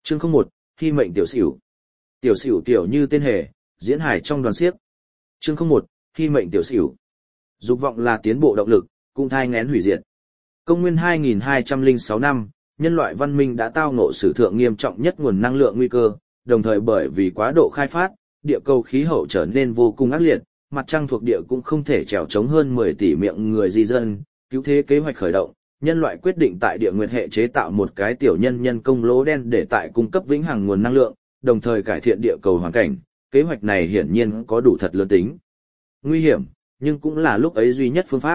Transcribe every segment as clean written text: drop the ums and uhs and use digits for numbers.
Chương 01, Hy mệnh tiểu xỉu. Tiểu xỉu tiểu như tên hề, diễn hài trong đoàn xiếc. Chương 01, Hy mệnh tiểu xỉu. Dục vọng là tiến bộ động lực, cũng thai nghén hủy diệt. Công nguyên 2206 năm, nhân loại văn minh đã tao ngộ sử thượng nghiêm trọng nhất nguồn năng lượng nguy cơ, đồng thời bởi vì quá độ khai phát, địa cầu khí hậu trở nên vô cùng ác liệt, mặt trăng thuộc địa cũng không thể trèo chống hơn 10 tỷ miệng người di dân, cứu thế kế hoạch khởi động. Nhân loại quyết định tại địa nguyệt hệ chế tạo một cái tiểu nhân công lỗ đen để tại cung cấp vĩnh hằng nguồn năng lượng, đồng thời cải thiện địa cầu hoàn cảnh. Kế hoạch này hiển nhiên có đủ thật lớn tính nguy hiểm, nhưng cũng là lúc ấy duy nhất phương pháp.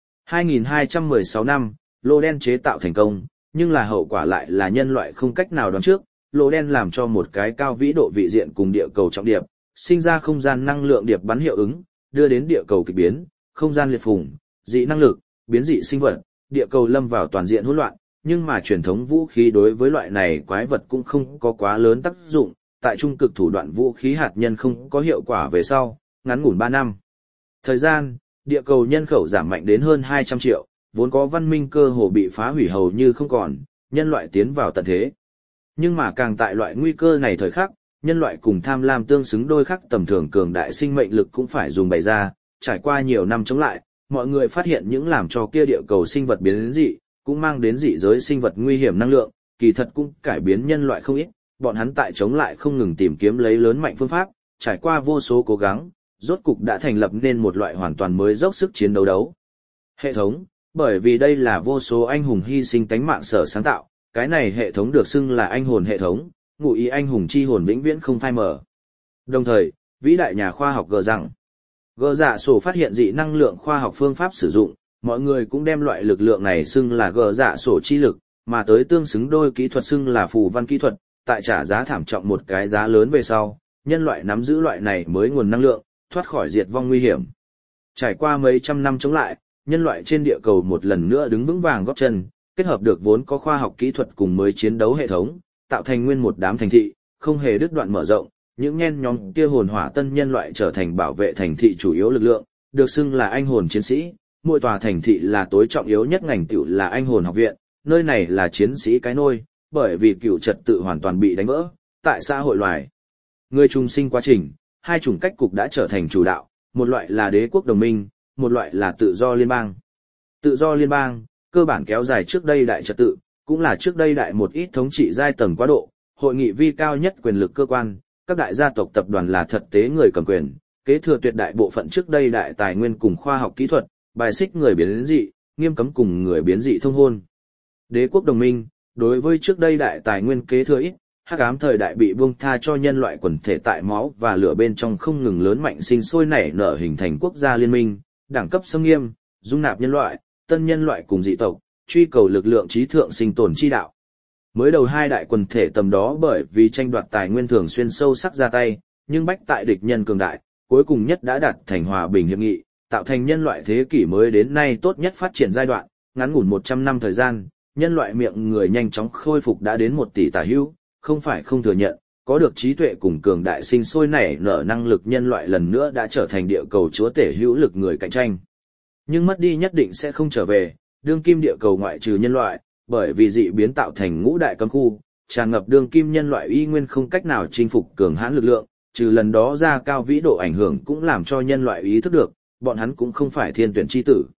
2216 năm, lỗ đen chế tạo thành công, nhưng là hậu quả lại là nhân loại không cách nào đoán trước. Lỗ đen làm cho một cái cao vĩ độ vị diện cùng địa cầu trọng điệp, sinh ra không gian năng lượng điệp bắn hiệu ứng, đưa đến địa cầu kịch biến, không gian liệt phùng, dị năng lực, biến dị sinh vật. Địa cầu lâm vào toàn diện hỗn loạn, nhưng mà truyền thống vũ khí đối với loại này quái vật cũng không có quá lớn tác dụng, tại trung cực thủ đoạn vũ khí hạt nhân không có hiệu quả về sau, ngắn ngủn 3 năm. Thời gian, địa cầu nhân khẩu giảm mạnh đến hơn 200 triệu, vốn có văn minh cơ hồ bị phá hủy hầu như không còn, nhân loại tiến vào tận thế. Nhưng mà càng tại loại nguy cơ này thời khắc, nhân loại cùng tham lam tương xứng đôi khắc tầm thường cường đại sinh mệnh lực cũng phải dùng bày ra, trải qua nhiều năm chống lại. Mọi người phát hiện những làm cho kia địa cầu sinh vật biến dị, cũng mang đến dị giới sinh vật nguy hiểm năng lượng, kỳ thật cũng cải biến nhân loại không ít, bọn hắn tại chống lại không ngừng tìm kiếm lấy lớn mạnh phương pháp, trải qua vô số cố gắng, rốt cục đã thành lập nên một loại hoàn toàn mới dốc sức chiến đấu. Hệ thống, bởi vì đây là vô số anh hùng hy sinh tánh mạng sở sáng tạo, cái này hệ thống được xưng là anh hồn hệ thống, ngụ ý anh hùng chi hồn vĩnh viễn không phai mờ. Đồng thời, vĩ đại nhà khoa học gờ rằng, gờ dạ sổ phát hiện dị năng lượng khoa học phương pháp sử dụng, mọi người cũng đem loại lực lượng này xưng là gờ dạ sổ chi lực, mà tới tương xứng đôi kỹ thuật xưng là phù văn kỹ thuật, tại trả giá thảm trọng một cái giá lớn về sau, nhân loại nắm giữ loại này mới nguồn năng lượng, thoát khỏi diệt vong nguy hiểm. Trải qua mấy trăm năm chống lại, nhân loại trên địa cầu một lần nữa đứng vững vàng gót chân, kết hợp được vốn có khoa học kỹ thuật cùng mới chiến đấu hệ thống, tạo thành nguyên một đám thành thị, không hề đứt đoạn mở rộng. Những nhen nhóm kia hồn hỏa tân nhân loại trở thành bảo vệ thành thị chủ yếu lực lượng, được xưng là anh hồn chiến sĩ. Mỗi tòa thành thị là tối trọng yếu nhất ngành tựu là anh hồn học viện, nơi này là chiến sĩ cái nôi, bởi vì cựu trật tự hoàn toàn bị đánh vỡ. Tại xã hội loài người trùng sinh quá trình, hai chủng cách cục đã trở thành chủ đạo, một loại là đế quốc đồng minh, một loại là tự do liên bang. Tự do liên bang, cơ bản kéo dài trước đây đại trật tự, cũng là trước đây đại một ít thống trị giai tầng quá độ, hội nghị vi cao nhất quyền lực cơ quan. Các đại gia tộc tập đoàn là thật tế người cầm quyền, kế thừa tuyệt đại bộ phận trước đây đại tài nguyên cùng khoa học kỹ thuật, bài xích người biến dị, nghiêm cấm cùng người biến dị thông hôn. Đế quốc đồng minh, đối với trước đây đại tài nguyên kế thừa ít, hắc ám thời đại bị buông tha cho nhân loại quần thể tại máu và lửa bên trong không ngừng lớn mạnh sinh sôi nảy nở hình thành quốc gia liên minh, đẳng cấp xâm nghiêm, dung nạp nhân loại, tân nhân loại cùng dị tộc, truy cầu lực lượng trí thượng sinh tồn chi đạo. Mới đầu hai đại quần thể tầm đó bởi vì tranh đoạt tài nguyên thường xuyên sâu sắc ra tay, nhưng bách tại địch nhân cường đại, cuối cùng nhất đã đạt thành hòa bình hiệp nghị, tạo thành nhân loại thế kỷ mới đến nay tốt nhất phát triển giai đoạn, ngắn ngủn 100 năm thời gian, nhân loại miệng người nhanh chóng khôi phục đã đến 1 tỷ tả hữu, không phải không thừa nhận, có được trí tuệ cùng cường đại sinh sôi nảy nở năng lực nhân loại lần nữa đã trở thành địa cầu chúa tể hữu lực người cạnh tranh. Nhưng mất đi nhất định sẽ không trở về, đương kim địa cầu ngoại trừ nhân loại, bởi vì dị biến tạo thành ngũ đại cấm khu, tràn ngập đương kim nhân loại y nguyên không cách nào chinh phục cường hãn lực lượng, trừ lần đó ra cao vĩ độ ảnh hưởng cũng làm cho nhân loại ý thức được, bọn hắn cũng không phải thiên tuyển chi tử.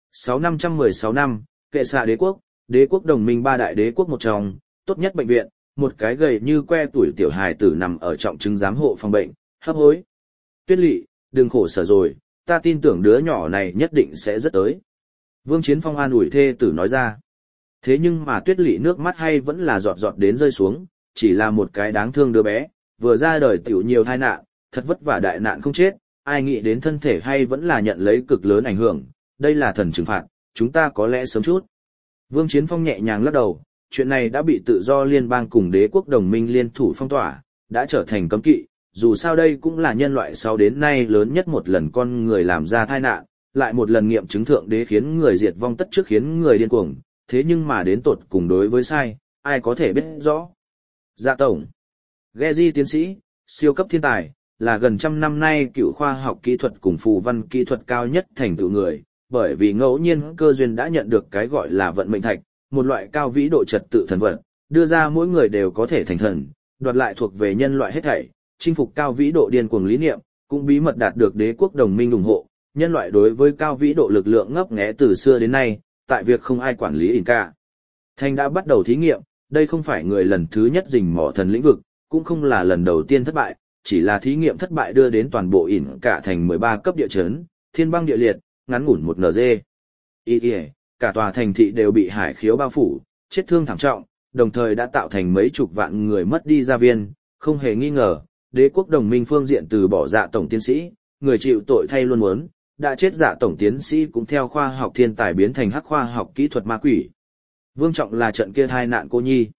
6516 năm, kệ xạ đế quốc đồng minh ba đại đế quốc một trong, tốt nhất bệnh viện, một cái gầy như que tuổi tiểu hài tử nằm ở trọng chứng giám hộ phòng bệnh, hấp hối. Tuyết Lỵ, đừng khổ sở rồi, ta tin tưởng đứa nhỏ này nhất định sẽ rất tới. Vương Chiến Phong an ủi thê tử nói ra. Thế nhưng mà Tuyết Lỵ nước mắt hay vẫn là giọt giọt đến rơi xuống, chỉ là một cái đáng thương đứa bé, vừa ra đời tiểu nhiều tai nạn, thật vất vả đại nạn không chết, ai nghĩ đến thân thể hay vẫn là nhận lấy cực lớn ảnh hưởng, đây là thần trừng phạt, chúng ta có lẽ sớm chút. Vương Chiến Phong nhẹ nhàng lắc đầu, chuyện này đã bị tự do liên bang cùng đế quốc đồng minh liên thủ phong tỏa, đã trở thành cấm kỵ, dù sao đây cũng là nhân loại sau đến nay lớn nhất một lần con người làm ra tai nạn, lại một lần nghiệm chứng thượng đế khiến người diệt vong tất trước khiến người điên cuồng, thế nhưng mà đến tột cùng đối với sai, ai có thể biết rõ. Dạ tổng, Geji tiến sĩ, siêu cấp thiên tài, là gần trăm năm nay cựu khoa học kỹ thuật cùng phù văn kỹ thuật cao nhất thành tựu người, bởi vì ngẫu nhiên cơ duyên đã nhận được cái gọi là vận mệnh thạch, một loại cao vĩ độ trật tự thần vật, đưa ra mỗi người đều có thể thành thần, đoạt lại thuộc về nhân loại hết thảy, chinh phục cao vĩ độ điên cuồng lý niệm, cũng bí mật đạt được đế quốc đồng minh ủng hộ. Nhân loại đối với cao vĩ độ lực lượng ngấp nghé từ xưa đến nay, tại việc không ai quản lý Inca. Thành đã bắt đầu thí nghiệm, đây không phải người lần thứ nhất rình mỏ thần lĩnh vực, cũng không là lần đầu tiên thất bại, chỉ là thí nghiệm thất bại đưa đến toàn bộ Inca thành 13 cấp địa chấn, thiên băng địa liệt, ngắn ngủn một NG. Cả tòa thành thị đều bị hải khiếu bao phủ, chết thương thảm trọng, đồng thời đã tạo thành mấy chục vạn người mất đi gia viên, không hề nghi ngờ, đế quốc đồng minh phương diện từ bỏ dạ tổng tiến sĩ, người chịu tội thay luôn muốn, đã chết dạ tổng tiến sĩ cũng theo khoa học thiên tài biến thành hắc khoa học kỹ thuật ma quỷ. Vương Trọng là trận kia thai nạn cô nhi.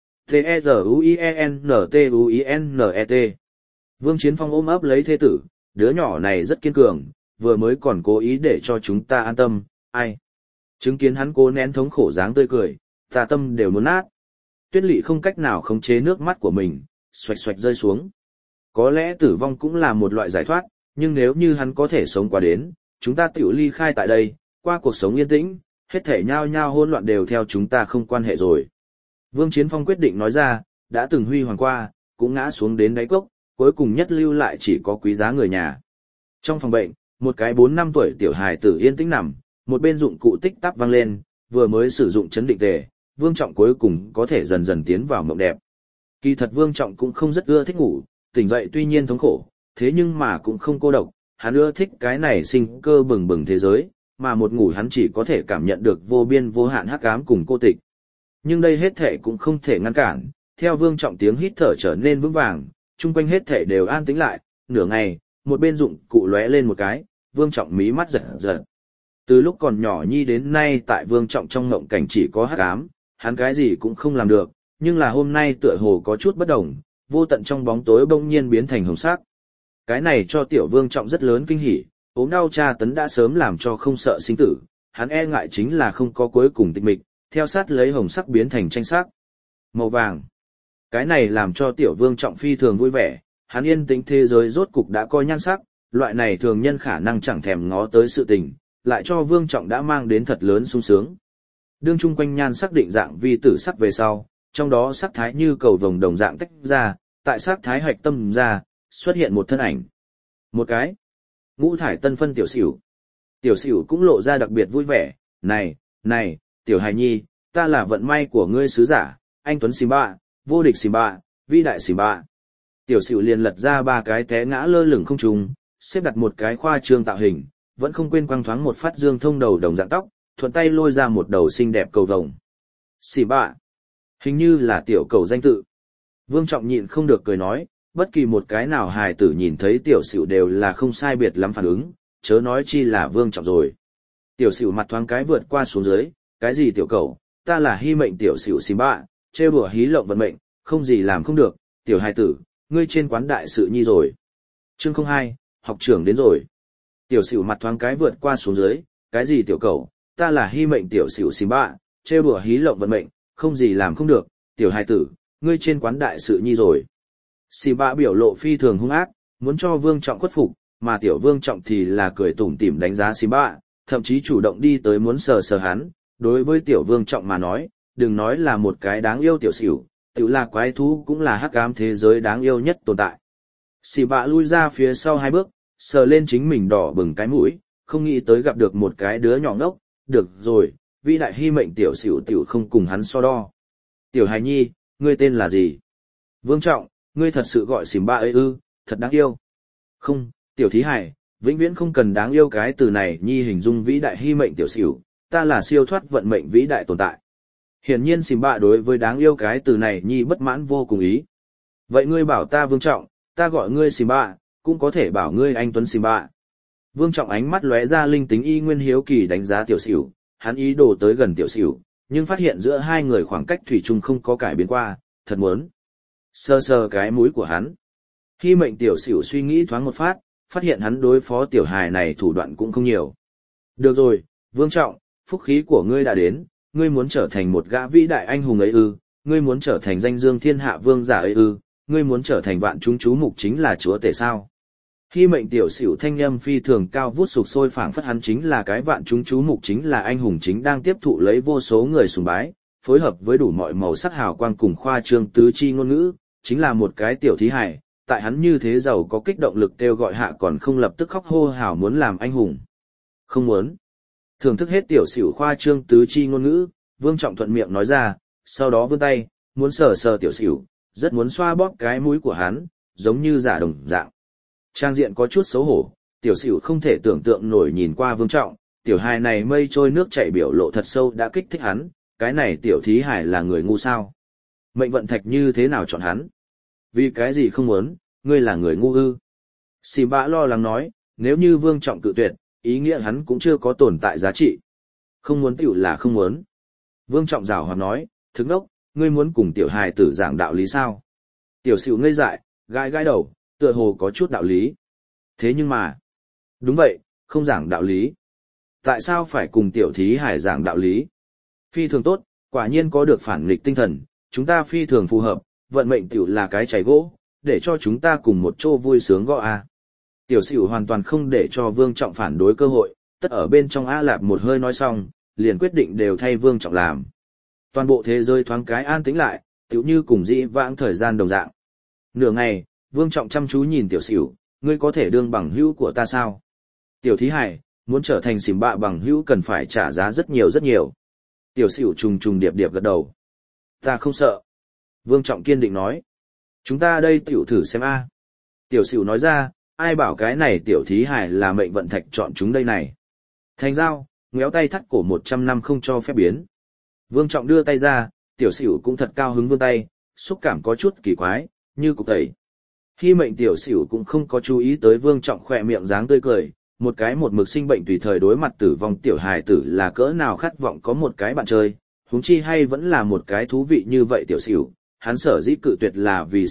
T-E-Z-U-I-E-N-T-U-I-N-E-T. Vương Chiến Phong ôm ấp lấy thê tử, đứa nhỏ này rất kiên cường, vừa mới còn cố ý để cho chúng ta an tâm, ai. Chứng kiến hắn cố nén thống khổ dáng tươi cười, ta tâm đều muốn nát. Tuyết Lệ không cách nào khống chế nước mắt của mình, xoạch xoạch rơi xuống. Có lẽ tử vong cũng là một loại giải thoát, nhưng nếu như hắn có thể sống qua đến, chúng ta tiểu ly khai tại đây, qua cuộc sống yên tĩnh, hết thể nhao nhao hỗn loạn đều theo chúng ta không quan hệ rồi. Vương Chiến Phong quyết định nói ra, đã từng huy hoàng qua, cũng ngã xuống đến đáy cốc, cuối cùng nhất lưu lại chỉ có quý giá người nhà. Trong phòng bệnh, một cái 4 năm tuổi tiểu hài tử yên tĩnh nằm, một bên dụng cụ tích tắp vang lên, vừa mới sử dụng chấn định tề, Vương Trọng cuối cùng có thể dần dần tiến vào mộng đẹp. Kỳ thật Vương Trọng cũng không rất ưa thích ngủ, tỉnh dậy tuy nhiên thống khổ, thế nhưng mà cũng không cô độc, hắn ưa thích cái này sinh cơ bừng bừng thế giới, mà một ngủ hắn chỉ có thể cảm nhận được vô biên vô hạn hắc ám cùng cô tịch. Nhưng đây hết thể cũng không thể ngăn cản, theo Vương Trọng tiếng hít thở trở nên vững vàng, chung quanh hết thể đều an tĩnh lại, nửa ngày, một bên dụng cụ lóe lên một cái, Vương Trọng mí mắt giật giật. Từ lúc còn nhỏ nhi đến nay tại Vương Trọng trong ngộng cảnh chỉ có hắc ám, hắn cái gì cũng không làm được, nhưng là hôm nay tựa hồ có chút bất đồng, vô tận trong bóng tối bỗng nhiên biến thành hồng sắc. Cái này cho tiểu Vương Trọng rất lớn kinh hỉ, ốm đau tra tấn đã sớm làm cho không sợ sinh tử, hắn e ngại chính là không có cuối cùng tịch mịch, theo sát lấy hồng sắc biến thành tranh sắc. Màu vàng. Cái này làm cho tiểu Vương Trọng phi thường vui vẻ, hắn yên tĩnh thế giới rốt cục đã coi nhan sắc, loại này thường nhân khả năng chẳng thèm ngó tới sự tình, lại cho Vương Trọng đã mang đến thật lớn sung sướng. Đương chung quanh nhan sắc định dạng vi tử sắc về sau, trong đó sắc thái như cầu vồng đồng dạng tách ra, tại sắc thái hạch tâm ra, xuất hiện một thân ảnh. Một cái ngũ thải tân phân tiểu xỉu. Tiểu xỉu cũng lộ ra đặc biệt vui vẻ, này, tiểu hài nhi, ta là vận may của ngươi sứ giả, anh Tuấn Simba, vô địch Simba, vĩ đại Simba. Tiểu xỉu liền lật ra 3 cái té ngã lơ lửng không trung, xếp đặt một cái khoa trương tạo hình, vẫn không quên quăng thoáng một phát dương thông đầu đồng dạng tóc, thuận tay lôi ra một đầu xinh đẹp cầu vồng. Simba, hình như là tiểu cầu danh tự. Vương Trọng nhịn không được cười nói, bất kỳ một cái nào hài tử nhìn thấy tiểu xỉu đều là không sai biệt lắm phản ứng, chớ nói chi là Vương Trọng rồi. Tiểu xỉu mặt thoáng cái vượt qua xuống dưới, cái gì tiểu cầu, ta là hy mệnh tiểu xỉu Simba, trêu đùa hí lộng vận mệnh, không gì làm không được, tiểu hài tử, ngươi trên quán đại sự nhi rồi. Chương 02, học trưởng đến rồi. Tiểu xỉu mặt thoáng cái vượt qua xuống dưới, cái gì tiểu cầu, ta là hy mệnh tiểu xỉu Simba, trêu đùa hí lộng vận mệnh, không gì làm không được, tiểu hài tử, ngươi trên quán đại sự nhi rồi. Simba biểu lộ phi thường hung ác, muốn cho Vương Trọng khuất phục, mà tiểu Vương Trọng thì là cười tủm tỉm đánh giá Simba, thậm chí chủ động đi tới muốn sờ sờ hắn. Đối với tiểu Vương Trọng mà nói, đừng nói là một cái đáng yêu tiểu xỉu, tiểu là quái thú cũng là hắc ám thế giới đáng yêu nhất tồn tại. Simba lui ra phía sau 2 bước, sờ lên chính mình đỏ bừng cái mũi, không nghĩ tới gặp được một cái đứa nhỏ ngốc, được rồi, vĩ đại hy mệnh tiểu xỉu tiểu không cùng hắn so đo. Tiểu hài nhi, ngươi tên là gì? Vương Trọng, ngươi thật sự gọi Simba ấy ư, thật đáng yêu. Không, tiểu thí hài, vĩnh viễn không cần đáng yêu cái từ này nhi hình dung vĩ đại hy mệnh tiểu xỉu, ta là siêu thoát vận mệnh vĩ đại tồn tại. Hiển nhiên Simba đối với đáng yêu cái từ này nhi bất mãn vô cùng ý. Vậy ngươi bảo ta Vương Trọng, ta gọi ngươi Simba, cũng có thể bảo ngươi anh Tuấn Simba. Vương Trọng ánh mắt lóe ra linh tính y nguyên hiếu kỳ đánh giá tiểu xỉu, hắn ý đồ tới gần tiểu xỉu, nhưng phát hiện giữa hai người khoảng cách thủy chung không có cải biến qua, thật muốn sờ sờ cái mũi của hắn. Hy mệnh tiểu xỉu suy nghĩ thoáng một phát hiện hắn đối phó tiểu hài này thủ đoạn cũng không nhiều. Được rồi, Vương Trọng, phúc khí của ngươi đã đến, ngươi muốn trở thành một gã vĩ đại anh hùng ấy ư, ngươi muốn trở thành danh dương thiên hạ vương giả ấy ư, ngươi muốn trở thành vạn chúng chú mục chính là chúa tể sao. Hy mệnh tiểu xỉu thanh âm phi thường cao vút sục sôi phảng phất hắn chính là cái vạn chúng chú mục chính là anh hùng chính đang tiếp thụ lấy vô số người sùng bái, phối hợp với đủ mọi màu sắc hào quang cùng khoa trương tứ chi ngôn ngữ, chính là một cái tiểu thí hài, tại hắn như thế giàu có kích động lực kêu gọi hạ còn không lập tức khóc hô hào muốn làm anh hùng. Không muốn. Thưởng thức hết tiểu xỉu khoa trương tứ chi ngôn ngữ, Vương Trọng thuận miệng nói ra, sau đó vươn tay, muốn sờ sờ tiểu xỉu, rất muốn xoa bóp cái mũi của hắn, giống như giả đồng dạng. Trang diện có chút xấu hổ, tiểu xỉu không thể tưởng tượng nổi nhìn qua Vương Trọng, tiểu hài này mây trôi nước chảy biểu lộ thật sâu đã kích thích hắn, cái này tiểu thí hài là người ngu sao? Mệnh vận thạch như thế nào chọn hắn? Vì cái gì không muốn, ngươi là người ngu ư? Xì bạ lo lắng nói, nếu như Vương Trọng cự tuyệt, ý nghĩa hắn cũng chưa có tồn tại giá trị. Không muốn tiểu là không muốn. Vương Trọng giảo hoạt nói, thức đốc, ngươi muốn cùng tiểu hài tử giảng đạo lý sao? Tiểu xỉu ngây dại, gãi gãi đầu, tựa hồ có chút đạo lý. Thế nhưng mà, đúng vậy, không giảng đạo lý. Tại sao phải cùng tiểu thí hải giảng đạo lý? Phi thường tốt, quả nhiên có được phản nghịch tinh thần, chúng ta phi thường phù hợp, vận mệnh tiểu là cái chày gỗ, để cho chúng ta cùng một chỗ vui sướng gõ a. Tiểu xỉu hoàn toàn không để cho Vương Trọng phản đối cơ hội, tất ở bên trong A Lạp một hơi nói xong, liền quyết định đều thay Vương Trọng làm. Toàn bộ thế giới thoáng cái an tĩnh lại, tiểu như cùng dĩ vãng thời gian đồng dạng. Nửa ngày, Vương Trọng chăm chú nhìn tiểu xỉu, ngươi có thể đương bằng hữu của ta sao? Tiểu thí hải, muốn trở thành xỉm bạ bằng hữu cần phải trả giá rất nhiều rất nhiều. Tiểu xỉu trùng trùng điệp điệp gật đầu. Ta không sợ. Vương Trọng kiên định nói. Chúng ta đây tiểu thử xem a. Tiểu xỉu nói ra, ai bảo cái này tiểu thí hải là mệnh vận thạch chọn chúng đây này. Thành giao, ngéo tay thắt cổ 100 năm không cho phép biến. Vương Trọng đưa tay ra, tiểu xỉu cũng thật cao hứng vươn tay, xúc cảm có chút kỳ quái, như cục tẩy. Hy mệnh tiểu xỉu cũng không có chú ý tới Vương Trọng khỏe miệng dáng tươi cười, một cái một mực sinh bệnh tùy thời đối mặt tử vong tiểu hài tử là cỡ nào khát vọng có một cái bạn chơi, huống chi hay vẫn là một cái thú vị như vậy tiểu xỉu, hắn sở dĩ cự tuyệt là vì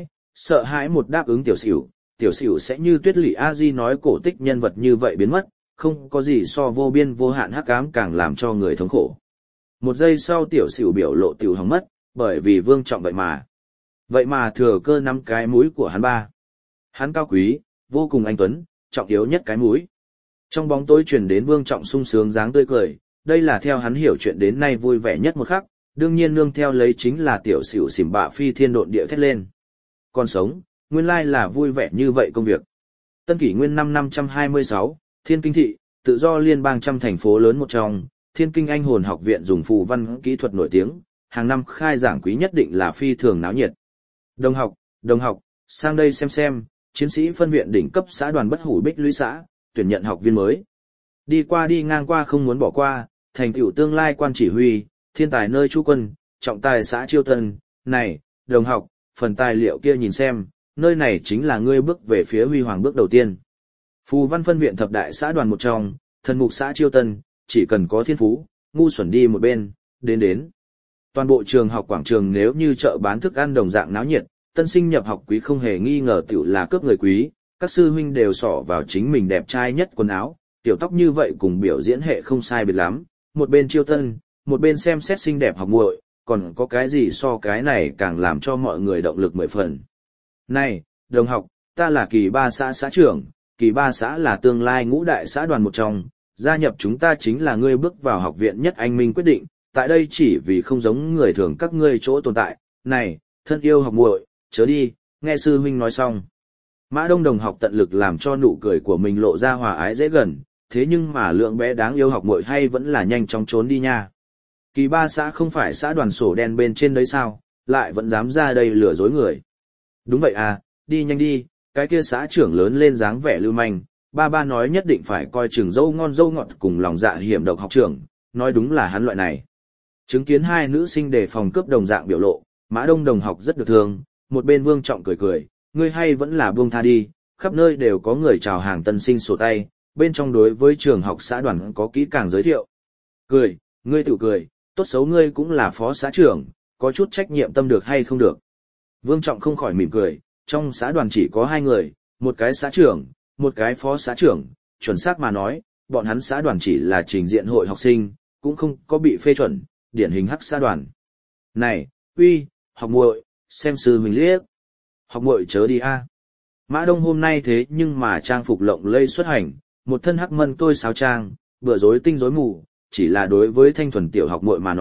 sợ hãi một đáp ứng tiểu xỉu sẽ như Tuyết Lỷ A Di nói cổ tích nhân vật như vậy biến mất, không có gì so vô biên vô hạn hắc ám càng làm cho người thống khổ. Một giây sau tiểu xỉu biểu lộ tiểu hỏng mất, bởi vì Vương Trọng vậy mà thừa cơ nắm cái mũi của hắn ba. Hắn cao quý, vô cùng anh tuấn, trọng yếu nhất cái mũi. Trong bóng tối truyền đến Vương Trọng sung sướng dáng tươi cười, đây là theo hắn hiểu chuyện đến nay vui vẻ nhất một khắc, đương nhiên nương theo lấy chính là tiểu xỉu xỉm bạ phi thiên độn địa thét lên. Còn sống, nguyên lai là vui vẻ như vậy công việc. Tân kỷ nguyên năm 526, Thiên Kinh Thị, tự do liên bang trăm thành phố lớn một trong, Thiên Kinh Anh Hồn Học viện dùng phù văn kỹ thuật nổi tiếng, hàng năm khai giảng quý nhất định là phi thường náo nhiệt. Đồng học, sang đây xem, chiến sĩ phân viện đỉnh cấp xã đoàn Bất Hủ Bích Lũy xã, tuyển nhận học viên mới. Đi ngang qua không muốn bỏ qua, thành tựu tương lai quan chỉ huy, thiên tài nơi trú quân, trọng tài xã Chiêu Tân, này, đồng học, phần tài liệu kia nhìn xem, nơi này chính là ngươi bước về phía huy hoàng bước đầu tiên. Phù văn phân viện thập đại xã đoàn một trong, thần mục xã Chiêu Tân, chỉ cần có thiên phú, ngu xuẩn đi một bên, đến. Toàn bộ trường học quảng trường nếu như chợ bán thức ăn đồng dạng náo nhiệt, tân sinh nhập học quý không hề nghi ngờ tiểu là cướp người quý, các sư huynh đều xỏ vào chính mình đẹp trai nhất quần áo, tiểu tóc như vậy cùng biểu diễn hệ không sai biệt lắm, một bên Chiêu Tân, một bên xem xét xinh đẹp học muội, còn có cái gì so cái này càng làm cho mọi người động lực 10 phần. Này, đồng học, ta là kỳ 3 xã xã trưởng, kỳ 3 xã là tương lai ngũ đại xã đoàn một trong, gia nhập chúng ta chính là ngươi bước vào học viện nhất anh minh quyết định, tại đây chỉ vì không giống người thường các ngươi chỗ tồn tại, này, thân yêu học muội, chớ đi, nghe sư huynh nói xong. Mã Đông đồng học tận lực làm cho nụ cười của mình lộ ra hòa ái dễ gần, thế nhưng mà lượng bé đáng yêu học muội hay vẫn là nhanh chóng trốn đi nha. Kỳ 3 xã không phải xã đoàn sổ đen bên trên đấy sao, lại vẫn dám ra đây lừa dối người. Đúng vậy à, đi nhanh đi, cái kia xã trưởng lớn lên dáng vẻ lưu manh, ba nói nhất định phải coi chừng dâu ngon dâu ngọt cùng lòng dạ hiểm độc học trưởng, nói đúng là hắn loại này. Chứng kiến hai nữ sinh đề phòng cướp đồng dạng biểu lộ, Mã Đông đồng học rất được thương, một bên Vương Trọng cười, ngươi hay vẫn là buông tha đi, khắp nơi đều có người chào hàng tân sinh sổ tay, bên trong đối với trường học xã đoàn có kỹ càng giới thiệu. Ngươi tự cười, tốt xấu ngươi cũng là phó xã trưởng, có chút trách nhiệm tâm được hay không được. Vương Trọng không khỏi mỉm cười, trong xã đoàn chỉ có 2 người, một cái xã trưởng, một cái phó xã trưởng, chuẩn xác mà nói, bọn hắn xã đoàn chỉ là trình diện hội học sinh, cũng không có bị phê chuẩn, điển hình hắc xã đoàn. Này, học muội, xem sư mình liếc. Học muội chớ đi a. Mã Đông hôm nay thế nhưng mà trang phục lộng lẫy xuất hành, một thân hắc mân tôi sáo trang, bữa rối tinh rối mù, chỉ là đối với thanh thuần tiểu học muội mà nói,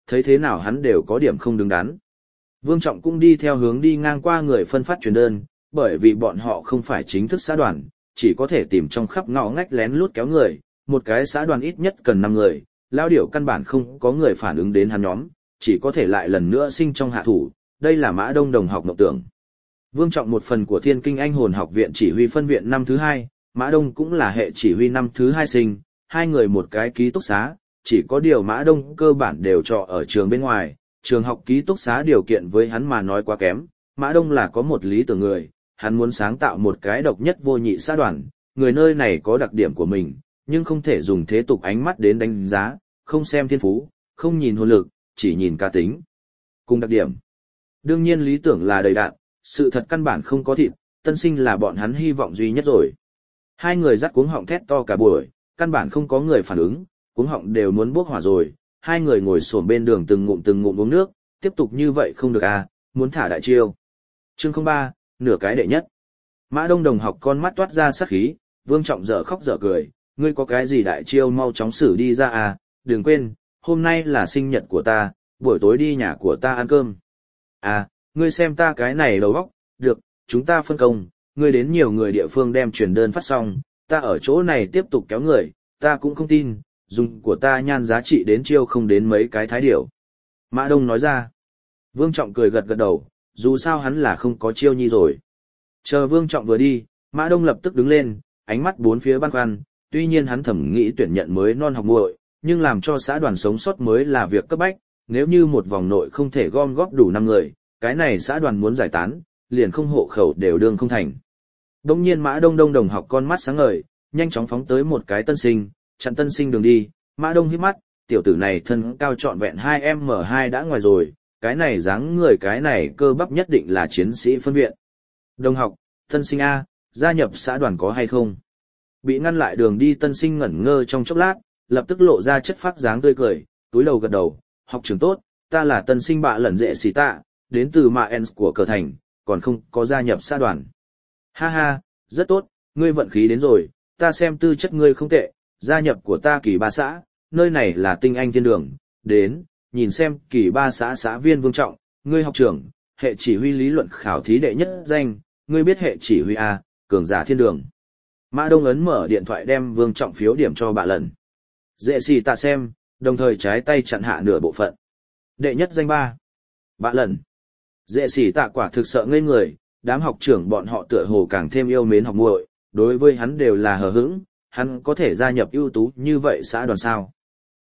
thấy thế nào hắn đều có điểm không đứng đắn. Vương Trọng cũng đi theo hướng đi ngang qua người phân phát truyền đơn, bởi vì bọn họ không phải chính thức xã đoàn, chỉ có thể tìm trong khắp ngõ ngách lén lút kéo người, một cái xã đoàn ít nhất cần 5 người, lao điểu căn bản không có người phản ứng đến hắn nhóm, chỉ có thể lại lần nữa sinh trong hạ thủ, đây là Mã Đông đồng học mộng tưởng. Vương Trọng một phần của Thiên Kinh Anh Hồn học viện chỉ huy phân viện năm thứ 2, Mã Đông cũng là hệ chỉ huy năm thứ 2 sinh, hai người một cái ký túc xá, chỉ có điều Mã Đông cơ bản đều trọ ở trường bên ngoài, trường học ký túc xá điều kiện với hắn mà nói quá kém, Mã Đông là có một lý tưởng người, hắn muốn sáng tạo một cái độc nhất vô nhị xã đoàn, người nơi này có đặc điểm của mình, nhưng không thể dùng thế tục ánh mắt đến đánh giá, không xem thiên phú, không nhìn hồn lực, chỉ nhìn cá tính. Cùng đặc điểm. Đương nhiên lý tưởng là đầy đạn, sự thật căn bản không có thịt, tân sinh là bọn hắn hy vọng duy nhất rồi. Hai người dắt cuống họng thét to cả buổi, căn bản không có người phản ứng, cuống họng đều muốn bốc hỏa rồi, hai người ngồi xổm bên đường từng ngụm uống nước, tiếp tục như vậy không được à, muốn thả đại chiêu. Chương 03, nửa cái đệ nhất. Mã Đông đồng học con mắt toát ra sát khí, Vương Trọng dở khóc dở cười, ngươi có cái gì đại chiêu mau chóng xử đi ra à, đừng quên, hôm nay là sinh nhật của ta, buổi tối đi nhà của ta ăn cơm. À, ngươi xem ta cái này đầu óc, được, chúng ta phân công, ngươi đến nhiều người địa phương đem truyền đơn phát xong, ta ở chỗ này tiếp tục kéo người, ta cũng không tin, dùng của ta nhan giá trị đến chiêu không đến mấy cái thái điểu. Mã Đông nói ra. Vương Trọng cười gật gật đầu, dù sao hắn là không có chiêu nhi rồi. Chờ Vương Trọng vừa đi, Mã Đông lập tức đứng lên, ánh mắt bốn phía băn khoăn, tuy nhiên hắn thẩm nghĩ tuyển nhận mới non học muội, nhưng làm cho xã đoàn sống sót mới là việc cấp bách, nếu như một vòng nội không thể gom góp đủ 5 người, cái này xã đoàn muốn giải tán, liền không hộ khẩu đều đương không thành. Đông nhiên Mã Đông đồng học con mắt sáng ngời, nhanh chóng phóng tới một cái tân sinh, chặn tân sinh đường đi, Mã Đông hít mắt, tiểu tử này thân cao trọn vẹn 2m2 đã ngoài rồi, cái này dáng người cái này cơ bắp nhất định là chiến sĩ phân viện. Đồng học, tân sinh A, gia nhập xã đoàn có hay không? Bị ngăn lại đường đi tân sinh ngẩn ngơ trong chốc lát, lập tức lộ ra chất phác dáng tươi cười, túi đầu gật đầu, học trưởng tốt, ta là tân sinh bạ lẩn dệ xì tạ, đến từ Mạ Ens của Cờ Thành, còn không có gia nhập xã đoàn. Ha ha, rất tốt, ngươi vận khí đến rồi, ta xem tư chất ngươi không tệ, gia nhập của ta kỳ ba xã, nơi này là tinh anh thiên đường, đến, nhìn xem kỳ ba xã xã viên Vương Trọng, ngươi học trưởng, hệ chỉ huy lý luận khảo thí đệ nhất danh, ngươi biết hệ chỉ huy A, cường giả thiên đường. Mã Đông ấn mở điện thoại đem Vương Trọng phiếu điểm cho bạ lần. Dễ xì tạ xem, đồng thời trái tay chặn hạ nửa bộ phận. Đệ nhất danh 3. Bạ lần. Dễ xì tạ quả thực sợ ngây người, đám học trưởng bọn họ tựa hồ càng thêm yêu mến học muội, đối với hắn đều là hờ hững, hắn có thể gia nhập ưu tú như vậy xã đoàn sao.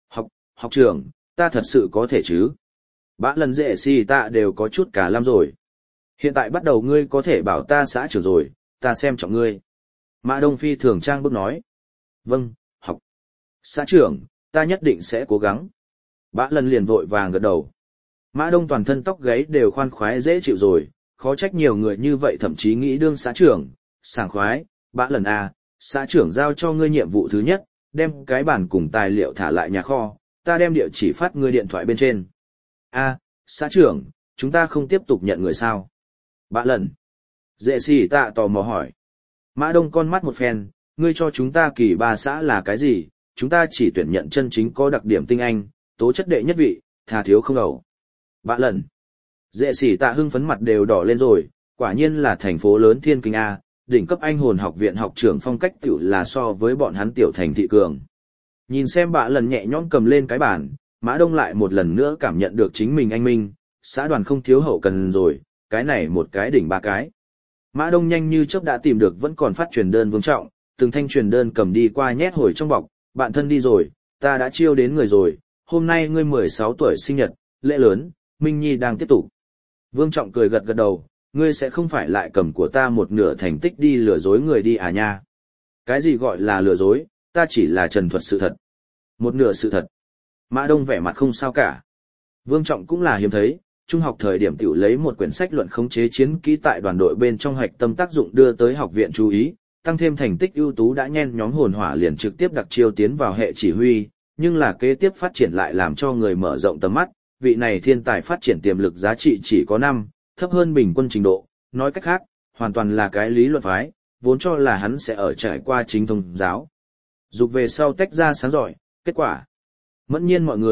Học trưởng, ta thật sự có thể chứ. Bạ lần dễ xì tạ đều có chút cả lăm rồi. Hiện tại bắt đầu ngươi có thể bảo ta xã trưởng rồi, ta xem trọng ngươi. Mã Đông phi thường trang bức nói. Vâng, học. Xã trưởng, ta nhất định sẽ cố gắng. Bã lần liền vội vàng gật đầu. Mã Đông toàn thân tóc gáy đều khoan khoái dễ chịu rồi, khó trách nhiều người như vậy thậm chí nghĩ đương xã trưởng, sảng khoái. Bã lần à, xã trưởng giao cho ngươi nhiệm vụ thứ nhất, đem cái bản cùng tài liệu thả lại nhà kho, ta đem địa chỉ phát ngươi điện thoại bên trên. À, xã trưởng, chúng ta không tiếp tục nhận người sao? Bã lần. Dễ xì tạ tò mò hỏi. Mã Đông con mắt một phen, ngươi cho chúng ta kỳ ba xã là cái gì, chúng ta chỉ tuyển nhận chân chính có đặc điểm tinh anh, tố chất đệ nhất vị, thà thiếu không đầu. Bạ lần. Dễ xỉ tạ hưng phấn mặt đều đỏ lên rồi, quả nhiên là thành phố lớn thiên kinh A, đỉnh cấp anh hồn học viện học trưởng phong cách tiểu là so với bọn hắn tiểu thành thị cường. Nhìn xem bạ lần nhẹ nhõm cầm lên cái bàn, Mã Đông lại một lần nữa cảm nhận được chính mình anh minh, xã đoàn không thiếu hậu cần rồi, cái này một cái đỉnh ba cái. Mã Đông nhanh như chớp đã tìm được vẫn còn phát truyền đơn Vương Trọng, từng thanh truyền đơn cầm đi qua nhét hồi trong bọc, bạn thân đi rồi, ta đã chiêu đến người rồi, hôm nay ngươi 16 tuổi sinh nhật, lễ lớn, Minh Nhi đang tiếp tục. Vương Trọng cười gật gật đầu, ngươi sẽ không phải lại cầm của ta một nửa thành tích đi lừa dối người đi à nha. Cái gì gọi là lừa dối, ta chỉ là trần thuật sự thật. Một nửa sự thật. Mã Đông vẻ mặt không sao cả. Vương Trọng cũng là hiếm thấy. Trung học thời điểm tiểu lấy một quyển sách luận khống chế chiến kỹ tại đoàn đội bên trong hoạch tâm tác dụng đưa tới học viện chú ý, tăng thêm thành tích ưu tú đã nhen nhóm hồn hỏa liền trực tiếp đặc chiêu tiến vào hệ chỉ huy, nhưng là kế tiếp phát triển lại làm cho người mở rộng tầm mắt, vị này thiên tài phát triển tiềm lực giá trị chỉ có 5, thấp hơn bình quân trình độ, nói cách khác, hoàn toàn là cái lý luận phái, vốn cho là hắn sẽ ở trải qua chính thông giáo. Dục về sau tách ra sáng giỏi, kết quả. Mẫn nhiên mọi người,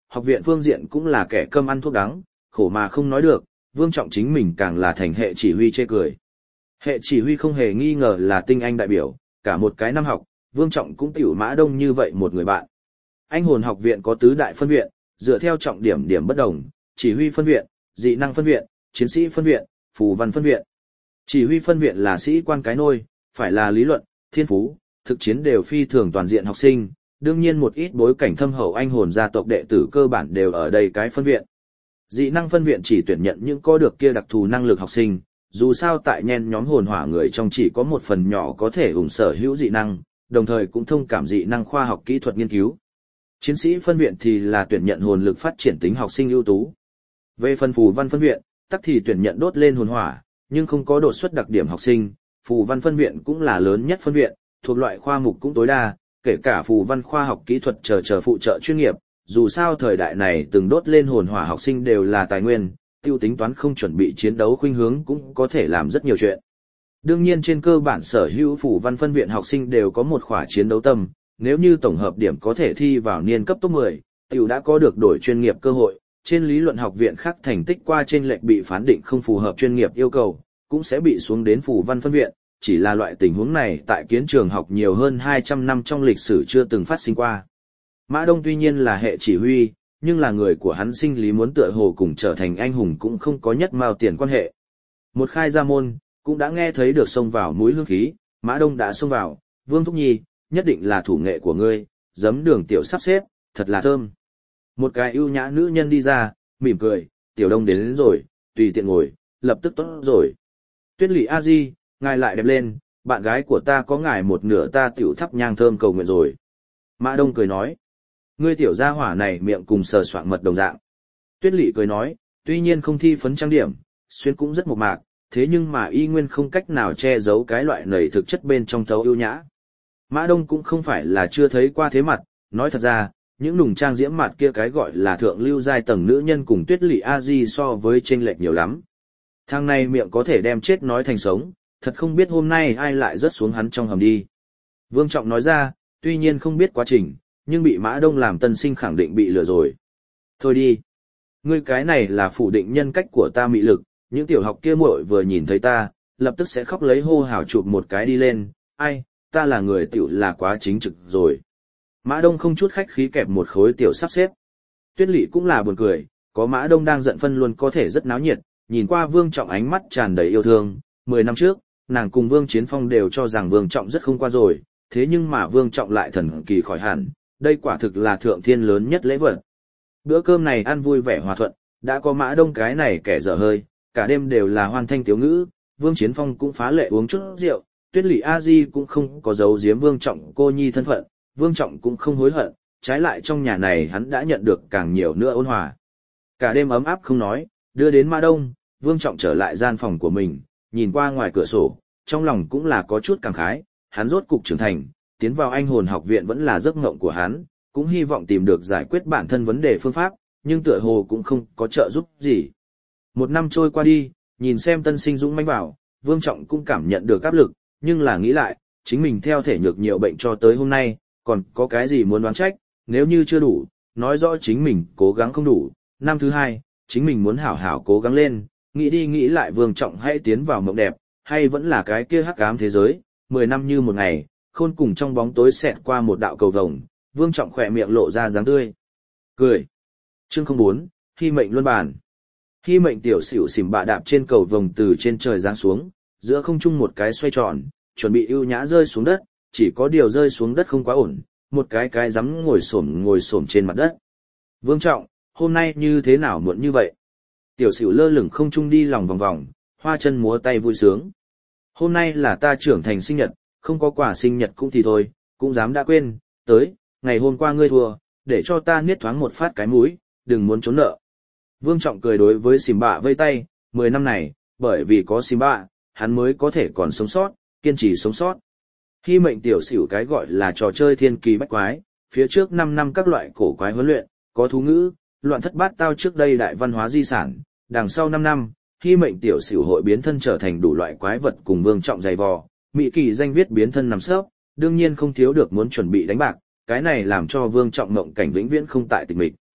học viện phương diện cũng là kẻ cơm ăn thuốc đắng, khổ mà không nói được, Vương Trọng chính mình càng là thành hệ chỉ huy chê cười. Hệ chỉ huy không hề nghi ngờ là tinh anh đại biểu, cả một cái năm học, Vương Trọng cũng tiểu Mã Đông như vậy một người bạn. Anh hồn học viện có tứ đại phân viện, dựa theo trọng điểm điểm bất đồng, chỉ huy phân viện, dị năng phân viện, chiến sĩ phân viện, phù văn phân viện. Chỉ huy phân viện là sĩ quan cái nôi, phải là lý luận, thiên phú, thực chiến đều phi thường toàn diện học sinh, đương nhiên một ít bối cảnh thâm hậu anh hồn gia tộc đệ tử cơ bản đều ở đây cái phân viện. Dị năng phân viện chỉ tuyển nhận những có được kia đặc thù năng lực học sinh, dù sao tại nhen nhóm hồn hỏa người trong chỉ có một phần nhỏ có thể ủng sở hữu dị năng, đồng thời cũng thông cảm dị năng khoa học kỹ thuật nghiên cứu. Chiến sĩ phân viện thì là tuyển nhận hồn lực phát triển tính học sinh ưu tú. Về phần phù văn phân viện, tắc thì tuyển nhận đốt lên hồn hỏa, nhưng không có đột xuất đặc điểm học sinh, phù văn phân viện cũng là lớn nhất phân viện, thuộc loại khoa mục cũng tối đa, kể cả phù văn khoa học kỹ thuật chờ phụ trợ chuyên nghiệp, dù sao thời đại này từng đốt lên hồn hỏa học sinh đều là tài nguyên, tiêu tính toán không chuẩn bị chiến đấu khuynh hướng cũng có thể làm rất nhiều chuyện. Đương nhiên trên cơ bản sở hữu phù văn phân viện học sinh đều có một khỏa chiến đấu tâm, nếu như tổng hợp điểm có thể thi vào niên cấp top 10, tiểu đã có được đổi chuyên nghiệp cơ hội, trên lý luận học viện khác thành tích qua trên lệch bị phán định không phù hợp chuyên nghiệp yêu cầu, cũng sẽ bị xuống đến phù văn phân viện, chỉ là loại tình huống này tại kiến trường học nhiều hơn 200 năm trong lịch sử chưa từng phát sinh qua. Mã Đông tuy nhiên là hệ chỉ huy, nhưng là người của hắn sinh lý muốn tựa hồ cùng trở thành anh hùng cũng không có nhất mao tiền quan hệ. Một khai ra môn, cũng đã nghe thấy được xông vào mũi hương khí, Mã Đông đã xông vào, Vương Thúc Nhi, nhất định là thủ nghệ của ngươi, giấm đường tiểu sắp xếp, thật là thơm. Một cái ưu nhã nữ nhân đi ra, mỉm cười, Tiểu Đông đến rồi, tùy tiện ngồi, lập tức tốt rồi. Tuyết Lỵ A Di, ngài lại đẹp lên, bạn gái của ta có ngài một nửa ta tiểu thắp nhang thơm cầu nguyện rồi. Mã Đông cười nói, ngươi tiểu gia hỏa này miệng cùng sờ soạng mật đồng dạng. Tuyết Lỵ cười nói, tuy nhiên không thi phấn trang điểm, xuyên cũng rất mộc mạc, thế nhưng mà y nguyên không cách nào che giấu cái loại nầy thực chất bên trong thấu ưu nhã. Mã Đông cũng không phải là chưa thấy qua thế mặt, nói thật ra, những nùng trang diễm mặt kia cái gọi là thượng lưu giai tầng nữ nhân cùng Tuyết Lỵ A Di so với chênh lệch nhiều lắm. Thằng này miệng có thể đem chết nói thành sống, thật không biết hôm nay ai lại rớt xuống hắn trong hầm đi. Vương Trọng nói ra, tuy nhiên không biết quá trình, nhưng bị Mã Đông làm tân sinh khẳng định bị lừa rồi. Thôi đi. Ngươi cái này là phủ định nhân cách của ta mị lực, những tiểu học kia muội vừa nhìn thấy ta, lập tức sẽ khóc lấy hô hào chụp một cái đi lên, ai, ta là người tiểu là quá chính trực rồi. Mã Đông không chút khách khí kẹp một khối tiểu sắp xếp. Tuyết Lỵ cũng là buồn cười, có Mã Đông đang giận phân luôn có thể rất náo nhiệt, nhìn qua Vương Trọng ánh mắt tràn đầy yêu thương. 10 năm trước, nàng cùng Vương Chiến Phong đều cho rằng Vương Trọng rất không qua rồi, thế nhưng mà Vương Trọng lại thần kỳ khỏi hẳn, đây quả thực là thượng thiên lớn nhất lễ vật. Bữa cơm này ăn vui vẻ hòa thuận, đã có Mã Đông cái này kẻ dở hơi, cả đêm đều là hoan thanh tiếu ngữ, Vương Chiến Phong cũng phá lệ uống chút rượu, Tuyết Lỵ A Di cũng không có giấu giếm Vương Trọng cô nhi thân phận, Vương Trọng cũng không hối hận, trái lại trong nhà này hắn đã nhận được càng nhiều nữa ôn hòa. Cả đêm ấm áp không nói, đưa đến Mã Đông, Vương Trọng trở lại gian phòng của mình, nhìn qua ngoài cửa sổ, trong lòng cũng là có chút cảm khái, hắn rốt cục trưởng thành, tiến vào anh hồn học viện vẫn là giấc mộng của hắn, cũng hy vọng tìm được giải quyết bản thân vấn đề phương pháp, nhưng tựa hồ cũng không có trợ giúp gì. Một năm trôi qua đi, nhìn xem tân sinh dũng mãnh vào, Vương Trọng cũng cảm nhận được áp lực, nhưng là nghĩ lại, chính mình theo thể nhược nhiều bệnh cho tới hôm nay, còn có cái gì muốn đoán trách, nếu như chưa đủ, nói rõ chính mình cố gắng không đủ. Năm thứ hai, chính mình muốn hảo hảo cố gắng lên, nghĩ đi nghĩ lại Vương Trọng hãy tiến vào mộng đẹp, hay vẫn là cái kia hắc ám thế giới, 10 năm như một ngày, khôn cùng trong bóng tối xẹt qua một đạo cầu vồng, Vương Trọng khỏe miệng lộ ra dáng tươi. Cười. Chương 04, Hy mệnh luân bàn. Hy mệnh tiểu xỉu xỉm bạ đạp trên cầu vồng từ trên trời giáng xuống, giữa không trung một cái xoay tròn, chuẩn bị ưu nhã rơi xuống đất, chỉ có điều rơi xuống đất không quá ổn, một cái dám ngồi xổm trên mặt đất. Vương Trọng, hôm nay như thế nào muộn như vậy? Tiểu xỉu lơ lửng không trung đi lòng vòng vòng, hoa chân múa tay vui sướng. Hôm nay là ta trưởng thành sinh nhật, không có quà sinh nhật cũng thì thôi, cũng dám đã quên, tới, ngày hôm qua ngươi thua, để cho ta niết thoáng một phát cái mũi, đừng muốn trốn nợ. Vương Trọng cười đối với xỉm bạ vây tay, 10 năm này, bởi vì có xỉm bạ, hắn mới có thể còn sống sót, kiên trì sống sót. Hy mệnh tiểu xỉu cái gọi là trò chơi thiên kỳ bách quái, phía trước 5 năm các loại cổ quái huấn luyện, có thú ngữ, loạn thất bát tao trước đây đại văn hóa di sản, đằng sau 5 năm, Hy mệnh tiểu xỉu hội biến thân trở thành đủ loại quái vật cùng Vương Trọng dày vò, mỹ kỳ danh viết biến thân nằm sấp, đương nhiên không thiếu được muốn chuẩn bị đánh bạc, cái này làm cho Vương Trọng mộng cảnh vĩnh viễn không tại tịch mịch.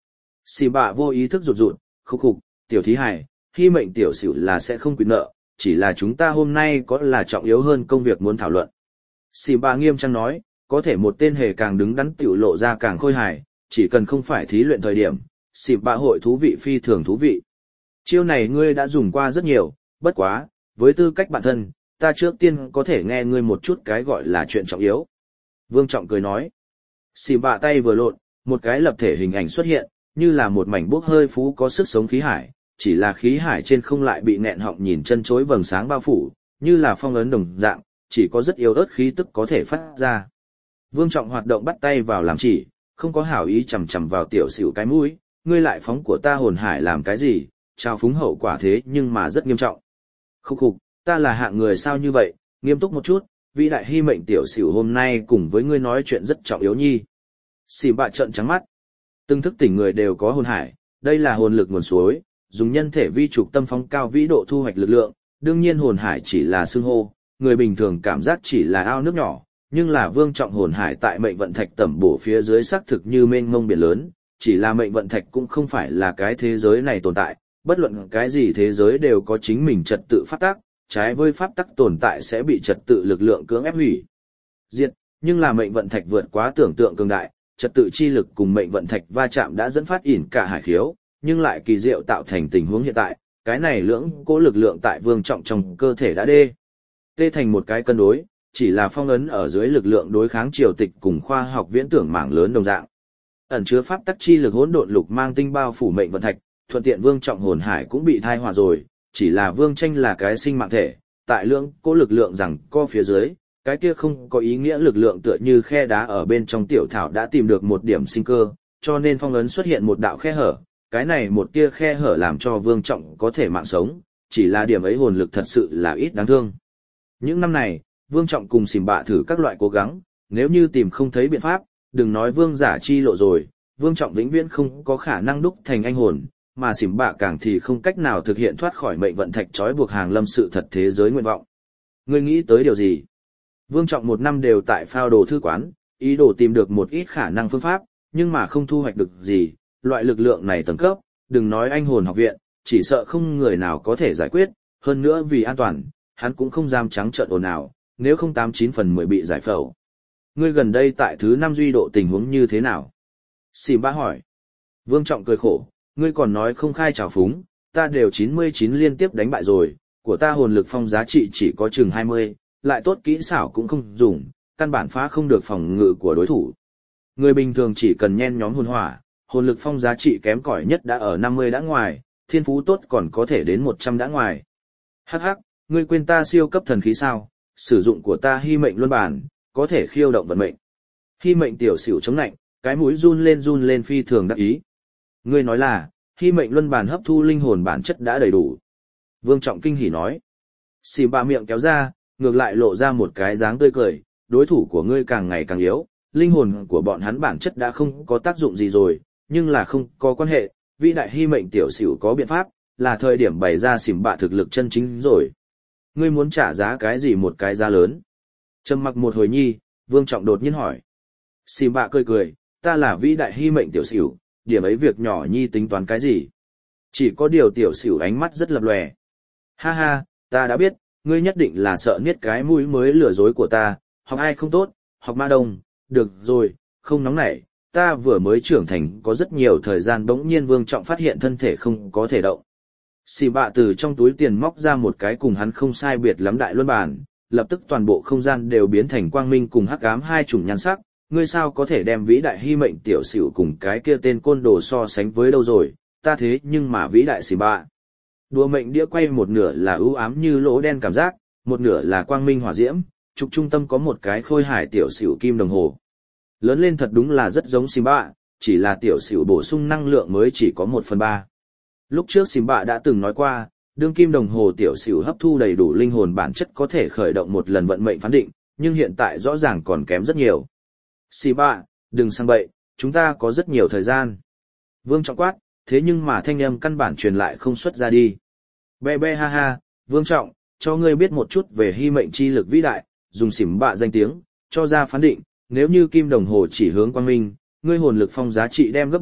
Xì bạ vô ý thức rụt rụt, khúc khục, tiểu thí hải, hy mệnh tiểu xỉu là sẽ không quyền nợ, chỉ là chúng ta hôm nay có là trọng yếu hơn công việc muốn thảo luận. Xì bạ nghiêm trang nói, có thể một tên hề càng đứng đắn tiểu lộ ra càng khôi hài, chỉ cần không phải thí luyện thời điểm, xì bạ hội thú vị phi thường thú vị. Chiêu này ngươi đã dùng qua rất nhiều, bất quá, với tư cách bản thân, ta trước tiên có thể nghe ngươi một chút cái gọi là chuyện trọng yếu. Vương Trọng cười nói. Xì bạ tay vừa lộn, một cái lập thể hình ảnh xuất hiện, như là một mảnh bốc hơi phú có sức sống khí hải, chỉ là khí hải trên không lại bị nghẹn họng nhìn chân chối vầng sáng bao phủ, như là phong ấn đồng dạng, chỉ có rất yếu ớt khí tức có thể phát ra. Vương Trọng hoạt động bắt tay vào làm chỉ, không có hảo ý chầm chầm vào tiểu xỉu cái mũi, ngươi lại phóng của ta hồn hải làm cái gì, trao phúng hậu quả thế nhưng mà rất nghiêm trọng. Khúc khục, ta là hạng người sao như vậy, nghiêm túc một chút, vĩ đại hy mệnh tiểu xỉu hôm nay cùng với ngươi nói chuyện rất trọng yếu nhi. Xỉ bạ trợn trắng mắt. Từng thức tỉnh người đều có hồn hải, đây là hồn lực nguồn suối, dùng nhân thể vi trục tâm phóng cao vĩ độ thu hoạch lực lượng, đương nhiên hồn hải chỉ là xưng hô, người bình thường cảm giác chỉ là ao nước nhỏ, nhưng là Vương Trọng hồn hải tại mệnh vận thạch tẩm bổ phía dưới xác thực như mênh mông biển lớn, chỉ là mệnh vận thạch cũng không phải là cái thế giới này tồn tại, bất luận cái gì thế giới đều có chính mình trật tự pháp tắc, trái với pháp tắc tồn tại sẽ bị trật tự lực lượng cưỡng ép hủy diệt, nhưng là mệnh vận thạch vượt quá tưởng tượng cường đại, trật tự chi lực cùng mệnh vận thạch va chạm đã dẫn phát ỉn cả hải khiếu, nhưng lại kỳ diệu tạo thành tình huống hiện tại, cái này lưỡng cố lực lượng tại Vương Trọng trong cơ thể đã tê thành một cái cân đối, chỉ là phong ấn ở dưới lực lượng đối kháng triều tịch cùng khoa học viễn tưởng mảng lớn đồng dạng. Ẩn chứa pháp tắc chi lực hỗn độn lục mang tinh bao phủ mệnh vận thạch, thuận tiện Vương Trọng hồn hải cũng bị thai hòa rồi, chỉ là Vương Tranh là cái sinh mạng thể, tại lưỡng cố lực lượng rằng co phía dưới, cái kia không có ý nghĩa lực lượng tựa như khe đá ở bên trong tiểu thảo đã tìm được một điểm sinh cơ, cho nên phong ấn xuất hiện một đạo khe hở, cái này một tia khe hở làm cho Vương Trọng có thể mạng sống, chỉ là điểm ấy hồn lực thật sự là ít đáng thương. Những năm này, Vương Trọng cùng xỉm bạ thử các loại cố gắng, nếu như tìm không thấy biện pháp, đừng nói Vương giả chi lộ rồi, Vương Trọng vĩnh viễn không có khả năng đúc thành anh hồn, mà xỉm bạ càng thì không cách nào thực hiện thoát khỏi mệnh vận thạch trói buộc hàng lâm sự thật thế giới nguyện vọng. Ngươi nghĩ tới điều gì? Vương Trọng một năm đều tại phao đồ thư quán, ý đồ tìm được một ít khả năng phương pháp, nhưng mà không thu hoạch được gì, loại lực lượng này tầng cấp, đừng nói anh hồn học viện, chỉ sợ không người nào có thể giải quyết, hơn nữa vì an toàn, hắn cũng không dám trắng trợn ồn ào, nếu không 89/10 bị giải phẫu. Ngươi gần đây tại thứ 5 duy độ tình huống như thế nào? Xỉm bạ hỏi. Vương Trọng cười khổ, ngươi còn nói không khai trào phúng, ta đều 99 liên tiếp đánh bại rồi, của ta hồn lực phong giá trị chỉ có chừng 20, lại tốt kỹ xảo cũng không dùng, căn bản phá không được phòng ngự của đối thủ. Người bình thường chỉ cần nhen nhóm hồn hỏa, hồn lực phong giá trị kém cỏi nhất đã ở 50 đã ngoài, thiên phú tốt còn có thể đến 100 đã ngoài. Hắc hắc, ngươi quên ta siêu cấp thần khí sao, sử dụng của ta hy mệnh luân bản, có thể khiêu động vận mệnh. Hy mệnh tiểu xỉu chống nạnh, cái mũi run lên phi thường đắc ý. Ngươi nói là, hy mệnh luân bản hấp thu linh hồn bản chất đã đầy đủ. Vương Trọng kinh hỉ nói. Xì bạ miệng kéo ra, ngược lại lộ ra một cái dáng tươi cười, đối thủ của ngươi càng ngày càng yếu, linh hồn của bọn hắn bản chất đã không có tác dụng gì rồi, nhưng là không có quan hệ, vĩ đại hy mệnh tiểu xỉu có biện pháp, là thời điểm bày ra xỉm bạ thực lực chân chính rồi. Ngươi muốn trả giá cái gì một cái giá lớn? Trầm mặc một hồi nhi, Vương Trọng đột nhiên hỏi. Xỉm bạ cười cười, ta là vĩ đại hy mệnh tiểu xỉu, điểm ấy việc nhỏ nhi tính toán cái gì? Chỉ có điều tiểu xỉu ánh mắt rất lập lòe. Ha ha, ta đã biết, ngươi nhất định là sợ niết cái mũi mới lừa dối của ta, học ai không tốt, học ma đông, được rồi, không nóng nảy, ta vừa mới trưởng thành có rất nhiều thời gian bỗng nhiên Vương Trọng phát hiện thân thể không có thể động. Xì bạ từ trong túi tiền móc ra một cái cùng hắn không sai biệt lắm đại luân bản, lập tức toàn bộ không gian đều biến thành quang minh cùng hắc ám hai chủng nhan sắc, ngươi sao có thể đem vĩ đại hy mệnh tiểu xỉu cùng cái kia tên côn đồ so sánh với đâu rồi, ta thế nhưng mà vĩ đại xì bạ. Đùa mệnh đĩa quay một nửa là ưu ám như lỗ đen cảm giác, một nửa là quang minh hỏa diễm, trục trung tâm có một cái khôi hải tiểu xỉu kim đồng hồ. Lớn lên thật đúng là rất giống Simba, chỉ là tiểu xỉu bổ sung năng lượng mới chỉ có 1/3. Lúc trước Simba đã từng nói qua, đương kim đồng hồ tiểu xỉu hấp thu đầy đủ linh hồn bản chất có thể khởi động một lần vận mệnh phán định, nhưng hiện tại rõ ràng còn kém rất nhiều. Simba, đừng sang bậy, chúng ta có rất nhiều thời gian. Vương Trọng quát, thế nhưng mà thanh âm căn bản truyền lại không xuất ra đi. Be be ha ha, Vương Trọng, cho ngươi biết một chút về hy mệnh chi lực vĩ đại, dùng Simba danh tiếng, cho ra phán định, nếu như kim đồng hồ chỉ hướng quang minh, ngươi hồn lực phong giá trị đem gấp bội,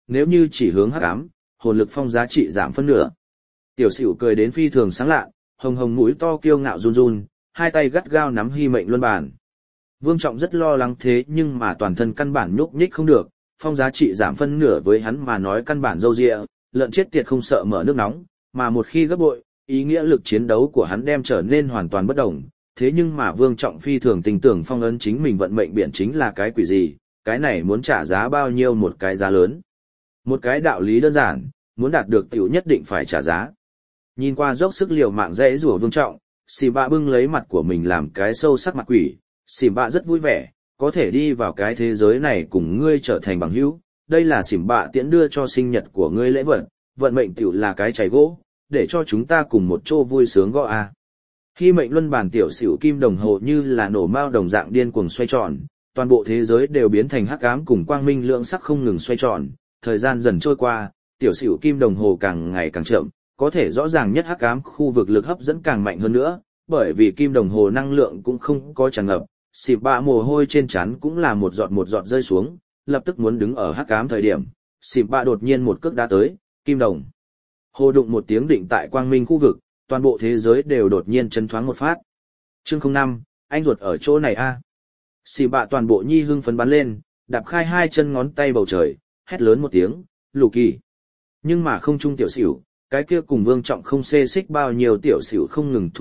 nếu như chỉ hướng hắc ám, hồn lực phong giá trị giảm phân nửa. Tiểu Sửu cười đến phi thường sáng lạ, hồng hồng mũi to kiêu ngạo run run, hai tay gắt gao nắm Hy Mệnh Luân Bản. Vương Trọng rất lo lắng thế nhưng mà toàn thân căn bản nhúc nhích không được, phong giá trị giảm phân nửa với hắn mà nói căn bản dâu dịa, lợn chết tiệt không sợ mở nước nóng, mà một khi gấp bội, ý nghĩa lực chiến đấu của hắn đem trở nên hoàn toàn bất đồng. Thế nhưng mà Vương Trọng phi thường tin tưởng phong ấn chính mình vận mệnh biển chính là cái quỷ gì, cái này muốn trả giá bao nhiêu một cái giá lớn. Một cái đạo lý đơn giản, muốn đạt được tiểu nhất định phải trả giá. Nhìn qua dốc sức liều mạng dễ rủa Vương Trọng, Xì Bạ bưng lấy mặt của mình làm cái sâu sắc mặt quỷ, Xì Bạ rất vui vẻ, có thể đi vào cái thế giới này cùng ngươi trở thành bằng hữu, đây là Xì Bạ tiễn đưa cho sinh nhật của ngươi lễ vật, vận mệnh tiểu là cái chày gỗ, để cho chúng ta cùng một chỗ vui sướng gõ a. Hy Mệnh Luân Bản tiểu xỉu kim đồng hồ như là nổ mao đồng dạng điên cuồng xoay tròn, toàn bộ thế giới đều biến thành hắc ám cùng quang minh lượng sắc không ngừng xoay tròn, thời gian dần trôi qua, tiểu xỉu kim đồng hồ càng ngày càng chậm, có thể rõ ràng nhất hắc ám khu vực lực hấp dẫn càng mạnh hơn nữa, bởi vì kim đồng hồ năng lượng cũng không có tràn ngập, Xì Bạ mồ hôi trên trán cũng là một giọt rơi xuống, lập tức muốn đứng ở hắc ám thời điểm, Xì Bạ đột nhiên một cước đá tới, kim đồng hồ đụng một tiếng định tại quang minh khu vực, toàn bộ thế giới đều đột nhiên chấn thoáng một phát. Chương 05, anh ruột ở chỗ này a. Xì Bạ toàn bộ nhi hưng phấn bắn lên, đạp khai hai chân ngón tay bầu trời, hét lớn một tiếng, lù kỳ. Nhưng mà không trung tiểu xỉu, cái kia cùng Vương Trọng không xê xích bao nhiêu tiểu xỉu không ngừng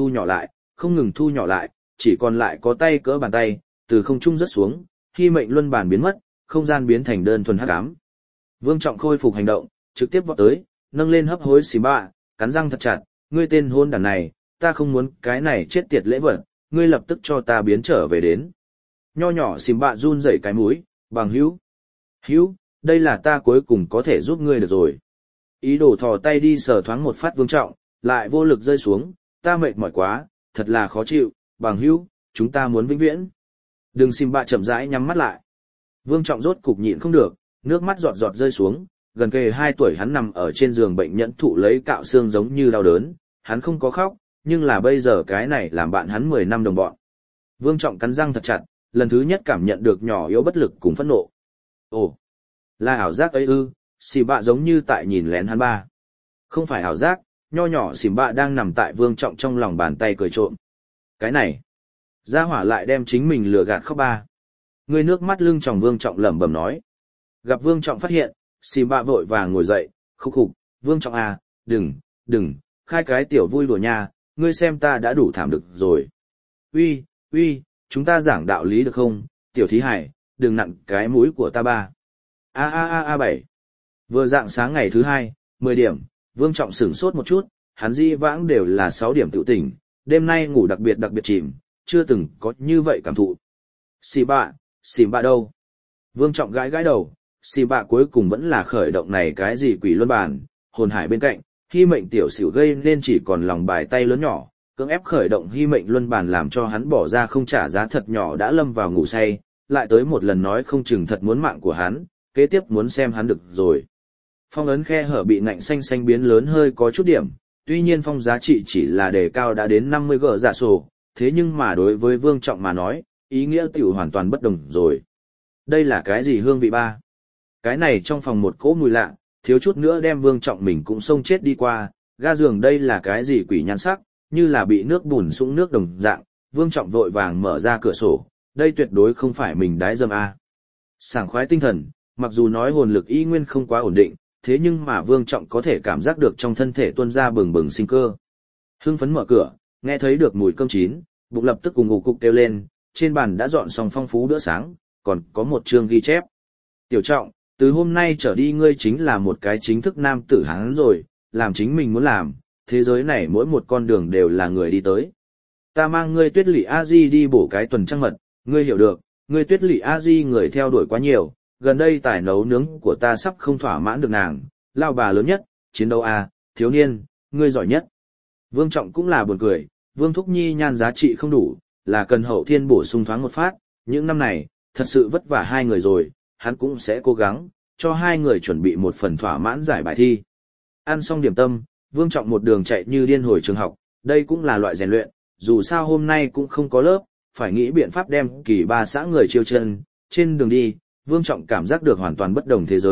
thu nhỏ lại, chỉ còn lại có tay cỡ bàn tay, từ không trung rớt xuống, Hy Mệnh Luân Bản biến mất, không gian biến thành đơn thuần hắc ám. Vương Trọng khôi phục hành động, trực tiếp vọt tới, nâng lên hấp hối Xì Bạ, cắn răng thật chặt, ngươi tên hôn đản này, ta không muốn cái này chết tiệt lễ vật, ngươi lập tức cho ta biến trở về đến. Nho nhỏ Xì Bạ run rẩy cái mũi, bằng hữu, đây là ta cuối cùng có thể giúp ngươi được rồi. Ý đồ thò tay đi sờ thoáng một phát Vương Trọng, lại vô lực rơi xuống, ta mệt mỏi quá, thật là khó chịu, bằng hữu, chúng ta muốn vĩnh viễn. Đừng Xì Bạ chậm rãi nhắm mắt lại. Vương Trọng rốt cục nhịn không được, nước mắt giọt rơi xuống, gần kề 2 tuổi hắn nằm ở trên giường bệnh nhẫn thụ lấy cạo xương giống như đau đớn, hắn không có khóc, nhưng là bây giờ cái này làm bạn hắn 10 năm đồng bọn. Vương Trọng cắn răng thật chặt, lần thứ nhất cảm nhận được nhỏ yếu bất lực cùng phẫn nộ. Ồ, là ảo giác ấy ư? Xì Bạ giống như tại nhìn lén hắn ba. Không phải ảo giác, nho nhỏ Xì Bạ đang nằm tại Vương Trọng trong lòng bàn tay cười trộm. Cái này, gia hỏa lại đem chính mình lừa gạt khóc ba. Người nước mắt lưng tròng Vương Trọng lẩm bẩm nói. Gặp Vương Trọng phát hiện, Xì Bạ vội vàng ngồi dậy, khúc khục, Vương Trọng à, đừng, khai cái tiểu vui đùa nha, ngươi xem ta đã đủ thảm được rồi. Uy, chúng ta giảng đạo lý được không, tiểu thí hải, đừng nặn cái mũi của ta ba. Bảy. Vừa dạng sáng ngày thứ 2, 10 điểm, Vương Trọng sửng sốt một chút, hắn di vãng đều là 6 điểm tự tỉnh, đêm nay ngủ đặc biệt chìm, chưa từng có như vậy cảm thụ. Xì Bạ đâu? Vương Trọng gãi đầu, Xì Bạ cuối cùng vẫn là khởi động này cái gì quỷ luân bản, hồn hải bên cạnh, Hy Mệnh tiểu xỉu gây nên chỉ còn lòng bài tay lớn nhỏ, cưỡng ép khởi động Hy Mệnh luân bản làm cho hắn bỏ ra không trả giá thật nhỏ đã lâm vào ngủ say, lại tới một lần nói không chừng thật muốn mạng của hắn, kế tiếp muốn xem hắn được rồi. Phong ấn khe hở bị nạnh xanh biến lớn hơi có chút điểm, tuy nhiên phong giá trị chỉ là đề cao đã đến 50 gỡ giả sổ, thế nhưng mà đối với Vương Trọng mà nói, ý nghĩa tiểu hoàn toàn bất đồng rồi. Đây là cái gì hương vị ba? Cái này trong phòng một cỗ mùi lạ, thiếu chút nữa đem Vương Trọng mình cũng xông chết đi qua, ga giường đây là cái gì quỷ nhan sắc, như là bị nước bùn sũng nước đồng dạng, Vương Trọng vội vàng mở ra cửa sổ, đây tuyệt đối không phải mình đái dâm a. Sảng khoái tinh thần, mặc dù nói hồn lực y nguyên không quá ổn định, thế nhưng mà Vương Trọng có thể cảm giác được trong thân thể tuôn ra bừng sinh cơ. Hưng phấn mở cửa, nghe thấy được mùi cơm chín, bụng lập tức cùng ngủ cục kêu lên, trên bàn đã dọn xong phong phú bữa sáng, còn có một chương ghi chép. Tiểu Trọng, từ hôm nay trở đi ngươi chính là một cái chính thức nam tử hán rồi, làm chính mình muốn làm, thế giới này mỗi một con đường đều là người đi tới. Ta mang ngươi Tuyết Lỵ A-di đi bổ cái tuần trăng mật, ngươi hiểu được, ngươi Tuyết Lỵ A-di người theo đuổi quá nhiều, gần đây tài nấu nướng của ta sắp không thỏa mãn được nàng, lao bà lớn nhất, chiến đấu A, thiếu niên, ngươi giỏi nhất. Vương Trọng cũng là buồn cười, Vương Thúc Nhi nhan giá trị không đủ, là cần hậu thiên bổ sung thoáng một phát, những năm này, thật sự vất vả hai người rồi, hắn cũng sẽ cố gắng, cho hai người chuẩn bị một phần thỏa mãn giải bài thi. Ăn xong điểm tâm, Vương Trọng một đường chạy như điên hồi trường học, đây cũng là loại rèn luyện, dù sao hôm nay cũng không có lớp, phải nghĩ biện pháp đem kỳ 3 xã người chiêu chân, trên đường đi, Vương Trọng cảm giác được hoàn toàn bất đồng thế giới,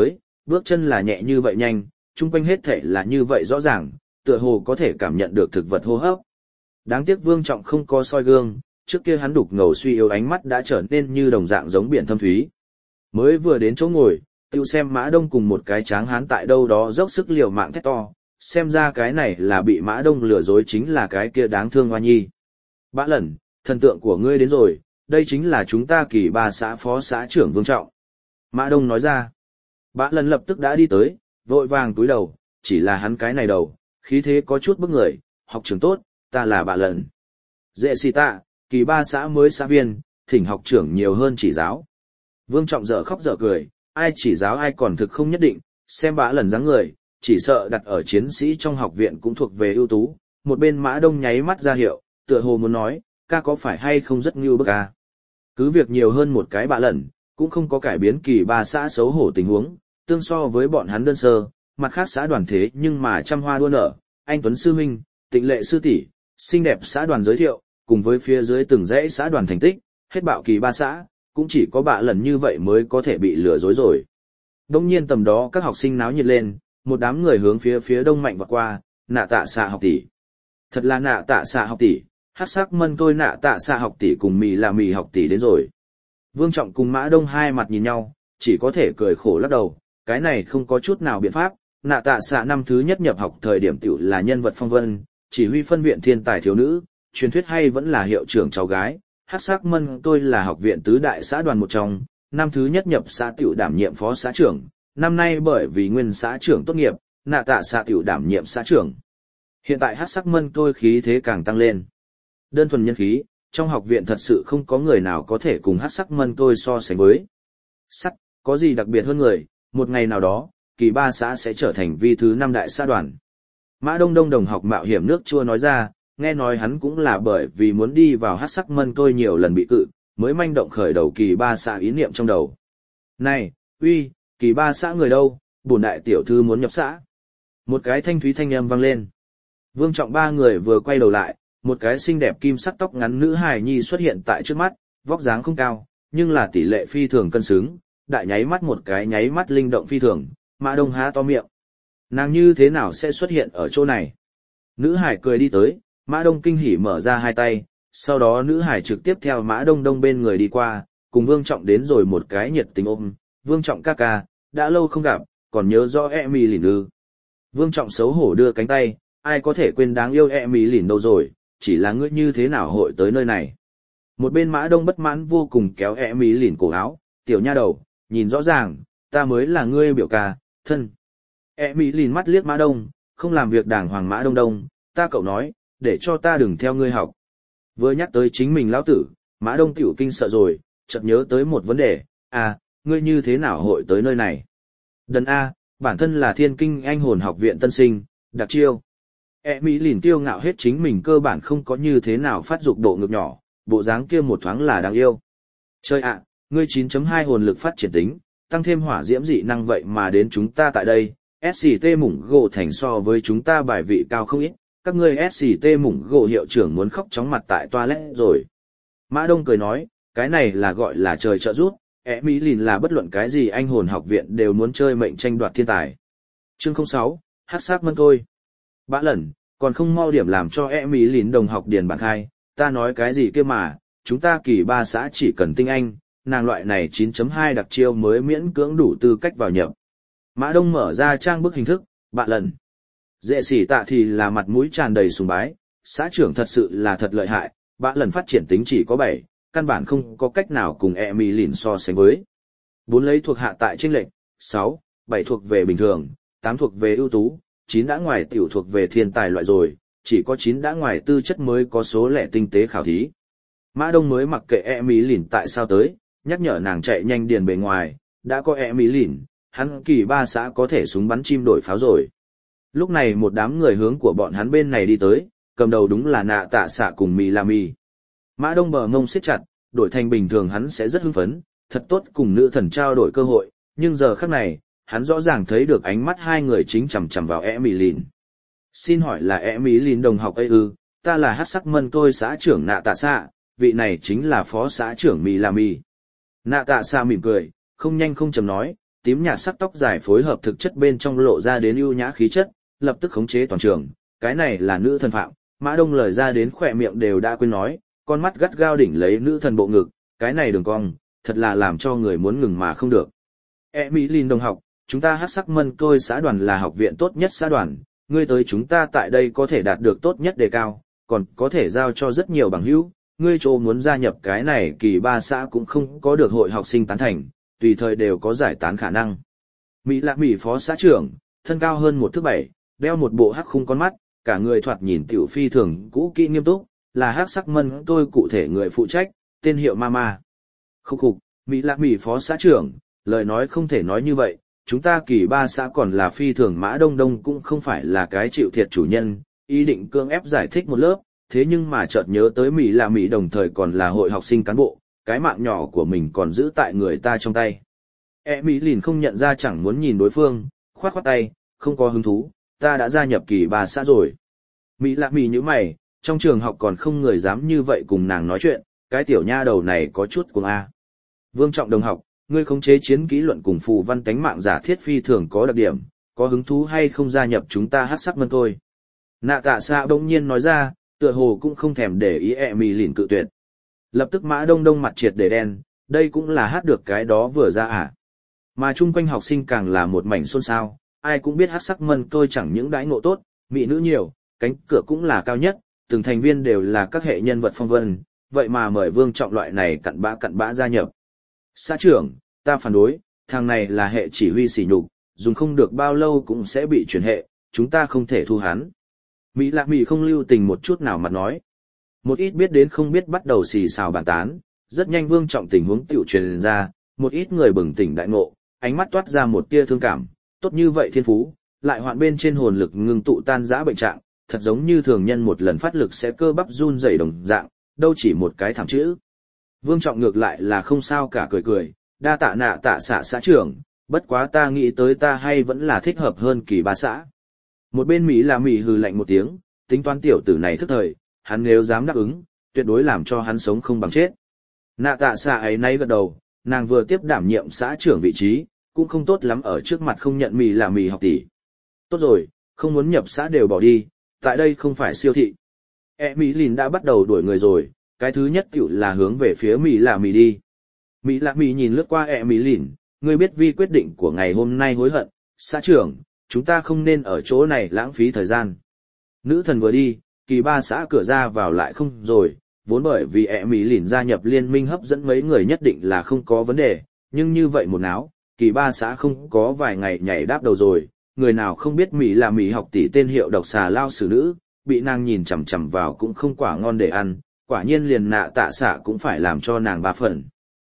bước chân là nhẹ như vậy nhanh, chung quanh hết thể là như vậy rõ ràng, tựa hồ có thể cảm nhận được thực vật hô hấp. Đáng tiếc Vương Trọng không có soi gương, trước kia hắn đục ngầu suy yếu ánh mắt đã trở nên như đồng dạng giống biển thâm thúy. Mới vừa đến chỗ ngồi, tiêu xem Mã Đông cùng một cái tráng hán tại đâu đó dốc sức liều mạng thét to, xem ra cái này là bị Mã Đông lừa dối, chính là cái kia đáng thương Hoa Nhi. Bã Lẩn, thần tượng của ngươi đến rồi, đây chính là chúng ta Kỳ Ba xã phó xã trưởng Vương Trọng. Mã Đông nói ra. Bã Lẩn lập tức đã đi tới, vội vàng túi đầu, chỉ là hắn cái này đầu, khí thế có chút bức người, học trưởng tốt, ta là Bã Lẩn. Dễ xì tạ, Kỳ Ba xã mới xã viên, thỉnh học trưởng nhiều hơn chỉ giáo. Vương Trọng dở khóc dở cười, ai chỉ giáo ai còn thực không nhất định, xem Bã Lẩn dáng người, chỉ sợ đặt ở chiến sĩ trong học viện cũng thuộc về ưu tú. Một bên Mã Đông nháy mắt ra hiệu, tựa hồ muốn nói, ca có phải hay không rất ngưu bức ca. Cứ việc nhiều hơn một cái Bã Lẩn, cũng không có cải biến Kỳ Ba xã xấu hổ tình huống, tương so với bọn hắn đơn sơ, mặt khác xã đoàn thế nhưng mà trăm hoa đua nở, anh Tuấn sư huynh, Tịnh Lệ sư tỷ, xinh đẹp xã đoàn giới thiệu, cùng với phía dưới từng dãy xã đoàn thành tích, hết bạo Kỳ Ba xã, cũng chỉ có Bã Lẩn như vậy mới có thể bị lừa dối rồi. Đông nhiên tầm đó các học sinh náo nhiệt lên, một đám người hướng phía đông mạnh vọt qua, Nạ Tạ xạ học tỷ. Thật là Nạ Tạ xạ học tỷ, hắc sắc mân tôi Nạ Tạ xạ học tỷ cùng mì là mì học tỷ đến rồi. Vương Trọng cùng Mã Đông hai mặt nhìn nhau, chỉ có thể cười khổ lắc đầu, cái này không có chút nào biện pháp. Nạ Tạ xạ năm thứ nhất nhập học thời điểm tiểu là nhân vật phong vân, chỉ huy phân viện thiên tài thiếu nữ, truyền thuyết hay vẫn là hiệu trưởng cháu gái. Hắc sắc mân tôi là học viện tứ đại xã đoàn một trong, năm thứ nhất nhập xã tiểu đảm nhiệm phó xã trưởng, năm nay bởi vì nguyên xã trưởng tốt nghiệp, Nạ Tạ xã tiểu đảm nhiệm xã trưởng. Hiện tại hắc sắc mân tôi khí thế càng tăng lên. Đơn thuần nhân khí, trong học viện thật sự không có người nào có thể cùng hắc sắc mân tôi so sánh với. Sắt, có gì đặc biệt hơn người, một ngày nào đó, Kỳ Ba xã sẽ trở thành vi thứ 5 đại xã đoàn. Mã Đông Đông đồng học mạo hiểm nước chua nói ra, nghe nói hắn cũng là bởi vì muốn đi vào hắc sắc mân tôi nhiều lần bị cự, mới manh động khởi đầu Kỳ Ba xã ý niệm trong đầu. Này, uy, Kỳ Ba xã người đâu, bổn đại tiểu thư muốn nhập xã. Một cái thanh thúy thanh âm vang lên. Vương Trọng ba người vừa quay đầu lại, một cái xinh đẹp kim sắc tóc ngắn nữ hài nhi xuất hiện tại trước mắt, vóc dáng không cao, nhưng là tỷ lệ phi thường cân xứng, đại nháy mắt một cái nháy mắt linh động phi thường. Mã Đông há to miệng. Nàng như thế nào sẽ xuất hiện ở chỗ này? Nữ hải cười đi tới, Mã Đông kinh hỉ mở ra hai tay, sau đó nữ hải trực tiếp theo Mã Đông Đông bên người đi qua, cùng Vương Trọng đến rồi một cái nhiệt tình ôm. Vương Trọng ca ca, đã lâu không gặp, còn nhớ rõ Emily ư? Vương Trọng xấu hổ đưa cánh tay, ai có thể quên đáng yêu Emily đâu rồi, chỉ là ngươi như thế nào hội tới nơi này? Một bên Mã Đông bất mãn vô cùng kéo Emily cổ áo, tiểu nha đầu, nhìn rõ ràng, ta mới là ngươi biểu ca, thân. Emily mắt liếc Mã Đông, không làm việc đàng hoàng Mã Đông Đông, ta cậu nói, để cho ta đừng theo ngươi học. Vừa nhắc tới chính mình lão tử, Mã Đông tiểu kinh sợ rồi, chợt nhớ tới một vấn đề, ngươi như thế nào hội tới nơi này? Đần A, bản thân là Thiên Kinh Anh Hồn học viện tân sinh, đặc chiêu. Emily kiêu ngạo hết chính mình cơ bản không có như thế nào phát dục độ ngực nhỏ, bộ dáng kia một thoáng là đáng yêu. Chơi ạ, ngươi 9.2 hồn lực phát triển tính, tăng thêm hỏa diễm dị năng vậy mà đến chúng ta tại đây, SCT mủng gỗ thành so với chúng ta bài vị cao không ít, các ngươi SCT mủng gỗ hiệu trưởng muốn khóc chóng mặt tại toilet rồi. Mã Đông cười nói, cái này là gọi là trời trợ giúp, Emily là bất luận cái gì anh hồn học viện đều muốn chơi mệnh tranh đoạt thiên tài. Chương 06, hắc sắc mân tôi. Bã Lẩn, còn không mau điểm làm cho Emily đồng học điền bản khai, ta nói cái gì kia mà, chúng ta Kỳ Ba xã chỉ cần tinh anh, nàng loại này 9.2 đặc chiêu mới miễn cưỡng đủ tư cách vào nhập. Mã Đông mở ra trang bức hình thức, Bã Lẩn. Dễ xỉ tạ thì là mặt mũi tràn đầy sùng bái, xã trưởng thật sự là thật lợi hại, Bã Lẩn phát triển tính chỉ có 7, căn bản không có cách nào cùng Emily so sánh với. 4 lấy thuộc hạ tại chênh lệch, 6, 7 thuộc về bình thường, 8 thuộc về ưu tú, 9 đã ngoài tiểu thuộc về thiên tài loại rồi, chỉ có 9 đã ngoài tư chất mới có số lẻ tinh tế khảo thí. Mã Đông mới mặc kệ Emily tại sao tới, nhắc nhở nàng chạy nhanh điền bề ngoài, đã có Emily, hắn Kỳ Ba xã có thể súng bắn chim đổi pháo rồi. Lúc này một đám người hướng của bọn hắn bên này đi tới, cầm đầu đúng là Nạ Tạ xạ cùng Mì La Mì. Mã Đông bờ mông siết chặt, đổi thành bình thường hắn sẽ rất hưng phấn, thật tốt cùng nữ thần trao đổi cơ hội, nhưng giờ khắc này, hắn rõ ràng thấy được ánh mắt hai người chính chằm chằm vào Emily. Xin hỏi là Emily đồng học ấy ư? Ta là hắc sắc mân tôi xã trưởng Nạ Tạ xạ, vị này chính là phó xã trưởng Mì La Mì. Nạ Tạ xạ mỉm cười, không nhanh không chậm nói, tím nhạt sắc tóc dài phối hợp thực chất bên trong lộ ra đến ưu nhã khí chất, lập tức khống chế toàn trường, cái này là nữ thần phạm, Mã Đông lời ra đến khỏe miệng đều đã quên nói, con mắt gắt gao đỉnh lấy nữ thần bộ ngực, cái này đường cong, thật là làm cho người muốn ngừng mà không được. Emily đồng học, chúng ta Hắc Sắc Mân Tôi xã đoàn là học viện tốt nhất xã đoàn, ngươi tới chúng ta tại đây có thể đạt được tốt nhất đề cao, còn có thể giao cho rất nhiều bằng hữu, ngươi chỗ muốn gia nhập cái này kỳ 3 xã cũng không có được hội học sinh tán thành, tùy thời đều có giải tán khả năng. Mỹ Lạc Mỹ phó xã trưởng, thân cao hơn 1m7, đeo một bộ hắc khung con mắt, cả người thoạt nhìn tiểu phi thường cũ kỹ nghiêm túc, là Hắc Sắc Mân Tôi cụ thể người phụ trách, tên hiệu Mama. Khúc khục, Mỹ Lạc Mỹ phó xã trưởng, lời nói không thể nói như vậy, chúng ta kỳ 3 xã còn là phi thường Mã Đông Đông cũng không phải là cái chịu thiệt chủ nhân, ý định cưỡng ép giải thích một lớp, thế nhưng mà chợt nhớ tới Mỹ là Mỹ đồng thời còn là hội học sinh cán bộ, cái mạng nhỏ của mình còn giữ tại người ta trong tay. Mỹ liền không nhận ra chẳng muốn nhìn đối phương, khoát khoát tay, không có hứng thú, ta đã gia nhập kỳ 3 xã rồi. Mỹ lạc Mỹ như mày, trong trường học còn không người dám như vậy cùng nàng nói chuyện, cái tiểu nha đầu này có chút cuồng a. Vương Trọng đồng học, ngươi khống chế chiến kỹ luận cùng phù văn tánh mạng giả thiết phi thường có đặc điểm, có hứng thú hay không gia nhập chúng ta Hắc Sắc Mân Tôi. Nạ Tạ Xạ bỗng nhiên nói ra, tựa hồ cũng không thèm để ý Mì lìn cự tuyệt. Lập tức Mã Đông Đông mặt triệt để đen, đây cũng là hát được cái đó vừa ra à. Mà chung quanh học sinh càng là một mảnh xôn xao, ai cũng biết Hắc Sắc Mân Tôi chẳng những đãi ngộ tốt, mỹ nữ nhiều, cánh cửa cũng là cao nhất, từng thành viên đều là các hệ nhân vật phong vân, vậy mà mời Vương Trọng loại này cặn bã gia nhập. Xã trưởng, ta phản đối, thằng này là hệ chỉ huy sỉ nhục, dùng không được bao lâu cũng sẽ bị chuyển hệ, chúng ta không thể thu hắn. Mỹ Lạc Mỹ không lưu tình một chút nào mặt nói. Một ít biết đến không biết bắt đầu xì xào bàn tán, rất nhanh Vương Trọng tình huống tiểu truyền ra, một ít người bừng tỉnh đại ngộ, ánh mắt toát ra một tia thương cảm, tốt như vậy thiên phú, lại hoạn bên trên hồn lực ngưng tụ tan rã bệnh trạng, thật giống như thường nhân một lần phát lực sẽ cơ bắp run rẩy đồng dạng, đâu chỉ một cái thẳng chữ. Vương Trọng ngược lại là không sao cả cười cười, đa tạ Nạ Tạ Xạ xã trưởng, bất quá ta nghĩ tới ta hay vẫn là thích hợp hơn kỳ 3 xã. Một bên Mỹ là Mỹ hừ lạnh một tiếng, tính toán tiểu tử này thức thời, hắn nếu dám đáp ứng, tuyệt đối làm cho hắn sống không bằng chết. Nạ Tạ Xạ ấy nay gật đầu, nàng vừa tiếp đảm nhiệm xã trưởng vị trí, cũng không tốt lắm ở trước mặt không nhận Mỹ là Mỹ học tỷ. Tốt rồi, không muốn nhập xã đều bỏ đi, tại đây không phải siêu thị. Mỹ Lìn đã bắt đầu đuổi người rồi, cái thứ nhất tiểu là hướng về phía Mỹ là Mỹ đi. Mỹ là Mỹ nhìn lướt qua Mỹ Lìn, ngươi biết vì quyết định của ngày hôm nay hối hận, xã trưởng, chúng ta không nên ở chỗ này lãng phí thời gian. Nữ thần vừa đi, kỳ 3 xã cửa ra vào lại không rồi, vốn bởi vì Mỹ Lìn gia nhập liên minh hấp dẫn mấy người nhất định là không có vấn đề, nhưng như vậy một náo, kỳ 3 xã không có vài ngày nhảy đáp đầu rồi, người nào không biết Mỹ là Mỹ học tỷ tên hiệu độc xà lao xử nữ, bị nàng nhìn chằm chằm vào cũng không quả ngon để ăn, quả nhiên liền Nạ Tạ Xạ cũng phải làm cho nàng 3 phần.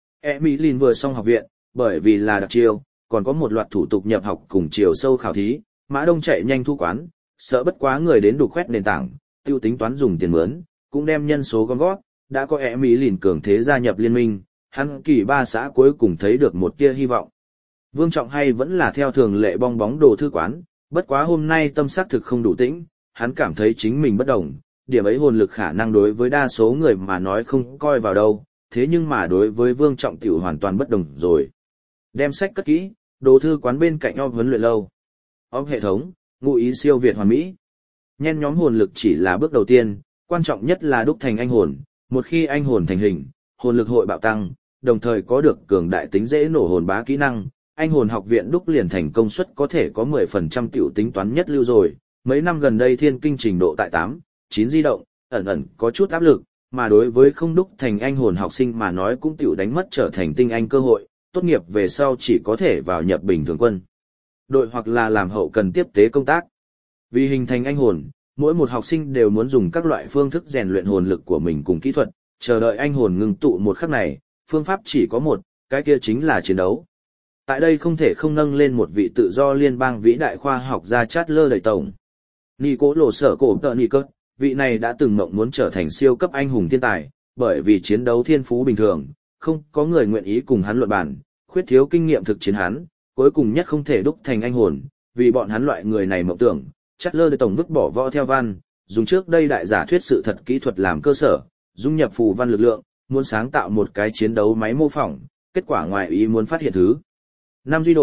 Mỹ Lìn vừa xong học viện, bởi vì là đặc chiêu, còn có một loạt thủ tục nhập học cùng chiều sâu khảo thí, Mã Đông chạy nhanh thu quán, sợ bất quá người đến đục khoét nền tảng, tiêu tính toán dùng tiền mướn, cũng đem nhân số gom gót, đã có Mỹ Lìn cường thế gia nhập liên minh, hắn kỳ 3 xã cuối cùng thấy được một tia hy vọng. Vương Trọng hay vẫn là theo thường lệ bong bóng đồ thư quán, bất quá hôm nay tâm xác thực không đủ tĩnh, hắn cảm thấy chính mình bất đồng, điểm ấy hồn lực khả năng đối với đa số người mà nói không coi vào đâu, thế nhưng mà đối với Vương Trọng tiểu hoàn toàn bất đồng rồi. Đem sách cất kỹ, đồ thư quán bên cạnh huấn luyện lâu. Hệ thống, ngụ ý siêu việt hoàn mỹ. Nhen nhóm hồn lực chỉ là bước đầu tiên, quan trọng nhất là đúc thành anh hồn, một khi anh hồn thành hình, hồn lực hội bạo tăng, đồng thời có được cường đại tính dễ nổ hồn bá kỹ năng, anh hồn học viện đúc liền thành công suất có thể có 10% tiểu tính toán nhất lưu rồi. Mấy năm gần đây thiên kinh trình độ tại 8, 9 di động, ẩn có chút áp lực, mà đối với không đúc thành anh hồn học sinh mà nói cũng tiểu đánh mất trở thành tinh anh cơ hội, tốt nghiệp về sau chỉ có thể vào nhập bình thường quân đội hoặc là làm hậu cần tiếp tế công tác. Vì hình thành anh hồn, mỗi một học sinh đều muốn dùng các loại phương thức rèn luyện hồn lực của mình cùng kỹ thuật, chờ đợi anh hồn ngưng tụ một khắc này, phương pháp chỉ có một, cái kia chính là chiến đấu. Tại đây không thể không nâng lên một vị tự do liên bang vĩ đại khoa học gia Chatler đầy tổng. Nico lộ sở cổ tợ Nico, vị này đã từng mộng muốn trở thành siêu cấp anh hùng thiên tài, bởi vì chiến đấu thiên phú bình thường, không có người nguyện ý cùng hắn luận bàn, khuyết thiếu kinh nghiệm thực chiến hắn, cuối cùng nhất không thể đúc thành anh hồn, vì bọn hắn loại người này mộng tưởng, Chatler đầy tổng vứt bỏ võ theo văn, dùng trước đây đại giả thuyết sự thật kỹ thuật làm cơ sở, dung nhập phù văn lực lượng, muốn sáng tạo một cái chiến đấu máy mô phỏng, kết quả ngoài ý muốn phát hiện thứ. 5 duy độ,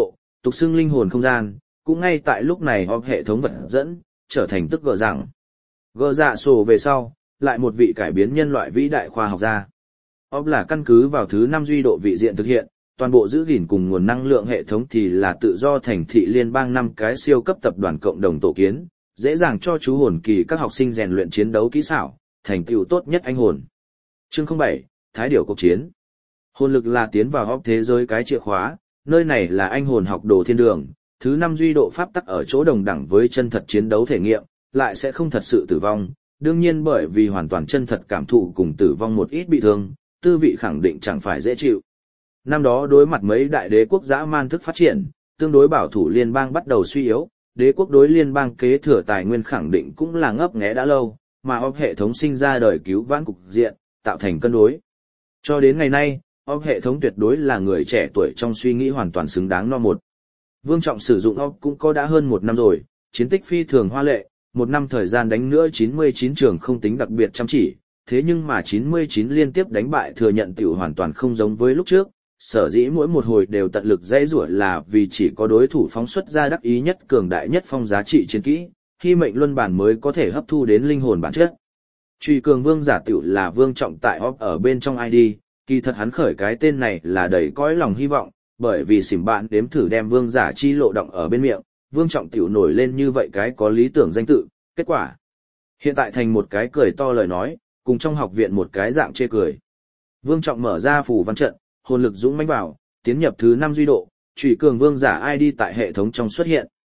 tục xưng linh hồn không gian, cũng ngay tại lúc này họp hệ thống vật dẫn, trở thành tức gờ rằng. Gờ dạ sổ về sau, lại một vị cải biến nhân loại vĩ đại khoa học gia. Họp là căn cứ vào thứ 5 duy độ vị diện thực hiện, toàn bộ giữ gìn cùng nguồn năng lượng hệ thống thì là tự do thành thị liên bang 5 cái siêu cấp tập đoàn cộng đồng tổ kiến, dễ dàng cho chú hồn kỳ các học sinh rèn luyện chiến đấu kỹ xảo, thành tựu tốt nhất anh hồn. Chương 07, Thái điểu cuộc chiến. Hồn lực là tiến vào họp thế giới cái chìa khóa, nơi này là anh hồn học đồ thiên đường, thứ 5 duy độ pháp tắc ở chỗ đồng đẳng với chân thật chiến đấu thể nghiệm, lại sẽ không thật sự tử vong, đương nhiên bởi vì hoàn toàn chân thật cảm thụ cùng tử vong một ít bị thương, tư vị khẳng định chẳng phải dễ chịu. Năm đó đối mặt mấy đại đế quốc dã man thức phát triển, tương đối bảo thủ liên bang bắt đầu suy yếu, đế quốc đối liên bang kế thừa tài nguyên khẳng định cũng là ngấp nghé đã lâu, mà họp hệ thống sinh ra đời cứu vãn cục diện, tạo thành cân đối. Cho đến ngày nay, họp hệ thống tuyệt đối là người trẻ tuổi trong suy nghĩ hoàn toàn xứng đáng no một. Vương Trọng sử dụng họp cũng có đã hơn 1 năm rồi, chiến tích phi thường hoa lệ, 1 năm thời gian đánh nữa 99 trường không tính đặc biệt chăm chỉ, thế nhưng mà 99 liên tiếp đánh bại thừa nhận tiểu hoàn toàn không giống với lúc trước, sở dĩ mỗi một hồi đều tận lực dãy rủa là vì chỉ có đối thủ phóng xuất ra đắc ý nhất cường đại nhất phong giá trị chiến kỹ, khi mệnh luân bản mới có thể hấp thu đến linh hồn bản chất. Truy cường vương giả tiểu là Vương Trọng tại họp ở bên trong ID, kỳ thật hắn khởi cái tên này là đầy cõi lòng hy vọng, bởi vì xỉm bạn đếm thử đem vương giả chi lộ động ở bên miệng, Vương Trọng tiểu nổi lên như vậy cái có lý tưởng danh tự, kết quả hiện tại thành một cái cười to lời nói, cùng trong học viện một cái dạng chê cười. Vương Trọng mở ra phù văn trận, hồn lực dũng mãnh vào, tiến nhập thứ 5 duy độ, truy cường vương giả ID tại hệ thống trong xuất hiện.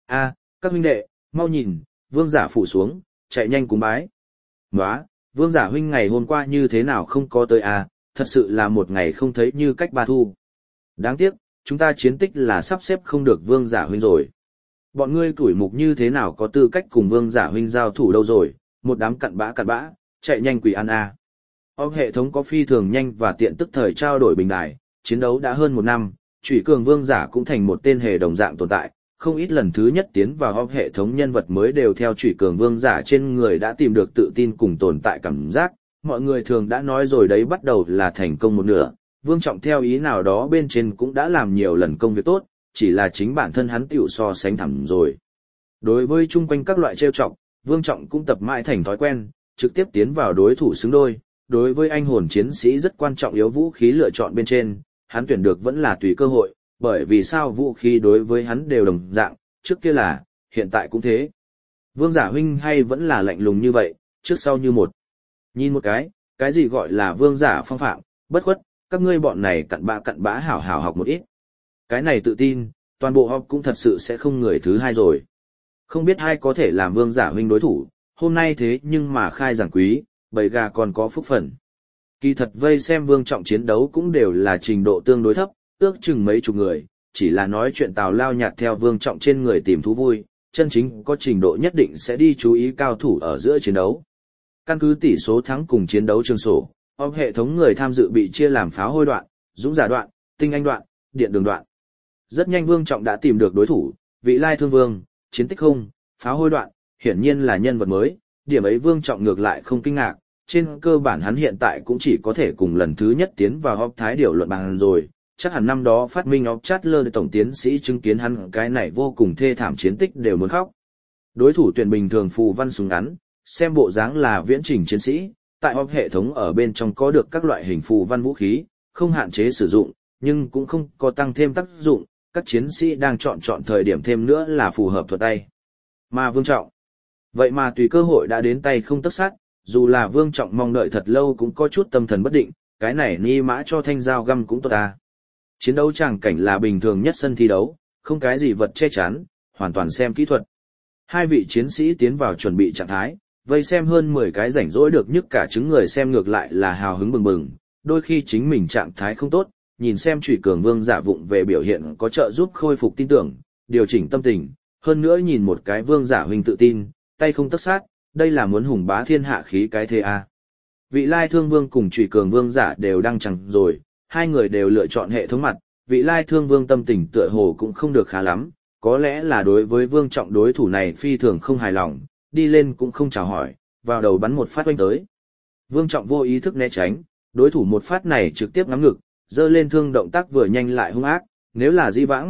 Các huynh đệ, mau nhìn, vương giả phủ xuống, chạy nhanh cúng bái. Nóa, vương giả huynh ngày hôm qua như thế nào không có tới thật sự là một ngày không thấy như cách 3 thu. Đáng tiếc, chúng ta chiến tích là sắp xếp không được vương giả huynh rồi. Bọn ngươi tuổi mục như thế nào có tư cách cùng vương giả huynh giao thủ đâu rồi, một đám cặn bã, chạy nhanh quỷ ăn Họp hệ thống có phi thường nhanh và tiện tức thời trao đổi bình đài, chiến đấu đã hơn 1 năm, Chủy cường vương giả cũng thành một tên hề đồng dạng tồn tại, không ít lần thứ nhất tiến vào họp hệ thống nhân vật mới đều theo Chủy cường vương giả trên người đã tìm được tự tin cùng tồn tại cảm giác, mọi người thường đã nói rồi đấy, bắt đầu là thành công một nửa, Vương Trọng theo ý nào đó bên trên cũng đã làm nhiều lần công việc tốt, chỉ là chính bản thân hắn tiểu so sánh thẳm rồi. Đối với chung quanh các loại trêu chọc, Vương Trọng cũng tập mãi thành thói quen, trực tiếp tiến vào đối thủ xứng đôi. Đối với anh hồn chiến sĩ rất quan trọng yếu vũ khí lựa chọn bên trên, hắn tuyển được vẫn là tùy cơ hội, bởi vì sao vũ khí đối với hắn đều đồng dạng, trước kia là, hiện tại cũng thế. Vương giả huynh hay vẫn là lạnh lùng như vậy, trước sau như một. Nhìn một cái gì gọi là vương giả phong phạm, bất khuất, các ngươi bọn này cặn bã hảo hảo học một ít. Cái này tự tin, toàn bộ họp cũng thật sự sẽ không người thứ hai rồi. Không biết ai có thể làm vương giả huynh đối thủ, hôm nay thế nhưng mà khai giảng quý, bầy gà còn có phúc phần. Kỳ thật vây xem Vương Trọng chiến đấu cũng đều là trình độ tương đối thấp, ước chừng mấy chục người, chỉ là nói chuyện tào lao nhạt theo Vương Trọng trên người tìm thú vui, chân chính có trình độ nhất định sẽ đi chú ý cao thủ ở giữa chiến đấu. Căn cứ tỷ số thắng cùng chiến đấu trường sổ, họp hệ thống người tham dự bị chia làm pháo hôi đoạn, dũng giả đoạn, tinh anh đoạn, điện đường đoạn. Rất nhanh Vương Trọng đã tìm được đối thủ, Vị Lai Thương Vương, chiến tích không, pháo hôi đoạn, hiển nhiên là nhân vật mới, điểm ấy Vương Trọng ngược lại không kinh ngạc, trên cơ bản hắn hiện tại cũng chỉ có thể cùng lần thứ nhất tiến vào họp thái điểu luận bàn rồi, chắc hẳn năm đó phát minh họp chát lơ tổng tiến sĩ chứng kiến hắn cái này vô cùng thê thảm chiến tích đều muốn khóc. Đối thủ tuyển bình thường phù văn súng ngắn, xem bộ dáng là viễn trình chiến sĩ, tại họp hệ thống ở bên trong có được các loại hình phù văn vũ khí, không hạn chế sử dụng, nhưng cũng không có tăng thêm tác dụng, các chiến sĩ đang chọn thời điểm thêm nữa là phù hợp thuật tay. Mà Vương Trọng, vậy mà tùy cơ hội đã đến tay không tất sát, dù là Vương Trọng mong đợi thật lâu cũng có chút tâm thần bất định, cái này ni mã cho thanh dao găm cũng tốt ta. Chiến đấu tràng cảnh là bình thường nhất sân thi đấu, không cái gì vật che chắn, hoàn toàn xem kỹ thuật. Hai vị chiến sĩ tiến vào chuẩn bị trạng thái, vây xem hơn 10 cái rảnh rỗi được nhức cả trứng người xem ngược lại là hào hứng bừng bừng, đôi khi chính mình trạng thái không tốt, nhìn xem Chủy cường vương giả vụng về biểu hiện có trợ giúp khôi phục tin tưởng, điều chỉnh tâm tình, hơn nữa nhìn một cái vương giả huynh tự tin, tay không tất sát, đây là muốn hùng bá thiên hạ khí cái thế a. Vị Lai Thương Vương cùng Chủy cường vương giả đều đang chẳng rồi, hai người đều lựa chọn hệ thống mặt, Vị Lai Thương Vương tâm tình tựa hồ cũng không được khá lắm, có lẽ là đối với Vương Trọng đối thủ này phi thường không hài lòng, đi lên cũng không chào hỏi, vào đầu bắn một phát oanh tới. Vương Trọng vô ý thức né tránh, đối thủ một phát này trực tiếp ngắm ngực, giơ lên thương động tác vừa nhanh lại hung ác, nếu là di vãng,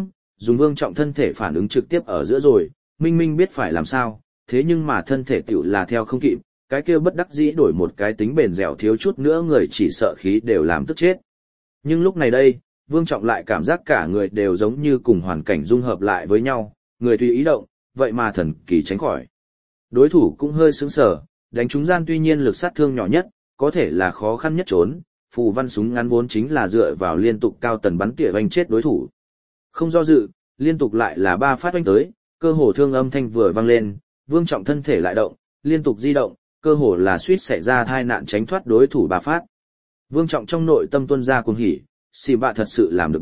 dùng Vương Trọng thân thể phản ứng trực tiếp ở giữa rồi, Minh Minh biết phải làm sao, thế nhưng mà thân thể tiểu là theo không kịp, cái kia bất đắc dĩ đổi một cái tính bền dẻo thiếu chút nữa người chỉ sợ khí đều làm tức chết. Nhưng lúc này đây, Vương Trọng lại cảm giác cả người đều giống như cùng hoàn cảnh dung hợp lại với nhau, người tùy ý động, vậy mà thần kỳ tránh khỏi. Đối thủ cũng hơi sững sờ, đánh trúng gian tuy nhiên lực sát thương nhỏ nhất, có thể là khó khăn nhất trốn, phù văn súng ngắn vốn chính là dựa vào liên tục cao tần bắn tỉa oanh chết đối thủ. Không do dự, liên tục lại là 3 phát oanh tới, cơ hồ thương âm thanh vừa vang lên, Vương Trọng thân thể lại động, liên tục di động, cơ hồ là suýt xảy ra tai nạn tránh thoát đối thủ 3 phát. Vương Trọng trong nội tâm tuôn ra cuồng hỉ, xì bạ thật sự làm được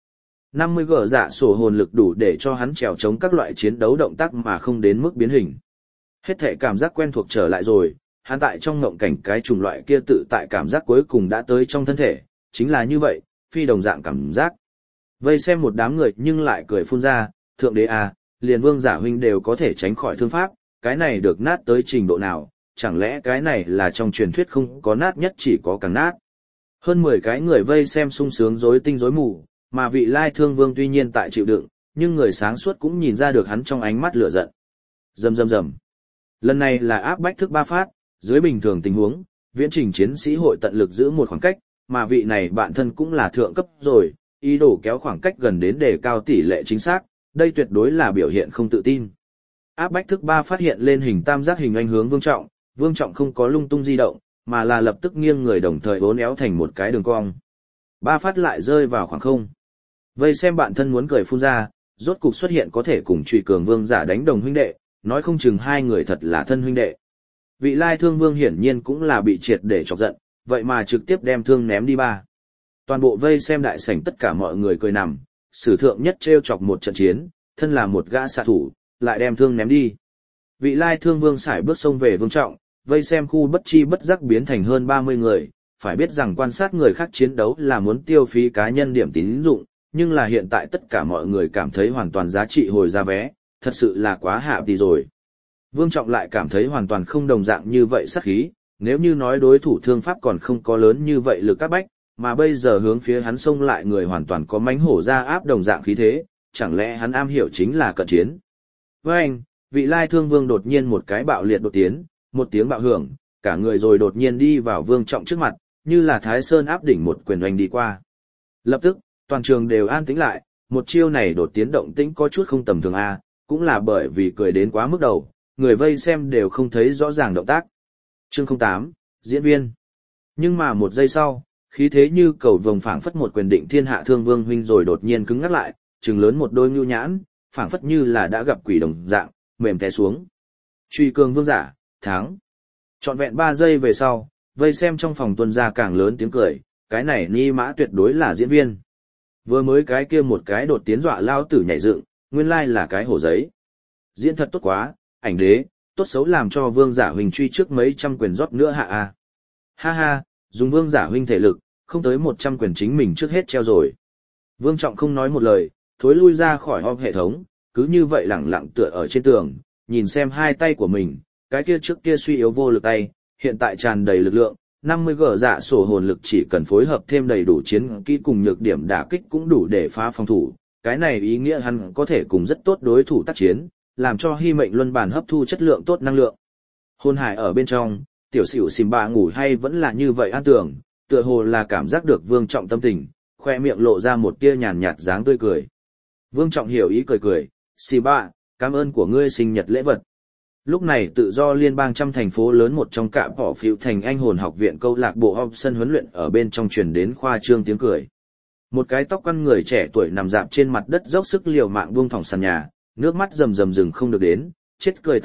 50 gở dạ sổ hồn lực đủ để cho hắn trèo chống các loại chiến đấu động tác mà không đến mức biến hình. Hết thể cảm giác quen thuộc trở lại rồi, hắn tại trong ngộng cảnh cái chủng loại kia tự tại cảm giác cuối cùng đã tới trong thân thể, chính là như vậy, phi đồng dạng cảm giác. Vây xem một đám người nhưng lại cười phun ra, thượng đế à, liền Vương Giả huynh đều có thể tránh khỏi thương pháp, cái này được nát tới trình độ nào, chẳng lẽ cái này là trong truyền thuyết không có nát nhất chỉ có càng nát. Hơn 10 cái người vây xem sung sướng rối tinh rối mù, mà vị Lai Thương Vương tuy nhiên tại chịu đựng, nhưng người sáng suốt cũng nhìn ra được hắn trong ánh mắt lửa giận. Rầm rầm rầm. Lần này là áp bách thức 3 phát, dưới bình thường tình huống, viễn trình chiến sĩ hội tận lực giữ một khoảng cách, mà vị này bạn thân cũng là thượng cấp rồi, ý đồ kéo khoảng cách gần đến để cao tỷ lệ chính xác, đây tuyệt đối là biểu hiện không tự tin. Áp bách thức 3 phát hiện lên hình tam giác hình anh hướng Vương Trọng không có lung tung di động, mà là lập tức nghiêng người đồng thời uốn éo thành một cái đường cong. 3 phát lại rơi vào khoảng không. Vây xem bạn thân muốn cười phun ra, rốt cục xuất hiện có thể cùng Trụy Cường Vương Giả đánh đồng huynh đệ, nói không chừng hai người thật là thân huynh đệ. Vị Lai Thương Vương hiển nhiên cũng là bị triệt để chọc giận, vậy mà trực tiếp đem thương ném đi 3. Toàn bộ vây xem đại sảnh tất cả mọi người cười nằm, sử thượng nhất trêu chọc một trận chiến, thân là một gã xạ thủ, lại đem thương ném đi. Vị Lai Thương Vương sải bước xông về Vương Trọng, vây xem khu bất chi bất giác biến thành hơn 30 người, phải biết rằng quan sát người khác chiến đấu là muốn tiêu phí cá nhân điểm tín dụng, nhưng là hiện tại tất cả mọi người cảm thấy hoàn toàn giá trị hồi ra vé, thật sự là quá hạ đi rồi. Vương Trọng lại cảm thấy hoàn toàn không đồng dạng như vậy sát khí, nếu như nói đối thủ thương pháp còn không có lớn như vậy lực các bách, mà bây giờ hướng phía hắn xông lại người hoàn toàn có mánh hổ ra áp đồng dạng khí thế, chẳng lẽ hắn am hiểu chính là cận chiến. Với anh, vị Lai Thương Vương đột nhiên một cái bạo liệt đột tiến, một tiếng bạo hưởng, cả người rồi đột nhiên đi vào Vương Trọng trước mặt, như là Thái Sơn áp đỉnh một quyền oanh đi qua. Lập tức, toàn trường đều an tĩnh lại, một chiêu này đột tiến động tĩnh có chút không tầm thường a, cũng là bởi vì cười đến quá mức đầu, người vây xem đều không thấy rõ ràng động tác. Chương 08, diễn viên. Nhưng mà một giây sau, khí thế như cầu vồng phảng phất một quyền định thiên hạ Thương Vương huynh rồi đột nhiên cứng ngắc lại, trừng lớn một đôi nhu nhãn, phảng phất như là đã gặp quỷ đồng dạng, mềm té xuống. Truy Cường Vương Giả, thắng. Trọn vẹn 3 giây về sau, vây xem trong phòng tuần ra càng lớn tiếng cười, cái này Ni Mã tuyệt đối là diễn viên. Vừa mới cái kia một cái đột tiến dọa lao tử nhảy dựng, nguyên lai là cái hổ giấy. Diễn thật tốt quá, ảnh đế, tốt xấu làm cho Vương Giả huynh truy trước mấy trăm quyền rót nữa hạ a. Ha ha, dùng Vương Giả huynh thể lực, không tới 100 quyền chính mình trước hết treo rồi. Vương Trọng không nói một lời, thối lui ra khỏi họp hệ thống, cứ như vậy lẳng lặng tựa ở trên tường, nhìn xem hai tay của mình, cái kia trước kia suy yếu vô lực tay, hiện tại tràn đầy lực lượng, 50 gở dạ sổ hồn lực chỉ cần phối hợp thêm đầy đủ chiến kỹ cùng nhược điểm đả kích cũng đủ để phá phòng thủ, cái này ý nghĩa hắn có thể cùng rất tốt đối thủ tác chiến, làm cho hy mệnh luân bản hấp thu chất lượng tốt năng lượng. Hồn hải ở bên trong, tiểu xỉu xìm bà ngủ hay vẫn là như vậy an tưởng, tựa hồ là cảm giác được Vương Trọng tâm tình, khoe miệng lộ ra một tia nhàn nhạt dáng tươi cười. Vương Trọng hiểu ý cười cười, xìm bà, cảm ơn của ngươi sinh nhật lễ vật. Lúc này tự do liên bang trăm thành phố lớn một trong cạm bỏ phiếu thành anh hồn học viện câu lạc bộ học sân huấn luyện ở bên trong truyền đến khoa trương tiếng cười. Một cái tóc quăn người trẻ tuổi nằm dạp trên mặt đất dốc sức liều mạng buông thòng sàn nhà, nước mắt rầm rầm rừng không được đến, chết cười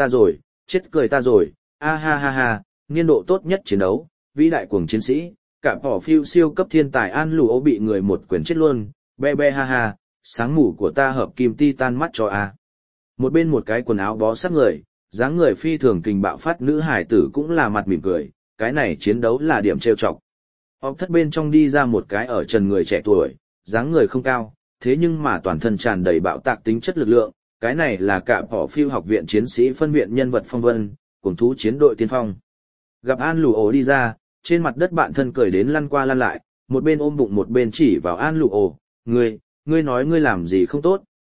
ta rồi, a ha ha ha, niên độ tốt nhất chiến đấu, vĩ đại cuồng chiến sĩ, cạm bỏ phiếu siêu cấp thiên tài An Lù Ô bị người một quyền chết luôn, be be ha ha, sáng mù của ta hợp kim titan mắt cho a. Một bên một cái quần áo bó sát người, dáng người phi thường kình bạo phát nữ hải tử cũng là mặt mỉm cười, cái này chiến đấu là điểm trêu chọc. Họp thất bên trong đi ra một cái ở trần người trẻ tuổi, dáng người không cao, thế nhưng mà toàn thân tràn đầy bạo tạc tính chất lực lượng, cái này là cạm bỏ phiêu học viện chiến sĩ phân viện nhân vật phong vân, cùng thú chiến đội tiên phong. Gặp An Lù Ổ đi ra, trên mặt đất bạn thân cười đến lăn qua lăn lại, một bên ôm bụng một bên chỉ vào An Lù Ổ, ngươi nói ngươi làm gì không tốt,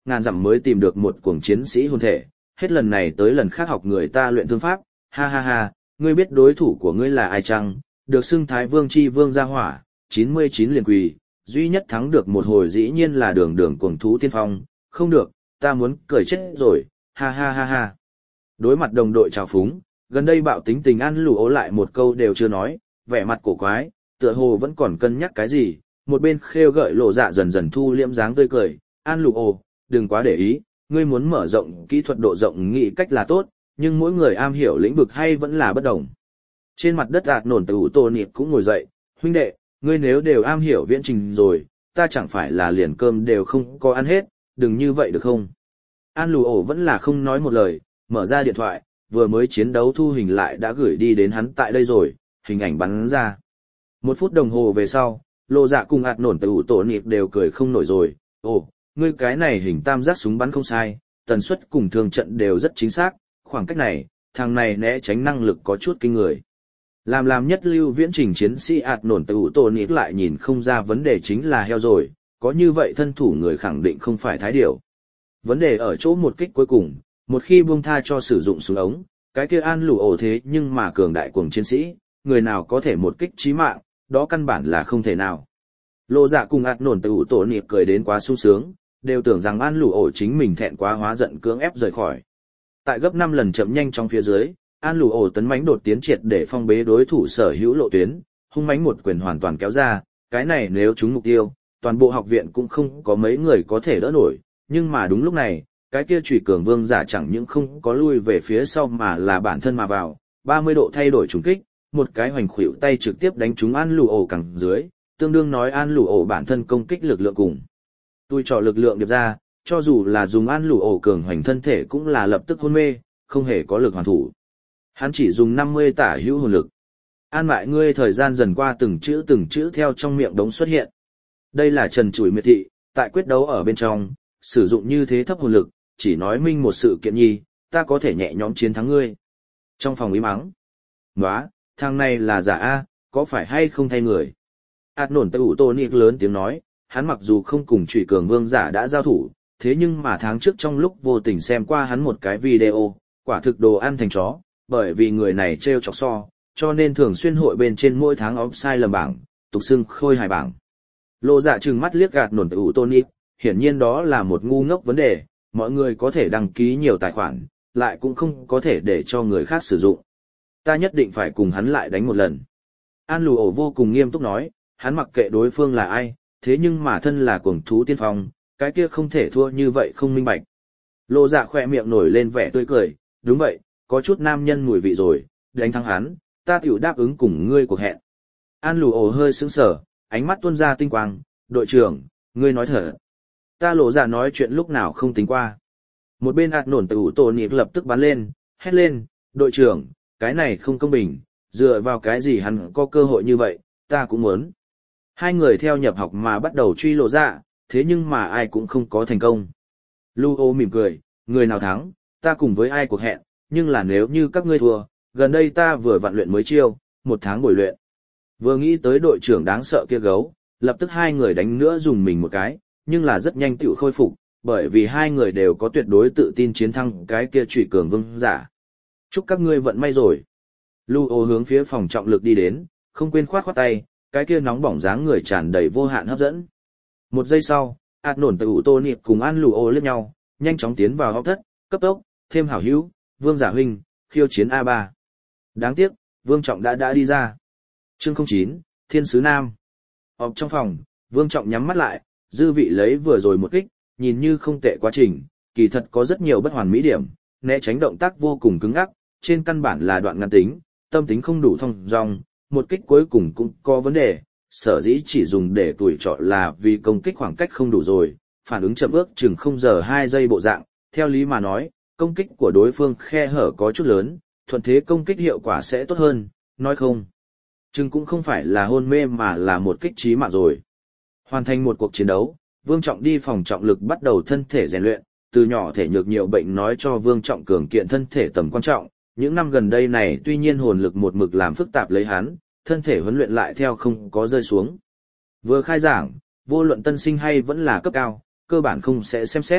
ngàn dặm mới tìm được một cuồng chiến sĩ hồn thể, hết lần này tới lần khác học người ta luyện thương pháp, ha ha ha, ngươi biết đối thủ của ngươi là ai chăng, được xưng Thái Vương chi vương gia hỏa, 99 liền quỳ, duy nhất thắng được một hồi dĩ nhiên là đường đường cuồng thú tiên phong, không được, ta muốn cười chết rồi, ha ha ha ha. Đối mặt đồng đội trào phúng, gần đây bạo tính tình An Lù Ố lại một câu đều chưa nói, vẻ mặt cổ quái, tựa hồ vẫn còn cân nhắc cái gì, một bên khêu gợi lộ dạ dần dần thu liễm dáng tươi cười, An Lù Ố, đừng quá để ý, ngươi muốn mở rộng kỹ thuật độ rộng nghĩ cách là tốt, nhưng mỗi người am hiểu lĩnh vực hay vẫn là bất đồng. Trên mặt đất ạt nổn từ Tô Niệm cũng ngồi dậy, huynh đệ, ngươi nếu đều am hiểu viễn trình rồi, ta chẳng phải là liền cơm đều không có ăn hết, đừng như vậy được không? An Lù Ổ vẫn là không nói một lời, mở ra điện thoại, vừa mới chiến đấu thu hình lại đã gửi đi đến hắn tại đây rồi, hình ảnh bắn ra. 1 phút đồng hồ về sau, Lộ Dạ cùng ạt nổn từ Tổ Niệm đều cười không nổi rồi, ồ, ngươi cái này hình tam giác súng bắn không sai, tần suất cùng thường trận đều rất chính xác, khoảng cách này, thằng này né tránh năng lực có chút kinh người. Làm nhất lưu viễn trình chiến sĩ ạt nổn từ Tổ Niệm lại nhìn không ra vấn đề chính là heo rồi, có như vậy thân thủ người khẳng định không phải thái điểu. Vấn đề ở chỗ một kích cuối cùng, một khi buông tha cho sử dụng súng ống, cái kia An Lù Ổ thế nhưng mà cường đại cuồng chiến sĩ, người nào có thể một kích chí mạng, đó căn bản là không thể nào. Lộ Dạ cùng ạt nổn từ Tổ Niệm cười đến quá sung sướng, đều tưởng rằng An Lù Ổ chính mình thẹn quá hóa giận cưỡng ép rời khỏi. Tại gấp 5 lần chậm nhanh trong phía dưới, An Lù Ổ tấn mãnh đột tiến triệt để phong bế đối thủ sở hữu lộ tuyến, hung mãnh một quyền hoàn toàn kéo ra, cái này nếu trúng mục tiêu, toàn bộ học viện cũng không có mấy người có thể đỡ nổi, nhưng mà đúng lúc này, cái kia Chủy Cường Vương giả chẳng những không có lui về phía sau mà là bản thân mà vào, 30 độ thay đổi trùng kích, một cái hoành khuỷu tay trực tiếp đánh trúng An Lù Ổ cẳng dưới, tương đương nói An Lù Ổ bản thân công kích lực lượng cùng tôi trò lực lượng điệp ra, cho dù là dùng An Lù Ổ cường hoành thân thể cũng là lập tức hôn mê, không hề có lực hoàn thủ. Hắn chỉ dùng 50 tả hữu hồn lực. An mại ngươi thời gian dần qua từng chữ theo trong miệng đống xuất hiện. Đây là trần trụi miệt thị, tại quyết đấu ở bên trong, sử dụng như thế thấp hồn lực, chỉ nói minh một sự kiện nhi, ta có thể nhẹ nhõm chiến thắng ngươi. Trong phòng ý mắng. Nóa, thằng này là giả A, có phải hay không thay người? Át nổn tây ủ tô niệm lớn tiếng nói, hắn mặc dù không cùng Chủy Cường Vương giả đã giao thủ, thế nhưng mà tháng trước trong lúc vô tình xem qua hắn một cái video, quả thực đồ ăn thành chó, bởi vì người này trêu chọc so, cho nên thường xuyên hội bên trên mỗi tháng offside lầm bảng, tục xưng khôi hài bảng. Lộ Dạ trừng mắt liếc gạt nổn tây ủ tô niệm, hiển nhiên đó là một ngu ngốc vấn đề, mọi người có thể đăng ký nhiều tài khoản, lại cũng không có thể để cho người khác sử dụng. Ta nhất định phải cùng hắn lại đánh một lần. An Lù Ổ vô cùng nghiêm túc nói, hắn mặc kệ đối phương là ai, thế nhưng mà thân là cuồng thú tiên phong, cái kia không thể thua như vậy không minh bạch. Lộ Dạ khỏe miệng nổi lên vẻ tươi cười, đúng vậy, có chút nam nhân mùi vị rồi, đánh thắng hắn, ta tiểu đáp ứng cùng ngươi cuộc hẹn. An Lù Ổ hơi sững sờ, ánh mắt tuôn ra tinh quang, đội trưởng, ngươi nói thật. Ta Lộ Dạ nói chuyện lúc nào không tính qua. Một bên ạt nổn từ Tổ Niệm lập tức bắn lên, hét lên, đội trưởng, cái này không công bình, dựa vào cái gì hắn có cơ hội như vậy, ta cũng muốn. Hai người theo nhập học mà bắt đầu truy Lộ Dạ, thế nhưng mà ai cũng không có thành công. Lu ô mỉm cười, người nào thắng, ta cùng với ai cuộc hẹn, nhưng là nếu như các ngươi thua, gần đây ta vừa vặn luyện mới chiêu, 1 tháng bồi luyện. Vừa nghĩ tới đội trưởng đáng sợ kia gấu, lập tức hai người đánh nữa dùng mình một cái, nhưng là rất nhanh tựu khôi phục, bởi vì hai người đều có tuyệt đối tự tin chiến thắng cái kia Chủy Cường Vương giả. Chúc các ngươi vận may rồi. Lu ô hướng phía phòng trọng lực đi đến, không quên khoát tay, cái kia nóng bỏng dáng người tràn đầy vô hạn hấp dẫn. 1 giây sau, ạt nổn từ Tô Niệm cùng An Lù Ô liếc nhau, nhanh chóng tiến vào học thất, cấp tốc, thêm hảo hữu, Vương giả huynh, khiêu chiến A3. Đáng tiếc, Vương Trọng đã đi ra. Chương 09, Thiên sứ Nam. Họp trong phòng, Vương Trọng nhắm mắt lại, dư vị lấy vừa rồi một kích, nhìn như không tệ quá trình, kỳ thật có rất nhiều bất hoàn mỹ điểm, né tránh động tác vô cùng cứng ngắc, trên căn bản là đoạn ngắn tính, tâm tính không đủ thông dong, một kích cuối cùng cũng có vấn đề, sở dĩ chỉ dùng để tuổi trọ là vì công kích khoảng cách không đủ rồi, phản ứng chậm ước chừng 0 giờ 2 giây bộ dạng, theo lý mà nói, công kích của đối phương khe hở có chút lớn, thuận thế công kích hiệu quả sẽ tốt hơn, nói không. Chừng cũng không phải là hôn mê mà là một kích chí mạng rồi. Hoàn thành một cuộc chiến đấu, Vương Trọng đi phòng trọng lực bắt đầu thân thể rèn luyện, từ nhỏ thể nhược nhiều bệnh nói cho Vương Trọng cường kiện thân thể tầm quan trọng, những năm gần đây này tuy nhiên hồn lực một mực làm phức tạp lấy hắn, thân thể huấn luyện lại theo không có rơi xuống. Vừa khai giảng, vô luận tân sinh hay vẫn là cấp cao, cơ bản không sẽ xem xét,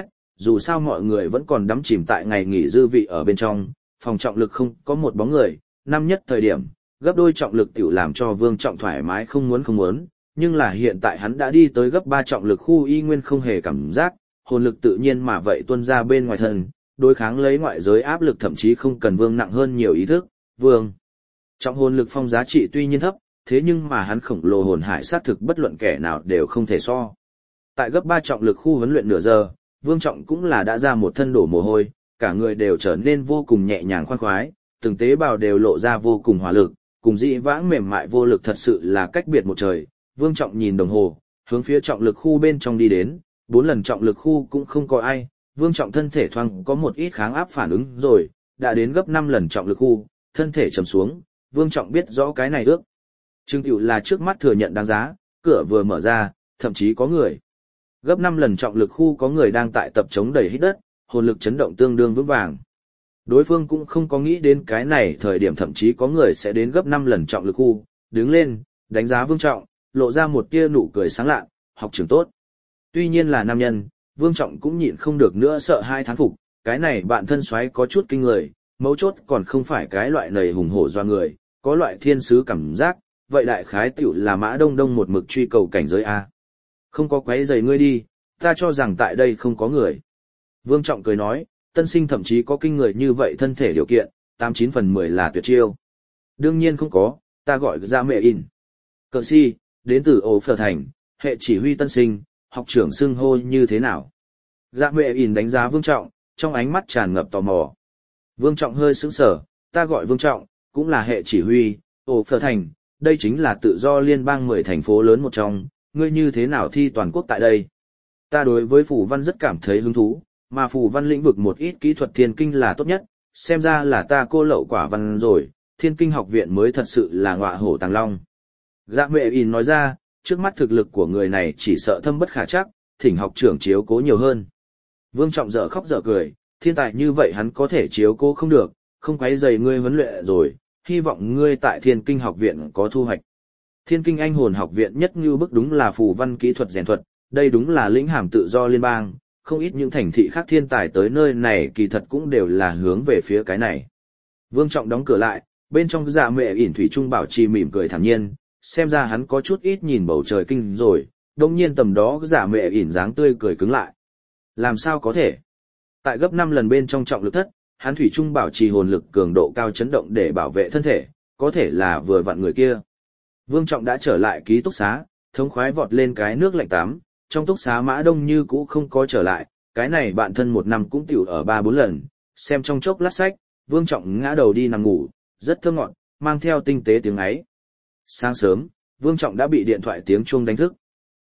dù sao mọi người vẫn còn đắm chìm tại ngày nghỉ dư vị ở bên trong, phòng trọng lực không có một bóng người, năm nhất thời điểm, gấp đôi trọng lực tiểu làm cho Vương Trọng thoải mái không muốn, nhưng là hiện tại hắn đã đi tới gấp 3 trọng lực khu y nguyên không hề cảm giác, hồn lực tự nhiên mà vậy tuôn ra bên ngoài thân, đối kháng lấy ngoại giới áp lực thậm chí không cần Vương nặng hơn nhiều ý thức, Vương Trọng hồn lực phong giá trị tuy nhiên thấp, thế nhưng mà hắn khổng lồ hồn hải sát thực bất luận kẻ nào đều không thể so. Tại gấp 3 trọng lực khu huấn luyện nửa giờ, Vương Trọng cũng là đã ra một thân đổ mồ hôi, cả người đều trở nên vô cùng nhẹ nhàng khoan khoái, từng tế bào đều lộ ra vô cùng hỏa lực, cùng dĩ vãng mềm mại vô lực thật sự là cách biệt một trời. Vương Trọng nhìn đồng hồ, hướng phía trọng lực khu bên trong đi đến, 4 lần trọng lực khu cũng không có ai, Vương Trọng thân thể thoáng có một ít kháng áp phản ứng rồi, đã đến gấp 5 lần trọng lực khu, thân thể trầm xuống, Vương Trọng biết rõ cái này ước chừng tiểu là trước mắt thừa nhận đáng giá, cửa vừa mở ra, thậm chí có người. Gấp 5 lần trọng lực khu có người đang tại tập chống đẩy hít đất, hồn lực chấn động tương đương vững vàng. Đối phương cũng không có nghĩ đến cái này thời điểm thậm chí có người sẽ đến gấp 5 lần trọng lực khu, đứng lên, đánh giá Vương Trọng, lộ ra một tia nụ cười sáng lạ, học trưởng tốt. Tuy nhiên là nam nhân, Vương Trọng cũng nhịn không được nữa sợ hai thán phục, cái này bạn thân xoáy có chút kinh người, mấu chốt còn không phải cái loại nầy hùng hổ doa người, có loại thiên sứ cảm giác, vậy đại khái tiểu là Mã Đông Đông một mực truy cầu cảnh giới A. Không có quấy rầy ngươi đi, ta cho rằng tại đây không có người. Vương Trọng cười nói, tân sinh thậm chí có kinh người như vậy thân thể điều kiện, 89 phần 10 là tuyệt chiêu. Đương nhiên không có, ta gọi ra mẹ in. Cờ si, đến từ ổ phở thành, hệ chỉ huy tân sinh, học trưởng xưng hô như thế nào? Dạ mẹ in đánh giá Vương Trọng, trong ánh mắt tràn ngập tò mò. Vương Trọng hơi sững sờ, ta gọi Vương Trọng, cũng là hệ chỉ huy, ổ phở thành, đây chính là tự do liên bang 10 thành phố lớn một trong, ngươi như thế nào thi toàn quốc tại đây? Ta đối với phù văn rất cảm thấy hứng thú, mà phù văn lĩnh vực một ít kỹ thuật thiên kinh là tốt nhất, xem ra là ta cô lậu quả văn rồi, thiên kinh học viện mới thật sự là ngọa hổ tàng long. Dạ mẹ in nói ra, trước mắt thực lực của người này chỉ sợ thâm bất khả chắc, thỉnh học trưởng chiếu cố nhiều hơn. Vương Trọng dở khóc dở cười, thiên tài như vậy hắn có thể chiếu cố không được, không quấy rầy ngươi huấn luyện rồi, hy vọng ngươi tại thiên kinh học viện có thu hoạch. Thiên kinh anh hồn học viện nhất như bức đúng là phù văn kỹ thuật rèn thuật, đây đúng là lĩnh hàm tự do liên bang, không ít những thành thị khác thiên tài tới nơi này kỳ thật cũng đều là hướng về phía cái này. Vương Trọng đóng cửa lại, bên trong dạ mẹ ỉn thủy trung bảo trì mỉm cười thản nhiên, xem ra hắn có chút ít nhìn bầu trời kinh rồi, đồng nhiên tầm đó dạ mẹ ỉn dáng tươi cười cứng lại. Làm sao có thể? Tại gấp 5 lần bên trong trọng lực thất, hắn thủy trung bảo trì hồn lực cường độ cao chấn động để bảo vệ thân thể, có thể là vừa vặn người kia. Vương Trọng đã trở lại ký túc xá, thống khoái vọt lên cái nước lạnh tắm, trong túc xá Mã Đông như cũ không có trở lại, cái này bạn thân một năm cũng tiểu ở 3-4 lần, xem trong chốc lát sách, Vương Trọng ngã đầu đi nằm ngủ, rất thơ ngọt, mang theo tinh tế tiếng ấy. Sáng sớm, Vương Trọng đã bị điện thoại tiếng chuông đánh thức.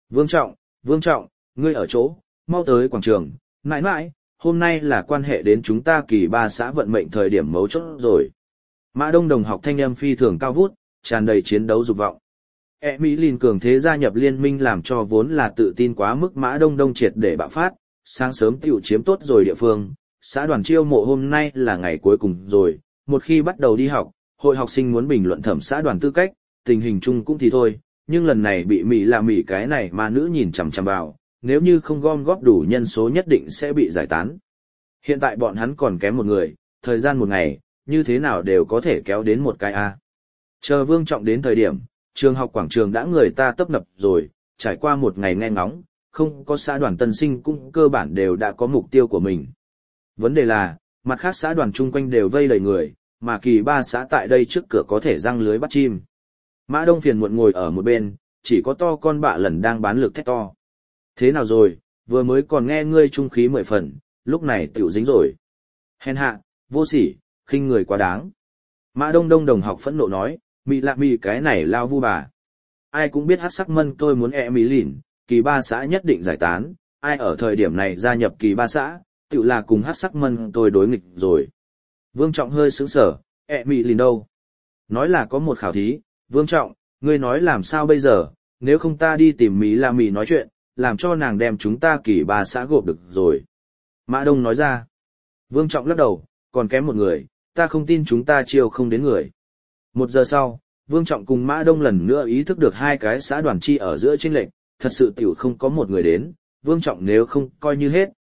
Vương Trọng, ngươi ở chỗ, mau tới quảng trường, mãi mãi, hôm nay là quan hệ đến chúng ta kỳ 3 xã vận mệnh thời điểm mấu chốt rồi. Mã Đông đồng học thanh âm phi thường cao vút, tràn đầy chiến đấu dục vọng. Mỹ cường thế gia nhập liên minh làm cho vốn là tự tin quá mức Mã Đông triệt để bạo phát, sáng sớm tiểu chiếm tốt rồi địa phương, xã đoàn chiêu mộ hôm nay là ngày cuối cùng rồi, một khi bắt đầu đi học, hội học sinh muốn bình luận thẩm xã đoàn tư cách, tình hình chung cũng thì thôi, nhưng lần này bị Mỹ cái này mà nữ nhìn chằm chằm vào, nếu như không gom góp đủ nhân số nhất định sẽ bị giải tán. Hiện tại bọn hắn còn kém một người, thời gian một ngày, như thế nào đều có thể kéo đến một cái A. Chờ Vương Trọng đến thời điểm, trường học quảng trường đã người ta tấp nập rồi, trải qua một ngày nghe ngóng, không có xã đoàn tân sinh cũng cơ bản đều đã có mục tiêu của mình. Vấn đề là, mặt khác xã đoàn chung quanh đều vây đầy người, mà kỳ 3 xã tại đây trước cửa có thể răng lưới bắt chim. Mã Đông phiền muộn ngồi ở một bên, chỉ có to con bạ lần đang bán lực thét to. Thế nào rồi, vừa mới còn nghe ngươi trung khí 10 phần, lúc này tiểu dính rồi. Hèn hạ, vô sỉ, khinh người quá đáng. Mã Đông đồng học phẫn nộ nói, Mỹ cái này lao vu bà. Ai cũng biết hắc sắc mân tôi muốn Mỹ lìn, kỳ 3 xã nhất định giải tán, ai ở thời điểm này gia nhập kỳ 3 xã, tự là cùng hắc sắc mân tôi đối nghịch rồi. Vương Trọng hơi sững sờ, Mỹ lìn đâu? Nói là có một khảo thí, Vương Trọng, ngươi nói làm sao bây giờ, nếu không ta đi tìm Mỹ nói chuyện, làm cho nàng đem chúng ta kỳ 3 xã gộp được rồi. Mã Đông nói ra. Vương Trọng lắc đầu, còn kém một người, ta không tin chúng ta chiêu không đến người. 1 giờ sau, Vương Trọng cùng Mã Đông lần nữa ý thức được hai cái xã đoàn chi ở giữa chênh lệch, thật sự tiểu không có một người đến, Vương Trọng nếu không coi như hết,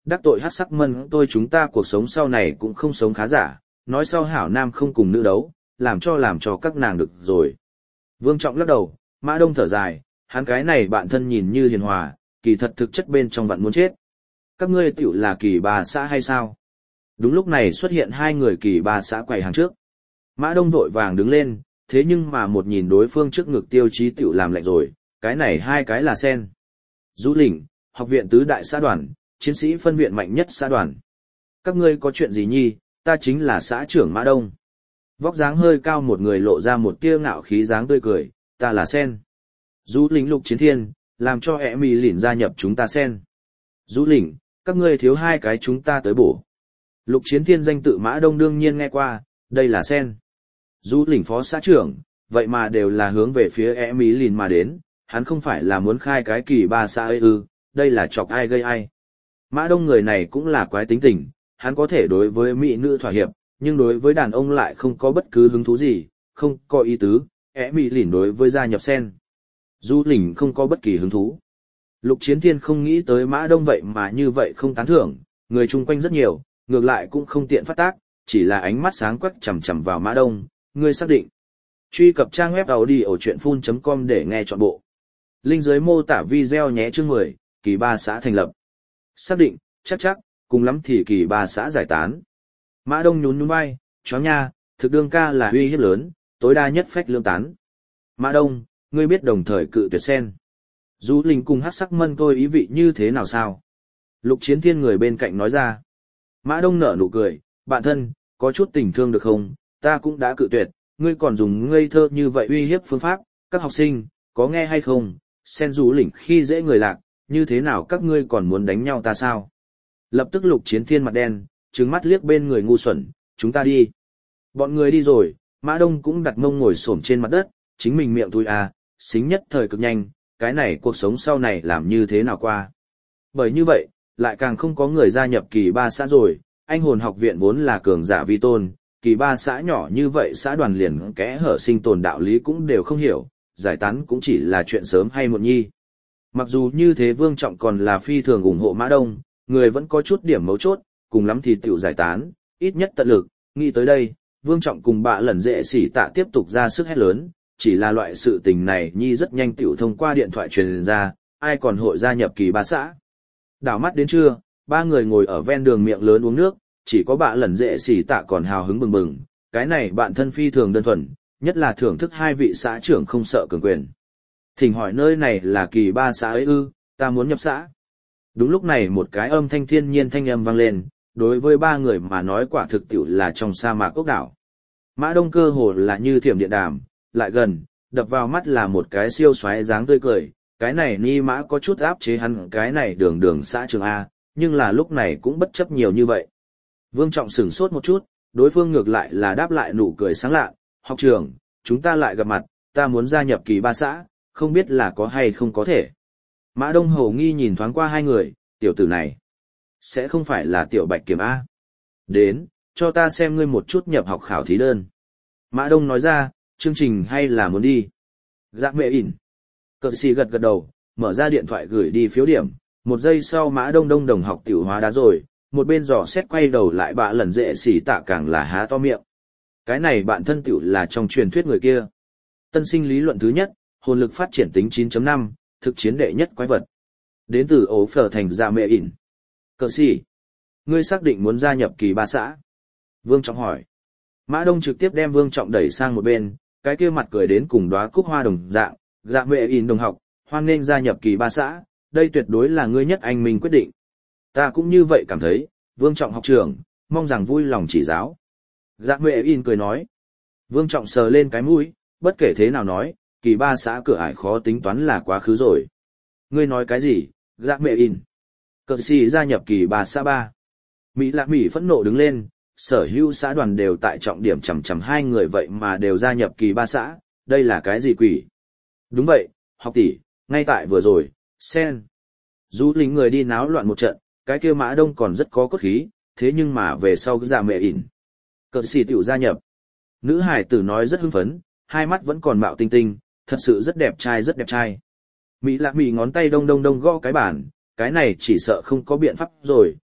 đắc tội hắc sắc mân tôi chúng ta cuộc sống sau này cũng không sống khá giả, nói sau hảo nam không cùng nữ đấu, làm cho các nàng được rồi. Vương Trọng lắc đầu, Mã Đông thở dài, hắn cái này bạn thân nhìn như hiền hòa, kỳ thật thực chất bên trong vặn muốn chết. Các ngươi tiểu là kỳ bà xã hay sao? Đúng lúc này xuất hiện hai người kỳ bà xã quầy hàng trước. Mã Đông vội vàng đứng lên, thế nhưng mà một nhìn đối phương trước ngực Tiêu Chí tiểu làm lạnh rồi, cái này hai cái là sen. Du Lĩnh, học viện tứ đại xã đoàn, chiến sĩ phân viện mạnh nhất xã đoàn. Các ngươi có chuyện gì nhi, ta chính là xã trưởng Mã Đông. Vóc dáng hơi cao một người lộ ra một tia ngạo khí dáng tươi cười, ta là sen. Du Lĩnh Lục Chiến Thiên, làm cho ẻ mì lỉn gia nhập chúng ta sen. Du Lĩnh, các ngươi thiếu hai cái chúng ta tới bổ. Lục Chiến Thiên danh tự Mã Đông đương nhiên nghe qua, đây là sen. Du Lĩnh phó xã trưởng, vậy mà đều là hướng về phía ẻ mì lỉn mà đến, hắn không phải là muốn khai cái kỳ ba xã ấy ư, đây là chọc ai gây ai. Mã Đông người này cũng là quái tính tình, hắn có thể đối với mỹ nữ thỏa hiệp, nhưng đối với đàn ông lại không có bất cứ hứng thú gì, không có ý tứ, ẻ mì lỉn đối với gia nhập sen. Du Lĩnh không có bất kỳ hứng thú. Lục Chiến Thiên không nghĩ tới Mã Đông vậy mà như vậy không tán thưởng, người chung quanh rất nhiều, ngược lại cũng không tiện phát tác, chỉ là ánh mắt sáng quắc chằm chằm vào Mã Đông, ngươi xác định. Truy cập trang web audiochuyenphun.com để nghe trọn bộ. Link dưới mô tả video nhé. Chương 10, kỳ ba xã thành lập. Xác định, chắc, cùng lắm thì kỳ ba xã giải tán. Mã Đông nhún vai, chó nha, thực đương ca là uy hiếp lớn, tối đa nhất phách lương tán. Mã Đông, ngươi biết đồng thời cự tuyệt sen. Du Lĩnh cùng hắc sắc mân tôi ý vị như thế nào sao? Lục Chiến Thiên người bên cạnh nói ra. Mã Đông nở nụ cười, bạn thân, có chút tình thương được không? Ta cũng đã cự tuyệt, ngươi còn dùng ngây thơ như vậy uy hiếp phương pháp, các học sinh, có nghe hay không? Sen Du Lĩnh khi dễ người lạc, như thế nào các ngươi còn muốn đánh nhau ta sao? Lập tức Lục Chiến Thiên mặt đen, trừng mắt liếc bên người ngu xuẩn, chúng ta đi. Bọn người đi rồi, Mã Đông cũng đặt mông ngồi xổm trên mặt đất, chính mình miệng thui à, xính nhất thời cực nhanh, cái này cuộc sống sau này làm như thế nào qua. Bởi như vậy, lại càng không có người gia nhập kỳ ba xã rồi, anh hồn học viện vốn là cường giả vi tôn, kỳ ba xã nhỏ như vậy xã đoàn liền kẽ hở sinh tồn đạo lý cũng đều không hiểu, giải tán cũng chỉ là chuyện sớm hay muộn nhi. Mặc dù như thế Vương Trọng còn là phi thường ủng hộ Mã Đông, người vẫn có chút điểm mấu chốt, cùng lắm thì tiểu giải tán, ít nhất tận lực, nghĩ tới đây, Vương Trọng cùng bạ lẩn dễ xỉ tạ tiếp tục ra sức hét lớn, chỉ là loại sự tình này nhi rất nhanh tiểu thông qua điện thoại truyền ra, ai còn hội gia nhập kỳ ba xã. Đảo mắt đến trưa, ba người ngồi ở ven đường miệng lớn uống nước, chỉ có bạ lẩn dễ xỉ tạ còn hào hứng bừng bừng, cái này bạn thân phi thường đơn thuần, nhất là thưởng thức hai vị xã trưởng không sợ cường quyền. Thỉnh hỏi nơi này là kỳ ba xã ấy ư, ta muốn nhập xã. Đúng lúc này một cái âm thanh thiên nhiên thanh âm vang lên, đối với ba người mà nói quả thực tiểu là trong sa mạc ốc đảo. Mã Đông cơ hồ là như thiểm điện đàm, lại gần, đập vào mắt là một cái siêu xoáy dáng tươi cười, cái này ni mã có chút áp chế hắn cái này đường xã trường A, nhưng là lúc này cũng bất chấp nhiều như vậy. Vương Trọng sửng sốt một chút, đối phương ngược lại là đáp lại nụ cười sáng lạ, học trưởng, chúng ta lại gặp mặt, ta muốn gia nhập kỳ ba xã, không biết là có hay không có thể. Mã Đông hầu nghi nhìn thoáng qua hai người, tiểu tử này, sẽ không phải là tiểu Bạch Kiểm A. Đến, cho ta xem ngươi một chút nhập học khảo thí đơn. Mã Đông nói ra, chương trình hay là muốn đi. Giác mẹ ỉn. Cờ xì gật gật đầu, mở ra điện thoại gửi đi phiếu điểm. Một giây sau Mã Đông đồng học tiểu hóa đá rồi, một bên dò xét quay đầu lại bạ lần dễ xỉ tạ càng là há to miệng. Cái này bạn thân tiểu là trong truyền thuyết người kia. Tân sinh lý luận thứ nhất, hồn lực phát triển tính 9.5, thực chiến đệ nhất quái vật. Đến từ ổ phở thành dạ mẹ ỉn. Cờ xì. Ngươi xác định muốn gia nhập kỳ ba xã? Vương Trọng hỏi. Mã Đông trực tiếp đem Vương Trọng đẩy sang một bên, cái kia mặt cười đến cùng đóa cúc hoa đồng dạng, dạ mẹ ỉn đồng học, hoan nghênh gia nhập kỳ ba xã, đây tuyệt đối là ngươi nhất anh mình quyết định. Ta cũng như vậy cảm thấy, Vương Trọng học trưởng, mong rằng vui lòng chỉ giáo. Dạ mẹ ỉn cười nói. Vương Trọng sờ lên cái mũi, bất kể thế nào nói, kỳ ba xã cửa ải khó tính toán là quá khứ rồi. Ngươi nói cái gì, dạ mẹ ỉn? Cờ xì gia nhập kỳ ba xã 3. Mỹ Lạc Mỹ phẫn nộ đứng lên, sở hữu xã đoàn đều tại trọng điểm chằm chằm hai người vậy mà đều gia nhập kỳ ba xã, đây là cái gì quỷ? Đúng vậy, học tỷ, ngay tại vừa rồi, sen. Du Lĩnh người đi náo loạn một trận, cái kia Mã Đông còn rất có cốt khí, thế nhưng mà về sau cái dạ mẹ ỉn. Cờ xì tiểu gia nhập. Nữ hải tử nói rất hưng phấn, hai mắt vẫn còn mạo tinh tinh, thật sự rất đẹp trai rất đẹp trai. Mỹ Lạc Mỹ ngón tay đông gõ cái bàn, cái này chỉ sợ không có biện pháp rồi,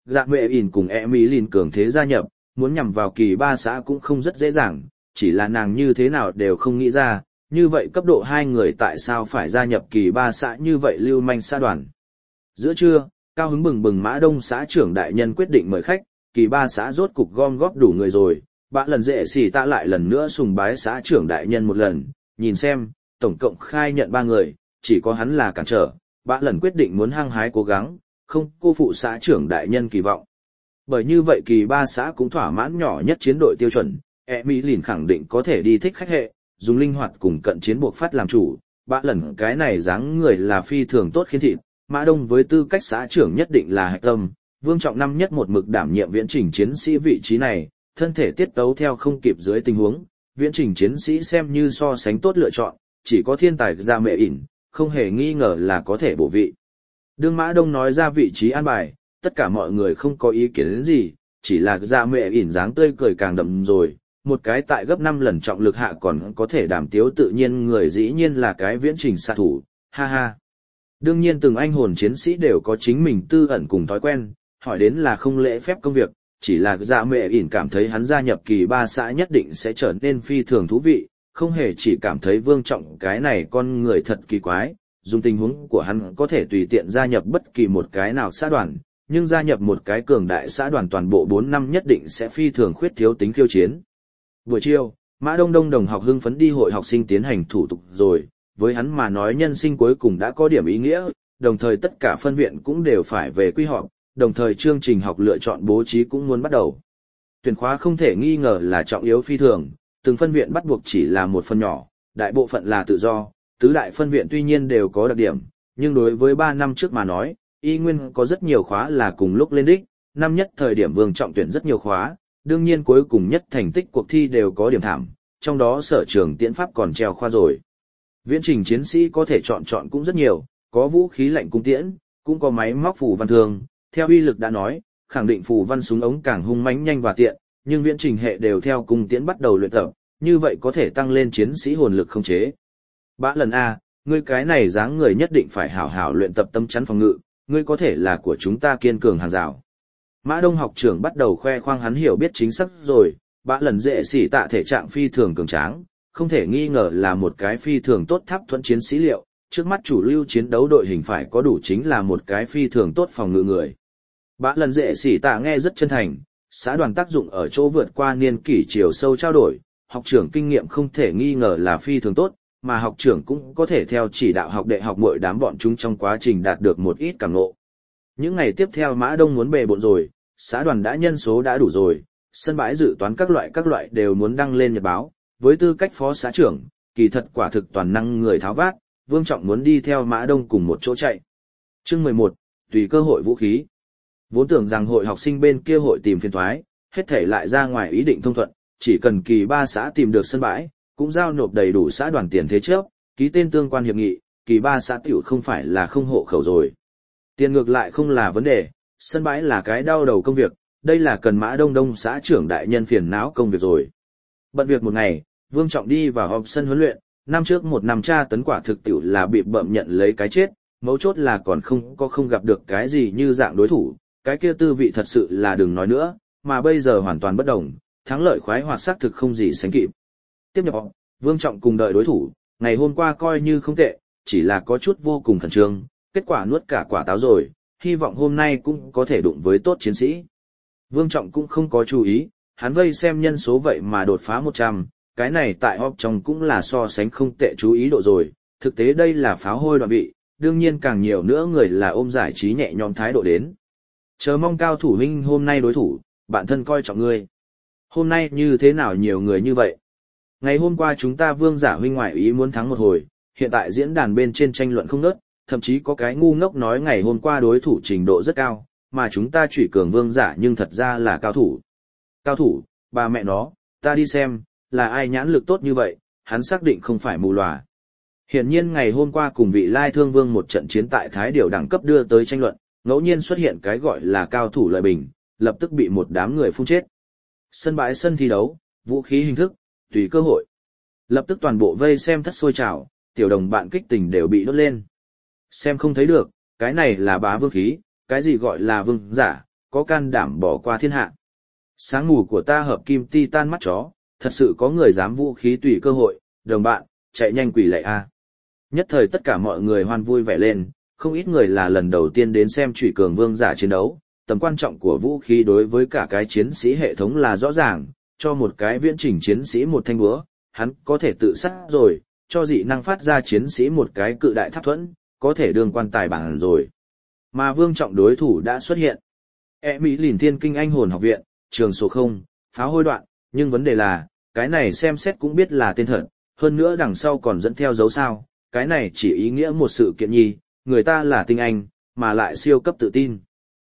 Dạ Mệ ỉn cùng Emilin cường thế gia nhập, muốn nhằm vào kỳ ba xã cũng không rất dễ dàng, chỉ là nàng như thế nào đều không nghĩ ra, như vậy cấp độ 2 người tại sao phải gia nhập kỳ ba xã như vậy lưu manh xã đoàn. Giữa trưa, cao hứng bừng bừng Mã Đông xã trưởng đại nhân quyết định mời khách, kỳ ba xã rốt cục gom góp đủ người rồi, bạ lần dễ xỉ tạ lại lần nữa sùng bái xã trưởng đại nhân một lần, nhìn xem, tổng cộng khai nhận 3 người, chỉ có hắn là cản trở, bạ lần quyết định muốn hăng hái cố gắng, không cô phụ xã trưởng đại nhân kỳ vọng. Bởi như vậy kỳ ba xã cũng thỏa mãn nhỏ nhất chiến đội tiêu chuẩn, Emilin khẳng định có thể đi thích khách hệ, dùng linh hoạt cùng cận chiến buộc phát làm chủ, bạ lần cái này dáng người là phi thường tốt khiến thịt, Mã Đông với tư cách xã trưởng nhất định là hạch tâm, Vương Trọng năm nhất một mực đảm nhiệm viễn trình chiến sĩ vị trí này, thân thể tiết tấu theo không kịp dưới tình huống, viễn trình chiến sĩ xem như so sánh tốt lựa chọn, chỉ có thiên tài Dạ Mệ ỉn, không hề nghi ngờ là có thể bổ vị. Đương Mã Đông nói ra vị trí an bài, tất cả mọi người không có ý kiến gì, chỉ là Dạ Mệ ỉn dáng tươi cười càng đậm rồi, một cái tại gấp 5 lần trọng lực hạ còn có thể đảm tiếu tự nhiên người dĩ nhiên là cái viễn trình xạ thủ, ha ha. Đương nhiên từng anh hồn chiến sĩ đều có chính mình tư ẩn cùng thói quen, hỏi đến là không lễ phép công việc, chỉ là Dạ Mệ ỉn cảm thấy hắn gia nhập kỳ ba xã nhất định sẽ trở nên phi thường thú vị, không hề chỉ cảm thấy Vương Trọng cái này con người thật kỳ quái, dùng tình huống của hắn có thể tùy tiện gia nhập bất kỳ một cái nào xã đoàn, nhưng gia nhập một cái cường đại xã đoàn toàn bộ 4 năm nhất định sẽ phi thường khuyết thiếu tính khiêu chiến. Buổi chiều, Mã Đông Đông đồng học hưng phấn đi hội học sinh tiến hành thủ tục rồi, với hắn mà nói nhân sinh cuối cùng đã có điểm ý nghĩa, đồng thời tất cả phân viện cũng đều phải về quy họp, đồng thời chương trình học lựa chọn bố trí cũng muốn bắt đầu. Tuyển khóa không thể nghi ngờ là trọng yếu phi thường, từng phân viện bắt buộc chỉ là một phần nhỏ, đại bộ phận là tự do, tứ đại phân viện tuy nhiên đều có đặc điểm, nhưng đối với 3 năm trước mà nói, y nguyên có rất nhiều khóa là cùng lúc lên đích, năm nhất thời điểm Vương Trọng tuyển rất nhiều khóa, đương nhiên cuối cùng nhất thành tích cuộc thi đều có điểm thảm, trong đó sở trường tiễn pháp còn treo khoa rồi. Viễn trình chiến sĩ có thể chọn cũng rất nhiều, có vũ khí lạnh cung tiễn, cũng có máy móc phù văn thường, theo uy lực đã nói, khẳng định phù văn súng ống càng hung mãnh nhanh và tiện, nhưng viễn trình hệ đều theo cung tiễn bắt đầu luyện tập, như vậy có thể tăng lên chiến sĩ hồn lực không chế. Bã lần A, ngươi cái này dáng người nhất định phải hảo hảo luyện tập tâm chắn phòng ngự, ngươi có thể là của chúng ta kiên cường hàng rào. Mã Đông học trưởng bắt đầu khoe khoang hắn hiểu biết chính xác rồi, bã lần dễ xỉ tạ thể trạng phi thường cường tráng, không thể nghi ngờ là một cái phi thường tốt tháp thuẫn chiến sĩ liệu, trước mắt chủ lưu chiến đấu đội hình phải có đủ chính là một cái phi thường tốt phòng ngự người. Bã lần dễ xỉ tạ nghe rất chân thành, xã đoàn tác dụng ở chỗ vượt qua niên kỷ chiều sâu trao đổi, học trưởng kinh nghiệm không thể nghi ngờ là phi thường tốt, mà học trưởng cũng có thể theo chỉ đạo học đệ học mỗi đám bọn chúng trong quá trình đạt được một ít cảm ngộ. Những ngày tiếp theo Mã Đông muốn bề bộn rồi, xã đoàn đã nhân số đã đủ rồi, sân bãi dự toán các loại đều muốn đăng lên nhật báo, với tư cách phó xã trưởng, kỳ thật quả thực toàn năng người tháo vát, Vương Trọng muốn đi theo Mã Đông cùng một chỗ chạy. Chương 11, tùy cơ hội vũ khí. Vốn tưởng rằng hội học sinh bên kia hội tìm phiền toái, hết thể lại ra ngoài ý định thông thuận, chỉ cần kỳ 3 xã tìm được sân bãi, cũng giao nộp đầy đủ xã đoàn tiền thế chấp, ký tên tương quan hiệp nghị, kỳ 3 xã tiểu không phải là không hộ khẩu rồi. Tiền ngược lại không là vấn đề, sân bãi là cái đau đầu công việc, đây là cần Mã Đông Đông xã trưởng đại nhân phiền não công việc rồi. Bận việc một ngày, Vương Trọng đi vào họp sân huấn luyện, năm trước một năm tra tấn quả thực tiểu là bị bậm nhận lấy cái chết, mấu chốt là còn không gặp được cái gì như dạng đối thủ, cái kia tư vị thật sự là đừng nói nữa, mà bây giờ hoàn toàn bất đồng, thắng lợi khoái hoạt xác thực không gì sánh kịp. Tiếp nhập họp, Vương Trọng cùng đợi đối thủ, ngày hôm qua coi như không tệ, chỉ là có chút vô cùng khẩn trương, kết quả nuốt cả quả táo rồi, hy vọng hôm nay cũng có thể đụng với tốt chiến sĩ. Vương Trọng cũng không có chú ý, hắn vây xem nhân số vậy mà đột phá 100, cái này tại họp trong cũng là so sánh không tệ chú ý độ rồi, thực tế đây là pháo hôi đoạn vị, đương nhiên càng nhiều nữa người là ôm giải trí nhẹ nhõm thái độ đến. Chờ mong cao thủ huynh hôm nay đối thủ, bản thân coi trọng ngươi. Hôm nay như thế nào nhiều người như vậy? Ngày hôm qua chúng ta Vương giả huynh ngoại ý muốn thắng một hồi, hiện tại diễn đàn bên trên tranh luận không ngớt, thậm chí có cái ngu ngốc nói ngày hôm qua đối thủ trình độ rất cao, mà chúng ta chủy cường Vương giả nhưng thật ra là cao thủ. Cao thủ, bà mẹ nó, ta đi xem, là ai nhãn lực tốt như vậy, hắn xác định không phải mù lòa. Hiển nhiên ngày hôm qua cùng vị Lai Thương Vương một trận chiến tại Thái Điểu đẳng cấp đưa tới tranh luận, ngẫu nhiên xuất hiện cái gọi là cao thủ lợi bình, lập tức bị một đám người phun chết. Sân bãi sân thi đấu, vũ khí hình thức, tùy cơ hội. Lập tức toàn bộ vây xem thất sôi trào, tiểu đồng bạn kích tình đều bị đốt lên. Xem không thấy được, cái này là bá vương khí, cái gì gọi là vương giả, có can đảm bỏ qua thiên hạ. Sáng ngủ của ta hợp kim titan mắt chó, thật sự có người dám vũ khí tùy cơ hội, đồng bạn, chạy nhanh quỷ lạy a. Nhất thời tất cả mọi người hoan vui vẻ lên, không ít người là lần đầu tiên đến xem Chủy Cường Vương giả chiến đấu, tầm quan trọng của vũ khí đối với cả cái chiến sĩ hệ thống là rõ ràng, cho một cái viễn trình chiến sĩ một thanh búa, hắn có thể tự sát rồi, cho dị năng phát ra chiến sĩ một cái cự đại tháp thuẫn, có thể đương quan tài bảng rồi. Mà Vương Trọng đối thủ đã xuất hiện. Mỹ Lìn Thiên Kinh Anh Hồn Học Viện, trường số 0, pháo hôi đoạn, nhưng vấn đề là, cái này xem xét cũng biết là tên thật, hơn nữa đằng sau còn dẫn theo dấu sao, cái này chỉ ý nghĩa một sự kiện nhi, người ta là tinh anh, mà lại siêu cấp tự tin.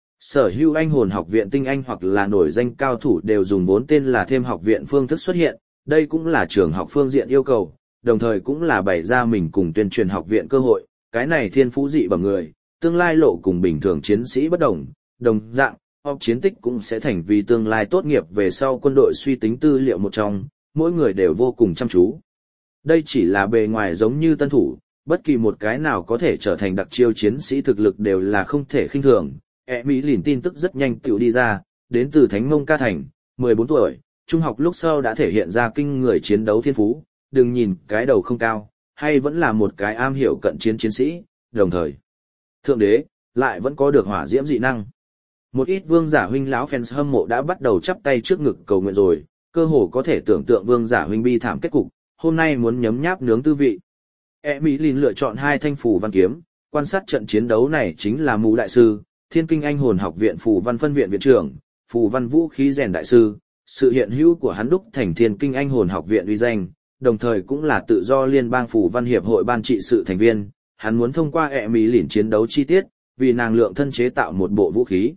Sở hữu anh hồn học viện tinh anh hoặc là nổi danh cao thủ đều dùng vốn tên là thêm học viện phương thức xuất hiện, đây cũng là trường học phương diện yêu cầu, đồng thời cũng là bày ra mình cùng tuyên truyền học viện cơ hội, cái này thiên phú dị bẩm người, tương lai lộ cùng bình thường chiến sĩ bất đồng, đồng dạng, học chiến tích cũng sẽ thành vì tương lai tốt nghiệp về sau quân đội suy tính tư liệu một trong, mỗi người đều vô cùng chăm chú. Đây chỉ là bề ngoài giống như tân thủ, bất kỳ một cái nào có thể trở thành đặc chiêu chiến sĩ thực lực đều là không thể khinh thường. Mỹ Lìn tin tức rất nhanh tiểu đi ra, đến từ Thánh Mông Ca Thành, 14 tuổi, trung học lúc sau đã thể hiện ra kinh người chiến đấu thiên phú, đừng nhìn cái đầu không cao, hay vẫn là một cái am hiểu cận chiến chiến sĩ, đồng thời. Thượng đế, lại vẫn có được hỏa diễm dị năng. Một ít vương giả huynh lão fans hâm mộ đã bắt đầu chắp tay trước ngực cầu nguyện rồi, cơ hồ có thể tưởng tượng vương giả huynh bi thảm kết cục, hôm nay muốn nhấm nháp nướng tư vị. Mỹ Lìn lựa chọn 2 thanh phù văn kiếm, quan sát trận chiến đấu này chính là Mũ đại sư, Thiên Kinh Anh Hồn Học Viện phù văn phân viện viện trưởng, phù văn vũ khí rèn đại sư, sự hiện hữu của hắn đúc thành Thiên Kinh Anh Hồn Học Viện uy danh, đồng thời cũng là tự do liên bang phù văn hiệp hội ban trị sự thành viên, hắn muốn thông qua Mỹ Lìn chiến đấu chi tiết, vì nàng lượng thân chế tạo một bộ vũ khí.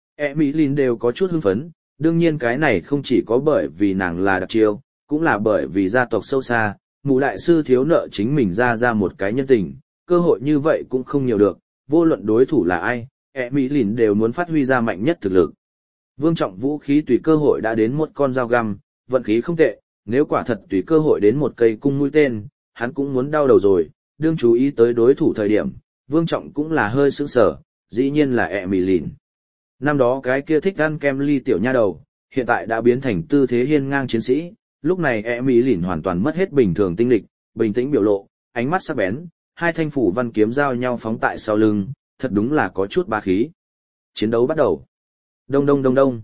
Mỹ Lìn đều có chút hưng phấn, đương nhiên cái này không chỉ có bởi vì nàng là đặc chiêu, cũng là bởi vì gia tộc sâu xa, Mũ đại sư thiếu nợ chính mình ra một cái nhân tình, cơ hội như vậy cũng không nhiều được, vô luận đối thủ là ai, Mỹ Lìn đều muốn phát huy ra mạnh nhất thực lực. Vương Trọng vũ khí tùy cơ hội đã đến một con dao găm, vận khí không tệ, nếu quả thật tùy cơ hội đến một cây cung mũi tên, hắn cũng muốn đau đầu rồi, đương chú ý tới đối thủ thời điểm, Vương Trọng cũng là hơi sững sờ, dĩ nhiên là Mỹ Lìn. Năm đó cái kia thích ăn kem ly tiểu nha đầu, hiện tại đã biến thành tư thế hiên ngang chiến sĩ, lúc này Mỹ Lìn hoàn toàn mất hết bình thường tinh lịch, bình tĩnh biểu lộ, ánh mắt sắc bén, 2 thanh phủ văn kiếm giao nhau phóng tại sau lưng, thật đúng là có chút bá khí. Chiến đấu bắt đầu. Đông đông đông đông.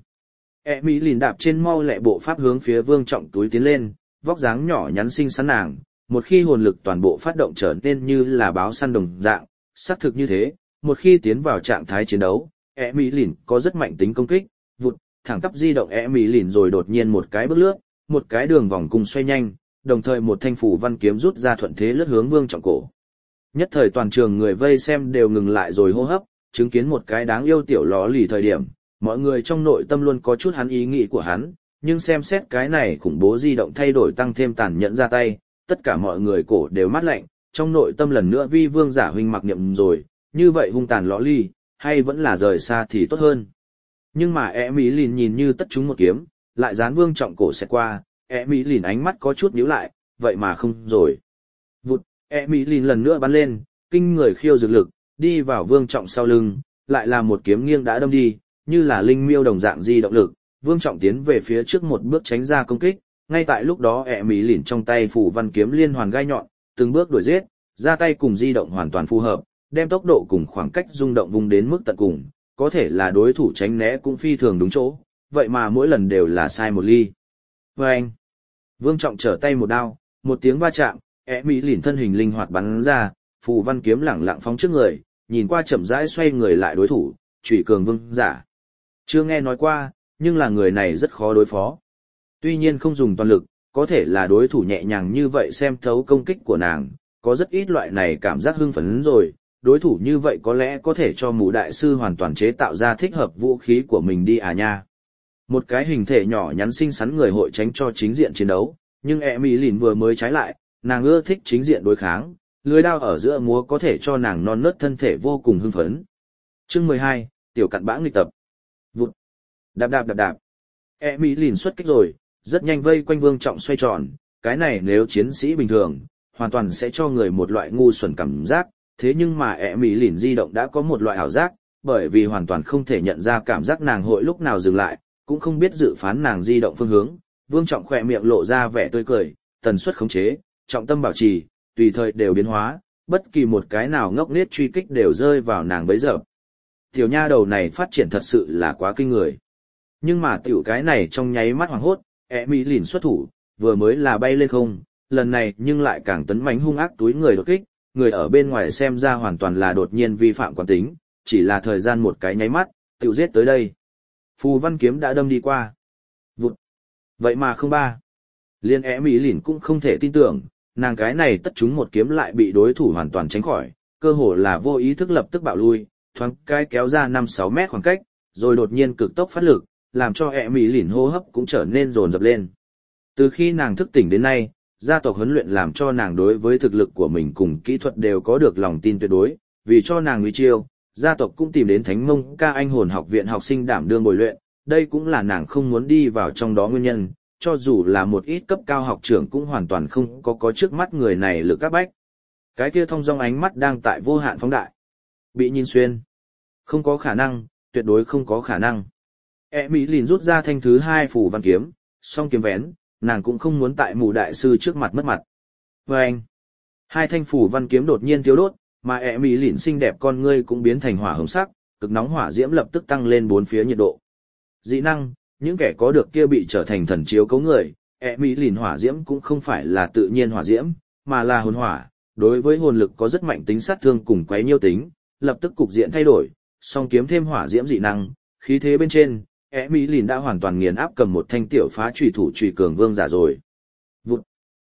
Mỹ Lìn đạp trên mau lẹ bộ pháp hướng phía Vương Trọng túi tiến lên, vóc dáng nhỏ nhắn xinh xắn nàng, một khi hồn lực toàn bộ phát động trở nên như là báo săn đồng dạng, xác thực như thế, một khi tiến vào trạng thái chiến đấu, Mỹ Lìn có rất mạnh tính công kích, vụt, thẳng tắp di động Mỹ Lìn rồi đột nhiên một cái bước lướt, một cái đường vòng cung xoay nhanh, đồng thời một thanh phủ văn kiếm rút ra thuận thế lướt hướng Vương Trọng cổ. Nhất thời toàn trường người vây xem đều ngừng lại rồi hô hấp, chứng kiến một cái đáng yêu tiểu ló lì thời điểm, mọi người trong nội tâm luôn có chút hắn ý nghĩ của hắn, nhưng xem xét cái này khủng bố di động thay đổi tăng thêm tàn nhẫn ra tay, tất cả mọi người cổ đều mát lạnh, trong nội tâm lần nữa vi vương giả huynh mặc niệm rồi, như vậy hung tàn ló lì, hay vẫn là rời xa thì tốt hơn. Nhưng mà Mỹ Lìn nhìn như tất chúng một kiếm, lại dán Vương Trọng cổ xẹt qua, Mỹ Lìn ánh mắt có chút nhíu lại, vậy mà không rồi. Vụt, Mỹ Lìn lần nữa bắn lên, kinh người khiêu dược lực, đi vào Vương Trọng sau lưng, lại là một kiếm nghiêng đã đâm đi, như là linh miêu đồng dạng di động lực, Vương Trọng tiến về phía trước một bước tránh ra công kích, ngay tại lúc đó Mỹ Lìn trong tay phủ văn kiếm liên hoàn gai nhọn, từng bước đuổi giết, ra tay cùng di động hoàn toàn phù hợp, đem tốc độ cùng khoảng cách rung động vùng đến mức tận cùng, có thể là đối thủ tránh né cũng phi thường đúng chỗ, vậy mà mỗi lần đều là sai một ly. Vâng! Vương Trọng trở tay một đao, một tiếng va chạm, Mỹ Lìn thân hình linh hoạt bắn ra, phù văn kiếm lẳng lặng phóng trước người, nhìn qua chậm rãi xoay người lại đối thủ, Chủy Cường Vương giả. Chưa nghe nói qua, nhưng là người này rất khó đối phó. Tuy nhiên không dùng toàn lực, có thể là đối thủ nhẹ nhàng như vậy xem thấu công kích của nàng, có rất ít loại này cảm giác hưng phấn rồi, đối thủ như vậy có lẽ có thể cho Mũ đại sư hoàn toàn chế tạo ra thích hợp vũ khí của mình đi à nha. Một cái hình thể nhỏ nhắn xinh xắn người hội tránh cho chính diện chiến đấu, nhưng Mỹ Lìn vừa mới trái lại, nàng ưa thích chính diện đối kháng, lưỡi đao ở giữa múa có thể cho nàng non nớt thân thể vô cùng hưng phấn. Chương 12, tiểu cặn bã nghịch tập. Vụt. Đạp đạp đạp đạp. Mỹ Lìn xuất kích rồi, rất nhanh vây quanh Vương Trọng xoay tròn, cái này nếu chiến sĩ bình thường, hoàn toàn sẽ cho người một loại ngu xuẩn cảm giác, thế nhưng mà Mỹ Lìn di động đã có một loại ảo giác, bởi vì hoàn toàn không thể nhận ra cảm giác nàng hội lúc nào dừng lại, cũng không biết dự phán nàng di động phương hướng. Vương Trọng khỏe miệng lộ ra vẻ tươi cười, tần suất khống chế, trọng tâm bảo trì, tùy thời đều biến hóa, bất kỳ một cái nào ngốc nghếch truy kích đều rơi vào nàng bấy giờ. Tiểu nha đầu này phát triển thật sự là quá kinh người. Nhưng mà tiểu cái này trong nháy mắt hoảng hốt, Mỹ lìn xuất thủ, vừa mới là bay lên không, lần này nhưng lại càng tấn mãnh hung ác túi người đột kích, người ở bên ngoài xem ra hoàn toàn là đột nhiên vi phạm quán tính, chỉ là thời gian một cái nháy mắt, tiểu giết tới đây. Phù văn kiếm đã đâm đi qua. Vụt. Vậy mà không ba. Liên Mỹ lìn cũng không thể tin tưởng, nàng cái này tất chúng một kiếm lại bị đối thủ hoàn toàn tránh khỏi, cơ hồ là vô ý thức lập tức bạo lui, thoáng cái kéo ra 5-6 mét khoảng cách, rồi đột nhiên cực tốc phát lực, làm cho Mỹ lìn hô hấp cũng trở nên dồn dập lên. Từ khi nàng thức tỉnh đến nay, gia tộc huấn luyện làm cho nàng đối với thực lực của mình cùng kỹ thuật đều có được lòng tin tuyệt đối, vì cho nàng nguy chiêu, gia tộc cũng tìm đến Thánh Mông Ca Anh Hồn học viện học sinh đảm đương bồi luyện, đây cũng là nàng không muốn đi vào trong đó nguyên nhân, cho dù là một ít cấp cao học trưởng cũng hoàn toàn không có trước mắt người này lực các bách. Cái kia thông dong ánh mắt đang tại vô hạn phóng đại. Bị nhìn xuyên. Không có khả năng, tuyệt đối không có khả năng. Mỹ lìn rút ra thanh thứ 2 phù văn kiếm, song kiếm vén, nàng cũng không muốn tại mù đại sư trước mặt mất mặt. Và anh, 2 thanh phù văn kiếm đột nhiên thiếu đốt, mà Mỹ lìn xinh đẹp con ngươi cũng biến thành hỏa hồng sắc, cực nóng hỏa diễm lập tức tăng lên 4 phía nhiệt độ. Dị năng, những kẻ có được kia bị trở thành thần chiếu cấu người, Mỹ lìn hỏa diễm cũng không phải là tự nhiên hỏa diễm, mà là hồn hỏa, đối với hồn lực có rất mạnh tính sát thương cùng quấy nhiêu tính, lập tức cục diện thay đổi, song kiếm thêm hỏa diễm dị năng, khí thế bên trên, Mỹ lìn đã hoàn toàn nghiền áp cầm một thanh tiểu phá chủy thủ chủy cường vương giả rồi. Vụt.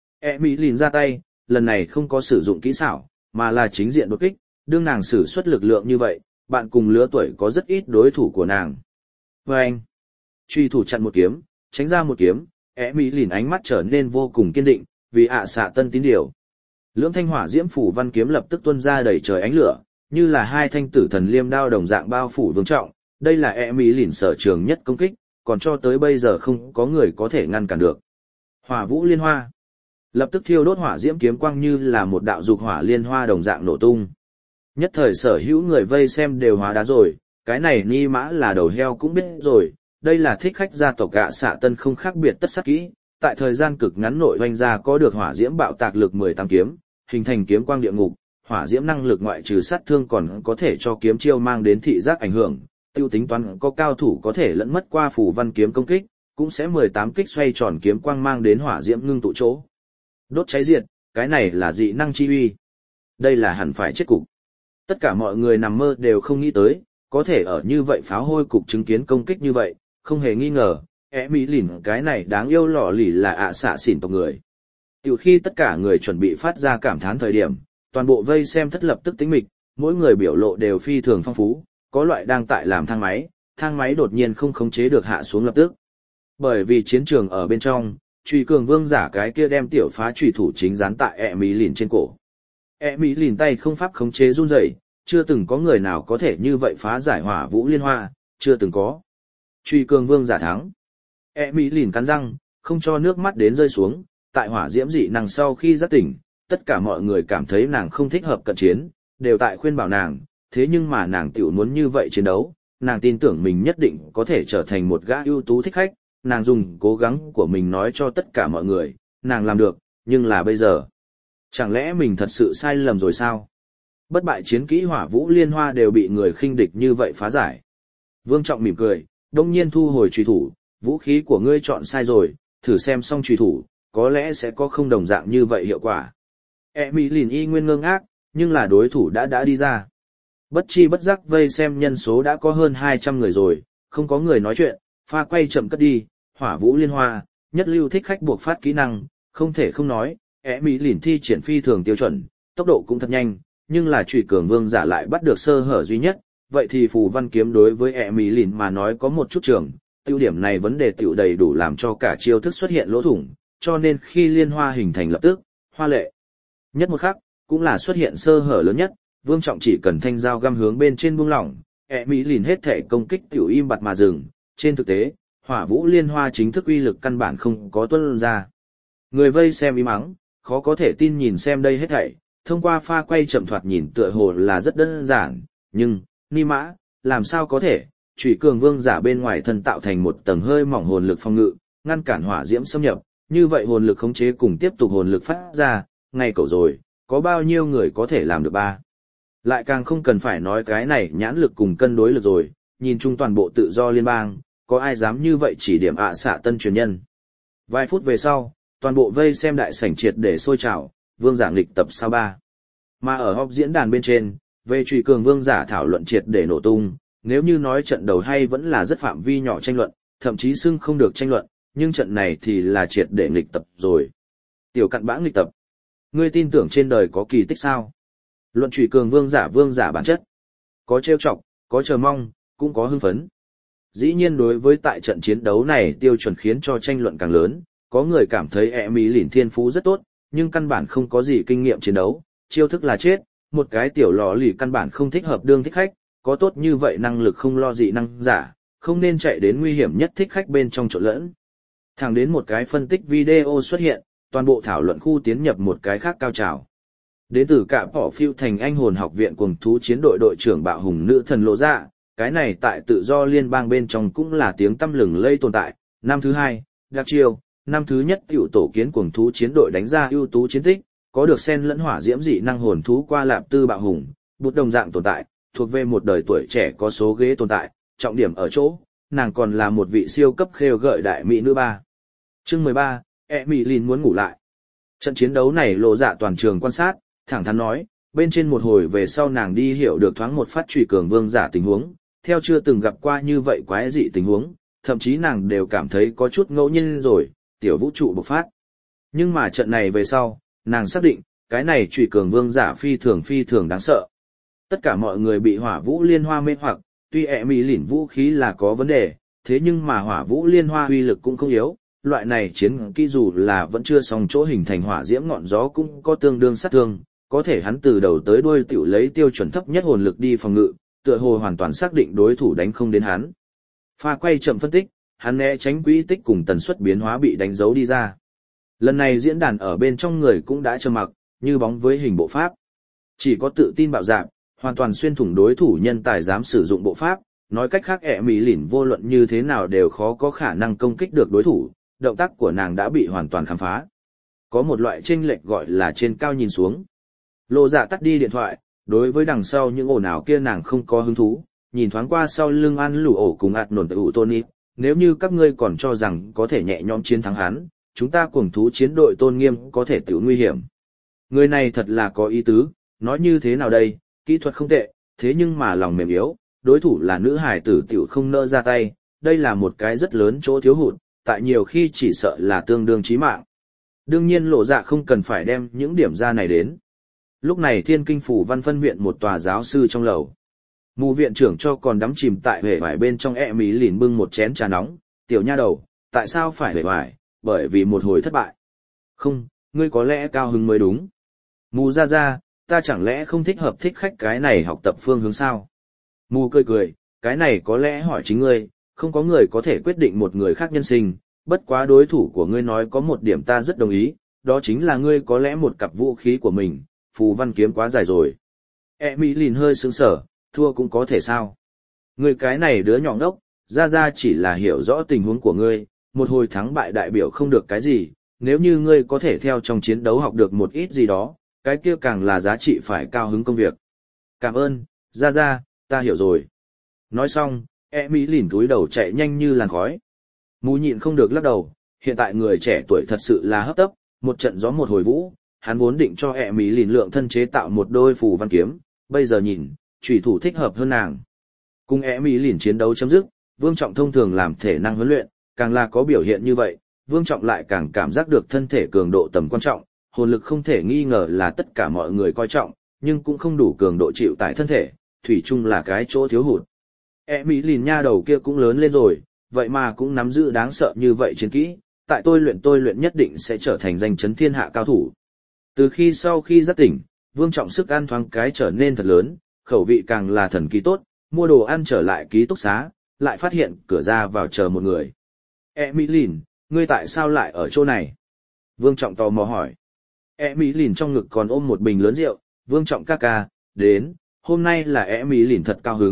Mỹ lìn ra tay, lần này không có sử dụng kỹ xảo, mà là chính diện đột kích, đương nàng sử xuất lực lượng như vậy, bạn cùng lứa tuổi có rất ít đối thủ của nàng. Và anh, truy thủ chặn một kiếm, tránh ra một kiếm, Mỹ lìn ánh mắt trở nên vô cùng kiên định, vì xạ tân tín điều. Lưỡng thanh hỏa diễm phủ văn kiếm lập tức tuôn ra đầy trời ánh lửa, như là 2 thanh tử thần liêm đao đồng dạng bao phủ Vương Trọng, đây là Mỹ lìn sở trường nhất công kích, còn cho tới bây giờ không có người có thể ngăn cản được. Hỏa vũ liên hoa. Lập tức thiêu đốt hỏa diễm kiếm quang như là một đạo dục hỏa liên hoa đồng dạng nổ tung. Nhất thời sở hữu người vây xem đều hóa đá rồi, cái này ni mã là đầu heo cũng biết rồi, đây là thích khách gia tộc xạ tân không khác biệt tất sắc kỹ, tại thời gian cực ngắn nội doanh gia có được hỏa diễm bạo tạc lực 18 kiếm, hình thành kiếm quang địa ngục, hỏa diễm năng lực ngoại trừ sát thương còn có thể cho kiếm chiêu mang đến thị giác ảnh hưởng, tiêu tính toán có cao thủ có thể lẫn mất qua phù văn kiếm công kích, cũng sẽ 18 kích xoay tròn kiếm quang mang đến hỏa diễm ngưng tụ chỗ. Đốt cháy diệt, cái này là dị năng chi uy. Đây là hẳn phải chết cục. Tất cả mọi người nằm mơ đều không nghĩ tới, có thể ở như vậy pháo hôi cục chứng kiến công kích như vậy, không hề nghi ngờ, Mỹ lìn cái này đáng yêu lọ lì là xạ xỉn tộc người. Từ khi tất cả người chuẩn bị phát ra cảm thán thời điểm, toàn bộ vây xem thất lập tức tĩnh mịch, mỗi người biểu lộ đều phi thường phong phú, có loại đang tại làm thang máy đột nhiên không khống chế được hạ xuống lập tức. Bởi vì chiến trường ở bên trong, truy cường vương giả cái kia đem tiểu phá trùy thủ chính dán tại Mỹ lìn trên cổ. Mỹ lìn tay không pháp khống chế run rẩy, chưa từng có người nào có thể như vậy phá giải hỏa vũ liên hoa, chưa từng có. Truy cường vương giả thắng. Mỹ lìn cắn răng, không cho nước mắt đến rơi xuống, tại hỏa diễm dị năng sau khi giác tỉnh, tất cả mọi người cảm thấy nàng không thích hợp cận chiến, đều tại khuyên bảo nàng, thế nhưng mà nàng tiểu muốn như vậy chiến đấu, nàng tin tưởng mình nhất định có thể trở thành một gã ưu tú thích khách, nàng dùng cố gắng của mình nói cho tất cả mọi người, nàng làm được, nhưng là bây giờ. Chẳng lẽ mình thật sự sai lầm rồi sao? Bất bại chiến kỹ hỏa vũ liên hoa đều bị người khinh địch như vậy phá giải. Vương Trọng mỉm cười, đông nhiên thu hồi truy thủ, vũ khí của ngươi chọn sai rồi, thử xem xong truy thủ, có lẽ sẽ có không đồng dạng như vậy hiệu quả. Mỹ lìn y nguyên ngơ ngác, nhưng là đối thủ đã đi ra. Bất chi bất giác vây xem nhân số đã có hơn 200 người rồi, không có người nói chuyện, pha quay chậm cất đi, hỏa vũ liên hoa, nhất lưu thích khách buộc phát kỹ năng, không thể không nói, Mỹ lìn thi triển phi thường tiêu chuẩn, tốc độ cũng thật nhanh, nhưng là trùy cường vương giả lại bắt được sơ hở duy nhất, vậy thì phù văn kiếm đối với Mỹ lìn mà nói có một chút trường, tiêu điểm này vấn đề tiểu đầy đủ làm cho cả chiêu thức xuất hiện lỗ thủng, cho nên khi liên hoa hình thành lập tức, hoa lệ. Nhất một khắc, cũng là xuất hiện sơ hở lớn nhất, Vương Trọng chỉ cần thanh dao găm hướng bên trên buông lỏng, Mỹ lìn hết thể công kích tiểu im bặt mà dừng, trên thực tế, hỏa vũ liên hoa chính thức uy lực căn bản không có tuân ra. Người vây xem im mắng, khó có thể tin nhìn xem đây hết thảy, thông qua pha quay chậm thoạt nhìn tựa hồ là rất đơn giản, nhưng, ni mã, làm sao có thể, Chủy Cường Vương giả bên ngoài thân tạo thành một tầng hơi mỏng hồn lực phòng ngự, ngăn cản hỏa diễm xâm nhập, như vậy hồn lực khống chế cùng tiếp tục hồn lực phát ra, ngay cậu rồi, có bao nhiêu người có thể làm được ba. Lại càng không cần phải nói cái này nhãn lực cùng cân đối lực rồi, nhìn chung toàn bộ tự do liên bang, có ai dám như vậy chỉ điểm xạ tân truyền nhân. Vài phút về sau, toàn bộ vây xem đại sảnh triệt để sôi trào, vương giả nghịch tập sao ba. Mà ở họp diễn đàn bên trên, về Chủy Cường Vương giả thảo luận triệt để nổ tung, nếu như nói trận đầu hay vẫn là rất phạm vi nhỏ tranh luận, thậm chí xưng không được tranh luận, nhưng trận này thì là triệt để nghịch tập rồi. Tiểu cặn bã nghịch tập. Ngươi tin tưởng trên đời có kỳ tích sao? Luận Chủy Cường Vương giả bản chất. Có trêu chọc, có chờ mong, cũng có hưng phấn. Dĩ nhiên đối với tại trận chiến đấu này tiêu chuẩn khiến cho tranh luận càng lớn, có người cảm thấy Emily thiên phú rất tốt, nhưng căn bản không có gì kinh nghiệm chiến đấu, chiêu thức là chết, một cái tiểu lò lì căn bản không thích hợp đương thích khách, có tốt như vậy năng lực không lo dị năng giả, không nên chạy đến nguy hiểm nhất thích khách bên trong trộn lẫn. Thẳng đến một cái phân tích video xuất hiện, toàn bộ thảo luận khu tiến nhập một cái khác cao trào. Đến từ cả Bỏ Phiêu thành anh hồn học viện cuồng thú chiến đội đội trưởng bạo hùng nữ thần lộ ra, cái này tại tự do liên bang bên trong cũng là tiếng tăm lừng lây tồn tại. Năm thứ hai, đặc chiêu, năm thứ nhất tiểu tổ kiến cuồng thú chiến đội đánh ra ưu tú chiến tích, có được sen lẫn hỏa diễm dị năng hồn thú qua lạp tư bạo hùng, bút đồng dạng tồn tại, thuộc về một đời tuổi trẻ có số ghế tồn tại, trọng điểm ở chỗ, nàng còn là một vị siêu cấp khêu gợi đại mỹ nữ ba. Chương 13, Emily muốn ngủ lại. Trận chiến đấu này lộ dạ toàn trường quan sát, thẳng thắn nói, bên trên một hồi về sau nàng đi hiểu được thoáng một phát Chủy Cường Vương giả tình huống, theo chưa từng gặp qua như vậy quái dị tình huống, thậm chí nàng đều cảm thấy có chút ngẫu nhiên rồi, tiểu vũ trụ bộc phát. Nhưng mà trận này về sau, nàng xác định, cái này Chủy Cường Vương giả phi thường đáng sợ. Tất cả mọi người bị hỏa vũ liên hoa mê hoặc, tuy Emily vũ khí là có vấn đề, thế nhưng mà hỏa vũ liên hoa uy lực cũng không yếu, loại này chiến kỹ dù là vẫn chưa xong chỗ hình thành hỏa diễm ngọn gió cũng có tương đương sát thương, có thể hắn từ đầu tới đuôi tiểu lấy tiêu chuẩn thấp nhất hồn lực đi phòng ngự, tựa hồ hoàn toàn xác định đối thủ đánh không đến hắn. Pha quay chậm phân tích, hắn né tránh quỹ tích cùng tần suất biến hóa bị đánh dấu đi ra. Lần này diễn đàn ở bên trong người cũng đã trầm mặc, như bóng với hình bộ pháp. Chỉ có tự tin bạo dạn, hoàn toàn xuyên thủng đối thủ nhân tài dám sử dụng bộ pháp, nói cách khác Emily vô luận như thế nào đều khó có khả năng công kích được đối thủ, động tác của nàng đã bị hoàn toàn khám phá. Có một loại chênh lệch gọi là trên cao nhìn xuống. Lộ dạ tắt đi điện thoại, đối với đằng sau những ồn ào kia nàng không có hứng thú, nhìn thoáng qua sau lưng ăn lũ ổ cùng ạt nổn tự Tony, nếu như các ngươi còn cho rằng có thể nhẹ nhõm chiến thắng hắn, chúng ta cuồng thú chiến đội tôn nghiêm có thể tự nguy hiểm. Người này thật là có ý tứ, nói như thế nào đây, kỹ thuật không tệ, thế nhưng mà lòng mềm yếu, đối thủ là nữ hải tử tiểu không nỡ ra tay, đây là một cái rất lớn chỗ thiếu hụt, tại nhiều khi chỉ sợ là tương đương chí mạng. Đương nhiên Lộ dạ không cần phải đem những điểm ra này đến. Lúc này Thiên Kinh Phủ Văn phân viện một tòa giáo sư trong lầu. Mù viện trưởng cho còn đắm chìm tại hề vải bên trong Emily bưng một chén trà nóng, tiểu nha đầu, tại sao phải hề vải, bởi vì một hồi thất bại. Không, ngươi có lẽ cao hứng mới đúng. Mù ra, ta chẳng lẽ không thích hợp thích khách cái này học tập phương hướng sao? Mù cười, cái này có lẽ hỏi chính ngươi, không có người có thể quyết định một người khác nhân sinh, bất quá đối thủ của ngươi nói có một điểm ta rất đồng ý, đó chính là ngươi có lẽ một cặp vũ khí của mình, phù văn kiếm quá dài rồi. Emily hơi sững sờ, thua cũng có thể sao? Ngươi cái này đứa nhỏ ngốc, ra chỉ là hiểu rõ tình huống của ngươi, một hồi thắng bại đại biểu không được cái gì, nếu như ngươi có thể theo trong chiến đấu học được một ít gì đó, cái kia càng là giá trị phải cao hứng công việc. Cảm ơn, ra, ta hiểu rồi. Nói xong, Emily cúi đầu chạy nhanh như làn khói. Mù nhịn không được lắc đầu, hiện tại người trẻ tuổi thật sự là hấp tấp, một trận gió một hồi vũ, hắn vốn định cho Emily lượng thân chế tạo một đôi phù văn kiếm, bây giờ nhìn, chủy thủ thích hợp hơn nàng. Cùng Emily chiến đấu chấm dứt, Vương Trọng thông thường làm thể năng huấn luyện, càng là có biểu hiện như vậy, Vương Trọng lại càng cảm giác được thân thể cường độ tầm quan trọng, hồn lực không thể nghi ngờ là tất cả mọi người coi trọng, nhưng cũng không đủ cường độ chịu tải thân thể, thủy chung là cái chỗ thiếu hụt. Emily nha đầu kia cũng lớn lên rồi, vậy mà cũng nắm giữ đáng sợ như vậy chiến kỹ, tại tôi luyện nhất định sẽ trở thành danh chấn thiên hạ cao thủ. Từ khi sau khi giác tỉnh, Vương Trọng sức ăn thoáng cái trở nên thật lớn, khẩu vị càng là thần kỳ tốt, mua đồ ăn trở lại ký túc xá, lại phát hiện cửa ra vào chờ một người. Emily, ngươi tại sao lại ở chỗ này? Vương Trọng tò mò hỏi. Emily trong ngực còn ôm một bình lớn rượu, Vương Trọng ca, đến, hôm nay là Emily thật cao hứng,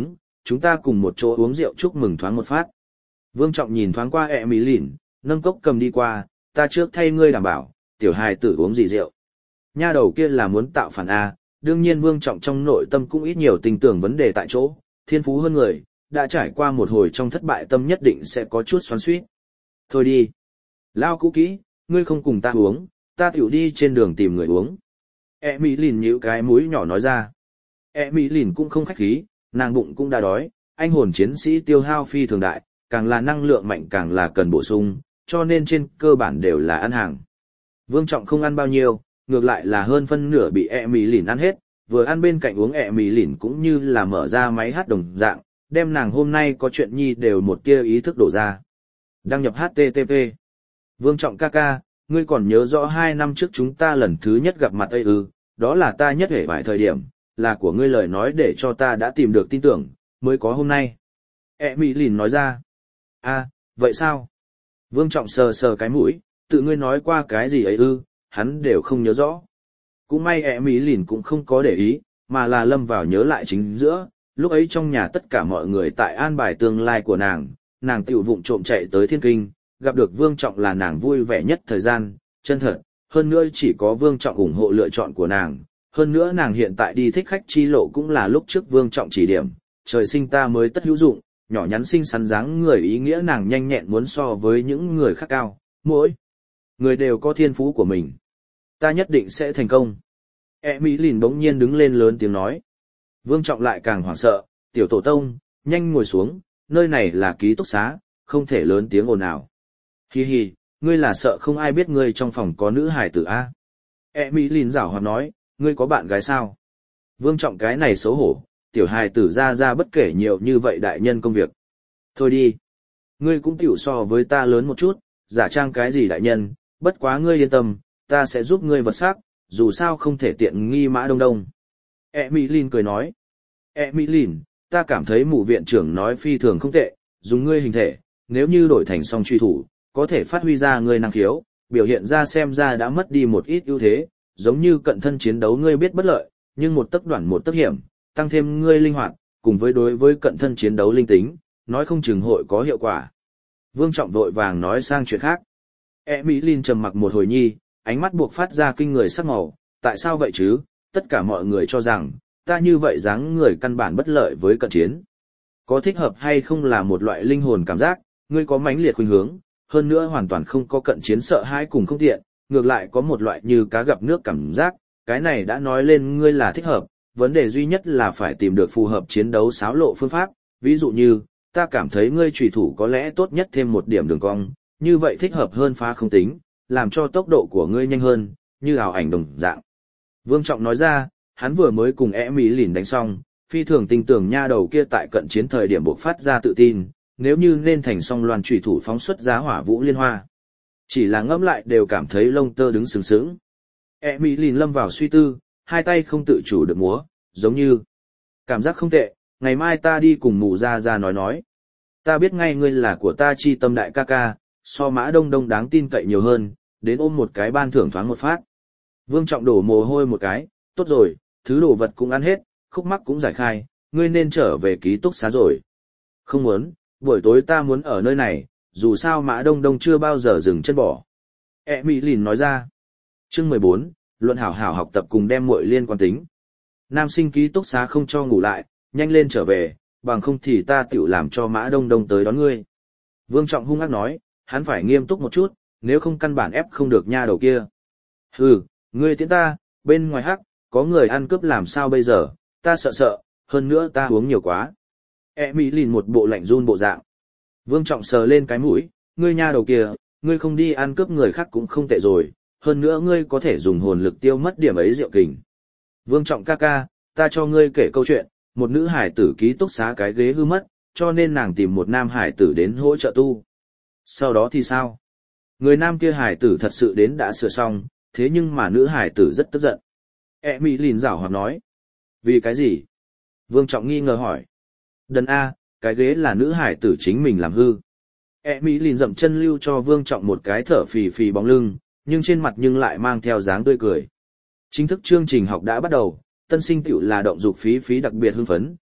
chúng ta cùng một chỗ uống rượu chúc mừng thoáng một phát. Vương Trọng nhìn thoáng qua ẹ mỹ lìn, nâng cốc cầm đi qua, ta trước thay ngươi đảm bảo, tiểu hài tử uống gì rượu. Nha đầu kia là muốn tạo phản A, đương nhiên Vương Trọng trong nội tâm cũng ít nhiều tình tưởng vấn đề tại chỗ, thiên phú hơn người, đã trải qua một hồi trong thất bại tâm nhất định sẽ có chút xoắn xuýt. Thôi đi. Lao cũ kỹ, ngươi không cùng ta uống, ta tiểu đi trên đường tìm người uống. E mỹ lìn nhíu cái mũi nhỏ nói ra. E mỹ lìn cũng không khách khí, nàng bụng cũng đã đói, anh hồn chiến sĩ tiêu hao phi thường đại, càng là năng lượng mạnh càng là cần bổ sung, cho nên trên cơ bản đều là ăn hàng. Vương Trọng không ăn bao nhiêu, ngược lại là hơn phân nửa bị E mỹ lìn ăn hết, vừa ăn bên cạnh uống E mỹ lìn cũng như là mở ra máy hát đồng dạng, đem nàng hôm nay có chuyện nhi đều một tia ý thức đổ ra. Đăng nhập HTTP. Vương Trọng ca ca, ngươi còn nhớ rõ 2 năm trước chúng ta lần thứ nhất gặp mặt ấy ư, đó là ta nhất hể vài thời điểm, là của ngươi lời nói để cho ta đã tìm được tin tưởng, mới có hôm nay. E mỹ lìn nói ra. Vậy sao? Vương Trọng sờ sờ cái mũi, tự ngươi nói qua cái gì ấy ư, hắn đều không nhớ rõ. Cũng may E mỹ lìn cũng không có để ý, mà là lâm vào nhớ lại chính giữa, lúc ấy trong nhà tất cả mọi người tại an bài tương lai của nàng tiểu vụng trộm chạy tới Thiên Kinh, gặp được Vương Trọng là nàng vui vẻ nhất thời gian, chân thật, hơn nữa chỉ có Vương Trọng ủng hộ lựa chọn của nàng, hơn nữa nàng hiện tại đi thích khách chi lộ cũng là lúc trước Vương Trọng chỉ điểm, trời sinh ta mới tất hữu dụng, nhỏ nhắn xinh xắn dáng người ý nghĩa nàng nhanh nhẹn muốn so với những người khác cao, mỗi người đều có thiên phú của mình. Ta nhất định sẽ thành công. E mỹ lìn bỗng nhiên đứng lên lớn tiếng nói. Vương Trọng lại càng hoảng sợ, tiểu tổ tông, nhanh ngồi xuống, nơi này là ký túc xá, không thể lớn tiếng ồn ào. Hi hi, ngươi là sợ không ai biết ngươi trong phòng có nữ hài tử a? E mỹ lìn giảo hoạt nói, ngươi có bạn gái sao? Vương Trọng cái này xấu hổ, tiểu hài tử ra bất kể nhiều như vậy đại nhân công việc. Thôi đi, ngươi cũng tiểu so với ta lớn một chút, giả trang cái gì đại nhân, bất quá ngươi yên tâm, ta sẽ giúp ngươi vật sắc, dù sao không thể tiện nghi Mã Đông Đông. E mỹ lìn cười nói. E mỹ lìn, ta cảm thấy mụ viện trưởng nói phi thường không tệ, dùng ngươi hình thể, nếu như đổi thành song truy thủ, có thể phát huy ra ngươi năng khiếu, biểu hiện ra xem ra đã mất đi một ít ưu thế, giống như cận thân chiến đấu ngươi biết bất lợi, nhưng một tấc đoạn một tấc hiểm, tăng thêm ngươi linh hoạt, cùng với đối với cận thân chiến đấu linh tính, nói không chừng hội có hiệu quả. Vương Trọng vội vàng nói sang chuyện khác. E mỹ lìn trầm mặc một hồi nhi, ánh mắt buộc phát ra kinh người sắc màu, tại sao vậy chứ, tất cả mọi người cho rằng, ta như vậy dáng người căn bản bất lợi với cận chiến. Có thích hợp hay không là một loại linh hồn cảm giác, ngươi có mãnh liệt khuynh hướng, hơn nữa hoàn toàn không có cận chiến sợ hãi cùng không tiện, ngược lại có một loại như cá gặp nước cảm giác, cái này đã nói lên ngươi là thích hợp, vấn đề duy nhất là phải tìm được phù hợp chiến đấu xáo lộ phương pháp, ví dụ như, ta cảm thấy ngươi chủy thủ có lẽ tốt nhất thêm một điểm đường cong, như vậy thích hợp hơn phá không tính, làm cho tốc độ của ngươi nhanh hơn, như ảo ảnh đồng dạng. Vương Trọng nói ra, hắn vừa mới cùng E mỹ lìn đánh xong, phi thường tin tưởng nha đầu kia tại cận chiến thời điểm buộc phát ra tự tin, nếu như nên thành song loan chủy thủ phóng xuất giá hỏa vũ liên hoa. Chỉ là ngẫm lại đều cảm thấy lông tơ đứng sừng sững. E mỹ lìn lâm vào suy tư, hai tay không tự chủ được múa, giống như cảm giác không tệ, ngày mai ta đi cùng mụ ra nói. Ta biết ngay ngươi là của ta chi tâm đại ca ca, so Mã Đông Đông đáng tin cậy nhiều hơn, đến ôm một cái ban thưởng thoáng một phát. Vương Trọng đổ mồ hôi một cái, tốt rồi, thứ đồ vật cũng ăn hết, khúc mắc cũng giải khai, ngươi nên trở về ký túc xá rồi. Không muốn, buổi tối ta muốn ở nơi này, dù sao Mã Đông Đông chưa bao giờ dừng chân bỏ. E mỹ lìn nói ra. Chương 14, luận hảo hảo học tập cùng đem muội liên quan tính. Nam sinh ký túc xá không cho ngủ lại, nhanh lên trở về, bằng không thì ta tiểu làm cho Mã Đông Đông tới đón ngươi. Vương Trọng hung ác nói, hắn phải nghiêm túc một chút, nếu không căn bản ép không được nha đầu kia. Hừ, ngươi tiễn ta, bên ngoài hắc, có người ăn cướp làm sao bây giờ, ta sợ, hơn nữa ta uống nhiều quá. E mỹ lìn một bộ lạnh run bộ dạng. Vương Trọng sờ lên cái mũi, ngươi nha đầu kia, ngươi không đi ăn cướp người khác cũng không tệ rồi, hơn nữa ngươi có thể dùng hồn lực tiêu mất điểm ấy rượu kình. Vương Trọng ca ca, ta cho ngươi kể câu chuyện, một nữ hải tử ký túc xá cái ghế hư mất, cho nên nàng tìm một nam hải tử đến hỗ trợ tu. Sau đó thì sao? Người nam kia hải tử thật sự đến đã sửa xong, thế nhưng mà nữ hải tử rất tức giận. E mỹ lìn giảo hoạt nói. Vì cái gì? Vương Trọng nghi ngờ hỏi. Đần A, cái ghế là nữ hải tử chính mình làm hư. E mỹ lìn dậm chân lưu cho Vương Trọng một cái thở phì phì bóng lưng, nhưng trên mặt nhưng lại mang theo dáng tươi cười. Chính thức chương trình học đã bắt đầu, tân sinh tiểu là động dục phí đặc biệt hưng phấn,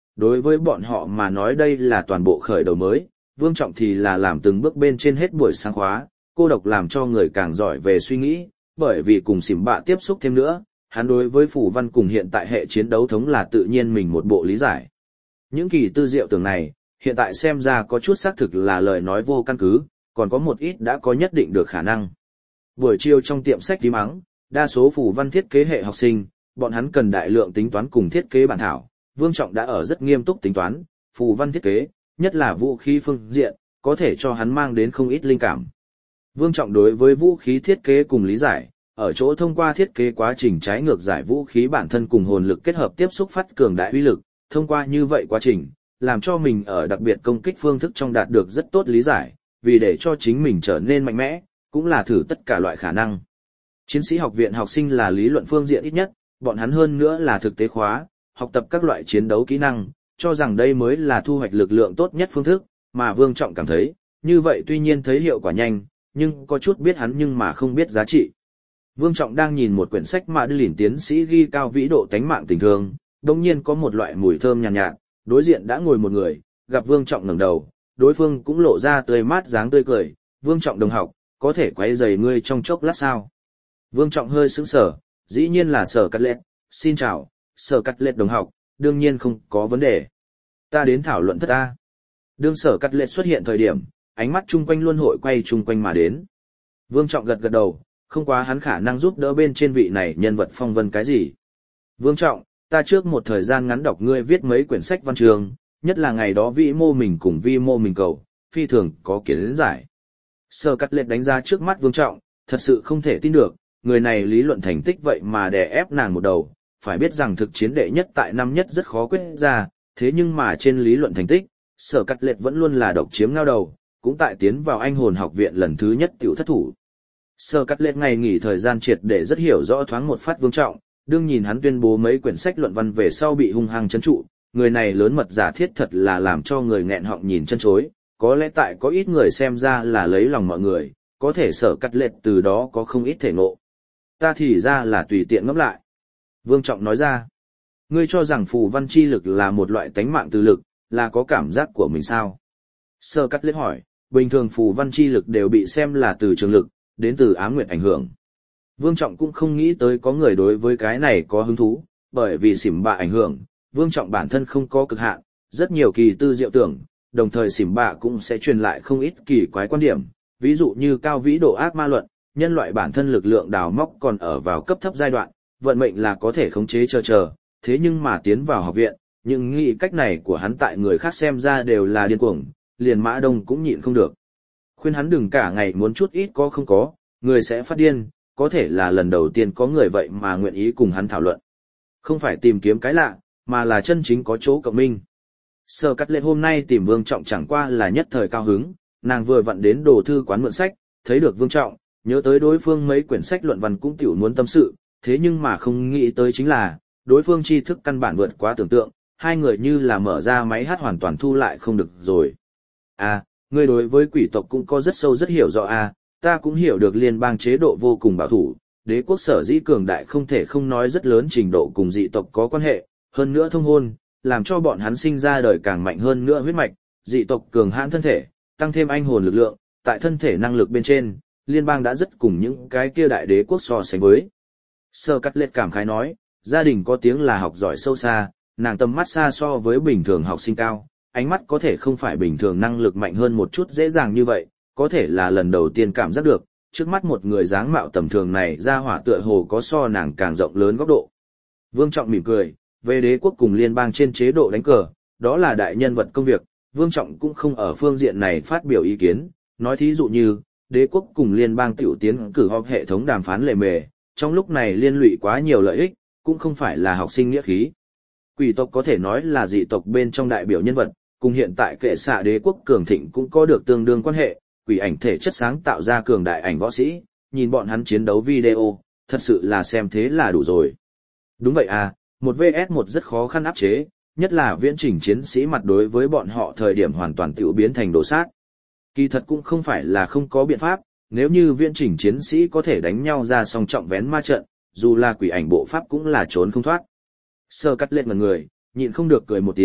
đối với bọn họ mà nói đây là toàn bộ khởi đầu mới, Vương Trọng thì là làm từng bước bên trên hết buổi sáng khóa, cô độc làm cho người càng giỏi về suy nghĩ, bởi vì cùng xỉm bạ tiếp xúc thêm nữa, hắn đối với phù văn cùng hiện tại hệ chiến đấu thống là tự nhiên mình một bộ lý giải. Những kỳ tư diệu tưởng này, hiện tại xem ra có chút xác thực là lời nói vô căn cứ, còn có một ít đã có nhất định được khả năng. Buổi chiều trong tiệm sách tím mắng, đa số phù văn thiết kế hệ học sinh, bọn hắn cần đại lượng tính toán cùng thiết kế bản thảo, Vương Trọng đã ở rất nghiêm túc tính toán, phù văn thiết kế, nhất là vũ khí phương diện, có thể cho hắn mang đến không ít linh cảm. Vương Trọng đối với vũ khí thiết kế cùng lý giải, ở chỗ thông qua thiết kế quá trình trái ngược giải vũ khí bản thân cùng hồn lực kết hợp tiếp xúc phát cường đại uy lực, thông qua như vậy quá trình, làm cho mình ở đặc biệt công kích phương thức trong đạt được rất tốt lý giải, vì để cho chính mình trở nên mạnh mẽ, cũng là thử tất cả loại khả năng. Chiến sĩ học viện học sinh là lý luận phương diện ít nhất, bọn hắn hơn nữa là thực tế khóa, học tập các loại chiến đấu kỹ năng, cho rằng đây mới là thu hoạch lực lượng tốt nhất phương thức, mà Vương Trọng cảm thấy, như vậy tuy nhiên thấy hiệu quả nhanh, nhưng có chút biết hắn nhưng mà không biết giá trị. Vương Trọng đang nhìn một quyển sách mà Lìn tiến sĩ ghi cao vĩ độ tánh mạng tình thương, đồng nhiên có một loại mùi thơm nhàn nhạt, đối diện đã ngồi một người, gặp Vương Trọng ngẩng đầu, đối phương cũng lộ ra tươi mát dáng tươi cười, Vương Trọng đồng học, có thể quấy rầy ngươi trong chốc lát sao? Vương Trọng hơi sững sờ, dĩ nhiên là Sở Cắt Lệ, xin chào, Sở Cắt Lệ đồng học, đương nhiên không có vấn đề. Ta đến thảo luận thất ta. Đương Sở Cắt Lệ xuất hiện thời điểm, ánh mắt chung quanh luôn hội quay chung quanh mà đến. Vương Trọng gật gật đầu, không quá hắn khả năng giúp đỡ bên trên vị này nhân vật phong vân cái gì. Vương Trọng, ta trước một thời gian ngắn đọc ngươi viết mấy quyển sách văn trường, nhất là ngày đó vĩ mô mình cùng vi mô mình cầu, phi thường có kiến giải. Sở Cắt Lệ đánh ra trước mắt Vương Trọng, thật sự không thể tin được, người này lý luận thành tích vậy mà đè ép nàng một đầu, phải biết rằng thực chiến đệ nhất tại năm nhất rất khó quyết ra, thế nhưng mà trên lý luận thành tích, Sở Cắt Lệ vẫn luôn là độc chiếm ngao đầu, cũng tại tiến vào anh hồn học viện lần thứ nhất tiểu thất thủ. Sở Cắt Lệ ngày nghỉ thời gian triệt để rất hiểu rõ thoáng một phát Vương Trọng, đương nhìn hắn tuyên bố mấy quyển sách luận văn về sau bị hung hăng trấn trụ, người này lớn mật giả thiết thật là làm cho người nghẹn họng nhìn chân chối, có lẽ tại có ít người xem ra là lấy lòng mọi người, có thể Sở Cắt Lệ từ đó có không ít thể ngộ. Ta thì ra là tùy tiện ngẫm lại. Vương Trọng nói ra, ngươi cho rằng phù văn chi lực là một loại tánh mạng từ lực, là có cảm giác của mình sao? Sở Cắt Lệ hỏi, bình thường phù văn chi lực đều bị xem là từ trường lực, đến từ ám nguyệt ảnh hưởng. Vương Trọng cũng không nghĩ tới có người đối với cái này có hứng thú, bởi vì xỉm bạ ảnh hưởng, Vương Trọng bản thân không có cực hạn, rất nhiều kỳ tư diệu tưởng, đồng thời xỉm bạ cũng sẽ truyền lại không ít kỳ quái quan điểm, ví dụ như cao vĩ độ ác ma luận, nhân loại bản thân lực lượng đào móc còn ở vào cấp thấp giai đoạn, vận mệnh là có thể khống chế chờ, thế nhưng mà tiến vào học viện, những nghĩ cách này của hắn tại người khác xem ra đều là điên cuồng, liền Mã Đông cũng nhịn không được. Khuyên hắn đừng cả ngày muốn chút ít có không có, người sẽ phát điên, có thể là lần đầu tiên có người vậy mà nguyện ý cùng hắn thảo luận. Không phải tìm kiếm cái lạ, mà là chân chính có chỗ cộng minh. Sở Cắt Lệ hôm nay tìm Vương Trọng chẳng qua là nhất thời cao hứng, nàng vừa vặn đến đồ thư quán mượn sách, thấy được Vương Trọng, nhớ tới đối phương mấy quyển sách luận văn cũng tiểu muốn tâm sự, thế nhưng mà không nghĩ tới chính là, đối phương tri thức căn bản vượt quá tưởng tượng, hai người như là mở ra máy hát hoàn toàn thu lại không được rồi. À, ngươi đối với quỷ tộc cũng có rất sâu rất hiểu rõ à, ta cũng hiểu được liên bang chế độ vô cùng bảo thủ, đế quốc sở dĩ cường đại không thể không nói rất lớn trình độ cùng dị tộc có quan hệ, hơn nữa thông hôn, làm cho bọn hắn sinh ra đời càng mạnh hơn nữa huyết mạch, dị tộc cường hãn thân thể, tăng thêm anh hồn lực lượng, tại thân thể năng lực bên trên, liên bang đã rất cùng những cái kia đại đế quốc so sánh với. Sở Cắt Lệ cảm khái nói, gia đình có tiếng là học giỏi sâu xa, nàng tầm mắt xa so với bình thường học sinh cao, ánh mắt có thể không phải bình thường năng lực mạnh hơn một chút dễ dàng như vậy, có thể là lần đầu tiên cảm giác được, trước mắt một người dáng mạo tầm thường này ra hỏa tựa hồ có so nàng càng rộng lớn góc độ. Vương Trọng mỉm cười, về đế quốc cùng liên bang trên chế độ đánh cờ, đó là đại nhân vật công việc, Vương Trọng cũng không ở phương diện này phát biểu ý kiến, nói thí dụ như, đế quốc cùng liên bang tiểu tiến cử họp hệ thống đàm phán lề mề, trong lúc này liên lụy quá nhiều lợi ích, cũng không phải là học sinh nghĩa khí. Quỷ tộc có thể nói là dị tộc bên trong đại biểu nhân vật, cùng hiện tại kệ xạ đế quốc cường thịnh cũng có được tương đương quan hệ, quỷ ảnh thể chất sáng tạo ra cường đại ảnh võ sĩ, nhìn bọn hắn chiến đấu video, thật sự là xem thế là đủ rồi. Đúng vậy à, một vs một rất khó khăn áp chế, nhất là viễn chỉnh chiến sĩ mặt đối với bọn họ thời điểm hoàn toàn tiểu biến thành đồ sát. Kỳ thật cũng không phải là không có biện pháp, nếu như viễn chỉnh chiến sĩ có thể đánh nhau ra song trọng vén ma trận, dù là quỷ ảnh bộ pháp cũng là trốn không thoát. Sở Cắt Lệ ngẩn người, nhịn không được cười một tiếng,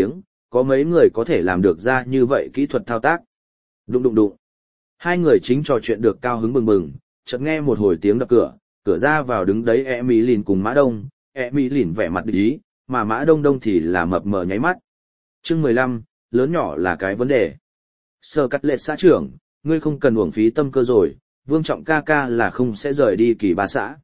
có mấy người có thể làm được ra như vậy kỹ thuật thao tác. Đụng đụng đụng. Hai người chính trò chuyện được cao hứng bừng bừng, chợt nghe một hồi tiếng đập cửa, cửa ra vào đứng đấy Emily cùng Mã Đông, Emily vẻ mặt địch ý, mà Mã Đông Đông thì là mập mờ nháy mắt. Chương 15, lớn nhỏ là cái vấn đề. Sở Cắt Lệ xã trưởng, ngươi không cần uổng phí tâm cơ rồi, Vương Trọng ca ca là không sẽ rời đi Kỳ Ba xã.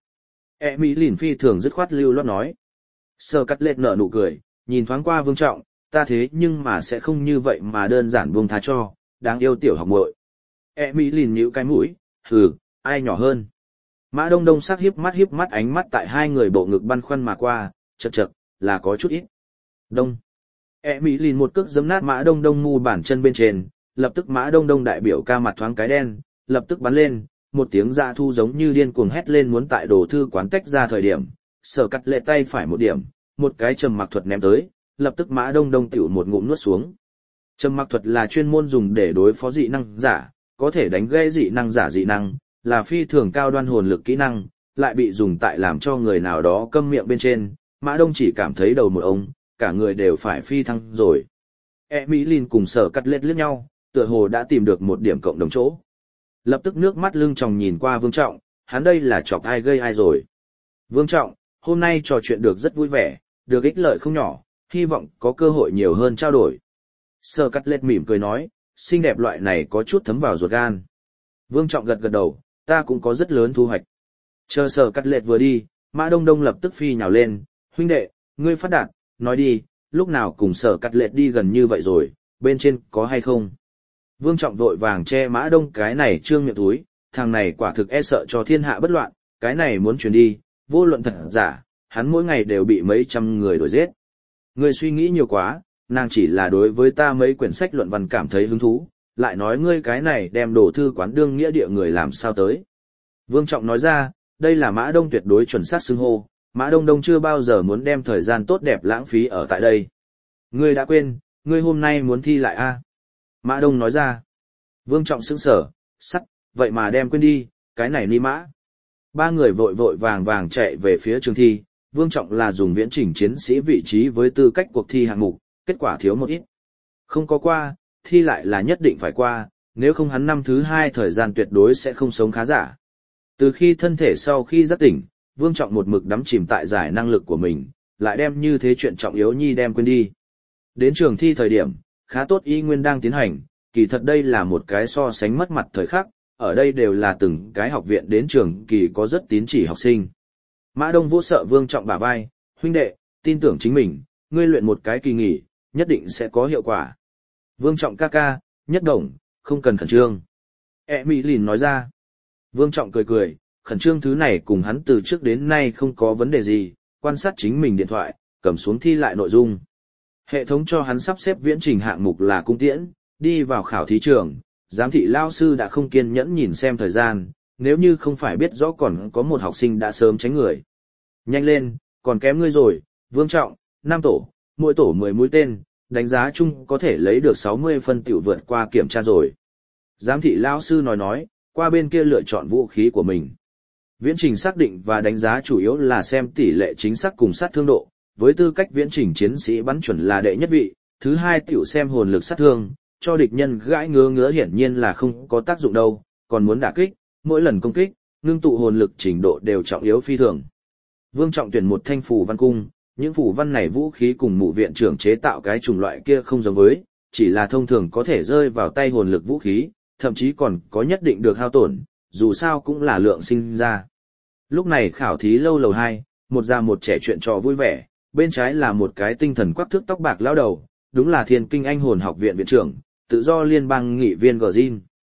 Emily phi thường dứt khoát lưu loát nói. Sở Cắt Lệ nở nụ cười, nhìn thoáng qua Vương Trọng, ta thế nhưng mà sẽ không như vậy mà đơn giản buông tha cho, đáng yêu tiểu học muội. Emily nhíu cái mũi, hừ, ai nhỏ hơn. Mã Đông Đông sắc hiếp mắt ánh mắt tại hai người bộ ngực băn khoăn mà qua, chậc chậc, là có chút ít. Đông. Emily một cước giẫm nát Mã Đông Đông mu bàn chân bên trên, lập tức Mã Đông Đông đại biểu ca mặt thoáng cái đen, lập tức bắn lên, một tiếng dạ thu giống như điên cuồng hét lên muốn tại đồ thư quán tách ra thời điểm, Sở Cắt Lệ tay phải một điểm, một cái trầm mặc thuật ném tới, lập tức Mã Đông Đông tiểu một ngụm nuốt xuống. Trầm mặc thuật là chuyên môn dùng để đối phó dị năng giả, có thể đánh gây dị năng giả dị năng, là phi thường cao đoan hồn lực kỹ năng, lại bị dùng tại làm cho người nào đó câm miệng bên trên, Mã Đông chỉ cảm thấy đầu một ông, cả người đều phải phi thăng rồi. Emily cùng Sở Cắt Lệ liếc nhau, tựa hồ đã tìm được một điểm cộng đồng chỗ. Lập tức nước mắt lưng tròng nhìn qua Vương Trọng, hắn đây là chọc ai gây ai rồi. Vương Trọng, hôm nay trò chuyện được rất vui vẻ, được ích lợi không nhỏ, hy vọng có cơ hội nhiều hơn trao đổi. Sở Cắt Lệ mỉm cười nói, xinh đẹp loại này có chút thấm vào ruột gan. Vương Trọng gật gật đầu, ta cũng có rất lớn thu hoạch. Chờ Sở Cắt Lệ vừa đi, Mã Đông Đông lập tức phi nhào lên, huynh đệ, ngươi phát đạt, nói đi, lúc nào cùng Sở Cắt Lệ đi gần như vậy rồi, bên trên có hay không? Vương Trọng vội vàng che Mã Đông cái này trương miệng túi, thằng này quả thực e sợ cho thiên hạ bất loạn, cái này muốn chuyển đi, vô luận thật giả, hắn mỗi ngày đều bị mấy trăm người đuổi giết. Ngươi suy nghĩ nhiều quá, nàng chỉ là đối với ta mấy quyển sách luận văn cảm thấy hứng thú, lại nói ngươi cái này đem đồ thư quán đương nghĩa địa người làm sao tới. Vương Trọng nói ra, đây là Mã Đông tuyệt đối chuẩn xác xưng hô, Mã Đông Đông chưa bao giờ muốn đem thời gian tốt đẹp lãng phí ở tại đây. Ngươi đã quên, ngươi hôm nay muốn thi lại a? Mã Đông nói ra. Vương Trọng sững sờ, sắt, vậy mà đem quên đi, cái này ni mã. Ba người vội vội vàng vàng chạy về phía trường thi, Vương Trọng là dùng viễn chỉnh chiến sĩ vị trí với tư cách cuộc thi hạng mục, kết quả thiếu một ít. Không có qua, thi lại là nhất định phải qua, nếu không hắn năm thứ 2 thời gian tuyệt đối sẽ không sống khá giả. Từ khi thân thể sau khi giác tỉnh, Vương Trọng một mực đắm chìm tại giải năng lực của mình, lại đem như thế chuyện trọng yếu nhi đem quên đi. Đến trường thi thời điểm, khá tốt y nguyên đang tiến hành, kỳ thật đây là một cái so sánh mất mặt thời khắc, ở đây đều là từng cái học viện đến trường kỳ có rất tín chỉ học sinh. Mã Đông vỗ sợ Vương Trọng bả vai, huynh đệ, tin tưởng chính mình, ngươi luyện một cái kỳ nghỉ, nhất định sẽ có hiệu quả. Vương Trọng ca ca, nhất đồng, không cần khẩn trương. Emily nói ra. Vương Trọng cười cười, khẩn trương thứ này cùng hắn từ trước đến nay không có vấn đề gì, quan sát chính mình điện thoại, cầm xuống thi lại nội dung. Hệ thống cho hắn sắp xếp viễn trình hạng mục là cung tiễn, đi vào khảo thí trường, giám thị lao sư đã không kiên nhẫn nhìn xem thời gian, nếu như không phải biết rõ còn có một học sinh đã sớm tránh người. Nhanh lên, còn kém ngươi rồi, Vương Trọng, 5 tổ, mỗi tổ 10 mũi tên, đánh giá chung có thể lấy được 60 phân tiểu vượt qua kiểm tra rồi. Giám thị lao sư nói, qua bên kia lựa chọn vũ khí của mình. Viễn trình xác định và đánh giá chủ yếu là xem tỷ lệ chính xác cùng sát thương độ, với tư cách viễn trình chiến sĩ bắn chuẩn là đệ nhất vị, thứ hai tiểu xem hồn lực sát thương, cho địch nhân gãi ngứa hiển nhiên là không có tác dụng đâu, còn muốn đả kích, mỗi lần công kích, ngưng tụ hồn lực trình độ đều trọng yếu phi thường. Vương Trọng tuyển một thanh phù văn cung, những phù văn này vũ khí cùng mụ viện trưởng chế tạo cái chủng loại kia không giống với, chỉ là thông thường có thể rơi vào tay hồn lực vũ khí, thậm chí còn có nhất định được hao tổn, dù sao cũng là lượng sinh ra. Lúc này khảo thí lâu lầu 2, một già một trẻ chuyện trò vui vẻ, bên trái là một cái tinh thần quắc thước tóc bạc lão đầu, đúng là Thiên Kinh Anh Hồn Học viện viện trưởng, tự do liên bang nghị viên Gjin.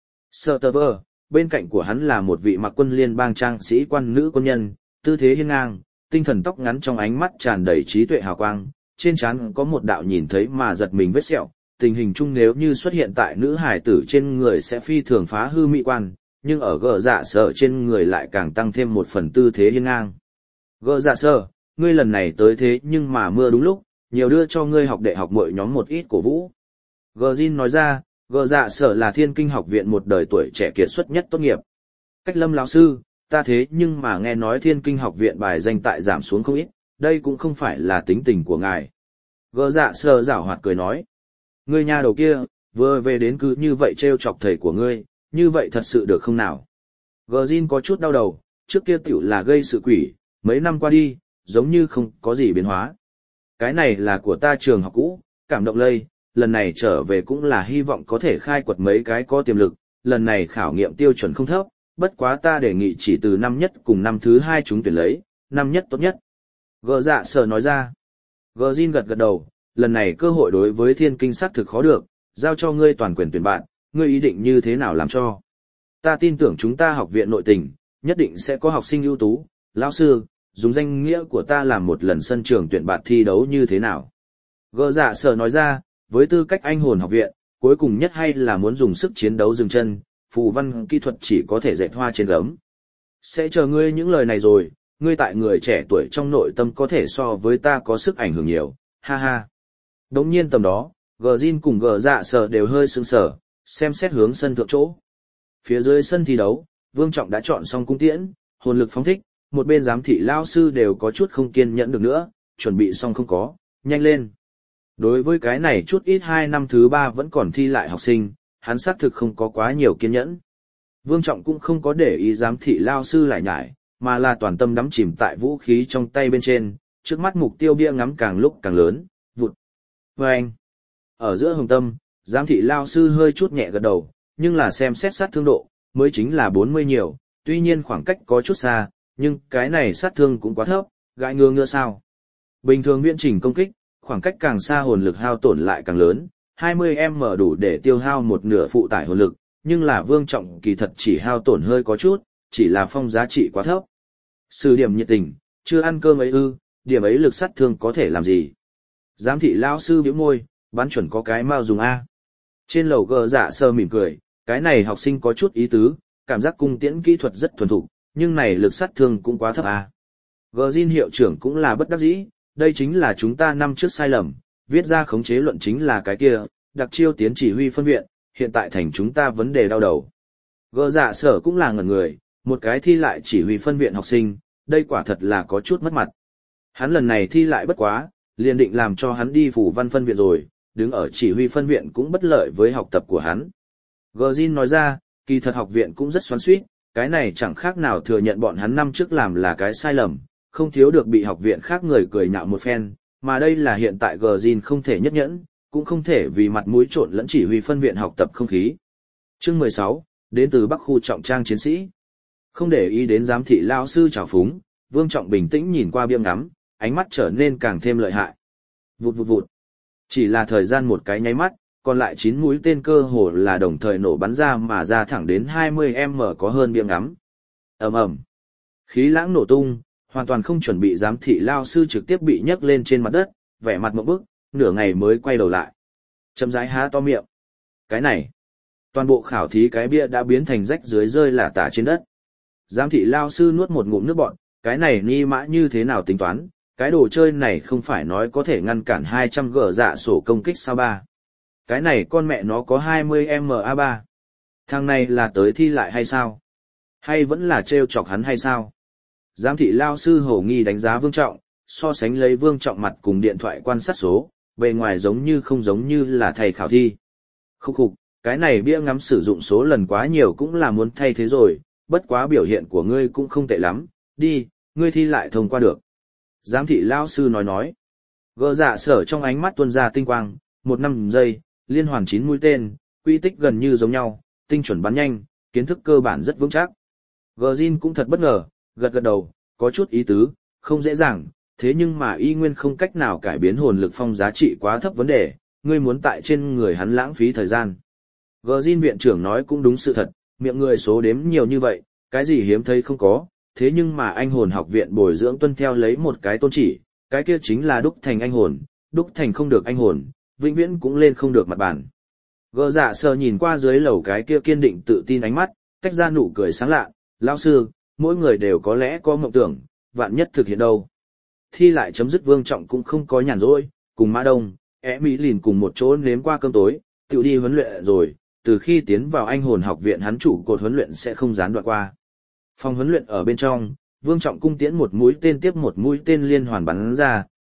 Server, bên cạnh của hắn là một vị mặc quân liên bang trang sĩ quan nữ quân nhân, tư thế hiên ngang, tinh thần tóc ngắn trong ánh mắt tràn đầy trí tuệ hào quang, trên trán có một đạo nhìn thấy mà giật mình vết sẹo, tình hình chung nếu như xuất hiện tại nữ hài tử trên người sẽ phi thường phá hư mỹ quan, nhưng ở gờ dạ sở trên người lại càng tăng thêm một phần tư thế hiên ngang. Gờ dạ sở, ngươi lần này tới thế nhưng mà mưa đúng lúc, nhiều đưa cho ngươi học đệ học muội nhóm một ít cổ vũ. Gjin nói ra, gờ dạ sở là Thiên Kinh học viện một đời tuổi trẻ kiệt xuất nhất tốt nghiệp. Cách Lâm lão sư, ta thế nhưng mà nghe nói Thiên Kinh học viện bài danh tại giảm xuống không ít, đây cũng không phải là tính tình của ngài. Gờ dạ sở giảo hoạt cười nói, Ngươi nhà đầu kia, vừa về đến cứ như vậy trêu chọc thầy của ngươi, như vậy thật sự được không nào? Gờ Jin có chút đau đầu, trước kia tiểu là gây sự quỷ, mấy năm qua đi, giống như không có gì biến hóa. Cái này là của ta trường học cũ, cảm động lây, lần này trở về cũng là hy vọng có thể khai quật mấy cái có tiềm lực, lần này khảo nghiệm tiêu chuẩn không thấp, bất quá ta đề nghị chỉ từ năm nhất cùng năm thứ hai chúng tuyển lấy, năm nhất tốt nhất. Gờ dạ sở nói ra. Gờ Jin gật gật đầu, lần này cơ hội đối với thiên kinh xác thực khó được, giao cho ngươi toàn quyền tuyển bạn, ngươi ý định như thế nào làm cho. Ta tin tưởng chúng ta học viện nội tình, nhất định sẽ có học sinh ưu tú, lão sư, dùng danh nghĩa của ta làm một lần sân trường tuyển bạn thi đấu như thế nào. Gờ dạ sở nói ra, với tư cách anh hồn học viện, cuối cùng nhất hay là muốn dùng sức chiến đấu dừng chân, phù văn kỹ thuật chỉ có thể dệt hoa trên gấm. Sẽ chờ ngươi những lời này rồi, ngươi tại người trẻ tuổi trong nội tâm có thể so với ta có sức ảnh hưởng nhiều, ha ha. Đống nhiên tầm đó, Gờ Jin cùng Gờ dạ sở đều hơi sững sờ, xem xét hướng sân thượng chỗ. Phía dưới sân thi đấu, Vương Trọng đã chọn xong cung tiễn, hồn lực phóng thích, một bên giám thị lao sư đều có chút không kiên nhẫn được nữa, chuẩn bị xong không có, nhanh lên. Đối với cái này chút ít 2 năm thứ 3 vẫn còn thi lại học sinh, hắn xác thực không có quá nhiều kiên nhẫn. Vương Trọng cũng không có để ý giám thị lao sư lại nhải, mà là toàn tâm đắm chìm tại vũ khí trong tay bên trên, trước mắt mục tiêu bia ngắm càng lúc càng lớn, vụt. Vâng! Ở giữa hồng tâm, giám thị lao sư hơi chút nhẹ gật đầu, nhưng là xem xét sát thương độ, mới chính là 40 nhiều, tuy nhiên khoảng cách có chút xa, nhưng cái này sát thương cũng quá thấp, gãi ngứa sao. Bình thường viễn trình công kích, khoảng cách càng xa hồn lực hao tổn lại càng lớn, 20m đủ để tiêu hao một nửa phụ tải hồn lực, nhưng là Vương Trọng kỳ thật chỉ hao tổn hơi có chút, chỉ là phong giá trị quá thấp. Sử điểm nhiệt tình, chưa ăn cơm ấy ư, điểm ấy lực sát thương có thể làm gì. Giám thị lão sư bĩu môi, bắn chuẩn có cái mau dùng A. Trên lầu Gờ dạ sơ mỉm cười, cái này học sinh có chút ý tứ, cảm giác cung tiễn kỹ thuật rất thuần thục, nhưng này lực sát thương cũng quá thấp A. Gờ Jin hiệu trưởng cũng là bất đắc dĩ, đây chính là chúng ta năm trước sai lầm, viết ra khống chế luận chính là cái kia, đặc chiêu tiến chỉ huy phân viện, hiện tại thành chúng ta vấn đề đau đầu. Gờ dạ sở cũng là ngẩn người, một cái thi lại chỉ huy phân viện học sinh, đây quả thật là có chút mất mặt. Hắn lần này thi lại bất quá, liền định làm cho hắn đi phủ văn phân viện rồi, đứng ở chỉ huy phân viện cũng bất lợi với học tập của hắn. Gờ Jin nói ra, kỳ thật học viện cũng rất xoắn xuýt, cái này chẳng khác nào thừa nhận bọn hắn năm trước làm là cái sai lầm, không thiếu được bị học viện khác người cười nhạo một phen, mà đây là hiện tại Gờ Jin không thể nhất nhẫn, cũng không thể vì mặt mũi trộn lẫn chỉ huy phân viện học tập không khí. Chương 16, đến từ Bắc khu trọng trang chiến sĩ. Không để ý đến giám thị lao sư trào phúng, Vương Trọng bình tĩnh nhìn qua bia ngắm, ánh mắt trở nên càng thêm lợi hại. Vụt vụt vụt. Chỉ là thời gian một cái nháy mắt, còn lại 9 mũi tên cơ hồ là đồng thời nổ bắn ra mà ra thẳng đến 20m có hơn bia ngắm. Ầm ầm. Khí lãng nổ tung, hoàn toàn không chuẩn bị giám thị lao sư trực tiếp bị nhấc lên trên mặt đất, vẻ mặt ngộp bức, nửa ngày mới quay đầu lại. Chậm rãi há to miệng. Cái này, toàn bộ khảo thí cái bia đã biến thành rách dưới rơi lả tả trên đất. Giám thị lao sư nuốt một ngụm nước bọt, cái này ni mã như thế nào tính toán, cái đồ chơi này không phải nói có thể ngăn cản 200 gờ dạ sổ công kích sao ba. Cái này con mẹ nó có 20MA3. Thằng này là tới thi lại hay sao? Hay vẫn là trêu chọc hắn hay sao? Giám thị lao sư hổ nghi đánh giá Vương Trọng, so sánh lấy Vương Trọng mặt cùng điện thoại quan sát số, bề ngoài giống như không giống như là thầy khảo thi. Khúc khục, cái này bia ngắm sử dụng số lần quá nhiều cũng là muốn thay thế rồi, bất quá biểu hiện của ngươi cũng không tệ lắm, đi, ngươi thi lại thông qua được. Giám thị lao sư nói. Gờ dạ sở trong ánh mắt tuôn ra tinh quang, 1 giây, liên hoàn 9 mũi tên, quy tích gần như giống nhau, tinh chuẩn bắn nhanh, kiến thức cơ bản rất vững chắc. Gờ Jin cũng thật bất ngờ, gật gật đầu, có chút ý tứ, không dễ dàng, thế nhưng mà y nguyên không cách nào cải biến hồn lực phong giá trị quá thấp vấn đề, ngươi muốn tại trên người hắn lãng phí thời gian. Gờ Jin viện trưởng nói cũng đúng sự thật, miệng người số đếm nhiều như vậy, cái gì hiếm thấy không có, thế nhưng mà anh hồn học viện bồi dưỡng tuân theo lấy một cái tôn chỉ, cái kia chính là đúc thành anh hồn, đúc thành không được anh hồn, vĩnh viễn cũng lên không được mặt bàn. Gờ dạ sờ nhìn qua dưới lầu cái kia kiên định tự tin ánh mắt, tách ra nụ cười sáng lạ, lão sư, mỗi người đều có lẽ có mộng tưởng, vạn nhất thực hiện đâu. Thi lại chấm dứt Vương Trọng cũng không có nhàn rỗi, cùng Mã Đông, Mỹ Lìn cùng một chỗ nếm qua cơm tối, tự đi huấn luyện rồi, từ khi tiến vào anh hồn học viện hắn chủ cột huấn luyện sẽ không gián đoạn qua. Phòng huấn luyện ở bên trong, Vương Trọng cung tiễn một mũi tên tiếp một mũi tên liên hoàn bắn ra,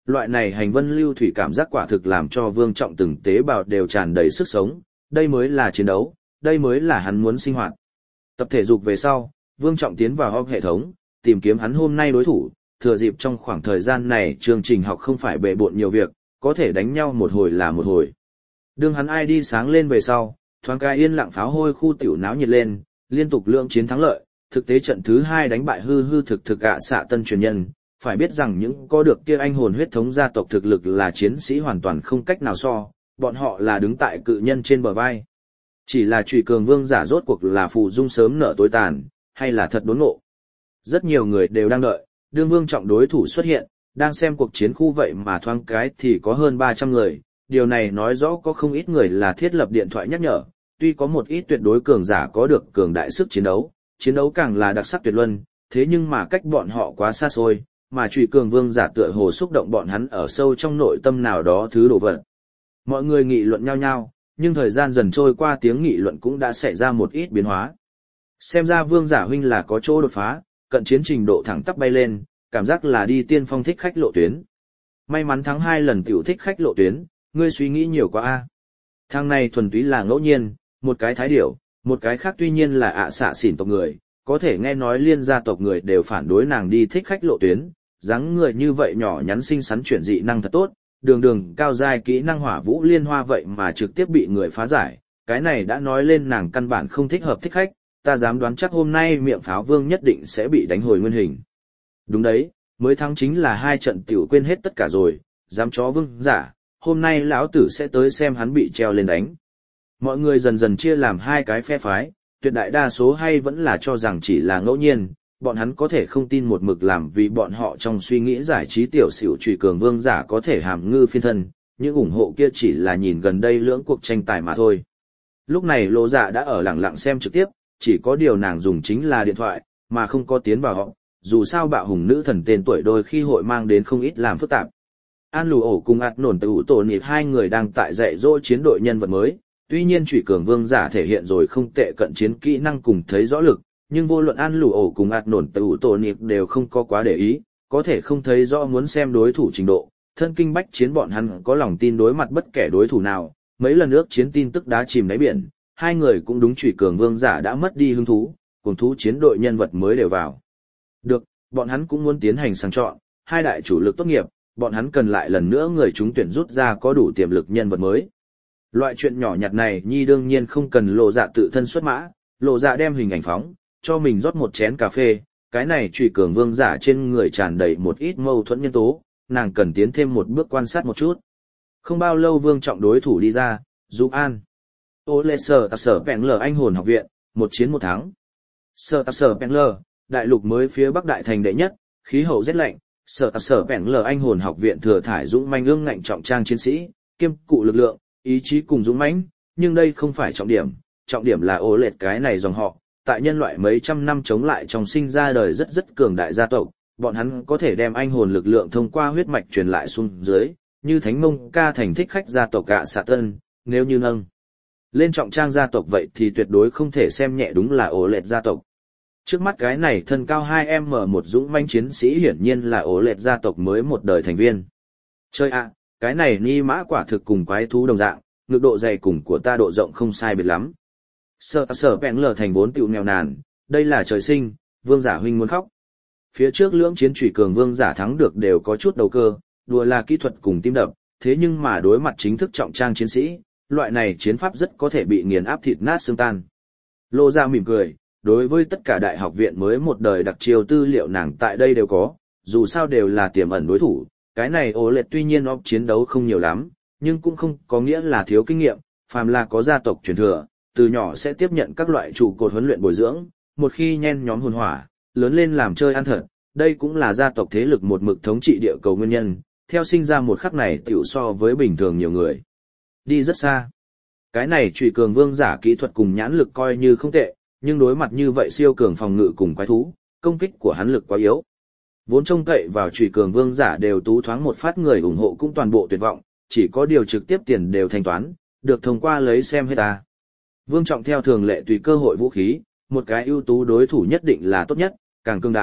Loại này hành vân lưu thủy cảm giác quả thực làm cho Vương Trọng từng tế bào đều tràn đầy sức sống, đây mới là chiến đấu, đây mới là hắn muốn sinh hoạt. Tập thể dục về sau, Vương Trọng tiến vào họp hệ thống, tìm kiếm hắn hôm nay đối thủ, thừa dịp trong khoảng thời gian này chương trình học không phải bề bộn nhiều việc, có thể đánh nhau một hồi là một hồi. Đương hắn ID sáng lên về sau, thoáng cái yên lặng pháo hôi khu tiểu náo nhiệt lên, liên tục lượng chiến thắng lợi, thực tế trận thứ 2 đánh bại hư hư thực thực ạ xạ tân truyền nhân, phải biết rằng những có được kia anh hồn huyết thống gia tộc thực lực là chiến sĩ hoàn toàn không cách nào so, bọn họ là đứng tại cự nhân trên bờ vai. Chỉ là Trụy Cường Vương giả rốt cuộc là phù dung sớm nợ tối tàn, hay là thật đốn ngộ. Rất nhiều người đều đang đợi, đương Vương Trọng đối thủ xuất hiện, đang xem cuộc chiến khu vậy mà thoáng cái thì có hơn 300 người, điều này nói rõ có không ít người là thiết lập điện thoại nhắc nhở, tuy có một ít tuyệt đối cường giả có được cường đại sức chiến đấu càng là đặc sắc tuyệt luân, thế nhưng mà cách bọn họ quá xa xôi, mà Trụy Cường Vương giả tựa hồ xúc động bọn hắn ở sâu trong nội tâm nào đó thứ đồ vật. Mọi người nghị luận nhau nhau, nhưng thời gian dần trôi qua tiếng nghị luận cũng đã xảy ra một ít biến hóa. Xem ra Vương giả huynh là có chỗ đột phá, cận chiến trình độ thẳng tắp bay lên, cảm giác là đi tiên phong thích khách lộ tuyến. May mắn thắng 2 lần tiểu thích khách lộ tuyến, ngươi suy nghĩ nhiều quá a. Thằng này thuần túy là ngẫu nhiên, một cái thái điểu, một cái khác tuy nhiên là ạ xạ xỉn tộc người, có thể nghe nói liên gia tộc người đều phản đối nàng đi thích khách lộ tuyến, dáng người như vậy nhỏ nhắn xinh xắn chuyển dị năng thật tốt, đường cao giai kỹ năng hỏa vũ liên hoa vậy mà trực tiếp bị người phá giải, cái này đã nói lên nàng căn bản không thích hợp thích khách, ta dám đoán chắc hôm nay miệng pháo vương nhất định sẽ bị đánh hồi nguyên hình. Đúng đấy, mới thắng chính là 2 trận tiểu quên hết tất cả rồi, dám chó vương giả, hôm nay lão tử sẽ tới xem hắn bị treo lên đánh. Mọi người dần dần chia làm 2 cái phe phái, tuyệt đại đa số hay vẫn là cho rằng chỉ là ngẫu nhiên, bọn hắn có thể không tin một mực làm vì bọn họ trong suy nghĩ giải trí tiểu xỉu Trụy Cường Vương giả có thể hàm ngư phiên thân, những ủng hộ kia chỉ là nhìn gần đây lưỡng cuộc tranh tài mà thôi. Lúc này Lộ Dạ đã ở lặng lặng xem trực tiếp, chỉ có điều nàng dùng chính là điện thoại, mà không có tiến vào họ, dù sao bạo hùng nữ thần tên tuổi đôi khi hội mang đến không ít làm phức tạp. An Lù Ổ cùng ạt nổn tự tổ nịp 2 người đang tại dạy dỗ chiến đội nhân vật mới, tuy nhiên Trụy Cường Vương giả thể hiện rồi không tệ cận chiến kỹ năng cùng thấy rõ lực, nhưng vô luận An Lù Ổ cùng ạt nổn tự tổ nịp đều không có quá để ý, có thể không thấy rõ muốn xem đối thủ trình độ, thân kinh bách chiến bọn hắn có lòng tin đối mặt bất kể đối thủ nào, mấy lần ước chiến tin tức đá chìm đáy biển, 2 người cũng đúng Trụy Cường Vương giả đã mất đi hứng thú, cùng thú chiến đội nhân vật mới đều vào. Được, bọn hắn cũng muốn tiến hành sàng chọn, 2 đại chủ lực tốt nghiệp, bọn hắn cần lại lần nữa người chúng tuyển rút ra có đủ tiềm lực nhân vật mới. Loại chuyện nhỏ nhặt này Nhi đương nhiên không cần Lộ Dạ tự thân xuất mã, Lộ Dạ đem hình ảnh phóng, cho mình rót một chén cà phê, cái này Trụy Cường Vương giả trên người tràn đầy một ít mâu thuẫn nhân tố, nàng cần tiến thêm một bước quan sát một chút. Không bao lâu Vương Trọng đối thủ đi ra, Dụ An. Ô lê sở tạc sở bèn lờ anh hồn học viện, 1 chiến 1 thắng. Sở tạc sở bèn lờ, đại lục mới phía Bắc Đại Thành đệ nhất, khí hậu rét lạnh, sở tạc sở bèn lờ anh hồn học viện thừa thải dũng manh ương ngạnh trọng trang chiến sĩ, kiêm cụ lực lượng, ý chí cùng dũng mãnh, nhưng đây không phải trọng điểm là ô lệt cái này dòng họ, tại nhân loại mấy trăm năm chống lại trong sinh ra đời rất cường đại gia tộc, bọn hắn có thể đem anh hồn lực lượng thông qua huyết mạch truyền lại xuống dưới, như Thánh Mông Ca thành thích khách gia tộc Gạ Xạ Tân, nếu như nâng lên trọng trang gia tộc vậy thì tuyệt đối không thể xem nhẹ đúng là ổ lệt gia tộc. Trước mắt cái này thân cao 2m một dũng manh chiến sĩ hiển nhiên là ổ lệt gia tộc mới một đời thành viên. Chơi ạ, cái này ni mã quả thực cùng quái thú đồng dạng, ngực độ dày cùng của ta độ rộng không sai biệt lắm. Sở bèn lờ thành vốn tiểu nghèo nàn, đây là trời sinh, vương giả huynh muốn khóc. Phía trước lưỡng chiến Trụy Cường Vương giả thắng được đều có chút đầu cơ, đùa là kỹ thuật cùng tim đập, thế nhưng mà đối mặt chính thức trọng trang chiến sĩ, loại này chiến pháp rất có thể bị nghiền áp thịt nát xương tan. Lộ Dạ mỉm cười, đối với tất cả đại học viện mới một đời đặc chiêu tư liệu nàng tại đây đều có, dù sao đều là tiềm ẩn đối thủ, cái này ổ lệt tuy nhiên óc chiến đấu không nhiều lắm, nhưng cũng không có nghĩa là thiếu kinh nghiệm, phàm là có gia tộc truyền thừa, từ nhỏ sẽ tiếp nhận các loại trụ cột huấn luyện bồi dưỡng, một khi nhen nhóm hồn hỏa, lớn lên làm chơi ăn thật, đây cũng là gia tộc thế lực một mực thống trị địa cầu nguyên nhân, theo sinh ra một khắc này tiểu so với bình thường nhiều người. Đi rất xa. Cái này Trụy Cường Vương giả kỹ thuật cùng nhãn lực coi như không tệ, nhưng đối mặt như vậy siêu cường phòng ngự cùng quái thú, công kích của hắn lực quá yếu. Vốn trông cậy vào Trụy Cường Vương giả đều tú thoáng một phát người ủng hộ cũng toàn bộ tuyệt vọng, chỉ có điều trực tiếp tiền đều thanh toán, được thông qua lấy xem hết ta. Vương Trọng theo thường lệ tùy cơ hội vũ khí, một cái ưu tú đối thủ nhất định là tốt nhất, càng cường đại,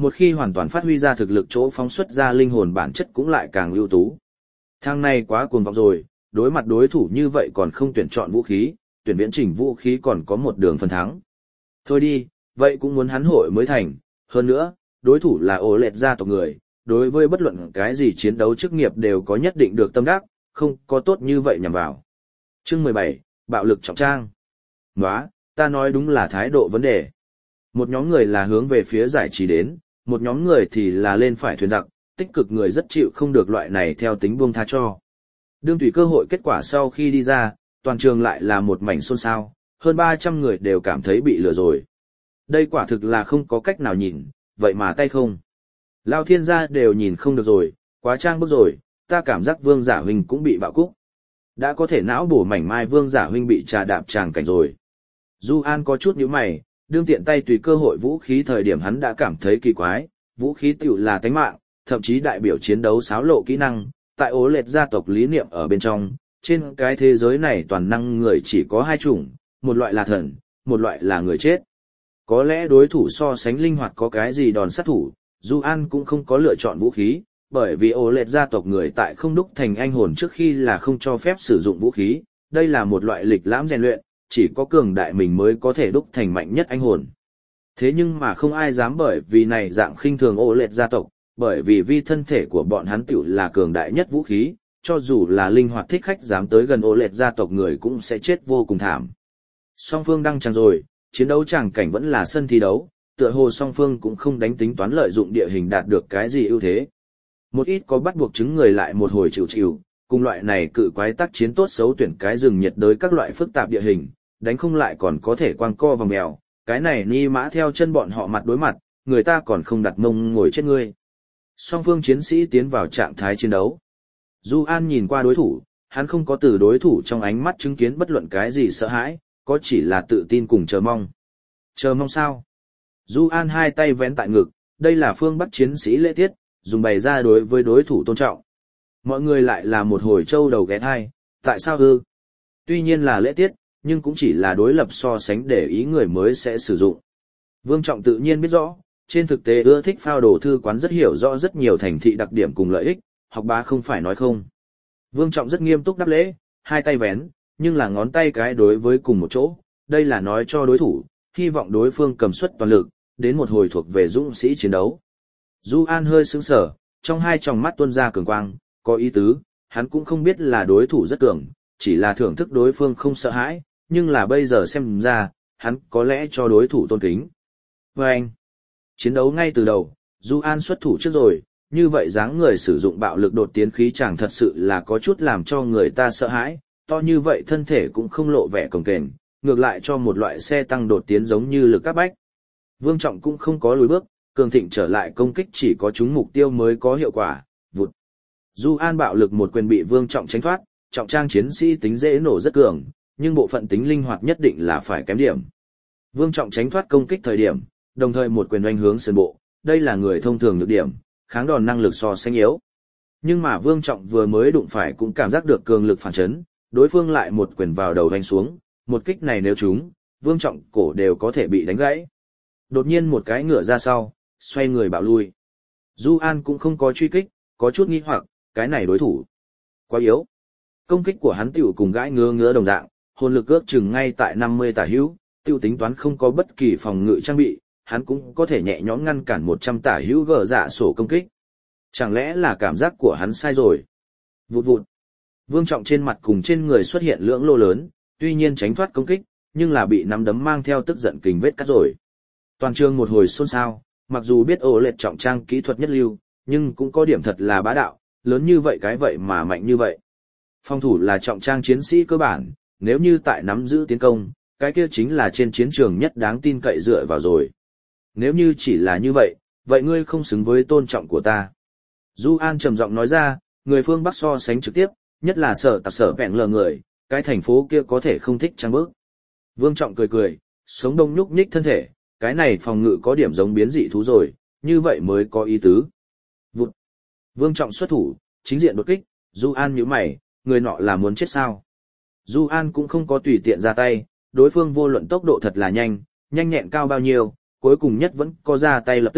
một khi hoàn toàn phát huy ra thực lực chỗ phóng xuất ra linh hồn bản chất cũng lại càng ưu tú. Thằng này quá cuồng vọng rồi, đối mặt đối thủ như vậy còn không tuyển chọn vũ khí, tuyển viễn chỉnh vũ khí còn có một đường phần thắng. Thôi đi, vậy cũng muốn hắn hội mới thành, hơn nữa, đối thủ là ổ lệt gia tộc người, đối với bất luận cái gì chiến đấu chức nghiệp đều có nhất định được tâm đắc, không có tốt như vậy nhằm vào. Chương 17, bạo lực trọng trang. Nóa, ta nói đúng là thái độ vấn đề. Một nhóm người là hướng về phía giải trí đến, một nhóm người thì là lên phải thuyền giặc, tích cực người rất chịu không được loại này theo tính buông tha cho. Đương tùy cơ hội kết quả sau khi đi ra, toàn trường lại là một mảnh xôn xao, hơn 300 người đều cảm thấy bị lừa rồi. Đây quả thực là không có cách nào nhìn, vậy mà tay không. Lao thiên gia đều nhìn không được rồi, quá trang bức rồi, ta cảm giác vương giả huynh cũng bị bạo cúc. Đã có thể não bổ mảnh mai vương giả huynh bị trà đạp tràng cảnh rồi. Du An có chút nhíu mày, đương tiện tay tùy cơ hội vũ khí thời điểm hắn đã cảm thấy kỳ quái, vũ khí tiểu là tánh mạng, thậm chí đại biểu chiến đấu xáo lộ kỹ năng, tại ố lệt gia tộc lý niệm ở bên trong, trên cái thế giới này toàn năng người chỉ có hai chủng, một loại là thần, một loại là người chết. Có lẽ đối thủ so sánh linh hoạt có cái gì đòn sát thủ, Du An cũng không có lựa chọn vũ khí, bởi vì ố lệt gia tộc người tại không đúc thành anh hồn trước khi là không cho phép sử dụng vũ khí, đây là một loại lịch lãm rèn luyện, chỉ có cường đại mình mới có thể đúc thành mạnh nhất anh hồn. Thế nhưng mà không ai dám bởi vì này dạng khinh thường ố lệt gia tộc, bởi vì vi thân thể của bọn hắn tiểu là cường đại nhất vũ khí, cho dù là linh hoạt thích khách dám tới gần ố lệt gia tộc người cũng sẽ chết vô cùng thảm. Song phương đang chẳng rồi, chiến đấu tràng cảnh vẫn là sân thi đấu, tựa hồ song phương cũng không đánh tính toán lợi dụng địa hình đạt được cái gì ưu thế. Một ít có bắt buộc chứng người lại một hồi chịu chịu, cùng loại này cự quái tác chiến tốt xấu tuyển cái rừng nhiệt đới các loại phức tạp địa hình, đánh không lại còn có thể quang co vòng mèo, cái này ni mã theo chân bọn họ mặt đối mặt, người ta còn không đặt mông ngồi chết ngươi. Song phương chiến sĩ tiến vào trạng thái chiến đấu. Du An nhìn qua đối thủ, hắn không có từ đối thủ trong ánh mắt chứng kiến bất luận cái gì sợ hãi, có chỉ là tự tin cùng chờ mong. Chờ mong sao? Du An hai tay vén tại ngực, đây là phương Bắc chiến sĩ lễ tiết, dùng bày ra đối với đối thủ tôn trọng. Mọi người lại là một hồi trâu đầu ghé thai, tại sao ư? Tuy nhiên là lễ tiết, nhưng cũng chỉ là đối lập so sánh để ý người mới sẽ sử dụng. Vương Trọng tự nhiên biết rõ, trên thực tế ưa thích phao đồ thư quán rất hiểu rõ rất nhiều thành thị đặc điểm cùng lợi ích, học bá không phải nói không. Vương Trọng rất nghiêm túc đáp lễ, hai tay vén, nhưng là ngón tay cái đối với cùng một chỗ, đây là nói cho đối thủ, hy vọng đối phương cầm suất toàn lực, đến một hồi thuộc về dũng sĩ chiến đấu. Du An hơi sững sờ, trong hai tròng mắt tuôn ra cường quang, có ý tứ, hắn cũng không biết là đối thủ rất cường, chỉ là thưởng thức đối phương không sợ hãi, nhưng là bây giờ xem ra, hắn có lẽ cho đối thủ tôn kính. Và anh, chiến đấu ngay từ đầu, Du An xuất thủ trước rồi, như vậy dáng người sử dụng bạo lực đột tiến khí chẳng thật sự là có chút làm cho người ta sợ hãi, to như vậy thân thể cũng không lộ vẻ cồng kềnh, ngược lại cho một loại xe tăng đột tiến giống như lực áp bách. Vương Trọng cũng không có lùi bước, cường thịnh trở lại công kích chỉ có trúng mục tiêu mới có hiệu quả, vụt. Du An bạo lực một quyền bị Vương Trọng tránh thoát, trọng trang chiến sĩ tính dễ nổ rất cường, nhưng bộ phận tính linh hoạt nhất định là phải kém điểm. Vương Trọng tránh thoát công kích thời điểm, đồng thời một quyền oanh hướng sườn bộ, đây là người thông thường nhược điểm, kháng đòn năng lực so sánh yếu. Nhưng mà Vương Trọng vừa mới đụng phải cũng cảm giác được cường lực phản chấn, đối phương lại một quyền vào đầu đánh xuống, một kích này nếu trúng, Vương Trọng cổ đều có thể bị đánh gãy. Đột nhiên một cái ngựa ra sau, xoay người bạo lui. Du An cũng không có truy kích, có chút nghi hoặc, cái này đối thủ quá yếu. Công kích của hắn tiểu cùng gãi ngứa đồng dạng, hồn lực ước chừng ngay tại 50 tả hữu, tiêu tính toán không có bất kỳ phòng ngự trang bị, hắn cũng có thể nhẹ nhõm ngăn cản 100 tả hữu gờ dạ sổ công kích. Chẳng lẽ là cảm giác của hắn sai rồi? Vụt vụt. Vương Trọng trên mặt cùng trên người xuất hiện lưỡng lô lớn, tuy nhiên tránh thoát công kích, nhưng là bị nắm đấm mang theo tức giận kình vết cắt rồi. Toàn trường một hồi xôn xao, mặc dù biết ổ lệt trọng trang kỹ thuật nhất lưu, nhưng cũng có điểm thật là bá đạo, lớn như vậy cái vậy mà mạnh như vậy. Phòng thủ là trọng trang chiến sĩ cơ bản, nếu như tại nắm giữ tiến công, cái kia chính là trên chiến trường nhất đáng tin cậy dựa vào rồi. Nếu như chỉ là như vậy, vậy ngươi không xứng với tôn trọng của ta. Du An trầm giọng nói ra, người phương Bắc so sánh trực tiếp, nhất là sở bẹn lờ người, cái thành phố kia có thể không thích trang bước. Vương Trọng cười cười, sống đông nhúc nhích thân thể, cái này phòng ngự có điểm giống biến dị thú rồi, như vậy mới có ý tứ. Vụt. Vương Trọng xuất thủ, chính diện đột kích, Du An nhíu mày, người nọ là muốn chết sao? Du An cũng không có tùy tiện ra tay, đối phương vô luận tốc độ thật là nhanh, nhanh nhẹn cao bao nhiêu, cuối cùng nhất vẫn có ra tay lập tức,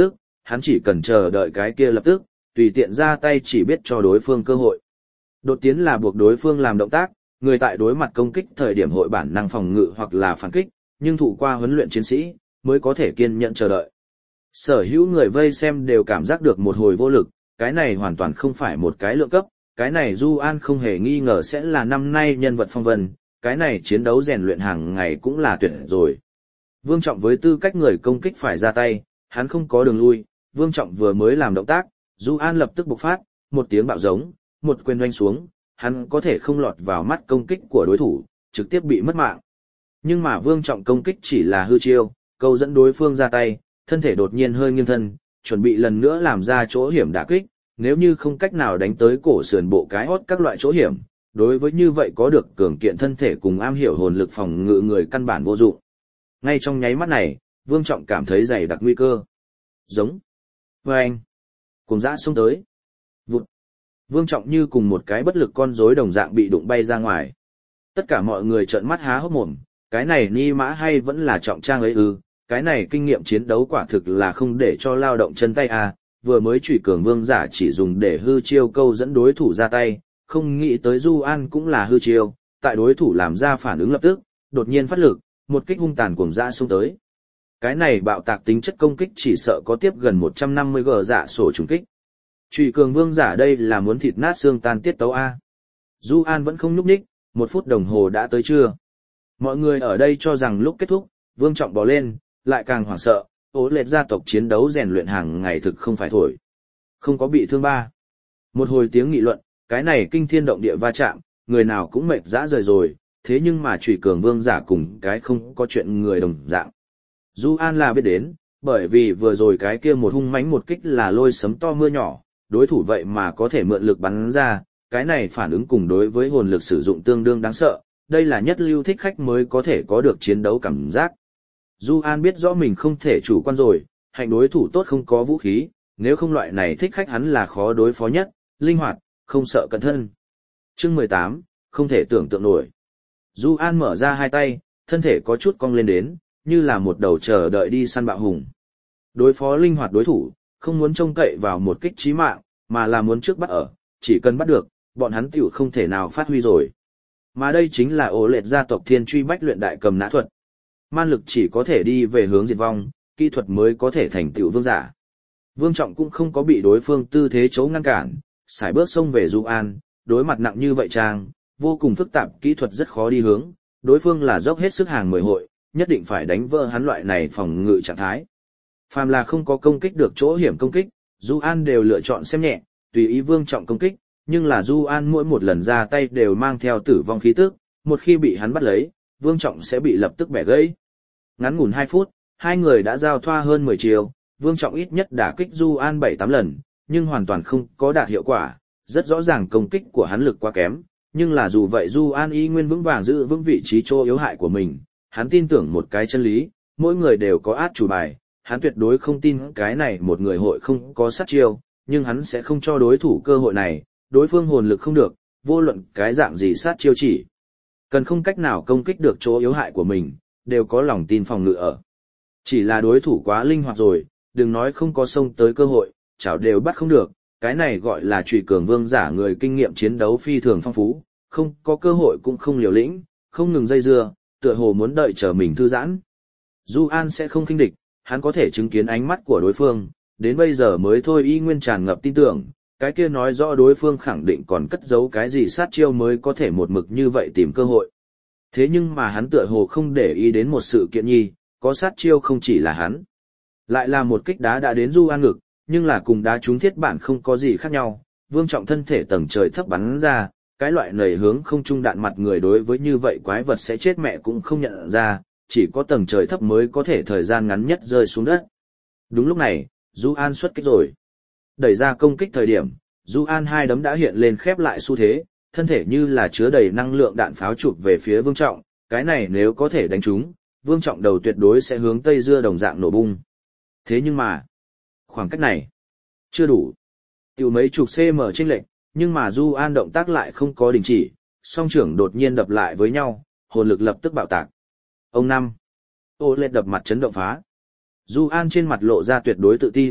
hắn chỉ cần chờ đợi cái kia lập tức, tùy tiện ra tay chỉ biết cho đối phương cơ hội. Đột tiến là buộc đối phương làm động tác, người tại đối mặt công kích thời điểm hội bản năng phòng ngự hoặc là phản kích, nhưng thụ qua huấn luyện chiến sĩ, mới có thể kiên nhẫn chờ đợi. Sở hữu người vây xem đều cảm giác được một hồi vô lực, cái này hoàn toàn không phải một cái lượng cấp, cái này Du An không hề nghi ngờ sẽ là năm nay nhân vật phong vân, cái này chiến đấu rèn luyện hàng ngày cũng là tuyệt rồi. Vương Trọng với tư cách người công kích phải ra tay, hắn không có đường lui, Vương Trọng vừa mới làm động tác, Du An lập tức bộc phát, một tiếng bạo giống, một quyền doanh xuống, hắn có thể không lọt vào mắt công kích của đối thủ, trực tiếp bị mất mạng. Nhưng mà Vương Trọng công kích chỉ là hư chiêu, câu dẫn đối phương ra tay, thân thể đột nhiên hơi nghiêng thân, chuẩn bị lần nữa làm ra chỗ hiểm đả kích, nếu như không cách nào đánh tới cổ sườn bộ cái hót các loại chỗ hiểm, đối với như vậy có được cường kiện thân thể cùng am hiểu hồn lực phòng ngự người căn bản vô dụng. Ngay trong nháy mắt này, Vương Trọng cảm thấy dày đặc nguy cơ. Giống. Vâng. Cùng dã xông tới. Vụt. Vương Trọng như cùng một cái bất lực con rối đồng dạng bị đụng bay ra ngoài. Tất cả mọi người trợn mắt há hốc mồm, cái này ni mã hay vẫn là Trọng trang ấy ư, cái này kinh nghiệm chiến đấu quả thực là không để cho lao động chân tay à, vừa mới chủy cường vương giả chỉ dùng để hư chiêu câu dẫn đối thủ ra tay, không nghĩ tới Du An cũng là hư chiêu, tại đối thủ làm ra phản ứng lập tức, đột nhiên phát lực, một kích hung tàn cuồng dã xông tới. Cái này bạo tạc tính chất công kích chỉ sợ có tiếp gần 150 gờ dạ sổ trùng kích. Chủy cường vương giả đây là muốn thịt nát xương tan tiết tấu a. Du An vẫn không nhúc nhích, 1 phút đồng hồ đã tới trưa. Mọi người ở đây cho rằng lúc kết thúc, Vương Trọng bò lên, lại càng hoảng sợ, Ố Lệt gia tộc chiến đấu rèn luyện hàng ngày thực không phải thổi. Không có bị thương ba. Một hồi tiếng nghị luận, cái này kinh thiên động địa va chạm, người nào cũng mệt dã rời rồi, thế nhưng mà chủy cường vương giả cùng cái không có chuyện người đồng dạng. Du An là biết đến, bởi vì vừa rồi cái kia một hung mãnh một kích là lôi sấm to mưa nhỏ, đối thủ vậy mà có thể mượn lực bắn ra, cái này phản ứng cùng đối với hồn lực sử dụng tương đương đáng sợ, đây là nhất lưu thích khách mới có thể có được chiến đấu cảm giác. Du An biết rõ mình không thể chủ quan rồi, hạnh đối thủ tốt không có vũ khí, nếu không loại này thích khách hắn là khó đối phó nhất, linh hoạt, không sợ cẩn thân. Chương 18, không thể tưởng tượng nổi. Du An mở ra hai tay, thân thể có chút cong lên đến, như là một đầu chờ đợi đi săn bạo hùng. Đối phó linh hoạt đối thủ, không muốn trông cậy vào một kích chí mạng, mà là muốn trước bắt ở, chỉ cần bắt được, bọn hắn tiểu không thể nào phát huy rồi. Mà đây chính là Ố Lệt gia tộc thiên truy bách luyện đại cầm nã thuật. Man lực chỉ có thể đi về hướng diệt vong, kỹ thuật mới có thể thành tựu vương giả. Vương Trọng cũng không có bị đối phương tư thế chấu ngăn cản, sải bước xông về Du An, đối mặt nặng như vậy trang, vô cùng phức tạp kỹ thuật rất khó đi hướng, đối phương là dốc hết sức hàng mười hội, nhất định phải đánh vỡ hắn loại này phòng ngự trạng thái. Phàm là không có công kích được chỗ hiểm công kích, Du An đều lựa chọn xem nhẹ, tùy ý Vương Trọng công kích, nhưng là Du An mỗi một lần ra tay đều mang theo tử vong khí tức, một khi bị hắn bắt lấy, Vương Trọng sẽ bị lập tức bẻ gãy. Ngắn ngủn 2 phút, hai người đã giao thoa hơn 10 chiều, Vương Trọng ít nhất đả kích Du An 7-8 lần, nhưng hoàn toàn không có đạt hiệu quả, rất rõ ràng công kích của hắn lực quá kém, nhưng là dù vậy Du An y nguyên vững vàng giữ vững vị trí chỗ yếu hại của mình, hắn tin tưởng một cái chân lý, mỗi người đều có át chủ bài, hắn tuyệt đối không tin cái này một người hội không có sát chiêu, nhưng hắn sẽ không cho đối thủ cơ hội này, đối phương hồn lực không được, vô luận cái dạng gì sát chiêu chỉ cần không cách nào công kích được chỗ yếu hại của mình, đều có lòng tin phòng ngự ở. Chỉ là đối thủ quá linh hoạt rồi, đừng nói không có xông tới cơ hội, chảo đều bắt không được, cái này gọi là trụy cường vương giả người kinh nghiệm chiến đấu phi thường phong phú, không có cơ hội cũng không liều lĩnh, không ngừng dây dưa, tựa hồ muốn đợi chờ mình thư giãn. Du An sẽ không khinh địch, hắn có thể chứng kiến ánh mắt của đối phương, đến bây giờ mới thôi y nguyên tràn ngập tin tưởng, cái kia nói rõ đối phương khẳng định còn cất giấu cái gì sát chiêu mới có thể một mực như vậy tìm cơ hội. Thế nhưng mà hắn tựa hồ không để ý đến một sự kiện nhi, có sát chiêu không chỉ là hắn. Lại là một kích đá đã đến Du An ngực, nhưng là cùng đá trúng thiết bản không có gì khác nhau, Vương Trọng thân thể tầng trời thấp bắn ra, cái loại nảy hướng không trung đạn mặt người đối với như vậy quái vật sẽ chết mẹ cũng không nhận ra, chỉ có tầng trời thấp mới có thể thời gian ngắn nhất rơi xuống đất. Đúng lúc này, Du An xuất kích rồi. Đẩy ra công kích thời điểm, Du An hai đấm đã hiện lên khép lại xu thế, thân thể như là chứa đầy năng lượng đạn pháo chụp về phía Vương Trọng, cái này nếu có thể đánh trúng, Vương Trọng đầu tuyệt đối sẽ hướng Tây Dưa đồng dạng nổ bung. Thế nhưng mà, khoảng cách này chưa đủ. Tiểu mấy chục cm chênh lệch, nhưng mà Du An động tác lại không có đình chỉ, song trưởng đột nhiên đập lại với nhau, hồn lực lập tức bạo tạc. Ông năm, Ô Lệt đập mặt chấn động phá. Du An trên mặt lộ ra tuyệt đối tự tin,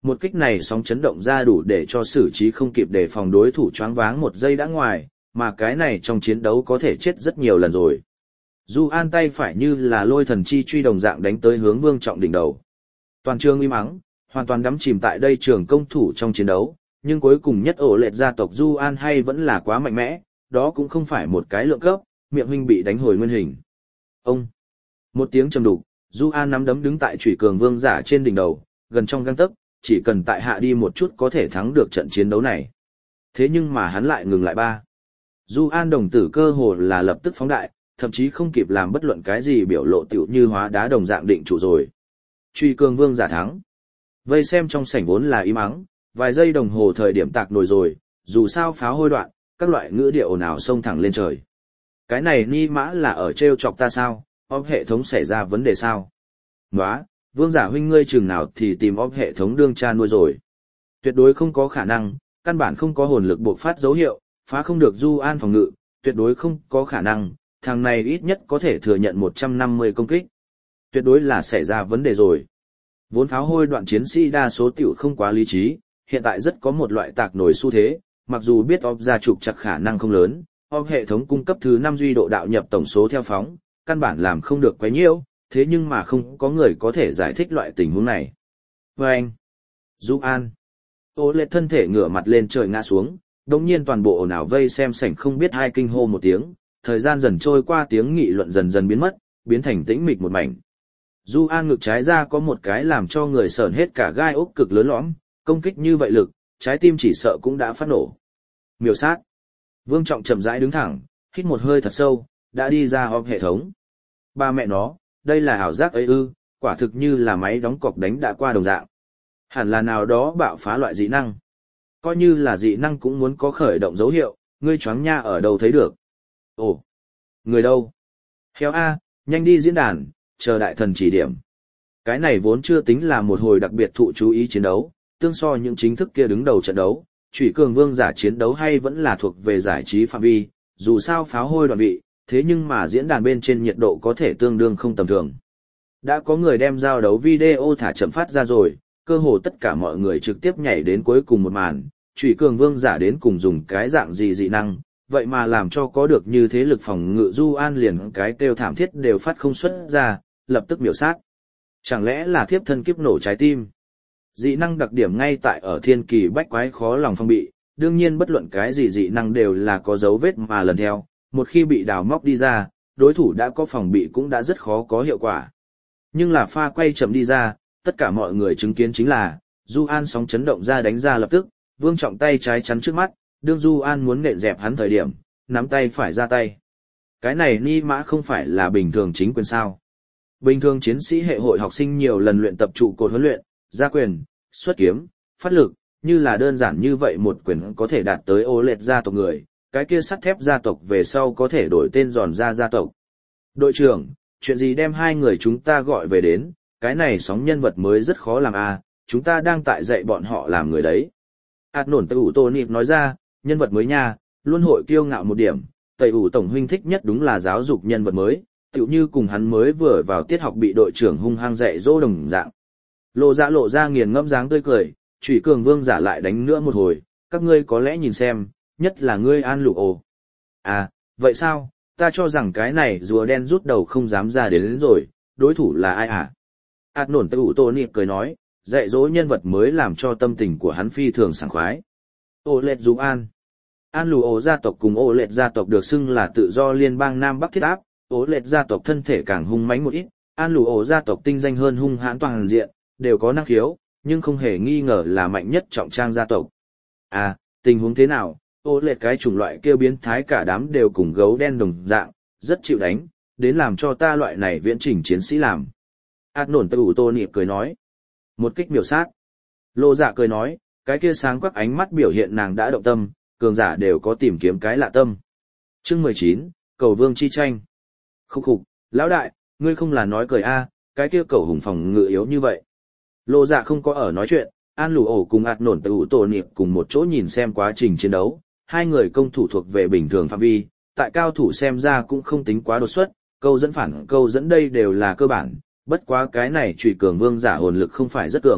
một kích này sóng chấn động ra đủ để cho xử trí không kịp để phòng đối thủ choáng váng một giây đã ngoài, mà cái này trong chiến đấu có thể chết rất nhiều lần rồi. Du An tay phải như là lôi thần chi truy đồng dạng đánh tới hướng Vương Trọng đỉnh đầu. Toàn trường im ắng, hoàn toàn đắm chìm tại đây trường công thủ trong chiến đấu, nhưng cuối cùng nhất ổ lệch gia tộc Du An hay vẫn là quá mạnh mẽ, đó cũng không phải một cái lượng cấp, miệng huynh bị đánh hồi nguyên hình. Ông! Một tiếng trầm đục, Du An nắm đấm đứng tại Chủy Cường Vương giả trên đỉnh đầu, gần trong gang tấc, chỉ cần tại hạ đi một chút có thể thắng được trận chiến đấu này. Thế nhưng mà hắn lại ngừng lại ba. Du An đồng tử cơ hồ là lập tức phóng đại, thậm chí không kịp làm bất luận cái gì biểu lộ tiểu như hóa đá đồng dạng định trụ rồi. Chủy Cường Vương giả thắng. Vây xem trong sảnh vốn là im ắng, vài giây đồng hồ thời điểm tạc nổi rồi, dù sao pháo hôi đoạn, các loại ngữ điệu nào xông thẳng lên trời. Cái này ni mã là ở trêu chọc ta sao, hệ thống xảy ra vấn đề sao? Nóa, Vương giả huynh ngươi chừng nào thì tìm hệ thống đương cha nuôi rồi. Tuyệt đối không có khả năng, căn bản không có hồn lực buộc phát dấu hiệu, phá không được Du An phòng ngự, tuyệt đối không có khả năng, thằng này ít nhất có thể thừa nhận 150 công kích. Tuyệt đối là xảy ra vấn đề rồi. Vốn pháo hôi đoạn chiến sĩ đa số tiểu không quá lý trí, hiện tại rất có một loại tạc nổi xu thế, mặc dù biết ra trục chặt khả năng không lớn, hệ thống cung cấp thứ 5 duy độ đạo nhập tổng số theo phóng, căn bản làm không được quấy nhiễu, thế nhưng mà không có người có thể giải thích loại tình huống này. Và anh, Du An, ô lệ thân thể ngửa mặt lên trời ngã xuống, đồng nhiên toàn bộ ồn ào vây xem sảnh không biết hai kinh hô một tiếng, thời gian dần trôi qua tiếng nghị luận dần dần biến mất, biến thành tĩnh mịch một mảnh. Du An ngực trái ra có một cái làm cho người sởn hết cả gai ốc cực lớn lõm, công kích như vậy lực, trái tim chỉ sợ cũng đã phát nổ. Miểu sát. Vương Trọng chậm rãi đứng thẳng, hít một hơi thật sâu, đã đi ra hệ thống. Ba mẹ nó, đây là ảo giác ấy ư, quả thực như là máy đóng cọc đánh đã qua đồng dạng. Hẳn là nào đó bạo phá loại dị năng. Coi như là dị năng cũng muốn có khởi động dấu hiệu, ngươi choáng nha ở đâu thấy được. Ồ, người đâu? Heo A, nhanh đi diễn đàn, chờ đại thần chỉ điểm. Cái này vốn chưa tính là một hồi đặc biệt thụ chú ý chiến đấu, tương so những chính thức kia đứng đầu trận đấu, Chủy Cường Vương giả chiến đấu hay vẫn là thuộc về giải trí phạm vi, dù sao pháo hôi đoạn vị, thế nhưng mà diễn đàn bên trên nhiệt độ có thể tương đương không tầm thường. Đã có người đem giao đấu video thả chậm phát ra rồi, cơ hồ tất cả mọi người trực tiếp nhảy đến cuối cùng một màn, Chủy Cường Vương giả đến cùng dùng cái dạng gì dị năng, vậy mà làm cho có được như thế lực phòng ngự Du An liền cái kêu thảm thiết đều phát không xuất ra, lập tức miểu sát. Chẳng lẽ là thiếp thân kiếp nổ trái tim? Dị năng đặc điểm ngay tại ở thiên kỳ bách quái khó lòng phong bị, đương nhiên bất luận cái gì dị năng đều là có dấu vết mà lần theo, một khi bị đào móc đi ra, đối thủ đã có phòng bị cũng đã rất khó có hiệu quả. Nhưng là pha quay chậm đi ra, tất cả mọi người chứng kiến chính là, Du An sóng chấn động ra đánh ra lập tức, Vương Trọng tay trái chắn trước mắt, đương Du An muốn nện dẹp hắn thời điểm, nắm tay phải ra tay. Cái này ni mã không phải là bình thường chính quyền sao. Bình thường chiến sĩ hệ hội học sinh nhiều lần luyện tập trụ cột huấn luyện, ra quyền, xuất kiếm, phát lực, như là đơn giản như vậy một quyền có thể đạt tới ô lệch gia tộc người, cái kia sắt thép gia tộc về sau có thể đổi tên giòn ra gia tộc. Đội trưởng, chuyện gì đem hai người chúng ta gọi về đến, cái này sóng nhân vật mới rất khó làm à, chúng ta đang tại dạy bọn họ làm người đấy. Ảt nổn Tây ủ Tô Nịp nói ra, nhân vật mới nha, luôn hội kiêu ngạo một điểm, Tây ủ tổng huynh thích nhất đúng là giáo dục nhân vật mới, tựu như cùng hắn mới vừa vào tiết học bị đội trưởng hung hăng dạy dỗ đồng dạng. Lộ ra nghiền ngẫm dáng tươi cười, Chủy Cường Vương giả lại đánh nữa một hồi, các ngươi có lẽ nhìn xem, nhất là ngươi An Lục Ồ. À, vậy sao, ta cho rằng cái này rùa đen rút đầu không dám ra đến rồi, đối thủ là ai à? Ảt nổn Tây ủ Tô Nịp cười nói, dạy dỗ nhân vật mới làm cho tâm tình của hắn phi thường sảng khoái. Ô lệch Du An. An Lù Ồ gia tộc cùng Ô lệch gia tộc được xưng là tự do liên bang Nam Bắc thiết áp, Ô lệch gia tộc thân thể càng hung mãnh một ít, An Lù Ồ gia tộc tinh danh hơn hung hãn toàn diện, đều có năng khiếu, nhưng không hề nghi ngờ là mạnh nhất trọng trang gia tộc. À, tình huống thế nào? Ô lệch cái chủng loại kia biến thái cả đám đều cùng gấu đen đồng dạng, rất chịu đánh, đến làm cho ta loại này viễn chỉnh chiến sĩ làm. Ảt nổn Tây ủ Tô Nịp cười nói. Một kích miểu sát. Lô Dạ cười nói, cái kia sáng quắc ánh mắt biểu hiện nàng đã động tâm, cường giả đều có tìm kiếm cái lạ tâm. Chương 19, Cầu Vương chi tranh. Khúc khục, lão đại, ngươi không là nói cười a, cái kia cầu hùng phòng ngự yếu như vậy. Lô Dạ không có ở nói chuyện, An Lù Ổ cùng Ảt nổn Tây ủ Tô Nịp cùng một chỗ nhìn xem quá trình chiến đấu, hai người công thủ thuộc về bình thường phạm vi, tại cao thủ xem ra cũng không tính quá đột xuất, câu dẫn phản câu dẫn đây đều là cơ bản, bất quá cái này Chủy Cường Vương giả hồn lực không phải rất cường,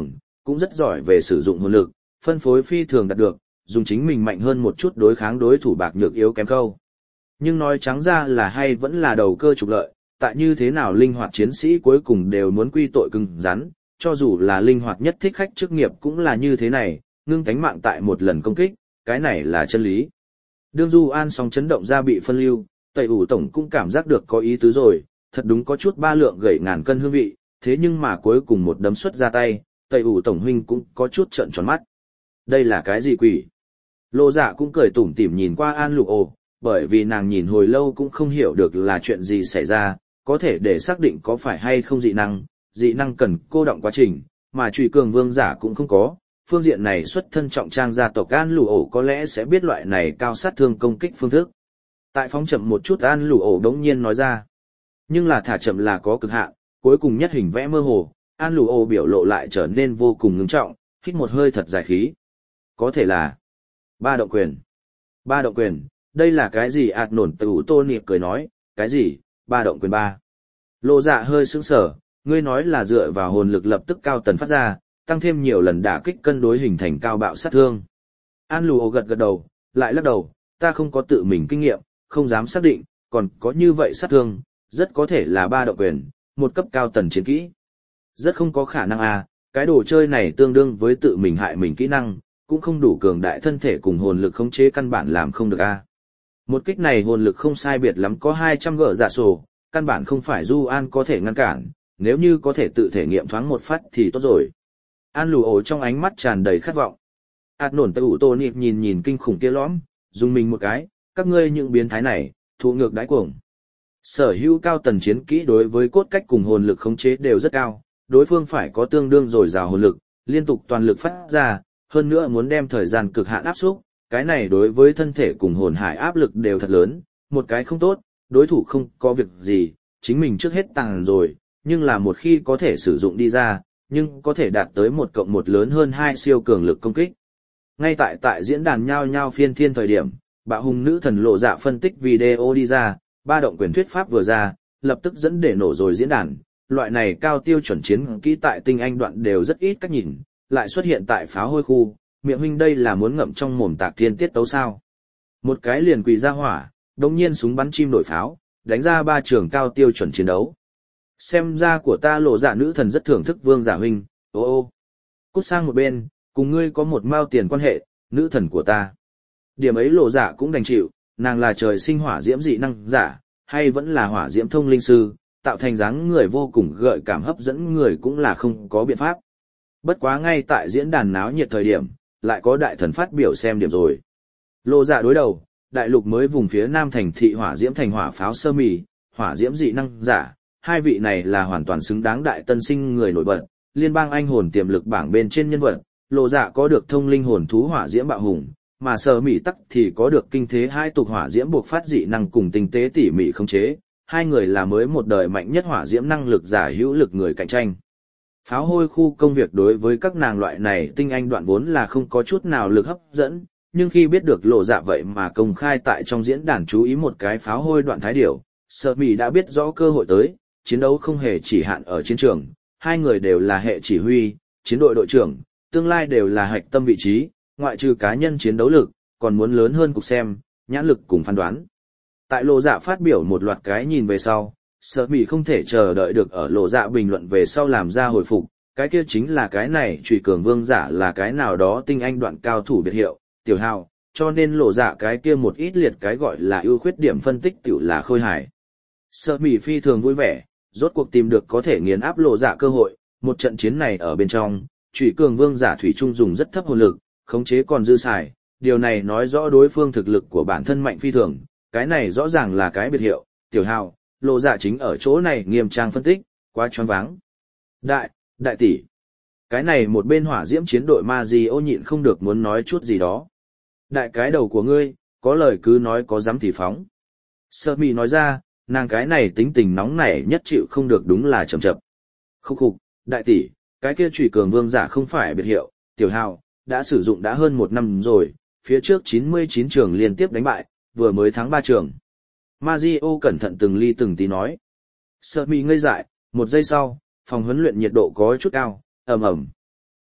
cũng rất giỏi về sử dụng hồn lực, phân phối phi thường đạt được, dùng chính mình mạnh hơn một chút đối kháng đối thủ bạc nhược yếu kém câu. Nhưng nói trắng ra là hay vẫn là đầu cơ trục lợi, tại như thế nào linh hoạt chiến sĩ cuối cùng đều muốn quy tội cứng rắn, cho dù là linh hoạt nhất thích khách chức nghiệp cũng là như thế này, ngưng tánh mạng tại một lần công kích, cái này là chân lý. Đương Du An sóng chấn động ra bị phân lưu, Tẩy ủ tổng cũng cảm giác được có ý tứ rồi, thật đúng có chút ba lượng gậy ngàn cân hương vị, thế nhưng mà cuối cùng một đấm xuất ra tay, Tẩy ủ tổng huynh cũng có chút trợn tròn mắt. Đây là cái gì quỷ? Lộ Dạ cũng cười tủm tỉm nhìn qua An Lục Ồ, bởi vì nàng nhìn hồi lâu cũng không hiểu được là chuyện gì xảy ra, có thể để xác định có phải hay không dị năng cần cô động quá trình, mà Trùy Cường Vương giả cũng không có. Phương diện này xuất thân trọng trang gia tộc An Lục Ồ có lẽ sẽ biết loại này cao sát thương công kích phương thức. Tại phóng chậm một chút An Lục Ồ đống nhiên nói ra. Nhưng là thả chậm là có cực hạn, cuối cùng nhất hình vẽ mơ hồ, An Lục Ồ biểu lộ lại trở nên vô cùng ngưng trọng, hít một hơi thật dài khí. Có thể là ba động quyền. Ba động quyền, đây là cái gì? Ạt nổn từ Tô Niệm cười nói, cái gì? Ba động quyền ba. Lộ Dạ hơi sững sờ, ngươi nói là dựa vào hồn lực lập tức cao tần phát ra, tăng thêm nhiều lần đả kích cân đối hình thành cao bạo sát thương. An Lù Ồ gật gật đầu, lại lắc đầu, ta không có tự mình kinh nghiệm, không dám xác định, còn có như vậy sát thương, rất có thể là ba động quyền, một cấp cao tần chiến kỹ. Rất không có khả năng à, cái đồ chơi này tương đương với tự mình hại mình kỹ năng, cũng không đủ cường đại thân thể cùng hồn lực khống chế căn bản làm không được a. Một kích này hồn lực không sai biệt lắm có 200 gỡ dạ sổ, căn bản không phải Du An có thể ngăn cản, nếu như có thể tự thể nghiệm thoáng một phát thì tốt rồi. An Lù Ổ trong ánh mắt tràn đầy khát vọng. Át nổn tây ủ tô nịp nhìn kinh khủng kia lõm, dùng mình một cái, các ngươi những biến thái này, thụ ngược đái cuồng. Sở hữu cao tần chiến kỹ đối với cốt cách cùng hồn lực khống chế đều rất cao, đối phương phải có tương đương dồi dào hồn lực, liên tục toàn lực phát ra, hơn nữa muốn đem thời gian cực hạn áp xúc, cái này đối với thân thể cùng hồn hải áp lực đều thật lớn, một cái không tốt, đối thủ không có việc gì, chính mình trước hết tàng rồi, nhưng là một khi có thể sử dụng đi ra, nhưng có thể đạt tới 1+1 lớn hơn 2 siêu cường lực công kích. Ngay tại diễn đàn nhao nhao phiên thiên thời điểm, Bạo Hùng nữ thần Lộ Dạ phân tích video đi ra, ba động quyền thuyết pháp vừa ra, lập tức dẫn để nổ rồi diễn đàn, loại này cao tiêu chuẩn chiến kỹ tại tinh anh đoạn đều rất ít cách nhìn, lại xuất hiện tại pháo hôi khu, miệng huynh đây là muốn ngậm trong mồm Tạc Thiên tiết tấu sao. Một cái liền quỳ ra hỏa, đồng nhiên súng bắn chim đổi pháo, đánh ra 3 trường cao tiêu chuẩn chiến đấu. Xem ra của ta Lộ Dạ nữ thần rất thưởng thức Vương giả huynh, ô ô. Cút sang một bên, cùng ngươi có một mao tiền quan hệ, nữ thần của ta. Điểm ấy Lộ Dạ cũng đành chịu, nàng là trời sinh hỏa diễm dị năng giả, hay vẫn là hỏa diễm thông linh sư, tạo thành dáng người vô cùng gợi cảm hấp dẫn người cũng là không có biện pháp. Bất quá ngay tại diễn đàn náo nhiệt thời điểm, lại có đại thần phát biểu xem điểm rồi. Lộ Dạ đối đầu, đại lục mới vùng phía nam thành thị hỏa diễm thành hỏa pháo sơ mì, hỏa diễm dị năng giả, hai vị này là hoàn toàn xứng đáng đại tân sinh người nổi bật, liên bang anh hồn tiềm lực bảng bên trên nhân vật, Lộ Dạ có được thông linh hồn thú hỏa diễm bạo hùng, mà sơ mì tắc thì có được kinh thế hai tục hỏa diễm buộc phát dị năng cùng tinh tế tỉ mỉ khống chế, hai người là mới một đời mạnh nhất hỏa diễm năng lực giả hữu lực người cạnh tranh. Pháo hôi khu công việc đối với các nàng loại này tinh anh đoạn vốn là không có chút nào lực hấp dẫn, nhưng khi biết được Lộ Dạ vậy mà công khai tại trong diễn đàn chú ý một cái pháo hôi đoạn thái điểu, Sở Mị đã biết rõ cơ hội tới, chiến đấu không hề chỉ hạn ở chiến trường, hai người đều là hệ chỉ huy, chiến đội đội trưởng, tương lai đều là hạch tâm vị trí, ngoại trừ cá nhân chiến đấu lực, còn muốn lớn hơn cục xem, nhãn lực cùng phán đoán. Tại Lộ Dạ phát biểu một loạt cái nhìn về sau, Sở Mị không thể chờ đợi được ở Lộ Dạ bình luận về sau làm ra hồi phục, cái kia chính là cái này Trùy Cường Vương giả là cái nào đó tinh anh đoạn cao thủ biệt hiệu, tiểu hào, cho nên Lộ Dạ cái kia một ít liệt cái gọi là ưu khuyết điểm phân tích tiểu là khôi hài. Sở Mị phi thường vui vẻ, rốt cuộc tìm được có thể nghiền áp Lộ Dạ cơ hội, một trận chiến này ở bên trong, Trùy Cường Vương giả thủy trung dùng rất thấp hồn lực, khống chế còn dư xài, điều này nói rõ đối phương thực lực của bản thân mạnh phi thường, cái này rõ ràng là cái biệt hiệu, tiểu hào, Lộ Dạ chính ở chỗ này nghiêm trang phân tích, quá choáng váng. Đại tỷ. Cái này một bên hỏa diễm chiến đội Mazio nhịn không được muốn nói chút gì đó. Đại cái đầu của ngươi, có lời cứ nói có dám thì phóng. Sơ Mị nói ra, nàng cái này tính tình nóng nảy nhất chịu không được đúng là chậm chậm. Khúc khục, đại tỷ, cái kia Trùy Cường Vương giả không phải biệt hiệu, tiểu hào, đã sử dụng đã hơn 1 năm rồi, phía trước 99 trường liên tiếp đánh bại, vừa mới thắng 3 trường. Mazio cẩn thận từng ly từng tí nói. Sơ Mị ngây dại, 1 giây sau, phòng huấn luyện nhiệt độ có chút cao, ầm ầm.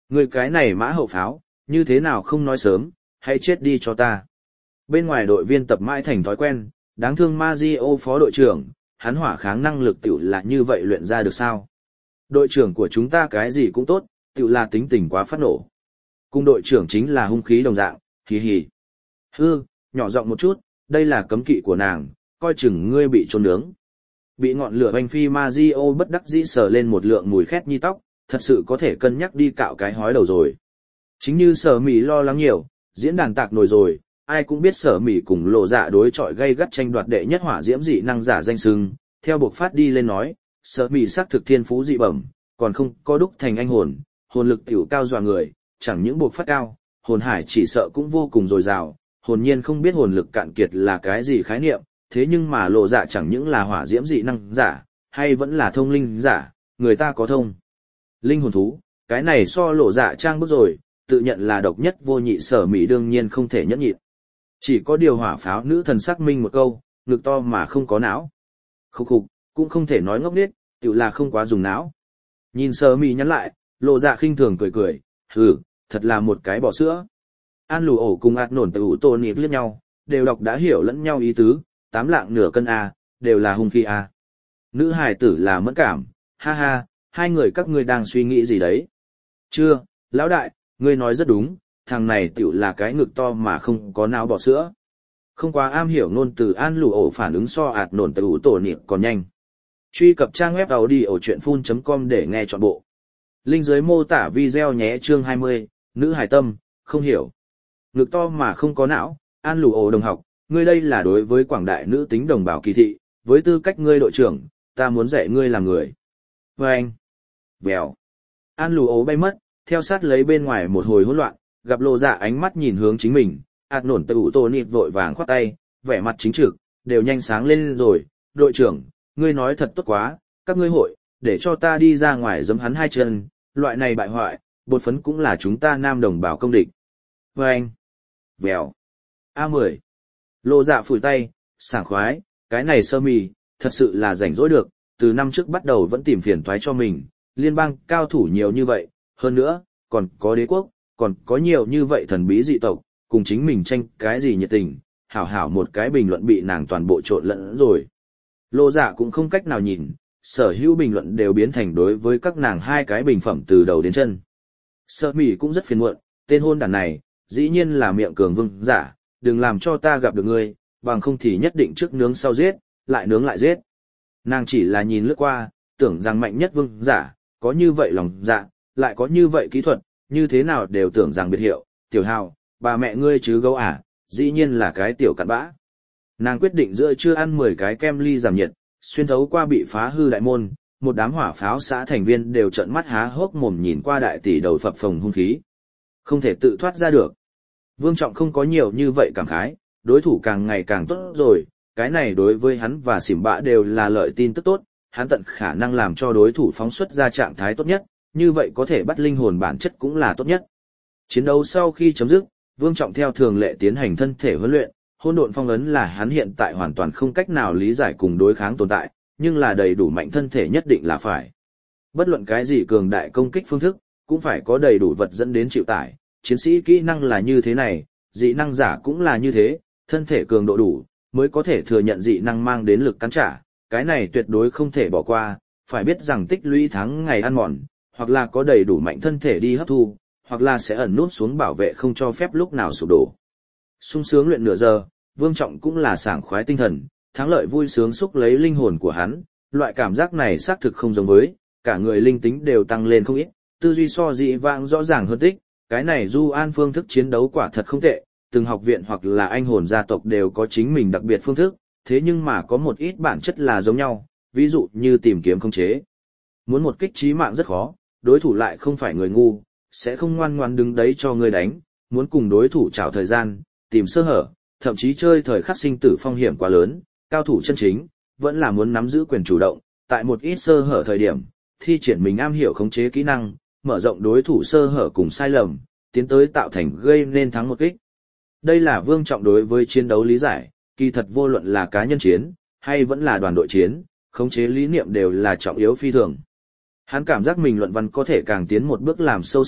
Người cái này mã hậu pháo, như thế nào không nói sớm, hãy chết đi cho ta. Bên ngoài đội viên tập mãi thành thói quen, đáng thương Mario phó đội trưởng, hắn hỏa kháng năng lực tiểu là như vậy luyện ra được sao? Đội trưởng của chúng ta cái gì cũng tốt, tiểu là tính tình quá phát nổ. Cùng đội trưởng chính là hung khí đồng dạng, hì hì. Hư, nhỏ giọng một chút, đây là cấm kỵ của nàng, coi chừng ngươi bị trôn nướng. Bị ngọn lửa banh phi Mario bất đắc dĩ sờ lên một lượng mùi khét nhi tóc, thật sự có thể cân nhắc đi cạo cái hói đầu rồi. Chính như Sở Mị lo lắng nhiều, diễn đàn tạc nổi rồi, ai cũng biết Sở Mị cùng Lộ Dạ đối chọi gay gắt tranh đoạt đệ nhất hỏa diễm dị năng giả danh xưng, theo buộc phát đi lên nói, Sở Mị xác thực thiên phú dị bẩm, còn không có đúc thành anh hồn lực tiểu cao dọa người, chẳng những buộc phát cao, hồn hải chỉ sợ cũng vô cùng dồi dào, hồn nhiên không biết hồn lực cạn kiệt là cái gì khái niệm, thế nhưng mà Lộ Dạ chẳng những là hỏa diễm dị năng giả, hay vẫn là thông linh giả, người ta có thông linh hồn thú, cái này so Lộ Dạ trang bức rồi, tự nhận là độc nhất vô nhị Sở Mị đương nhiên không thể nhẫn nhịn. Chỉ có điều hỏa pháo nữ thần xác minh một câu, ngực to mà không có não. Khục khục, cũng không thể nói ngốc nghếch, tự là không quá dùng não. Nhìn Sở Mị nhắn lại, Lộ Dạ khinh thường cười cười, hừ, thật là một cái bò sữa. An Lù Ổ cùng Át Nổn Tử Tô Nịp liếc nhau, đều đọc đã hiểu lẫn nhau ý tứ, 8 lạng nửa cân a, đều là hung khí a. Nữ hài tử là mẫn cảm, ha ha, hai người các ngươi đang suy nghĩ gì đấy? Chưa, lão đại, ngươi nói rất đúng, thằng này tiểu là cái ngực to mà không có não bò sữa. Không quá am hiểu ngôn từ An Lù Ổ phản ứng so Át Nổn Tử Tô Nịp còn nhanh. Truy cập trang web audiochuyenphun.com để nghe trọn bộ. Link dưới mô tả video nhé. Chương 20, nữ hài tâm, không hiểu. Ngực to mà không có não, An Lù Ổ đồng học, ngươi đây là đối với quảng đại nữ tính đồng bào kỳ thị, với tư cách ngươi đội trưởng, ta muốn dạy ngươi làm người. Vâng! Vèo! An Lù Ổ bay mất, theo sát lấy bên ngoài một hồi hỗn loạn, gặp Lộ Dạ ánh mắt nhìn hướng chính mình, Át Nổn Tử Tô Nịp vội vàng khoát tay, vẻ mặt chính trực, đều nhanh sáng lên rồi, đội trưởng, ngươi nói thật tốt quá, các ngươi hội, để cho ta đi ra ngoài giẫm hắn hai chân, loại này bại hoại, bột phấn cũng là chúng ta nam đồng bào công địch. Vâng! Vèo! A10! Lộ Dạ phủi tay, sảng khoái, cái này Sơ Mị, thật sự là rảnh rỗi được, từ năm trước bắt đầu vẫn tìm phiền toái cho mình, liên bang cao thủ nhiều như vậy, hơn nữa, còn có đế quốc, còn có nhiều như vậy thần bí dị tộc, cùng chính mình tranh cái gì nhiệt tình, hảo hảo một cái bình luận bị nàng toàn bộ trộn lẫn rồi. Lộ Dạ cũng không cách nào nhìn, sở hữu bình luận đều biến thành đối với các nàng hai cái bình phẩm từ đầu đến chân. Sơ Mị cũng rất phiền muộn, tên hôn đản này, dĩ nhiên là miệng cường vương giả, đừng làm cho ta gặp được ngươi, bằng không thì nhất định trước nướng sau giết, lại nướng lại giết. Nàng chỉ là nhìn lướt qua, tưởng rằng mạnh nhất vương giả, có như vậy lòng dạ, lại có như vậy kỹ thuật, như thế nào đều tưởng rằng biệt hiệu, tiểu hào, bà mẹ ngươi chứ gấu à, dĩ nhiên là cái tiểu cặn bã. Nàng quyết định giữa trưa ăn 10 cái kem ly giảm nhiệt, xuyên thấu qua bị phá hư đại môn, một đám hỏa pháo xã thành viên đều trợn mắt há hốc mồm nhìn qua đại tỷ đầu phập phồng hung khí. Không thể tự thoát ra được. Vương Trọng không có nhiều như vậy cảm khái, đối thủ càng ngày càng tốt rồi, cái này đối với hắn và xỉm bạ đều là lợi tin tức tốt, hắn tận khả năng làm cho đối thủ phóng xuất ra trạng thái tốt nhất, như vậy có thể bắt linh hồn bản chất cũng là tốt nhất. Chiến đấu sau khi chấm dứt, Vương Trọng theo thường lệ tiến hành thân thể huấn luyện, hỗn độn phong ấn là hắn hiện tại hoàn toàn không cách nào lý giải cùng đối kháng tồn tại, nhưng là đầy đủ mạnh thân thể nhất định là phải. Bất luận cái gì cường đại công kích phương thức, cũng phải có đầy đủ vật dẫn đến chịu tải, chiến sĩ kỹ năng là như thế này, dị năng giả cũng là như thế, thân thể cường độ đủ, mới có thể thừa nhận dị năng mang đến lực cắn trả, cái này tuyệt đối không thể bỏ qua, phải biết rằng tích lũy tháng ngày ăn mòn, hoặc là có đầy đủ mạnh thân thể đi hấp thu, hoặc là sẽ ẩn nút xuống bảo vệ không cho phép lúc nào sụp đổ. Sung sướng luyện nửa giờ, Vương Trọng cũng là sảng khoái tinh thần, thắng lợi vui sướng xúc lấy linh hồn của hắn, loại cảm giác này xác thực không giống với, cả người linh tính đều tăng lên không ít, tư duy so dị vãng rõ ràng hơn tích, cái này Du An phương thức chiến đấu quả thật không tệ, từng học viện hoặc là anh hồn gia tộc đều có chính mình đặc biệt phương thức, thế nhưng mà có một ít bản chất là giống nhau, ví dụ như tìm kiếm khống chế. Muốn một kích chí mạng rất khó, đối thủ lại không phải người ngu, sẽ không ngoan ngoãn đứng đấy cho ngươi đánh, muốn cùng đối thủ trảo thời gian, tìm sơ hở, thậm chí chơi thời khắc sinh tử phong hiểm quá lớn, cao thủ chân chính, vẫn là muốn nắm giữ quyền chủ động, tại một ít sơ hở thời điểm, thi triển mình am hiểu khống chế kỹ năng, mở rộng đối thủ sơ hở cùng sai lầm, tiến tới tạo thành gây nên thắng một kích. Đây là Vương Trọng đối với chiến đấu lý giải, kỳ thật vô luận là cá nhân chiến, hay vẫn là đoàn đội chiến, khống chế lý niệm đều là trọng yếu phi thường. Hắn cảm giác mình luận văn có thể càng tiến một bước làm sâu sắc,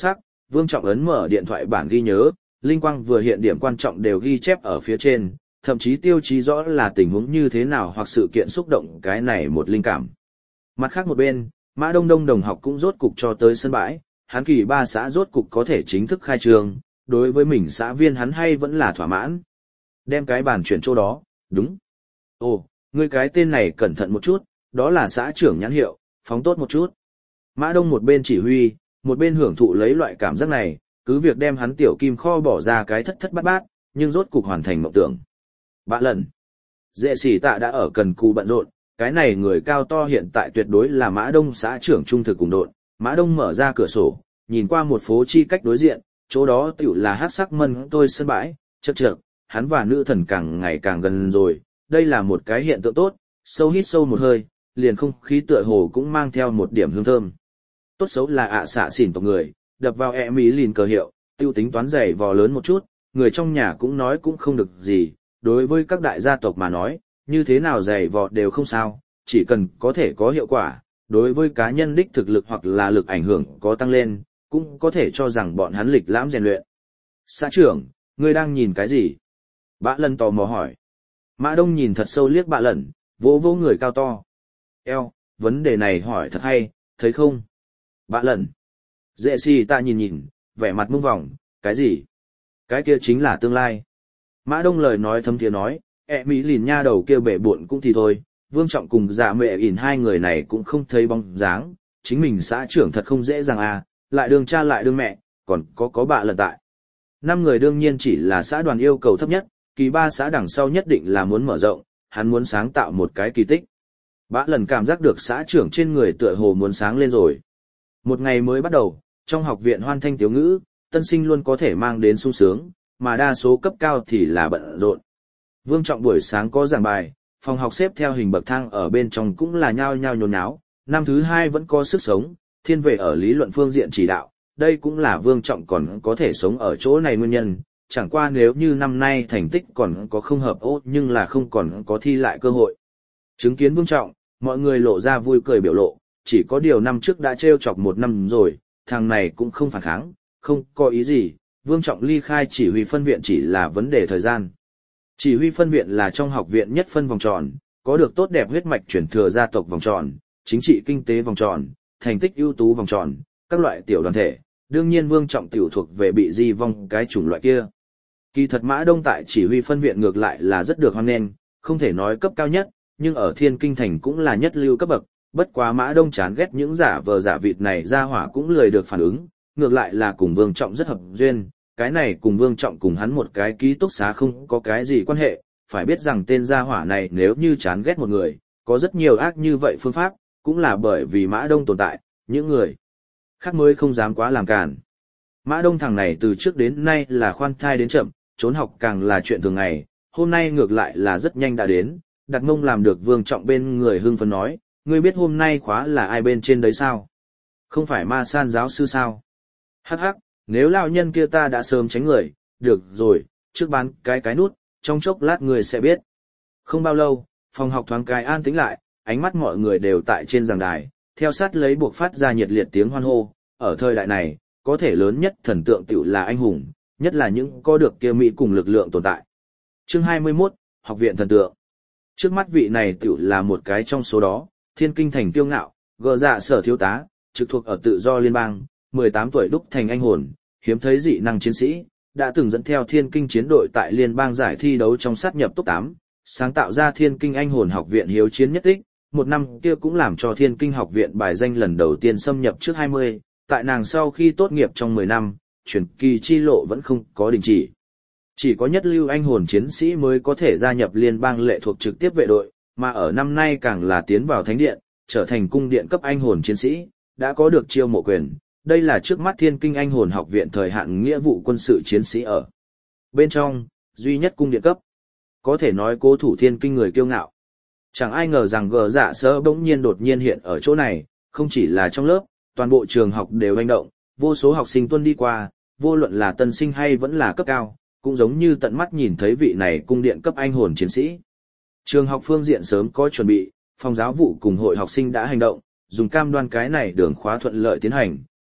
Vương Trọng ấn mở điện thoại bản ghi nhớ, linh quang vừa hiện điểm quan trọng đều ghi chép ở phía trên, thậm chí tiêu chí rõ là tình huống như thế nào hoặc sự kiện xúc động cái này một linh cảm. Mặt khác một bên, Mã Đông Đông đồng học cũng rốt cục cho tới sân bãi, hắn kỳ 3 xã rốt cục có thể chính thức khai trường, đối với mình xã viên hắn hay vẫn là thỏa mãn. Đem cái bàn chuyển chỗ đó, đúng. Ồ, ngươi cái tên này cẩn thận một chút, đó là xã trưởng nhãn hiệu, phóng tốt một chút. Mã Đông một bên chỉ huy, một bên hưởng thụ lấy loại cảm giác này, cứ việc đem hắn tiểu kim kho bỏ ra cái thất thất bát bát, nhưng rốt cục hoàn thành mộng tưởng. Bạ lần. Dễ xỉ tạ đã ở cần cù bận rộn, cái này người cao to hiện tại tuyệt đối là Mã Đông xã trưởng trung thực cùng độn. Mã Đông mở ra cửa sổ, nhìn qua một phố chi cách đối diện, chỗ đó tiểu là hát sắc mân tôi sân bãi, chật chật, hắn và nữ thần càng ngày càng gần rồi, đây là một cái hiện tượng tốt, sâu hít sâu một hơi, liền không khí tựa hồ cũng mang theo một điểm hương thơm. Tốt xấu là xạ xỉn tộc người, đập vào Mỹ lìn cờ hiệu, tiêu tính toán giày vò lớn một chút, người trong nhà cũng nói cũng không được gì, đối với các đại gia tộc mà nói, như thế nào giày vò đều không sao, chỉ cần có thể có hiệu quả, đối với cá nhân đích thực lực hoặc là lực ảnh hưởng có tăng lên, cũng có thể cho rằng bọn hắn lịch lãm rèn luyện. Xã trưởng, ngươi đang nhìn cái gì? Bạ lần tò mò hỏi. Mã Đông nhìn thật sâu liếc bạ lần, vỗ vỗ người cao to. Eo, vấn đề này hỏi thật hay, thấy không? Bạ lần. Dễ xì ta nhìn, vẻ mặt mông vòng, cái gì? Cái kia chính là tương lai. Mã Đông lời nói thâm thiế nói, Mỹ lìn nha đầu kia bể buộn cũng thì thôi, Vương Trọng cùng dạ mẹ ỉn hai người này cũng không thấy bóng dáng, chính mình xã trưởng thật không dễ dàng à, lại đương cha lại đương mẹ, còn có bạ lần tại. 5 người đương nhiên chỉ là xã đoàn yêu cầu thấp nhất, kỳ 3 xã đằng sau nhất định là muốn mở rộng, hắn muốn sáng tạo một cái kỳ tích. Bạ lần cảm giác được xã trưởng trên người tựa hồ muốn sáng lên rồi. Một ngày mới bắt đầu, trong học viện hoan thanh tiếu ngữ, tân sinh luôn có thể mang đến sung sướng, mà đa số cấp cao thì là bận rộn. Vương Trọng buổi sáng có giảng bài, phòng học xếp theo hình bậc thang ở bên trong cũng là nhao nhao nhốn nháo, năm thứ 2 vẫn có sức sống, thiên về ở lý luận phương diện chỉ đạo, đây cũng là Vương Trọng còn có thể sống ở chỗ này nguyên nhân, chẳng qua nếu như năm nay thành tích còn có không hợp nhưng là không còn có thi lại cơ hội. Chứng kiến Vương Trọng, mọi người lộ ra vui cười biểu lộ, chỉ có điều năm trước đã trêu chọc 1 năm rồi, thằng này cũng không phản kháng, không có ý gì, Vương Trọng ly khai chỉ huy phân viện chỉ là vấn đề thời gian. Chỉ huy phân viện là trong học viện nhất phân vòng tròn, có được tốt đẹp huyết mạch chuyển thừa gia tộc vòng tròn, chính trị kinh tế vòng tròn, thành tích ưu tú vòng tròn, các loại tiểu đoàn thể, đương nhiên Vương Trọng tiểu thuộc về bị di vong cái chủng loại kia. Kỳ thật Mã Đông tại chỉ huy phân viện ngược lại là rất được hoan nghênh, không thể nói cấp cao nhất, nhưng ở Thiên Kinh thành cũng là nhất lưu cấp bậc, bất quá Mã Đông chán ghét những giả vờ giả vịt này ra hỏa cũng lười được phản ứng, ngược lại là cùng Vương Trọng rất hợp duyên, cái này cùng Vương Trọng cùng hắn một cái ký túc xá không có cái gì quan hệ, phải biết rằng tên gia hỏa này nếu như chán ghét một người, có rất nhiều ác như vậy phương pháp, cũng là bởi vì Mã Đông tồn tại, những người khác mới không dám quá làm cản. Mã Đông thằng này từ trước đến nay là khoan thai đến chậm, trốn học càng là chuyện thường ngày, hôm nay ngược lại là rất nhanh đã đến, đặt mông làm được Vương Trọng bên người hưng phấn nói, ngươi biết hôm nay khóa là ai bên trên đấy sao? Không phải Ma San giáo sư sao? Hắc hắc, nếu lão nhân kia ta đã sớm tránh người, được rồi, trước bán cái nút, trong chốc lát người sẽ biết. Không bao lâu, phòng học thoáng cái an tĩnh lại, ánh mắt mọi người đều tại trên giảng đài, theo sát lấy buộc phát ra nhiệt liệt tiếng hoan hô, ở thời đại này, có thể lớn nhất thần tượng tiểu là anh hùng, nhất là những có được kia mỹ cùng lực lượng tồn tại. Chương 21, Học viện thần tượng. Trước mắt vị này tiểu là một cái trong số đó, Thiên Kinh thành kiêu ngạo, gờ dạ sở thiếu tá, trực thuộc ở tự do liên bang, 18 tuổi đúc thành anh hồn, hiếm thấy dị năng chiến sĩ, đã từng dẫn theo Thiên Kinh chiến đội tại liên bang giải thi đấu trong sát nhập top 8, sáng tạo ra Thiên Kinh anh hồn học viện hiếu chiến nhất tích, một năm kia cũng làm cho Thiên Kinh học viện bài danh lần đầu tiên xâm nhập trước 20, tại nàng sau khi tốt nghiệp trong 10 năm, truyền kỳ chi lộ vẫn không có đình chỉ. Chỉ có nhất lưu anh hồn chiến sĩ mới có thể gia nhập liên bang lệ thuộc trực tiếp vệ đội, mà ở năm nay càng là tiến vào thánh điện, trở thành cung điện cấp anh hồn chiến sĩ, đã có được chiêu mộ quyền. Đây là trước mắt Thiên Kinh anh hồn học viện thời hạn nghĩa vụ quân sự chiến sĩ ở bên trong, duy nhất cung điện cấp. Có thể nói cố thủ Thiên Kinh người kiêu ngạo. Chẳng ai ngờ rằng gờ dạ sơ bỗng nhiên đột nhiên hiện ở chỗ này, không chỉ là trong lớp, toàn bộ trường học đều hành động, vô số học sinh tuân đi qua, vô luận là tân sinh hay vẫn là cấp cao, cũng giống như tận mắt nhìn thấy vị này cung điện cấp anh hồn chiến sĩ. Trường học phương diện sớm có chuẩn bị, phòng giáo vụ cùng hội học sinh đã hành động, dùng cam đoan cái này đường khóa thuận lợi tiến hành,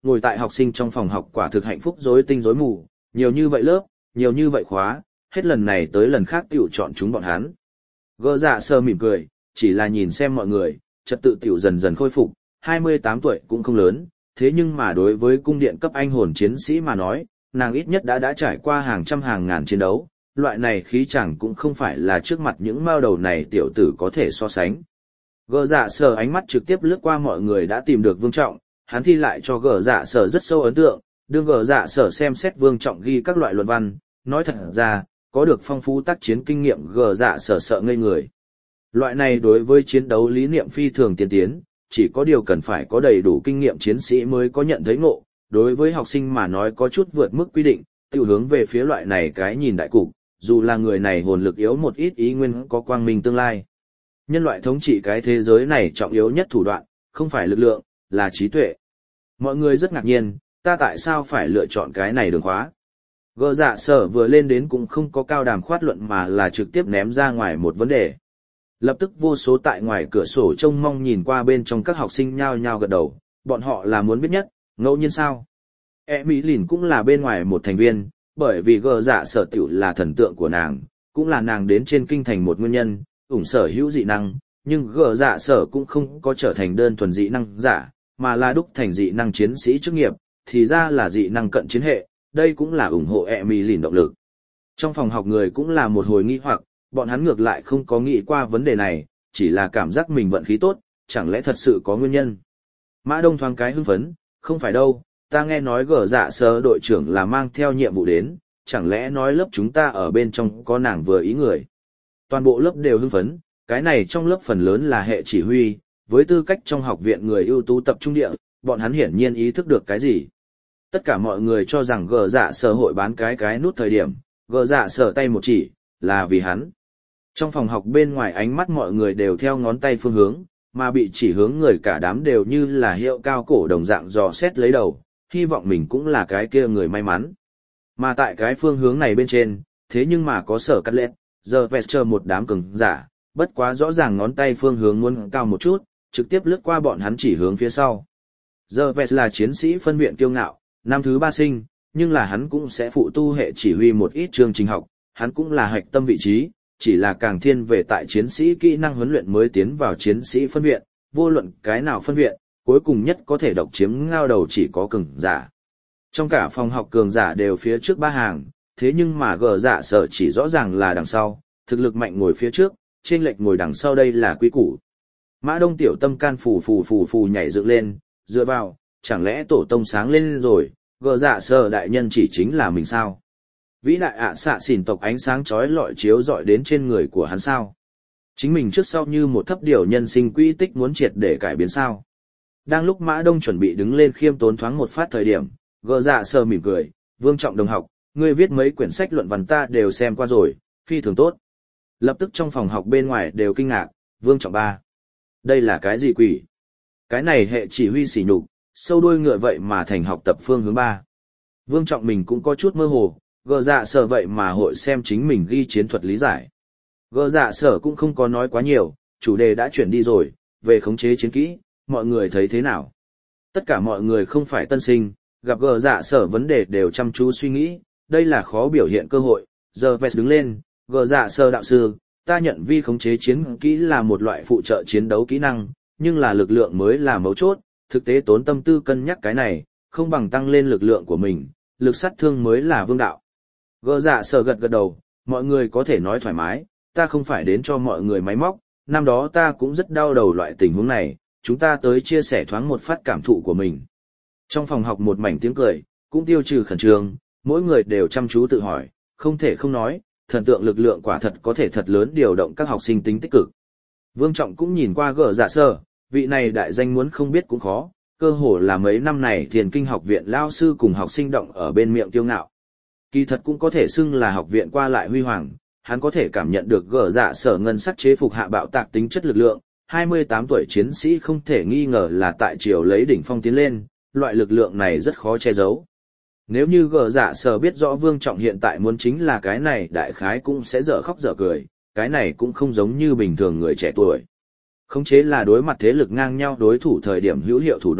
ngồi tại học sinh trong phòng học quả thực hạnh phúc rối tinh rối mù, nhiều như vậy lớp, nhiều như vậy khóa, hết lần này tới lần khác tiểu chọn chúng bọn hắn. Gờ dạ sờ mỉm cười, chỉ là nhìn xem mọi người, trật tự tiểu dần dần khôi phục, 28 tuổi cũng không lớn, thế nhưng mà đối với cung điện cấp anh hồn chiến sĩ mà nói, nàng ít nhất đã trải qua hàng trăm hàng ngàn chiến đấu, loại này khí chẳng cũng không phải là trước mặt những mao đầu này tiểu tử có thể so sánh. Gờ dạ sờ ánh mắt trực tiếp lướt qua mọi người đã tìm được Vương Trọng, hắn thi lại cho gờ dạ sờ rất sâu ấn tượng, đương gờ dạ sờ xem xét Vương Trọng ghi các loại luận văn, nói thật ra, có được phong phú tác chiến kinh nghiệm gờ dạ sờ sợ ngây người. Loại này đối với chiến đấu lý niệm phi thường tiên tiến, chỉ có điều cần phải có đầy đủ kinh nghiệm chiến sĩ mới có nhận thấy ngộ, đối với học sinh mà nói có chút vượt mức quy định, tiêu hướng về phía loại này cái nhìn đại cục, dù là người này hồn lực yếu một ít ý nguyên có quang minh tương lai. Nhân loại thống trị cái thế giới này trọng yếu nhất thủ đoạn, không phải lực lượng, là trí tuệ. Mọi người rất ngạc nhiên, ta tại sao phải lựa chọn cái này đường khóa? Gờ dạ sở vừa lên đến cũng không có cao đàm khoát luận mà là trực tiếp ném ra ngoài một vấn đề. Lập tức vô số tại ngoài cửa sổ trông mong nhìn qua bên trong các học sinh nhao nhao gật đầu, bọn họ là muốn biết nhất, ngẫu nhiên sao? Mỹ Lìn cũng là bên ngoài một thành viên, bởi vì gờ dạ sở tiểu là thần tượng của nàng, cũng là nàng đến trên kinh thành một nguyên nhân, ủng sở hữu dị năng, nhưng gờ dạ sở cũng không có trở thành đơn thuần dị năng giả, mà là đúc thành dị năng chiến sĩ chức nghiệp, thì ra là dị năng cận chiến hệ, đây cũng là ủng hộ Mỹ Lìn động lực. Trong phòng học người cũng là một hồi nghi hoặc, bọn hắn ngược lại không có nghĩ qua vấn đề này, chỉ là cảm giác mình vận khí tốt, chẳng lẽ thật sự có nguyên nhân. Mã Đông thoáng cái hưng phấn, không phải đâu, ta nghe nói gờ dạ sở đội trưởng là mang theo nhiệm vụ đến, chẳng lẽ nói lớp chúng ta ở bên trong có nàng vừa ý người. Toàn bộ lớp đều hưng phấn, cái này trong lớp phần lớn là hệ chỉ huy, với tư cách trong học viện người ưu tú tập trung địa, bọn hắn hiển nhiên ý thức được cái gì. Tất cả mọi người cho rằng gờ dạ sở hội bán cái nút thời điểm, gờ dạ sở tay một chỉ, là vì hắn. Trong phòng học bên ngoài ánh mắt mọi người đều theo ngón tay phương hướng, mà bị chỉ hướng người cả đám đều như là hiệu cao cổ đồng dạng dò xét lấy đầu, hy vọng mình cũng là cái kia người may mắn. Mà tại cái phương hướng này bên trên, thế nhưng mà có sở cắt lết, giờ vẹt chờ một đám cường giả, bất quá rõ ràng ngón tay phương hướng muốn cao một chút, trực tiếp lướt qua bọn hắn chỉ hướng phía sau. Giờ vẹt là chiến sĩ phân viện kiêu ngạo, năm thứ 3 sinh, nhưng là hắn cũng sẽ phụ tu hệ chỉ huy một ít chương trình học, hắn cũng là hạch tâm vị trí, chỉ là càng thiên về tại chiến sĩ kỹ năng huấn luyện mới tiến vào chiến sĩ phân viện, vô luận cái nào phân viện, cuối cùng nhất có thể độc chiếm ngao đầu chỉ có cường giả. Trong cả phòng học cường giả đều phía trước 3 hàng, thế nhưng mà gờ dạ sở chỉ rõ ràng là đằng sau, thực lực mạnh ngồi phía trước, chênh lệch ngồi đằng sau đây là quy củ. Mã Đông tiểu tâm can phù nhảy dựng lên, dựa vào, chẳng lẽ tổ tông sáng lên rồi, gờ dạ sở đại nhân chỉ chính là mình sao? Vĩ đại ạ xạ xỉn tộc ánh sáng chói lọi chiếu dọi đến trên người của hắn sao? Chính mình trước sau như một thấp điều nhân sinh quỹ tích muốn triệt để cải biến sao? Đang lúc Mã Đông chuẩn bị đứng lên khiêm tốn thoáng một phát thời điểm, gờ dạ sở mỉm cười, Vương Trọng đồng học, ngươi viết mấy quyển sách luận văn ta đều xem qua rồi, phi thường tốt. Lập tức trong phòng học bên ngoài đều kinh ngạc, Vương Trọng ba. Đây là cái gì quỷ? Cái này hệ chỉ huy sỉ nhục, sâu đuôi ngựa vậy mà thành học tập phương hướng 3. Vương Trọng mình cũng có chút mơ hồ, gờ dạ sở vậy mà hội xem chính mình ghi chiến thuật lý giải. Gờ dạ sở cũng không có nói quá nhiều, chủ đề đã chuyển đi rồi, về khống chế chiến kỹ, mọi người thấy thế nào? Tất cả mọi người không phải tân sinh, gặp gờ dạ sở vấn đề đều chăm chú suy nghĩ, đây là khó biểu hiện cơ hội. Giờ Vest đứng lên, gờ dạ sở đạo sư, ta nhận vi khống chế chiến kỹ là một loại phụ trợ chiến đấu kỹ năng, nhưng là lực lượng mới là mấu chốt, thực tế tốn tâm tư cân nhắc cái này, không bằng tăng lên lực lượng của mình, lực sát thương mới là vương đạo. Gờ dạ sở gật gật đầu, mọi người có thể nói thoải mái, ta không phải đến cho mọi người máy móc, năm đó ta cũng rất đau đầu loại tình huống này, chúng ta tới chia sẻ thoáng một phát cảm thụ của mình. Trong phòng học một mảnh tiếng cười, cũng tiêu trừ khẩn trương, mỗi người đều chăm chú tự hỏi, không thể không nói, thần tượng lực lượng quả thật có thể thật lớn điều động các học sinh tính tích cực. Vương Trọng cũng nhìn qua gờ dạ sở, vị này đại danh muốn không biết cũng khó, cơ hồ là mấy năm này Thiền Kinh học viện lao sư cùng học sinh động ở bên miệng kiêu ngạo. Kỳ thật cũng có thể xưng là học viện qua lại huy hoàng, hắn có thể cảm nhận được gờ dạ sở ngân sắc chế phục hạ bạo tạc tính chất lực lượng, 28 tuổi chiến sĩ không thể nghi ngờ là tại triều lấy đỉnh phong tiến lên, loại lực lượng này rất khó che giấu. Nếu như gờ dạ sở biết rõ Vương Trọng hiện tại muốn chính là cái này đại khái cũng sẽ dở khóc dở cười, cái này cũng không giống như bình thường người trẻ tuổi. Khống chế là đối mặt thế lực ngang nhau đối thủ thời điểm hữu hiệu thủ đoạn,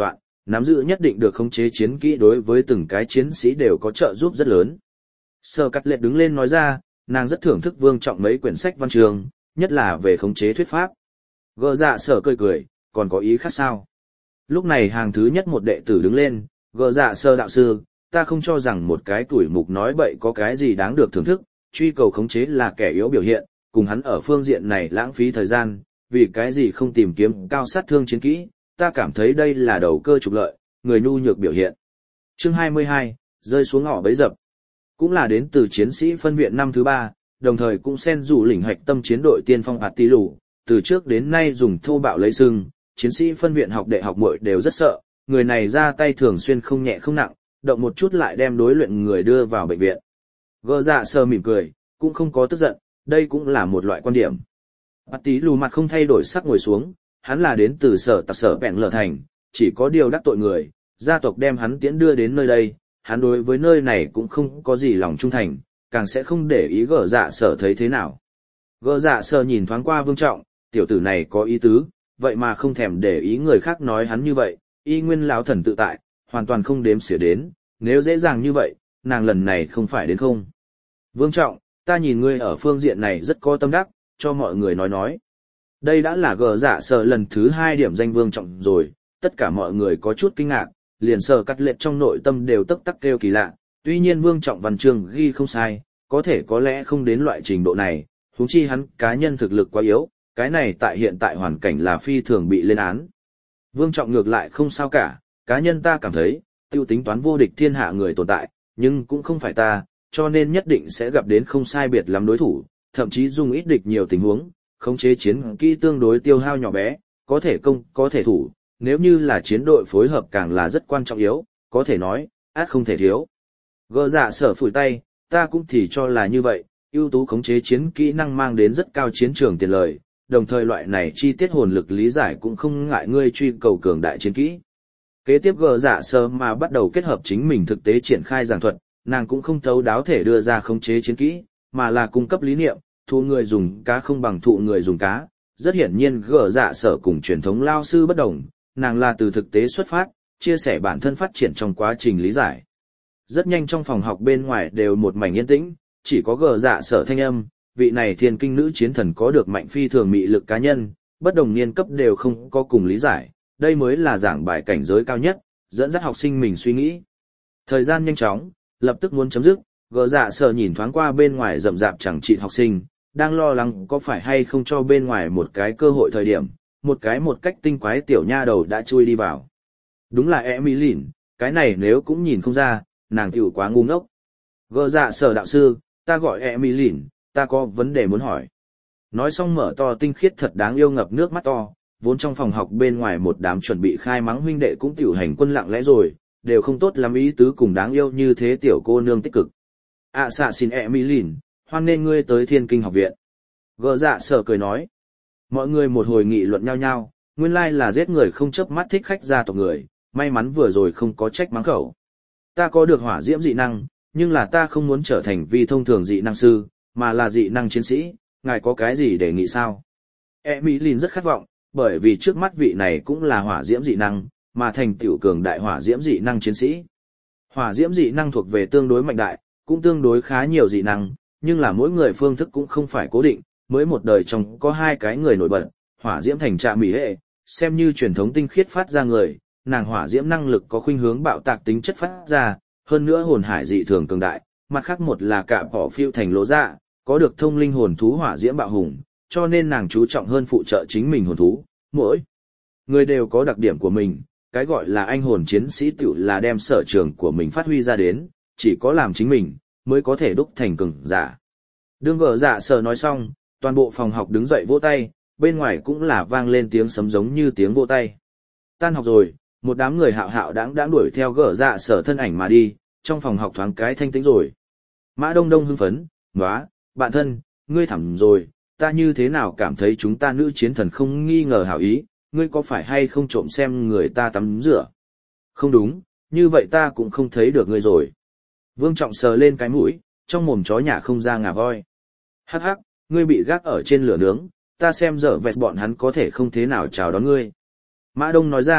nắm giữ nhất định được khống chế chiến kỹ đối với từng cái chiến sĩ đều có trợ giúp rất lớn. Sở Cắt Lệ đứng lên nói ra, nàng rất thưởng thức Vương Trọng mấy quyển sách văn trường, nhất là về khống chế thuyết pháp. Gờ dạ sở cười cười, còn có ý khác sao? Lúc này hàng thứ nhất một đệ tử đứng lên, gờ dạ sở đạo sư, ta không cho rằng một cái tuổi mục nói bậy có cái gì đáng được thưởng thức, truy cầu khống chế là kẻ yếu biểu hiện, cùng hắn ở phương diện này lãng phí thời gian, vì cái gì không tìm kiếm cao sát thương chiến kỹ, ta cảm thấy đây là đầu cơ trục lợi, người nhu nhược biểu hiện. Chương 22, rơi xuống ngõ bấy dập. Cũng là đến từ chiến sĩ phân viện năm thứ 3, đồng thời cũng xen dù lĩnh hạch tâm chiến đội tiên phong hạt tí lù, từ trước đến nay dùng thô bạo lấy sưng, chiến sĩ phân viện học đệ học muội đều rất sợ, người này ra tay thường xuyên không nhẹ không nặng, động một chút lại đem đối luyện người đưa vào bệnh viện. Gơ dạ sơ mỉm cười, cũng không có tức giận, đây cũng là một loại quan điểm. Hạt tí lù mặt không thay đổi sắc ngồi xuống, hắn là đến từ sở tạc sở bẹn lở thành, chỉ có điều đắc tội người, gia tộc đem hắn tiễn đưa đến nơi đây, hắn đối với nơi này cũng không có gì lòng trung thành, càng sẽ không để ý gỡ dạ sở thấy thế nào. Gỡ dạ sở nhìn thoáng qua Vương Trọng, tiểu tử này có ý tứ, vậy mà không thèm để ý người khác nói hắn như vậy, y nguyên lão thần tự tại, hoàn toàn không đếm xỉa đến, nếu dễ dàng như vậy, nàng lần này không phải đến không. Vương Trọng, ta nhìn ngươi ở phương diện này rất có tâm đắc, cho mọi người nói. Đây đã là gỡ dạ sở lần thứ 2 điểm danh Vương Trọng rồi, tất cả mọi người có chút kinh ngạc, liền Sở Cắt Lệ trong nội tâm đều tức tắc kêu kỳ lạ, tuy nhiên Vương Trọng văn chương ghi không sai, có thể có lẽ không đến loại trình độ này, huống chi hắn cá nhân thực lực quá yếu, cái này tại hiện tại hoàn cảnh là phi thường bị lên án. Vương Trọng ngược lại không sao cả, cá nhân ta cảm thấy, tiêu tính toán vô địch thiên hạ người tồn tại, nhưng cũng không phải ta, cho nên nhất định sẽ gặp đến không sai biệt lắm đối thủ, thậm chí dùng ít địch nhiều tình huống, khống chế chiến kỹ tương đối tiêu hao nhỏ bé, có thể công, có thể thủ, nếu như là chiến đội phối hợp càng là rất quan trọng yếu, có thể nói, át không thể thiếu. Gỡ dạ sở phủi tay, ta cũng thì cho là như vậy, ưu tú khống chế chiến kỹ năng mang đến rất cao chiến trường tiền lời, đồng thời loại này chi tiết hồn lực lý giải cũng không ngại ngươi truy cầu cường đại chiến kỹ. Kế tiếp gỡ dạ sở mà bắt đầu kết hợp chính mình thực tế triển khai giảng thuật, nàng cũng không thấu đáo thể đưa ra khống chế chiến kỹ, mà là cung cấp lý niệm, thụ người dùng cá không bằng thụ người dùng cá. Rất hiển nhiên gỡ dạ sở cùng truyền thống lao sư bất đồng, nàng là từ thực tế xuất phát, chia sẻ bản thân phát triển trong quá trình lý giải. Rất nhanh trong phòng học bên ngoài đều một mảnh yên tĩnh, chỉ có gờ dạ sở thanh âm, vị này thiên kinh nữ chiến thần có được mạnh phi thường mị lực cá nhân, bất đồng niên cấp đều không có cùng lý giải, đây mới là giảng bài cảnh giới cao nhất, dẫn dắt học sinh mình suy nghĩ. Thời gian nhanh chóng, lập tức muốn chấm dứt, gờ dạ sở nhìn thoáng qua bên ngoài rậm rạp chẳng trị học sinh, đang lo lắng có phải hay không cho bên ngoài một cái cơ hội thời điểm, một cách tinh quái tiểu nha đầu đã chui đi vào. Đúng là Emily, cái này nếu cũng nhìn không ra, nàng tiểu quá ngu ngốc. Gỡ dạ sở đạo sư, ta gọi Emily, ta có vấn đề muốn hỏi. Nói xong mở to tinh khiết thật đáng yêu ngập nước mắt to, vốn trong phòng học bên ngoài một đám chuẩn bị khai mắng huynh đệ cũng tiểu hành quân lặng lẽ rồi, đều không tốt lắm ý tứ cùng đáng yêu như thế tiểu cô nương tích cực. Xạ xin Emily, hoan nên ngươi tới Thiên Kinh học viện. Gỡ dạ sở cười nói. Mọi người một hồi nghị luận nhau nhau, nguyên lai là giết người không chớp mắt thích khách gia tộc người, may mắn vừa rồi không có trách mắng khẩu. Ta có được hỏa diễm dị năng, nhưng là ta không muốn trở thành vi thông thường dị năng sư, mà là dị năng chiến sĩ, ngài có cái gì đề nghị sao? Emily rất khát vọng, bởi vì trước mắt vị này cũng là hỏa diễm dị năng, mà thành tiểu cường đại hỏa diễm dị năng chiến sĩ. Hỏa diễm dị năng thuộc về tương đối mạnh đại, cũng tương đối khá nhiều dị năng, nhưng là mỗi người phương thức cũng không phải cố định, mới một đời trong có 2 cái người nổi bật, hỏa diễm thành trạ mỹ hệ, xem như truyền thống tinh khiết phát ra người, nàng hỏa diễm năng lực có khuynh hướng bạo tạc tính chất phát ra, hơn nữa hồn hải dị thường cường đại, mặt khác một là cả bỏ phiêu thành lỗ dạ, có được thông linh hồn thú hỏa diễm bạo hùng, cho nên nàng chú trọng hơn phụ trợ chính mình hồn thú, mỗi người đều có đặc điểm của mình, cái gọi là anh hồn chiến sĩ tiểu là đem sở trường của mình phát huy ra đến, chỉ có làm chính mình, mới có thể đúc thành cường giả. Đương gỡ dạ sở nói xong, toàn bộ phòng học đứng dậy vỗ tay, bên ngoài cũng là vang lên tiếng sấm giống như tiếng vỗ tay. Tan học rồi, một đám người hạo hạo đáng đuổi theo gỡ dạ sở thân ảnh mà đi, trong phòng học thoáng cái thanh tĩnh rồi. Mã Đông Đông hưng phấn, "Nóa, bạn thân, ngươi thẳm rồi, ta như thế nào cảm thấy chúng ta nữ chiến thần không nghi ngờ hảo ý, ngươi có phải hay không trộm xem người ta tắm rửa?" "Không đúng, như vậy ta cũng không thấy được ngươi rồi." Vương Trọng sờ lên cái mũi, trong mồm chó nhà không ra ngà voi. "Hắc hắc, ngươi bị gác ở trên lửa nướng, ta xem dở vẹt bọn hắn có thể không thế nào chào đón ngươi." Mã Đông nói ra,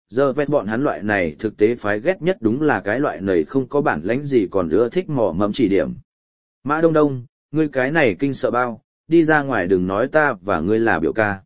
Giờ vest bọn hắn loại này thực tế phái ghét nhất đúng là cái loại này không có bản lãnh gì còn ưa thích mò mẫm chỉ điểm. Mã Đông Đông, ngươi cái này kinh sợ bao, đi ra ngoài đừng nói ta và ngươi là biểu ca.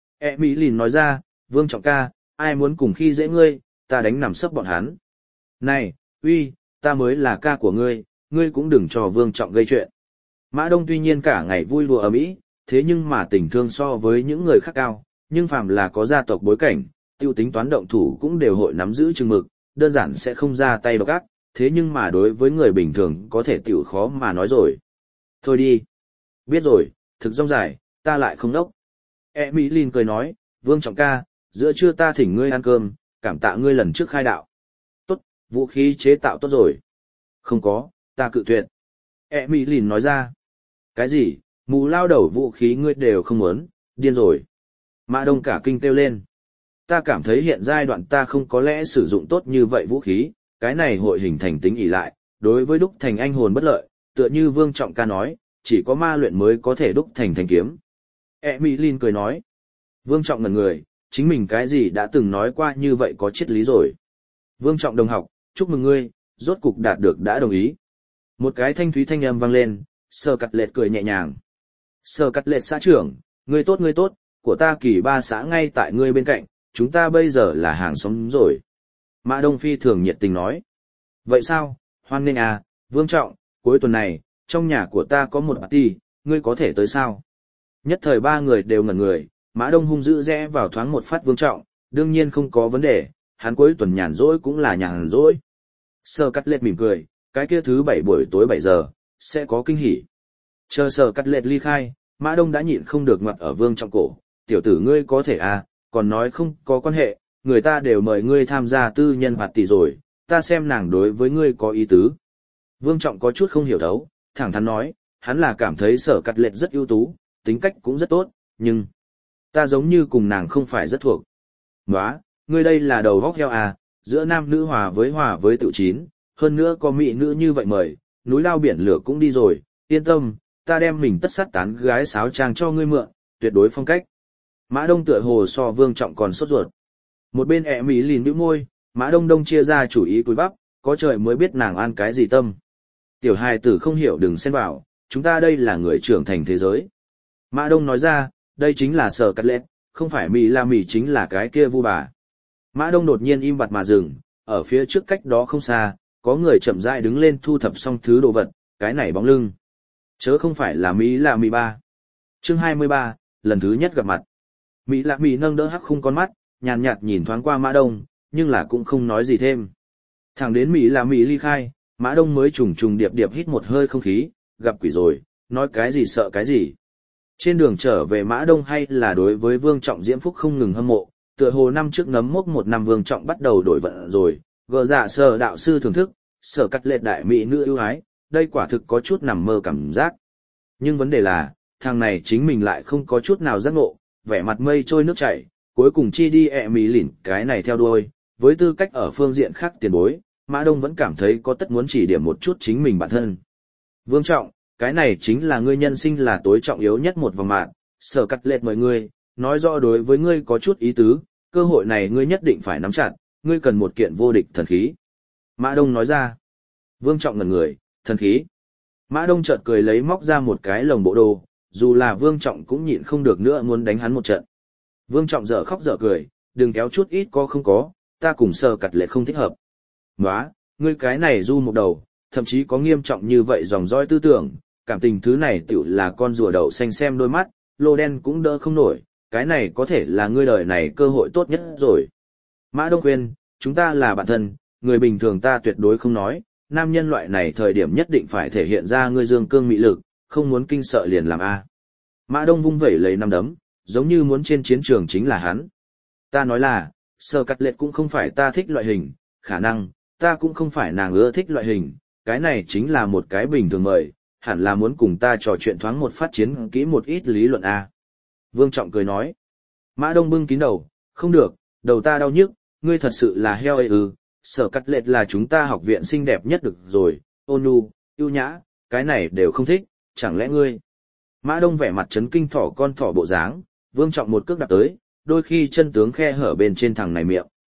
Mỹ Lìn nói ra, Vương Trọng ca, ai muốn cùng khi dễ ngươi, ta đánh nằm sấp bọn hắn. Này, uy, ta mới là ca của ngươi, ngươi cũng đừng cho Vương Trọng gây chuyện. Mã Đông tuy nhiên cả ngày vui đùa ầm ĩ, thế nhưng mà tình thương so với những người khác cao, nhưng phàm là có gia tộc bối cảnh, tiêu tính toán động thủ cũng đều hội nắm giữ chừng mực, đơn giản sẽ không ra tay độc ác, thế nhưng mà đối với người bình thường có thể tiểu khó mà nói rồi. Thôi đi. Biết rồi, thực rong dài, ta lại không đốc. Emmeline cười nói, Vương Trọng ca, giữa trưa ta thỉnh ngươi ăn cơm, cảm tạ ngươi lần trước khai đạo. Tốt, vũ khí chế tạo tốt rồi. Không có, ta cự tuyệt. Emmeline nói ra. Cái gì, mù lao đầu vũ khí ngươi đều không muốn, điên rồi. Mã Đông cả kinh kêu lên. Ta cảm thấy hiện giai đoạn ta không có lẽ sử dụng tốt như vậy vũ khí, cái này hội hình thành tính ỷ lại, đối với đúc thành anh hồn bất lợi, tựa như Vương Trọng ca nói, chỉ có ma luyện mới có thể đúc thành thanh kiếm. Emmeline cười nói. Vương Trọng ngẩn người, chính mình cái gì đã từng nói qua như vậy có triết lý rồi. Vương Trọng đồng học, chúc mừng ngươi, rốt cục đạt được đã đồng ý. Một cái thanh thúy thanh âm vang lên, Sở Cắt Lệ cười nhẹ nhàng. Sở Cắt Lệ xã trưởng, ngươi tốt, của ta kỳ ba xã ngay tại ngươi bên cạnh, chúng ta bây giờ là hàng xóm rồi. Mã Đông Phi thường nhiệt tình nói. Vậy sao, hoan nghênh à, Vương Trọng, cuối tuần này, trong nhà của ta có một party, ngươi có thể tới sao? Nhất thời ba người đều ngẩn người, Mã Đông hung dữ rẽ vào thoáng một phát Vương Trọng, đương nhiên không có vấn đề, hắn cuối tuần nhàn rỗi cũng là nhàn rỗi. Sở Cắt Lệ mỉm cười, cái kia thứ 7 buổi tối 7 giờ, sẽ có kinh hỉ. Chờ Sở Cắt Lệ ly khai, Mã Đông đã nhịn không được ngoặt ở Vương Trọng cổ, tiểu tử ngươi có thể à, còn nói không có quan hệ, người ta đều mời ngươi tham gia tư nhân party rồi, ta xem nàng đối với ngươi có ý tứ. Vương Trọng có chút không hiểu thấu, thẳng thắn nói, hắn là cảm thấy Sở Cắt Lệ rất ưu tú, tính cách cũng rất tốt, nhưng ta giống như cùng nàng không phải rất thuộc. Nóa, ngươi đây là đầu vóc heo à, giữa nam nữ hòa với tự chín, hơn nữa có mỹ nữ như vậy mời, núi lao biển lửa cũng đi rồi, yên tâm, ta đem mình tất sắt tán gái sáo trang cho ngươi mượn, tuyệt đối phong cách. Mã Đông tựa hồ so Vương Trọng còn sốt ruột. Một bên Emmeline bĩu môi, Mã Đông chia ra chủ ý cúi bắp, có trời mới biết nàng an cái gì tâm. Tiểu hài tử không hiểu đừng xen vào, chúng ta đây là người trưởng thành thế giới. Mã Đông nói ra, đây chính là Sở Cắt Lệ, không phải Mỹ là Mỹ chính là cái kia vu bà. Mã Đông đột nhiên im bặt mà dừng, ở phía trước cách đó không xa, có người chậm rãi đứng lên thu thập xong thứ đồ vật, cái này bóng lưng. Chớ không phải là Mỹ là Mỹ ba. Chương 23, lần thứ nhất gặp mặt. Mỹ Lạc Mỹ nâng đỡ hắc khung con mắt, nhàn nhạt nhìn thoáng qua Mã Đông, nhưng là cũng không nói gì thêm. Thẳng đến Mỹ Lạc Mỹ ly khai, Mã Đông mới trùng trùng điệp điệp hít một hơi không khí, gặp quỷ rồi, nói cái gì sợ cái gì. Trên đường trở về Mã Đông hay là đối với Vương Trọng diễm phúc không ngừng hâm mộ, tựa hồ năm trước nấm mốc một năm Vương Trọng bắt đầu đổi vận rồi, gờ dạ Sở đạo sư thưởng thức, Sở Cắt Lệ đại mỹ nữ ưu ái, đây quả thực có chút nằm mơ cảm giác. Nhưng vấn đề là, thằng này chính mình lại không có chút nào giác ngộ, vẻ mặt mây trôi nước chảy, cuối cùng chi đi Mỹ lỉn cái này theo đuôi, với tư cách ở phương diện khác tiền bối, Mã Đông vẫn cảm thấy có tất muốn chỉ điểm một chút chính mình bản thân. Vương Trọng, cái này chính là ngươi nhân sinh là tối trọng yếu nhất một vòng mạng, Sở Cắt Lệ mời ngươi, nói rõ đối với ngươi có chút ý tứ, cơ hội này ngươi nhất định phải nắm chặt, ngươi cần một kiện vô địch thần khí. Mã Đông nói ra. Vương Trọng ngẩn người, thần khí. Mã Đông chợt cười lấy móc ra một cái lồng bộ đồ, dù là Vương Trọng cũng nhịn không được nữa muốn đánh hắn một trận. Vương Trọng dở khóc dở cười, đừng kéo chút ít có không có, ta cùng Sở Cắt Lệ không thích hợp. Nóa, ngươi cái này du một đầu, thậm chí có nghiêm trọng như vậy dòng dõi tư tưởng, cảm tình thứ này tiểu là con rùa đậu xanh xem đôi mắt, lô đen cũng đỡ không nổi, cái này có thể là ngươi đời này cơ hội tốt nhất rồi. Mã Đông khuyên, chúng ta là bạn thân, người bình thường ta tuyệt đối không nói, nam nhân loại này thời điểm nhất định phải thể hiện ra ngươi dương cương mị lực, không muốn kinh sợ liền làm A. Mã Đông vung vẩy lấy năm đấm, giống như muốn trên chiến trường chính là hắn. Ta nói là, Sở Cắt Lệ cũng không phải ta thích loại hình, khả năng, ta cũng không phải nàng ưa thích loại hình, cái này chính là một cái bình thường mời, hẳn là muốn cùng ta trò chuyện thoáng một phát chiến kỹ một ít lý luận A. Vương Trọng cười nói. Mã Đông bưng kín đầu, không được, đầu ta đau nhức, ngươi thật sự là heo ấy ư, Sở Cắt Lệ là chúng ta học viện xinh đẹp nhất được rồi, ôn nhu, ưu nhã, cái này đều không thích, chẳng lẽ ngươi. Mã Đông vẻ mặt chấn kinh thỏ con thỏ bộ dáng, Vương Trọng một cước đạp tới, đôi khi chân tướng khe hở bên trên thằng này miệng.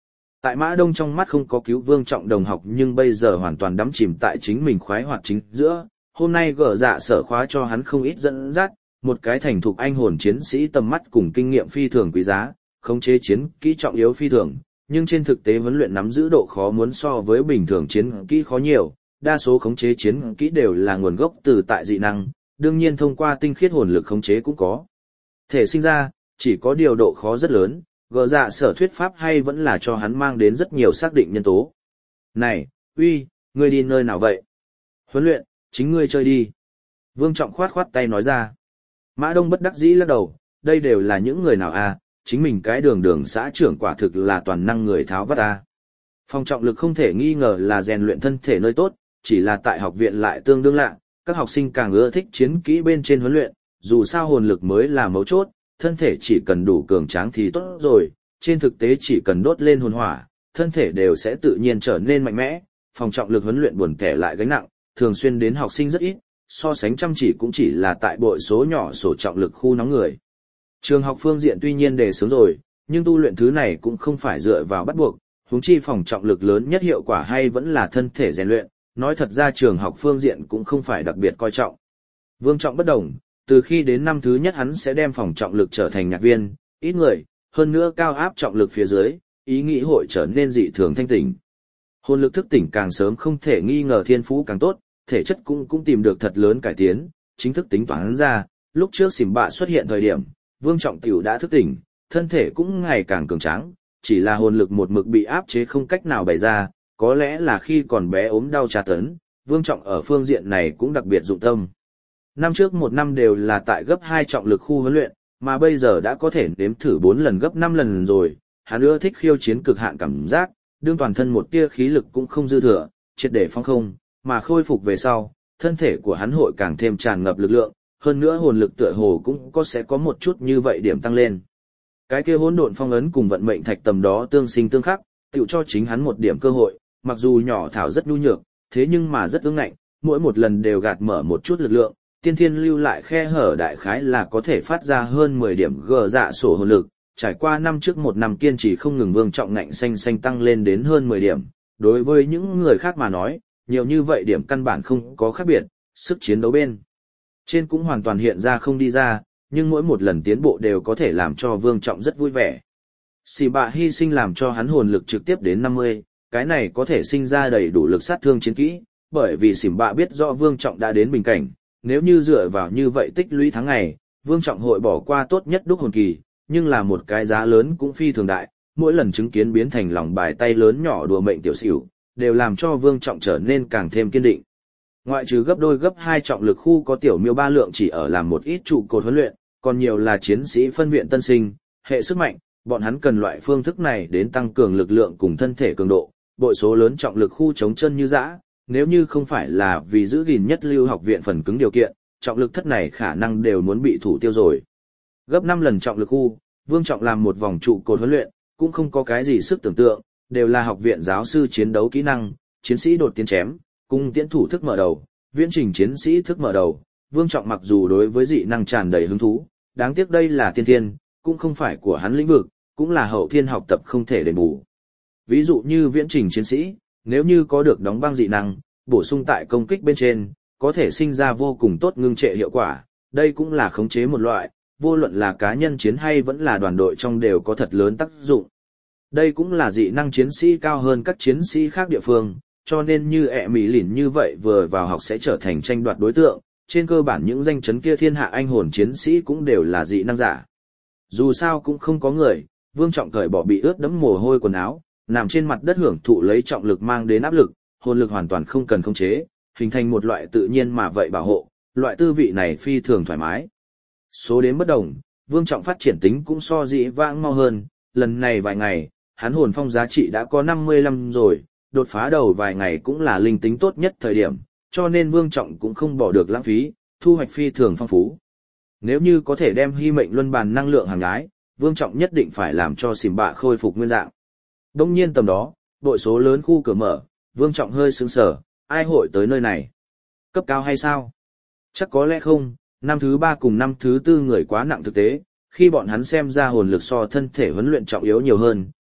Tại Mã Đông trong mắt không có cứu Vương Trọng đồng học nhưng bây giờ hoàn toàn đắm chìm tại chính mình khoái hoạt chính giữa. Hôm nay gỡ dạ sở khóa cho hắn không ít dẫn dắt, một cái thành thục anh hồn chiến sĩ tầm mắt cùng kinh nghiệm phi thường quý giá, khống chế chiến kỹ trọng yếu phi thường, nhưng trên thực tế huấn luyện nắm giữ độ khó muốn so với bình thường chiến kỹ khó nhiều, đa số khống chế chiến kỹ đều là nguồn gốc từ tại dị năng, đương nhiên thông qua tinh khiết hồn lực khống chế cũng có thể sinh ra, chỉ có điều độ khó rất lớn, gỡ dạ sở thuyết pháp hay vẫn là cho hắn mang đến rất nhiều xác định nhân tố. Này, uy, ngươi đi nơi nào vậy? Huấn luyện, chính ngươi chơi đi. Vương Trọng khoát khoát tay nói ra. Mã Đông bất đắc dĩ lắc đầu, đây đều là những người nào à, chính mình cái đường xã trưởng quả thực là toàn năng người tháo vắt à. Phòng trọng lực không thể nghi ngờ là rèn luyện thân thể nơi tốt, chỉ là tại học viện lại tương đương lạ, các học sinh càng ưa thích chiến kỹ bên trên huấn luyện, dù sao hồn lực mới là mấu chốt, thân thể chỉ cần đủ cường tráng thì tốt rồi, trên thực tế chỉ cần đốt lên hồn hỏa, thân thể đều sẽ tự nhiên trở nên mạnh mẽ, phòng trọng lực huấn luyện buồn kẻ lại gánh nặng, thường xuyên đến học sinh rất ít, so sánh chăm chỉ cũng chỉ là tại bội số nhỏ sổ trọng lực khu nóng người. Trường học phương diện tuy nhiên đề xướng rồi, nhưng tu luyện thứ này cũng không phải dựa vào bắt buộc, huống chi phòng trọng lực lớn nhất hiệu quả hay vẫn là thân thể rèn luyện, nói thật ra trường học phương diện cũng không phải đặc biệt coi trọng. Vương Trọng bất đồng, từ khi đến năm thứ nhất hắn sẽ đem phòng trọng lực trở thành nhạc viên, ít người, hơn nữa cao áp trọng lực phía dưới, ý nghĩ hội trở nên dị thường thanh tỉnh. Hồn lực thức tỉnh càng sớm không thể nghi ngờ thiên phú càng tốt, thể chất cũng tìm được thật lớn cải tiến, chính thức tính toán ra, lúc trước xỉm bạ xuất hiện thời điểm, Vương Trọng tiểu đã thức tỉnh, thân thể cũng ngày càng cường tráng, chỉ là hồn lực một mực bị áp chế không cách nào bày ra, có lẽ là khi còn bé ốm đau tra tấn, Vương Trọng ở phương diện này cũng đặc biệt dụng tâm. Năm trước một năm đều là tại gấp 2 trọng lực khu huấn luyện, mà bây giờ đã có thể nếm thử 4 lần gấp 5 lần rồi, hắn ưa thích khiêu chiến cực hạn cảm giác, đương toàn thân một tia khí lực cũng không dư thừa, triệt để phong không, mà khôi phục về sau, thân thể của hắn hội càng thêm tràn ngập lực lượng, hơn nữa hồn lực tựa hồ cũng sẽ có một chút như vậy điểm tăng lên. Cái kia hỗn độn phong ấn cùng vận mệnh thạch tầm đó tương sinh tương khắc, tựu cho chính hắn một điểm cơ hội, mặc dù nhỏ thảo rất nhu nhược, thế nhưng mà rất ương ngạnh, mỗi một lần đều gạt mở một chút lực lượng, tiên thiên lưu lại khe hở đại khái là có thể phát ra hơn 10 điểm gờ dạ sổ hồn lực, trải qua năm trước một năm kiên trì không ngừng Vương Trọng ngạnh xanh tăng lên đến hơn 10 điểm, đối với những người khác mà nói, nhiều như vậy điểm căn bản không có khác biệt, sức chiến đấu bên trên cũng hoàn toàn hiện ra không đi ra, nhưng mỗi một lần tiến bộ đều có thể làm cho Vương Trọng rất vui vẻ. Xì bạ hy sinh làm cho hắn hồn lực trực tiếp đến 50, cái này có thể sinh ra đầy đủ lực sát thương chiến kỹ, bởi vì xỉm bạ biết rõ Vương Trọng đã đến bình cảnh, nếu như dựa vào như vậy tích lũy tháng ngày, Vương Trọng hội bỏ qua tốt nhất đúc hồn kỳ, nhưng là một cái giá lớn cũng phi thường đại, mỗi lần chứng kiến biến thành lòng bài tay lớn nhỏ đùa mệnh tiểu xỉu, đều làm cho Vương Trọng trở nên càng thêm kiên định. Ngoại trừ gấp đôi gấp 2 trọng lực khu có tiểu miêu ba lượng chỉ ở làm một ít trụ cột huấn luyện, còn nhiều là chiến sĩ phân viện tân sinh, hệ sức mạnh, bọn hắn cần loại phương thức này đến tăng cường lực lượng cùng thân thể cường độ, bội số lớn trọng lực khu chống chân như dã, nếu như không phải là vì giữ gìn nhất lưu học viện phần cứng điều kiện, trọng lực thất này khả năng đều muốn bị thủ tiêu rồi. Gấp 5 lần trọng lực khu, Vương Trọng làm một vòng trụ cột huấn luyện, cũng không có cái gì sức tưởng tượng, đều là học viện giáo sư chiến đấu kỹ năng, chiến sĩ đột tiến chém, cung tiễn thủ thức mở đầu, viễn trình chiến sĩ thức mở đầu. Vương Trọng mặc dù đối với dị năng tràn đầy hứng thú, đáng tiếc đây là tiên thiên, cũng không phải của hắn lĩnh vực, cũng là hậu thiên học tập không thể đền bù. Ví dụ như viễn trình chiến sĩ, nếu như có được đóng băng dị năng, bổ sung tại công kích bên trên, có thể sinh ra vô cùng tốt ngưng trệ hiệu quả, đây cũng là khống chế một loại, vô luận là cá nhân chiến hay vẫn là đoàn đội trong đều có thật lớn tác dụng. Đây cũng là dị năng chiến sĩ cao hơn các chiến sĩ khác địa phương, cho nên như ẹ mỹ lìn như vậy vừa vào học sẽ trở thành tranh đoạt đối tượng, trên cơ bản những danh chấn kia thiên hạ anh hồn chiến sĩ cũng đều là dị năng giả. Dù sao cũng không có người, Vương Trọng cởi bỏ bị ướt đẫm mồ hôi quần áo, nằm trên mặt đất hưởng thụ lấy trọng lực mang đến áp lực, hồn lực hoàn toàn không cần khống chế, hình thành một loại tự nhiên mà vậy bảo hộ, loại tư vị này phi thường thoải mái. Số đến bất đồng, Vương Trọng phát triển tính cũng so dĩ vãng mau hơn, lần này vài ngày, hắn hồn phong giá trị đã có 55 rồi, đột phá đầu vài ngày cũng là linh tính tốt nhất thời điểm, cho nên Vương Trọng cũng không bỏ được lãng phí, thu hoạch phi thường phong phú. Nếu như có thể đem hy mệnh luân bàn năng lượng hàng ái, Vương Trọng nhất định phải làm cho xỉm bạ khôi phục nguyên dạng. Đông nhiên tầm đó, bội số lớn khu cửa mở, Vương Trọng hơi sững sờ, ai hội tới nơi này? Cấp cao hay sao? Chắc có lẽ không, năm thứ 3 cùng năm thứ 4 người quá nặng thực tế, khi bọn hắn xem ra hồn lực so thân thể huấn luyện trọng yếu nhiều hơn,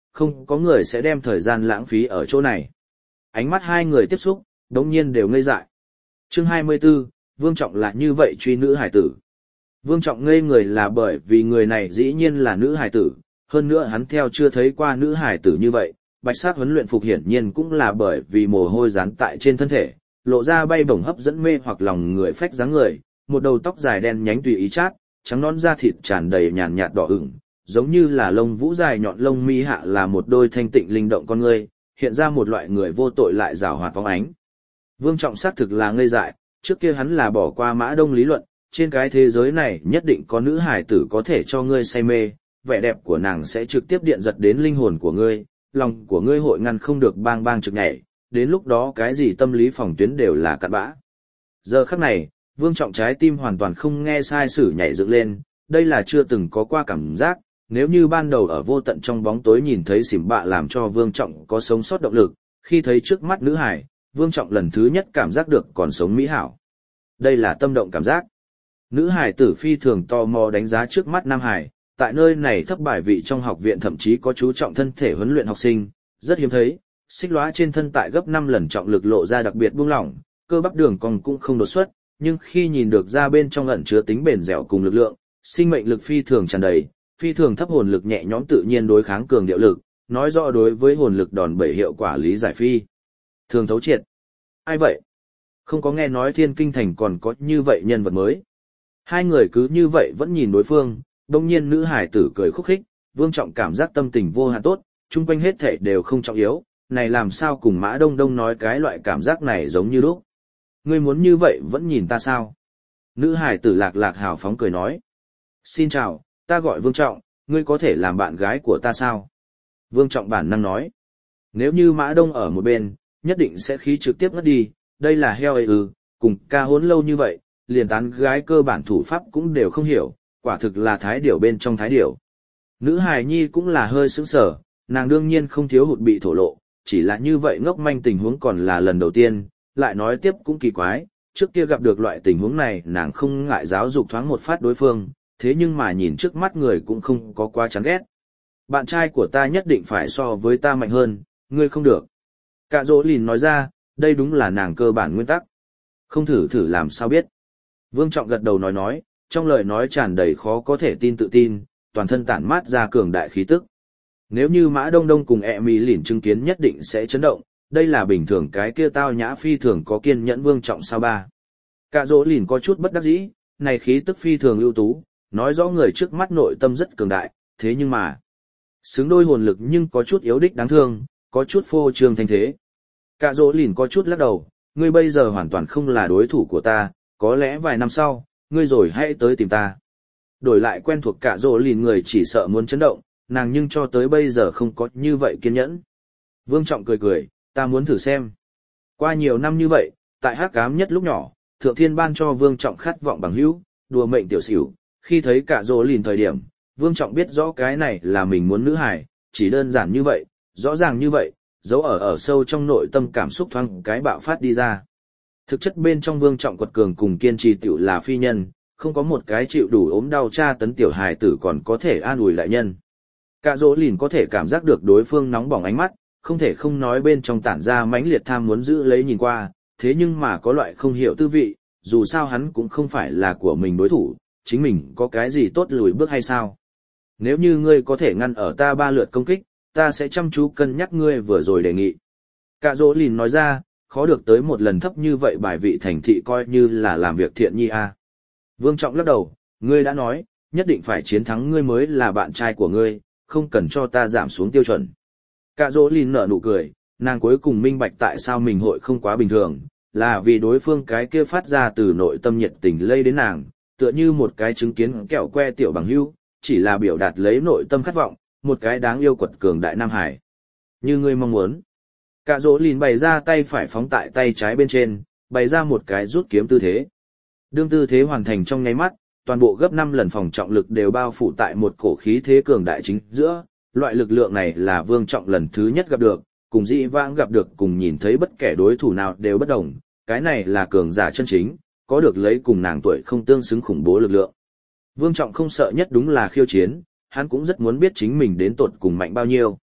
không có người sẽ đem thời gian lãng phí ở chỗ này. Ánh mắt hai người tiếp xúc, đống nhiên đều ngây dại. Chương 24, Vương Trọng là như vậy truy nữ hải tử. Vương Trọng ngây người là bởi vì người này dĩ nhiên là nữ hải tử, hơn nữa hắn theo chưa thấy qua nữ hải tử như vậy, bạch sắc huấn luyện phục hiển nhiên cũng là bởi vì mồ hôi dán tại trên thân thể, lộ ra bay bổng hấp dẫn mê hoặc lòng người phách dáng người, một đầu tóc dài đen nhánh tùy ý chát, trắng nõn da thịt tràn đầy nhàn nhạt đỏ ửng, giống như là lông vũ dài nhọn lông mi hạ là một đôi thanh tịnh linh động con người, hiện ra một loại người vô tội lại giàu hoạt phóng ánh. Vương Trọng xác thực là ngây dại, trước kia hắn là bỏ qua Mã Đông lý luận, trên cái thế giới này nhất định có nữ hải tử có thể cho ngươi say mê, vẻ đẹp của nàng sẽ trực tiếp điện giật đến linh hồn của ngươi, lòng của ngươi hội ngăn không được bang bang trực nhảy, đến lúc đó cái gì tâm lý phòng tuyến đều là cặn bã. Giờ khắc này, Vương Trọng trái tim hoàn toàn không nghe sai sử nhảy dựng lên, đây là chưa từng có qua cảm giác, nếu như ban đầu ở vô tận trong bóng tối nhìn thấy xỉm bạ làm cho Vương Trọng có sống sót động lực, khi thấy trước mắt nữ hải, Vương Trọng lần thứ nhất cảm giác được còn sống mỹ hảo. Đây là tâm động cảm giác. Nữ hải tử phi thường tò mò đánh giá trước mắt nam hải, tại nơi này thấp bài vị trong học viện thậm chí có chú trọng thân thể huấn luyện học sinh, rất hiếm thấy, xích lóa trên thân tại gấp 5 lần trọng lực lộ ra đặc biệt buông lỏng, cơ bắp đường cong cũng không đột xuất, nhưng khi nhìn được ra bên trong ẩn chứa tính bền dẻo cùng lực lượng, sinh mệnh lực phi thường tràn đầy, phi thường thấp hồn lực nhẹ nhõm tự nhiên đối kháng cường điệu lực, nói rõ đối với hồn lực đòn bẩy hiệu quả lý giải phi thường thấu triệt. Ai vậy? Không có nghe nói Thiên Kinh Thành còn có như vậy nhân vật mới. Hai người cứ như vậy vẫn nhìn đối phương, đông nhiên nữ hải tử cười khúc khích, Vương Trọng cảm giác tâm tình vô hạn tốt, chung quanh hết thảy đều không trọng yếu, này làm sao cùng Mã Đông Đông nói cái loại cảm giác này giống như lúc. Ngươi muốn như vậy vẫn nhìn ta sao? Nữ hải tử lạc lạc hào phóng cười nói. Xin chào, ta gọi Vương Trọng, ngươi có thể làm bạn gái của ta sao? Vương Trọng bản năng nói. Nếu như Mã Đông ở một bên, nhất định sẽ khí trực tiếp ngất đi, đây là heo ấy ư, cùng ca hốn lâu như vậy, liền tán gái cơ bản thủ pháp cũng đều không hiểu, quả thực là thái điểu bên trong thái điểu. Nữ hài nhi cũng là hơi sững sờ, nàng đương nhiên không thiếu hụt bị thổ lộ, chỉ là như vậy ngốc manh tình huống còn là lần đầu tiên, lại nói tiếp cũng kỳ quái, trước kia gặp được loại tình huống này nàng không ngại giáo dục thoáng một phát đối phương, thế nhưng mà nhìn trước mắt người cũng không có quá chán ghét. Bạn trai của ta nhất định phải so với ta mạnh hơn, ngươi không được. Cạ Dỗ Lìn nói ra, đây đúng là nàng cơ bản nguyên tắc. Không thử thử làm sao biết. Vương Trọng gật đầu nói, trong lời nói tràn đầy khó có thể tin tự tin, toàn thân tản mát ra cường đại khí tức. Nếu như Mã Đông Đông cùng ẹ mì lỉn chứng kiến nhất định sẽ chấn động, đây là bình thường cái kia tao nhã phi thường có kiên nhẫn Vương Trọng sao ba. Cạ Dỗ Lìn có chút bất đắc dĩ, này khí tức phi thường ưu tú, nói rõ người trước mắt nội tâm rất cường đại, thế nhưng mà xứng đôi hồn lực nhưng có chút yếu đích đáng thương, có chút phô trương thanh thế. Cạ Dỗ Lìn có chút lắc đầu, ngươi bây giờ hoàn toàn không là đối thủ của ta, có lẽ vài năm sau, ngươi rồi hãy tới tìm ta. Đổi lại quen thuộc Cạ Dỗ Lìn người chỉ sợ muốn chấn động, nàng nhưng cho tới bây giờ không có như vậy kiên nhẫn. Vương Trọng cười, ta muốn thử xem. Qua nhiều năm như vậy, tại hắc ám nhất lúc nhỏ, Thượng Thiên ban cho Vương Trọng khát vọng bằng hữu, đùa mệnh tiểu xỉu, khi thấy Cạ Dỗ Lìn thời điểm, Vương Trọng biết rõ cái này là mình muốn nữ hài, chỉ đơn giản như vậy, rõ ràng như vậy, giấu ở sâu trong nội tâm cảm xúc thoáng cái bạo phát đi ra. Thực chất bên trong Vương Trọng quật cường cùng kiên trì tiểu là phi nhân, không có một cái chịu đủ ốm đau tra tấn tiểu hài tử còn có thể an ủi lại nhân. Cạ Dỗ Lìn có thể cảm giác được đối phương nóng bỏng ánh mắt, không thể không nói bên trong tản ra mãnh liệt tham muốn giữ lấy nhìn qua, thế nhưng mà có loại không hiểu tư vị, dù sao hắn cũng không phải là của mình đối thủ, chính mình có cái gì tốt lùi bước hay sao? Nếu như ngươi có thể ngăn ở ta 3 lượt công kích, ta sẽ chăm chú cân nhắc ngươi vừa rồi đề nghị. Cạ Dỗ Lìn nói ra, khó được tới một lần thấp như vậy bài vị thành thị coi như là làm việc thiện nhi a. Vương Trọng lắc đầu, ngươi đã nói, nhất định phải chiến thắng ngươi mới là bạn trai của ngươi, không cần cho ta giảm xuống tiêu chuẩn. Cạ Dỗ Lìn nở nụ cười, nàng cuối cùng minh bạch tại sao mình hội không quá bình thường, là vì đối phương cái kia phát ra từ nội tâm nhiệt tình lây đến nàng, tựa như một cái chứng kiến kẹo que tiểu bằng hữu, chỉ là biểu đạt lấy nội tâm khát vọng, một cái đáng yêu quật cường đại Nam Hải. Như ngươi mong muốn. Cạ Dỗ Lìn bày ra tay phải phóng tại tay trái bên trên, bày ra một cái rút kiếm tư thế. Đương tư thế hoàn thành trong nháy mắt, toàn bộ gấp 5 lần phòng trọng lực đều bao phủ tại một cổ khí thế cường đại chính giữa, loại lực lượng này là Vương Trọng lần thứ nhất gặp được, cùng dĩ vãng gặp được cùng nhìn thấy bất kể đối thủ nào đều bất đồng, cái này là cường giả chân chính, có được lấy cùng nàng tuổi không tương xứng khủng bố lực lượng. Vương Trọng không sợ nhất đúng là khiêu chiến, hắn cũng rất muốn biết chính mình đến tột cùng mạnh bao nhiêu.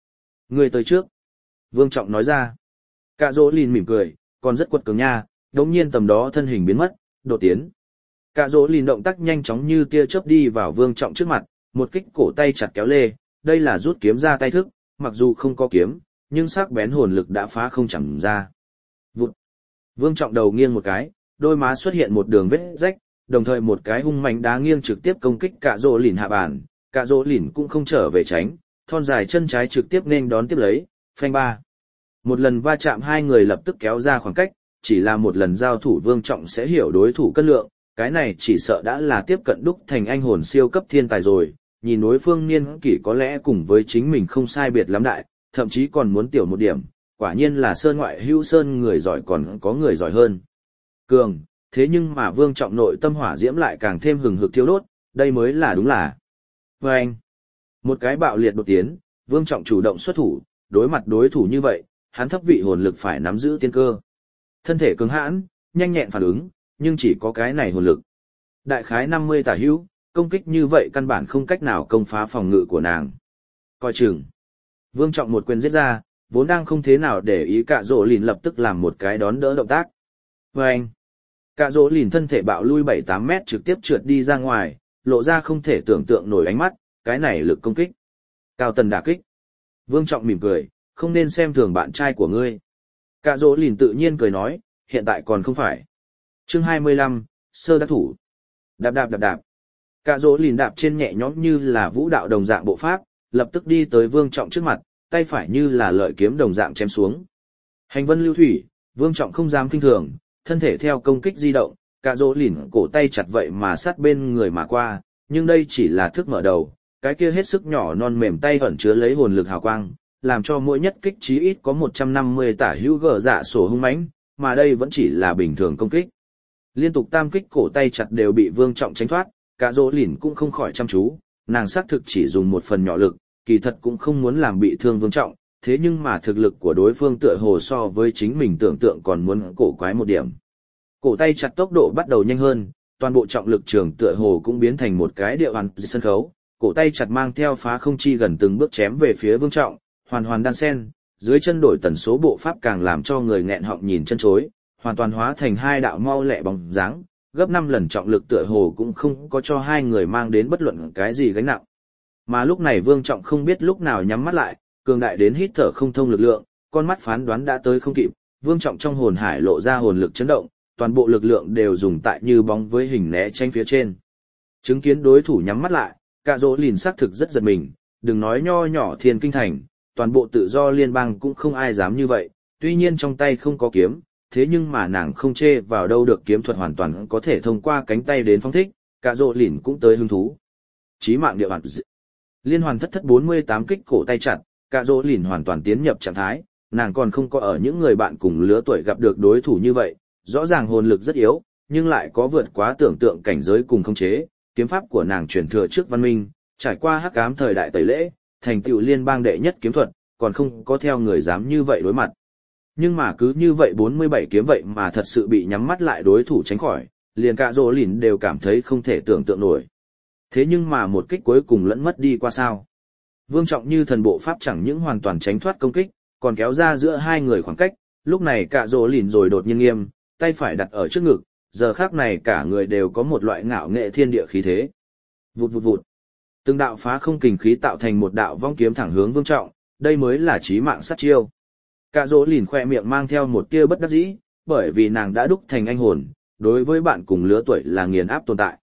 Ngươi tới trước. Vương Trọng nói ra. Cả dỗ lìn mỉm cười, còn rất quật cường nha, đống nhiên tầm đó thân hình biến mất, đột tiến. Cả dỗ lìn động tác nhanh chóng như tia chớp đi vào Vương Trọng trước mặt, một kích cổ tay chặt kéo lê, đây là rút kiếm ra tay thức, mặc dù không có kiếm, nhưng sắc bén hồn lực đã phá không chẳng ra. Vụt. Vương Trọng đầu nghiêng một cái, đôi má xuất hiện một đường vết rách, đồng thời một cái hung mạnh đá nghiêng trực tiếp công kích cả dỗ lìn hạ bàn, cả dỗ lìn cũng không trở về tránh, thon dài chân trái trực tiếp nên đón tiếp lấy, phanh ba. Một lần va chạm hai người lập tức kéo ra khoảng cách, chỉ là một lần giao thủ Vương Trọng sẽ hiểu đối thủ cân lượng, cái này chỉ sợ đã là tiếp cận đúc thành anh hồn siêu cấp thiên tài rồi, nhìn đối phương niên kỷ có lẽ cùng với chính mình không sai biệt lắm đại, thậm chí còn muốn tiểu một điểm, quả nhiên là sơn ngoại hữu sơn người giỏi còn có người giỏi hơn. Cường, thế nhưng mà Vương Trọng nội tâm hỏa diễm lại càng thêm hừng hực thiêu đốt, đây mới là đúng là. Và anh, một cái bạo liệt đột tiến, Vương Trọng chủ động xuất thủ, đối mặt đối thủ như vậy, hắn thấp vị hồn lực phải nắm giữ tiên cơ. Thân thể cứng hãn, nhanh nhẹn phản ứng, nhưng chỉ có cái này hồn lực. Đại khái 50 tả hữu, công kích như vậy căn bản không cách nào công phá phòng ngự của nàng. Coi chừng. Vương Trọng một quyền giết ra, vốn đang không thế nào để ý Cạ Dỗ Lìn lập tức làm một cái đón đỡ động tác. Và anh, Cạ Dỗ Lìn thân thể bạo lui 7-8 mét trực tiếp trượt đi ra ngoài, lộ ra không thể tưởng tượng nổi ánh mắt, cái này lực công kích. Cao tần đả kích. Vương Trọng mỉm cười, không nên xem thường bạn trai của ngươi. Cạ Dỗ Lìn tự nhiên cười nói, hiện tại còn không phải. Chương 25, sơ đắc thủ. Đạp đạp đạp đạp. Cạ Dỗ Lìn đạp trên nhẹ nhõm như là vũ đạo đồng dạng bộ pháp, lập tức đi tới Vương Trọng trước mặt, tay phải như là lợi kiếm đồng dạng chém xuống. Hành vân lưu thủy, Vương Trọng không dám kinh thường, thân thể theo công kích di động, Cạ Dỗ Lìn cổ tay chặt vậy mà sát bên người mà qua, nhưng đây chỉ là thức mở đầu, cái kia hết sức nhỏ non mềm tay ẩn chứa lấy hồn lực hào quang, làm cho mỗi nhất kích chí ít có 150 tả hữu gở dạ sổ hung mãnh, mà đây vẫn chỉ là bình thường công kích. Liên tục tam kích cổ tay chặt đều bị Vương Trọng tránh thoát, Cạ Dỗ Lìn cũng không khỏi chăm chú, nàng xác thực chỉ dùng một phần nhỏ lực, kỳ thật cũng không muốn làm bị thương Vương Trọng, thế nhưng mà thực lực của đối phương tựa hồ so với chính mình tưởng tượng còn muốn cổ quái một điểm. Cổ tay chặt tốc độ bắt đầu nhanh hơn, toàn bộ trọng lực trường tựa hồ cũng biến thành một cái điệu hoàn sân khấu, cổ tay chặt mang theo phá không chi gần từng bước chém về phía Vương Trọng, hoàn hoàn đan sen, dưới chân đổi tần số bộ pháp càng làm cho người nghẹn họng nhìn chân chối, hoàn toàn hóa thành hai đạo mau lẹ bóng dáng, gấp 5 lần trọng lực tựa hồ cũng không có cho hai người mang đến bất luận cái gì gánh nặng. Mà lúc này Vương Trọng không biết lúc nào nhắm mắt lại, cường đại đến hít thở không thông lực lượng, con mắt phán đoán đã tới không kịp, Vương Trọng trong hồn hải lộ ra hồn lực chấn động, toàn bộ lực lượng đều dùng tại như bóng với hình né tránh phía trên. Chứng kiến đối thủ nhắm mắt lại, Cạ Dỗ Lìn xác thực rất giật mình, đừng nói nho nhỏ Thiên Kinh Thành, toàn bộ tự do liên bang cũng không ai dám như vậy, tuy nhiên trong tay không có kiếm, thế nhưng mà nàng không chê vào đâu được kiếm thuật hoàn toàn có thể thông qua cánh tay đến phóng thích, Cạ Dỗ Lìn cũng tới hứng thú. Chí mạng địa hoàn liên hoàn thất 48 kích cổ tay chặt, Cạ Dỗ Lìn hoàn toàn tiến nhập trạng thái, nàng còn không có ở những người bạn cùng lứa tuổi gặp được đối thủ như vậy, rõ ràng hồn lực rất yếu, nhưng lại có vượt quá tưởng tượng cảnh giới cùng khống chế, kiếm pháp của nàng truyền thừa trước văn minh, trải qua hắc ám thời đại tẩy lễ, thành tựu liên bang đệ nhất kiếm thuật, còn không có theo người dám như vậy đối mặt. Nhưng mà cứ như vậy 47 kiếm vậy mà thật sự bị nhắm mắt lại đối thủ tránh khỏi, liền Cạ Dỗ Lìn đều cảm thấy không thể tưởng tượng nổi. Thế nhưng mà một kích cuối cùng lẫn mất đi qua sao. Vương Trọng như thần bộ pháp chẳng những hoàn toàn tránh thoát công kích, còn kéo ra giữa hai người khoảng cách, lúc này Cạ Dỗ Lìn rồi đột nhiên nghiêm, tay phải đặt ở trước ngực, giờ khác này cả người đều có một loại ngạo nghệ thiên địa khí thế. Vụt vụt vụt. Từng đạo phá không kình khí tạo thành một đạo vong kiếm thẳng hướng Vương Trọng, đây mới là chí mạng sát chiêu. Cạ Dỗ Lìn khoe miệng mang theo một tia bất đắc dĩ, bởi vì nàng đã đúc thành anh hồn, đối với bạn cùng lứa tuổi là nghiền áp tồn tại.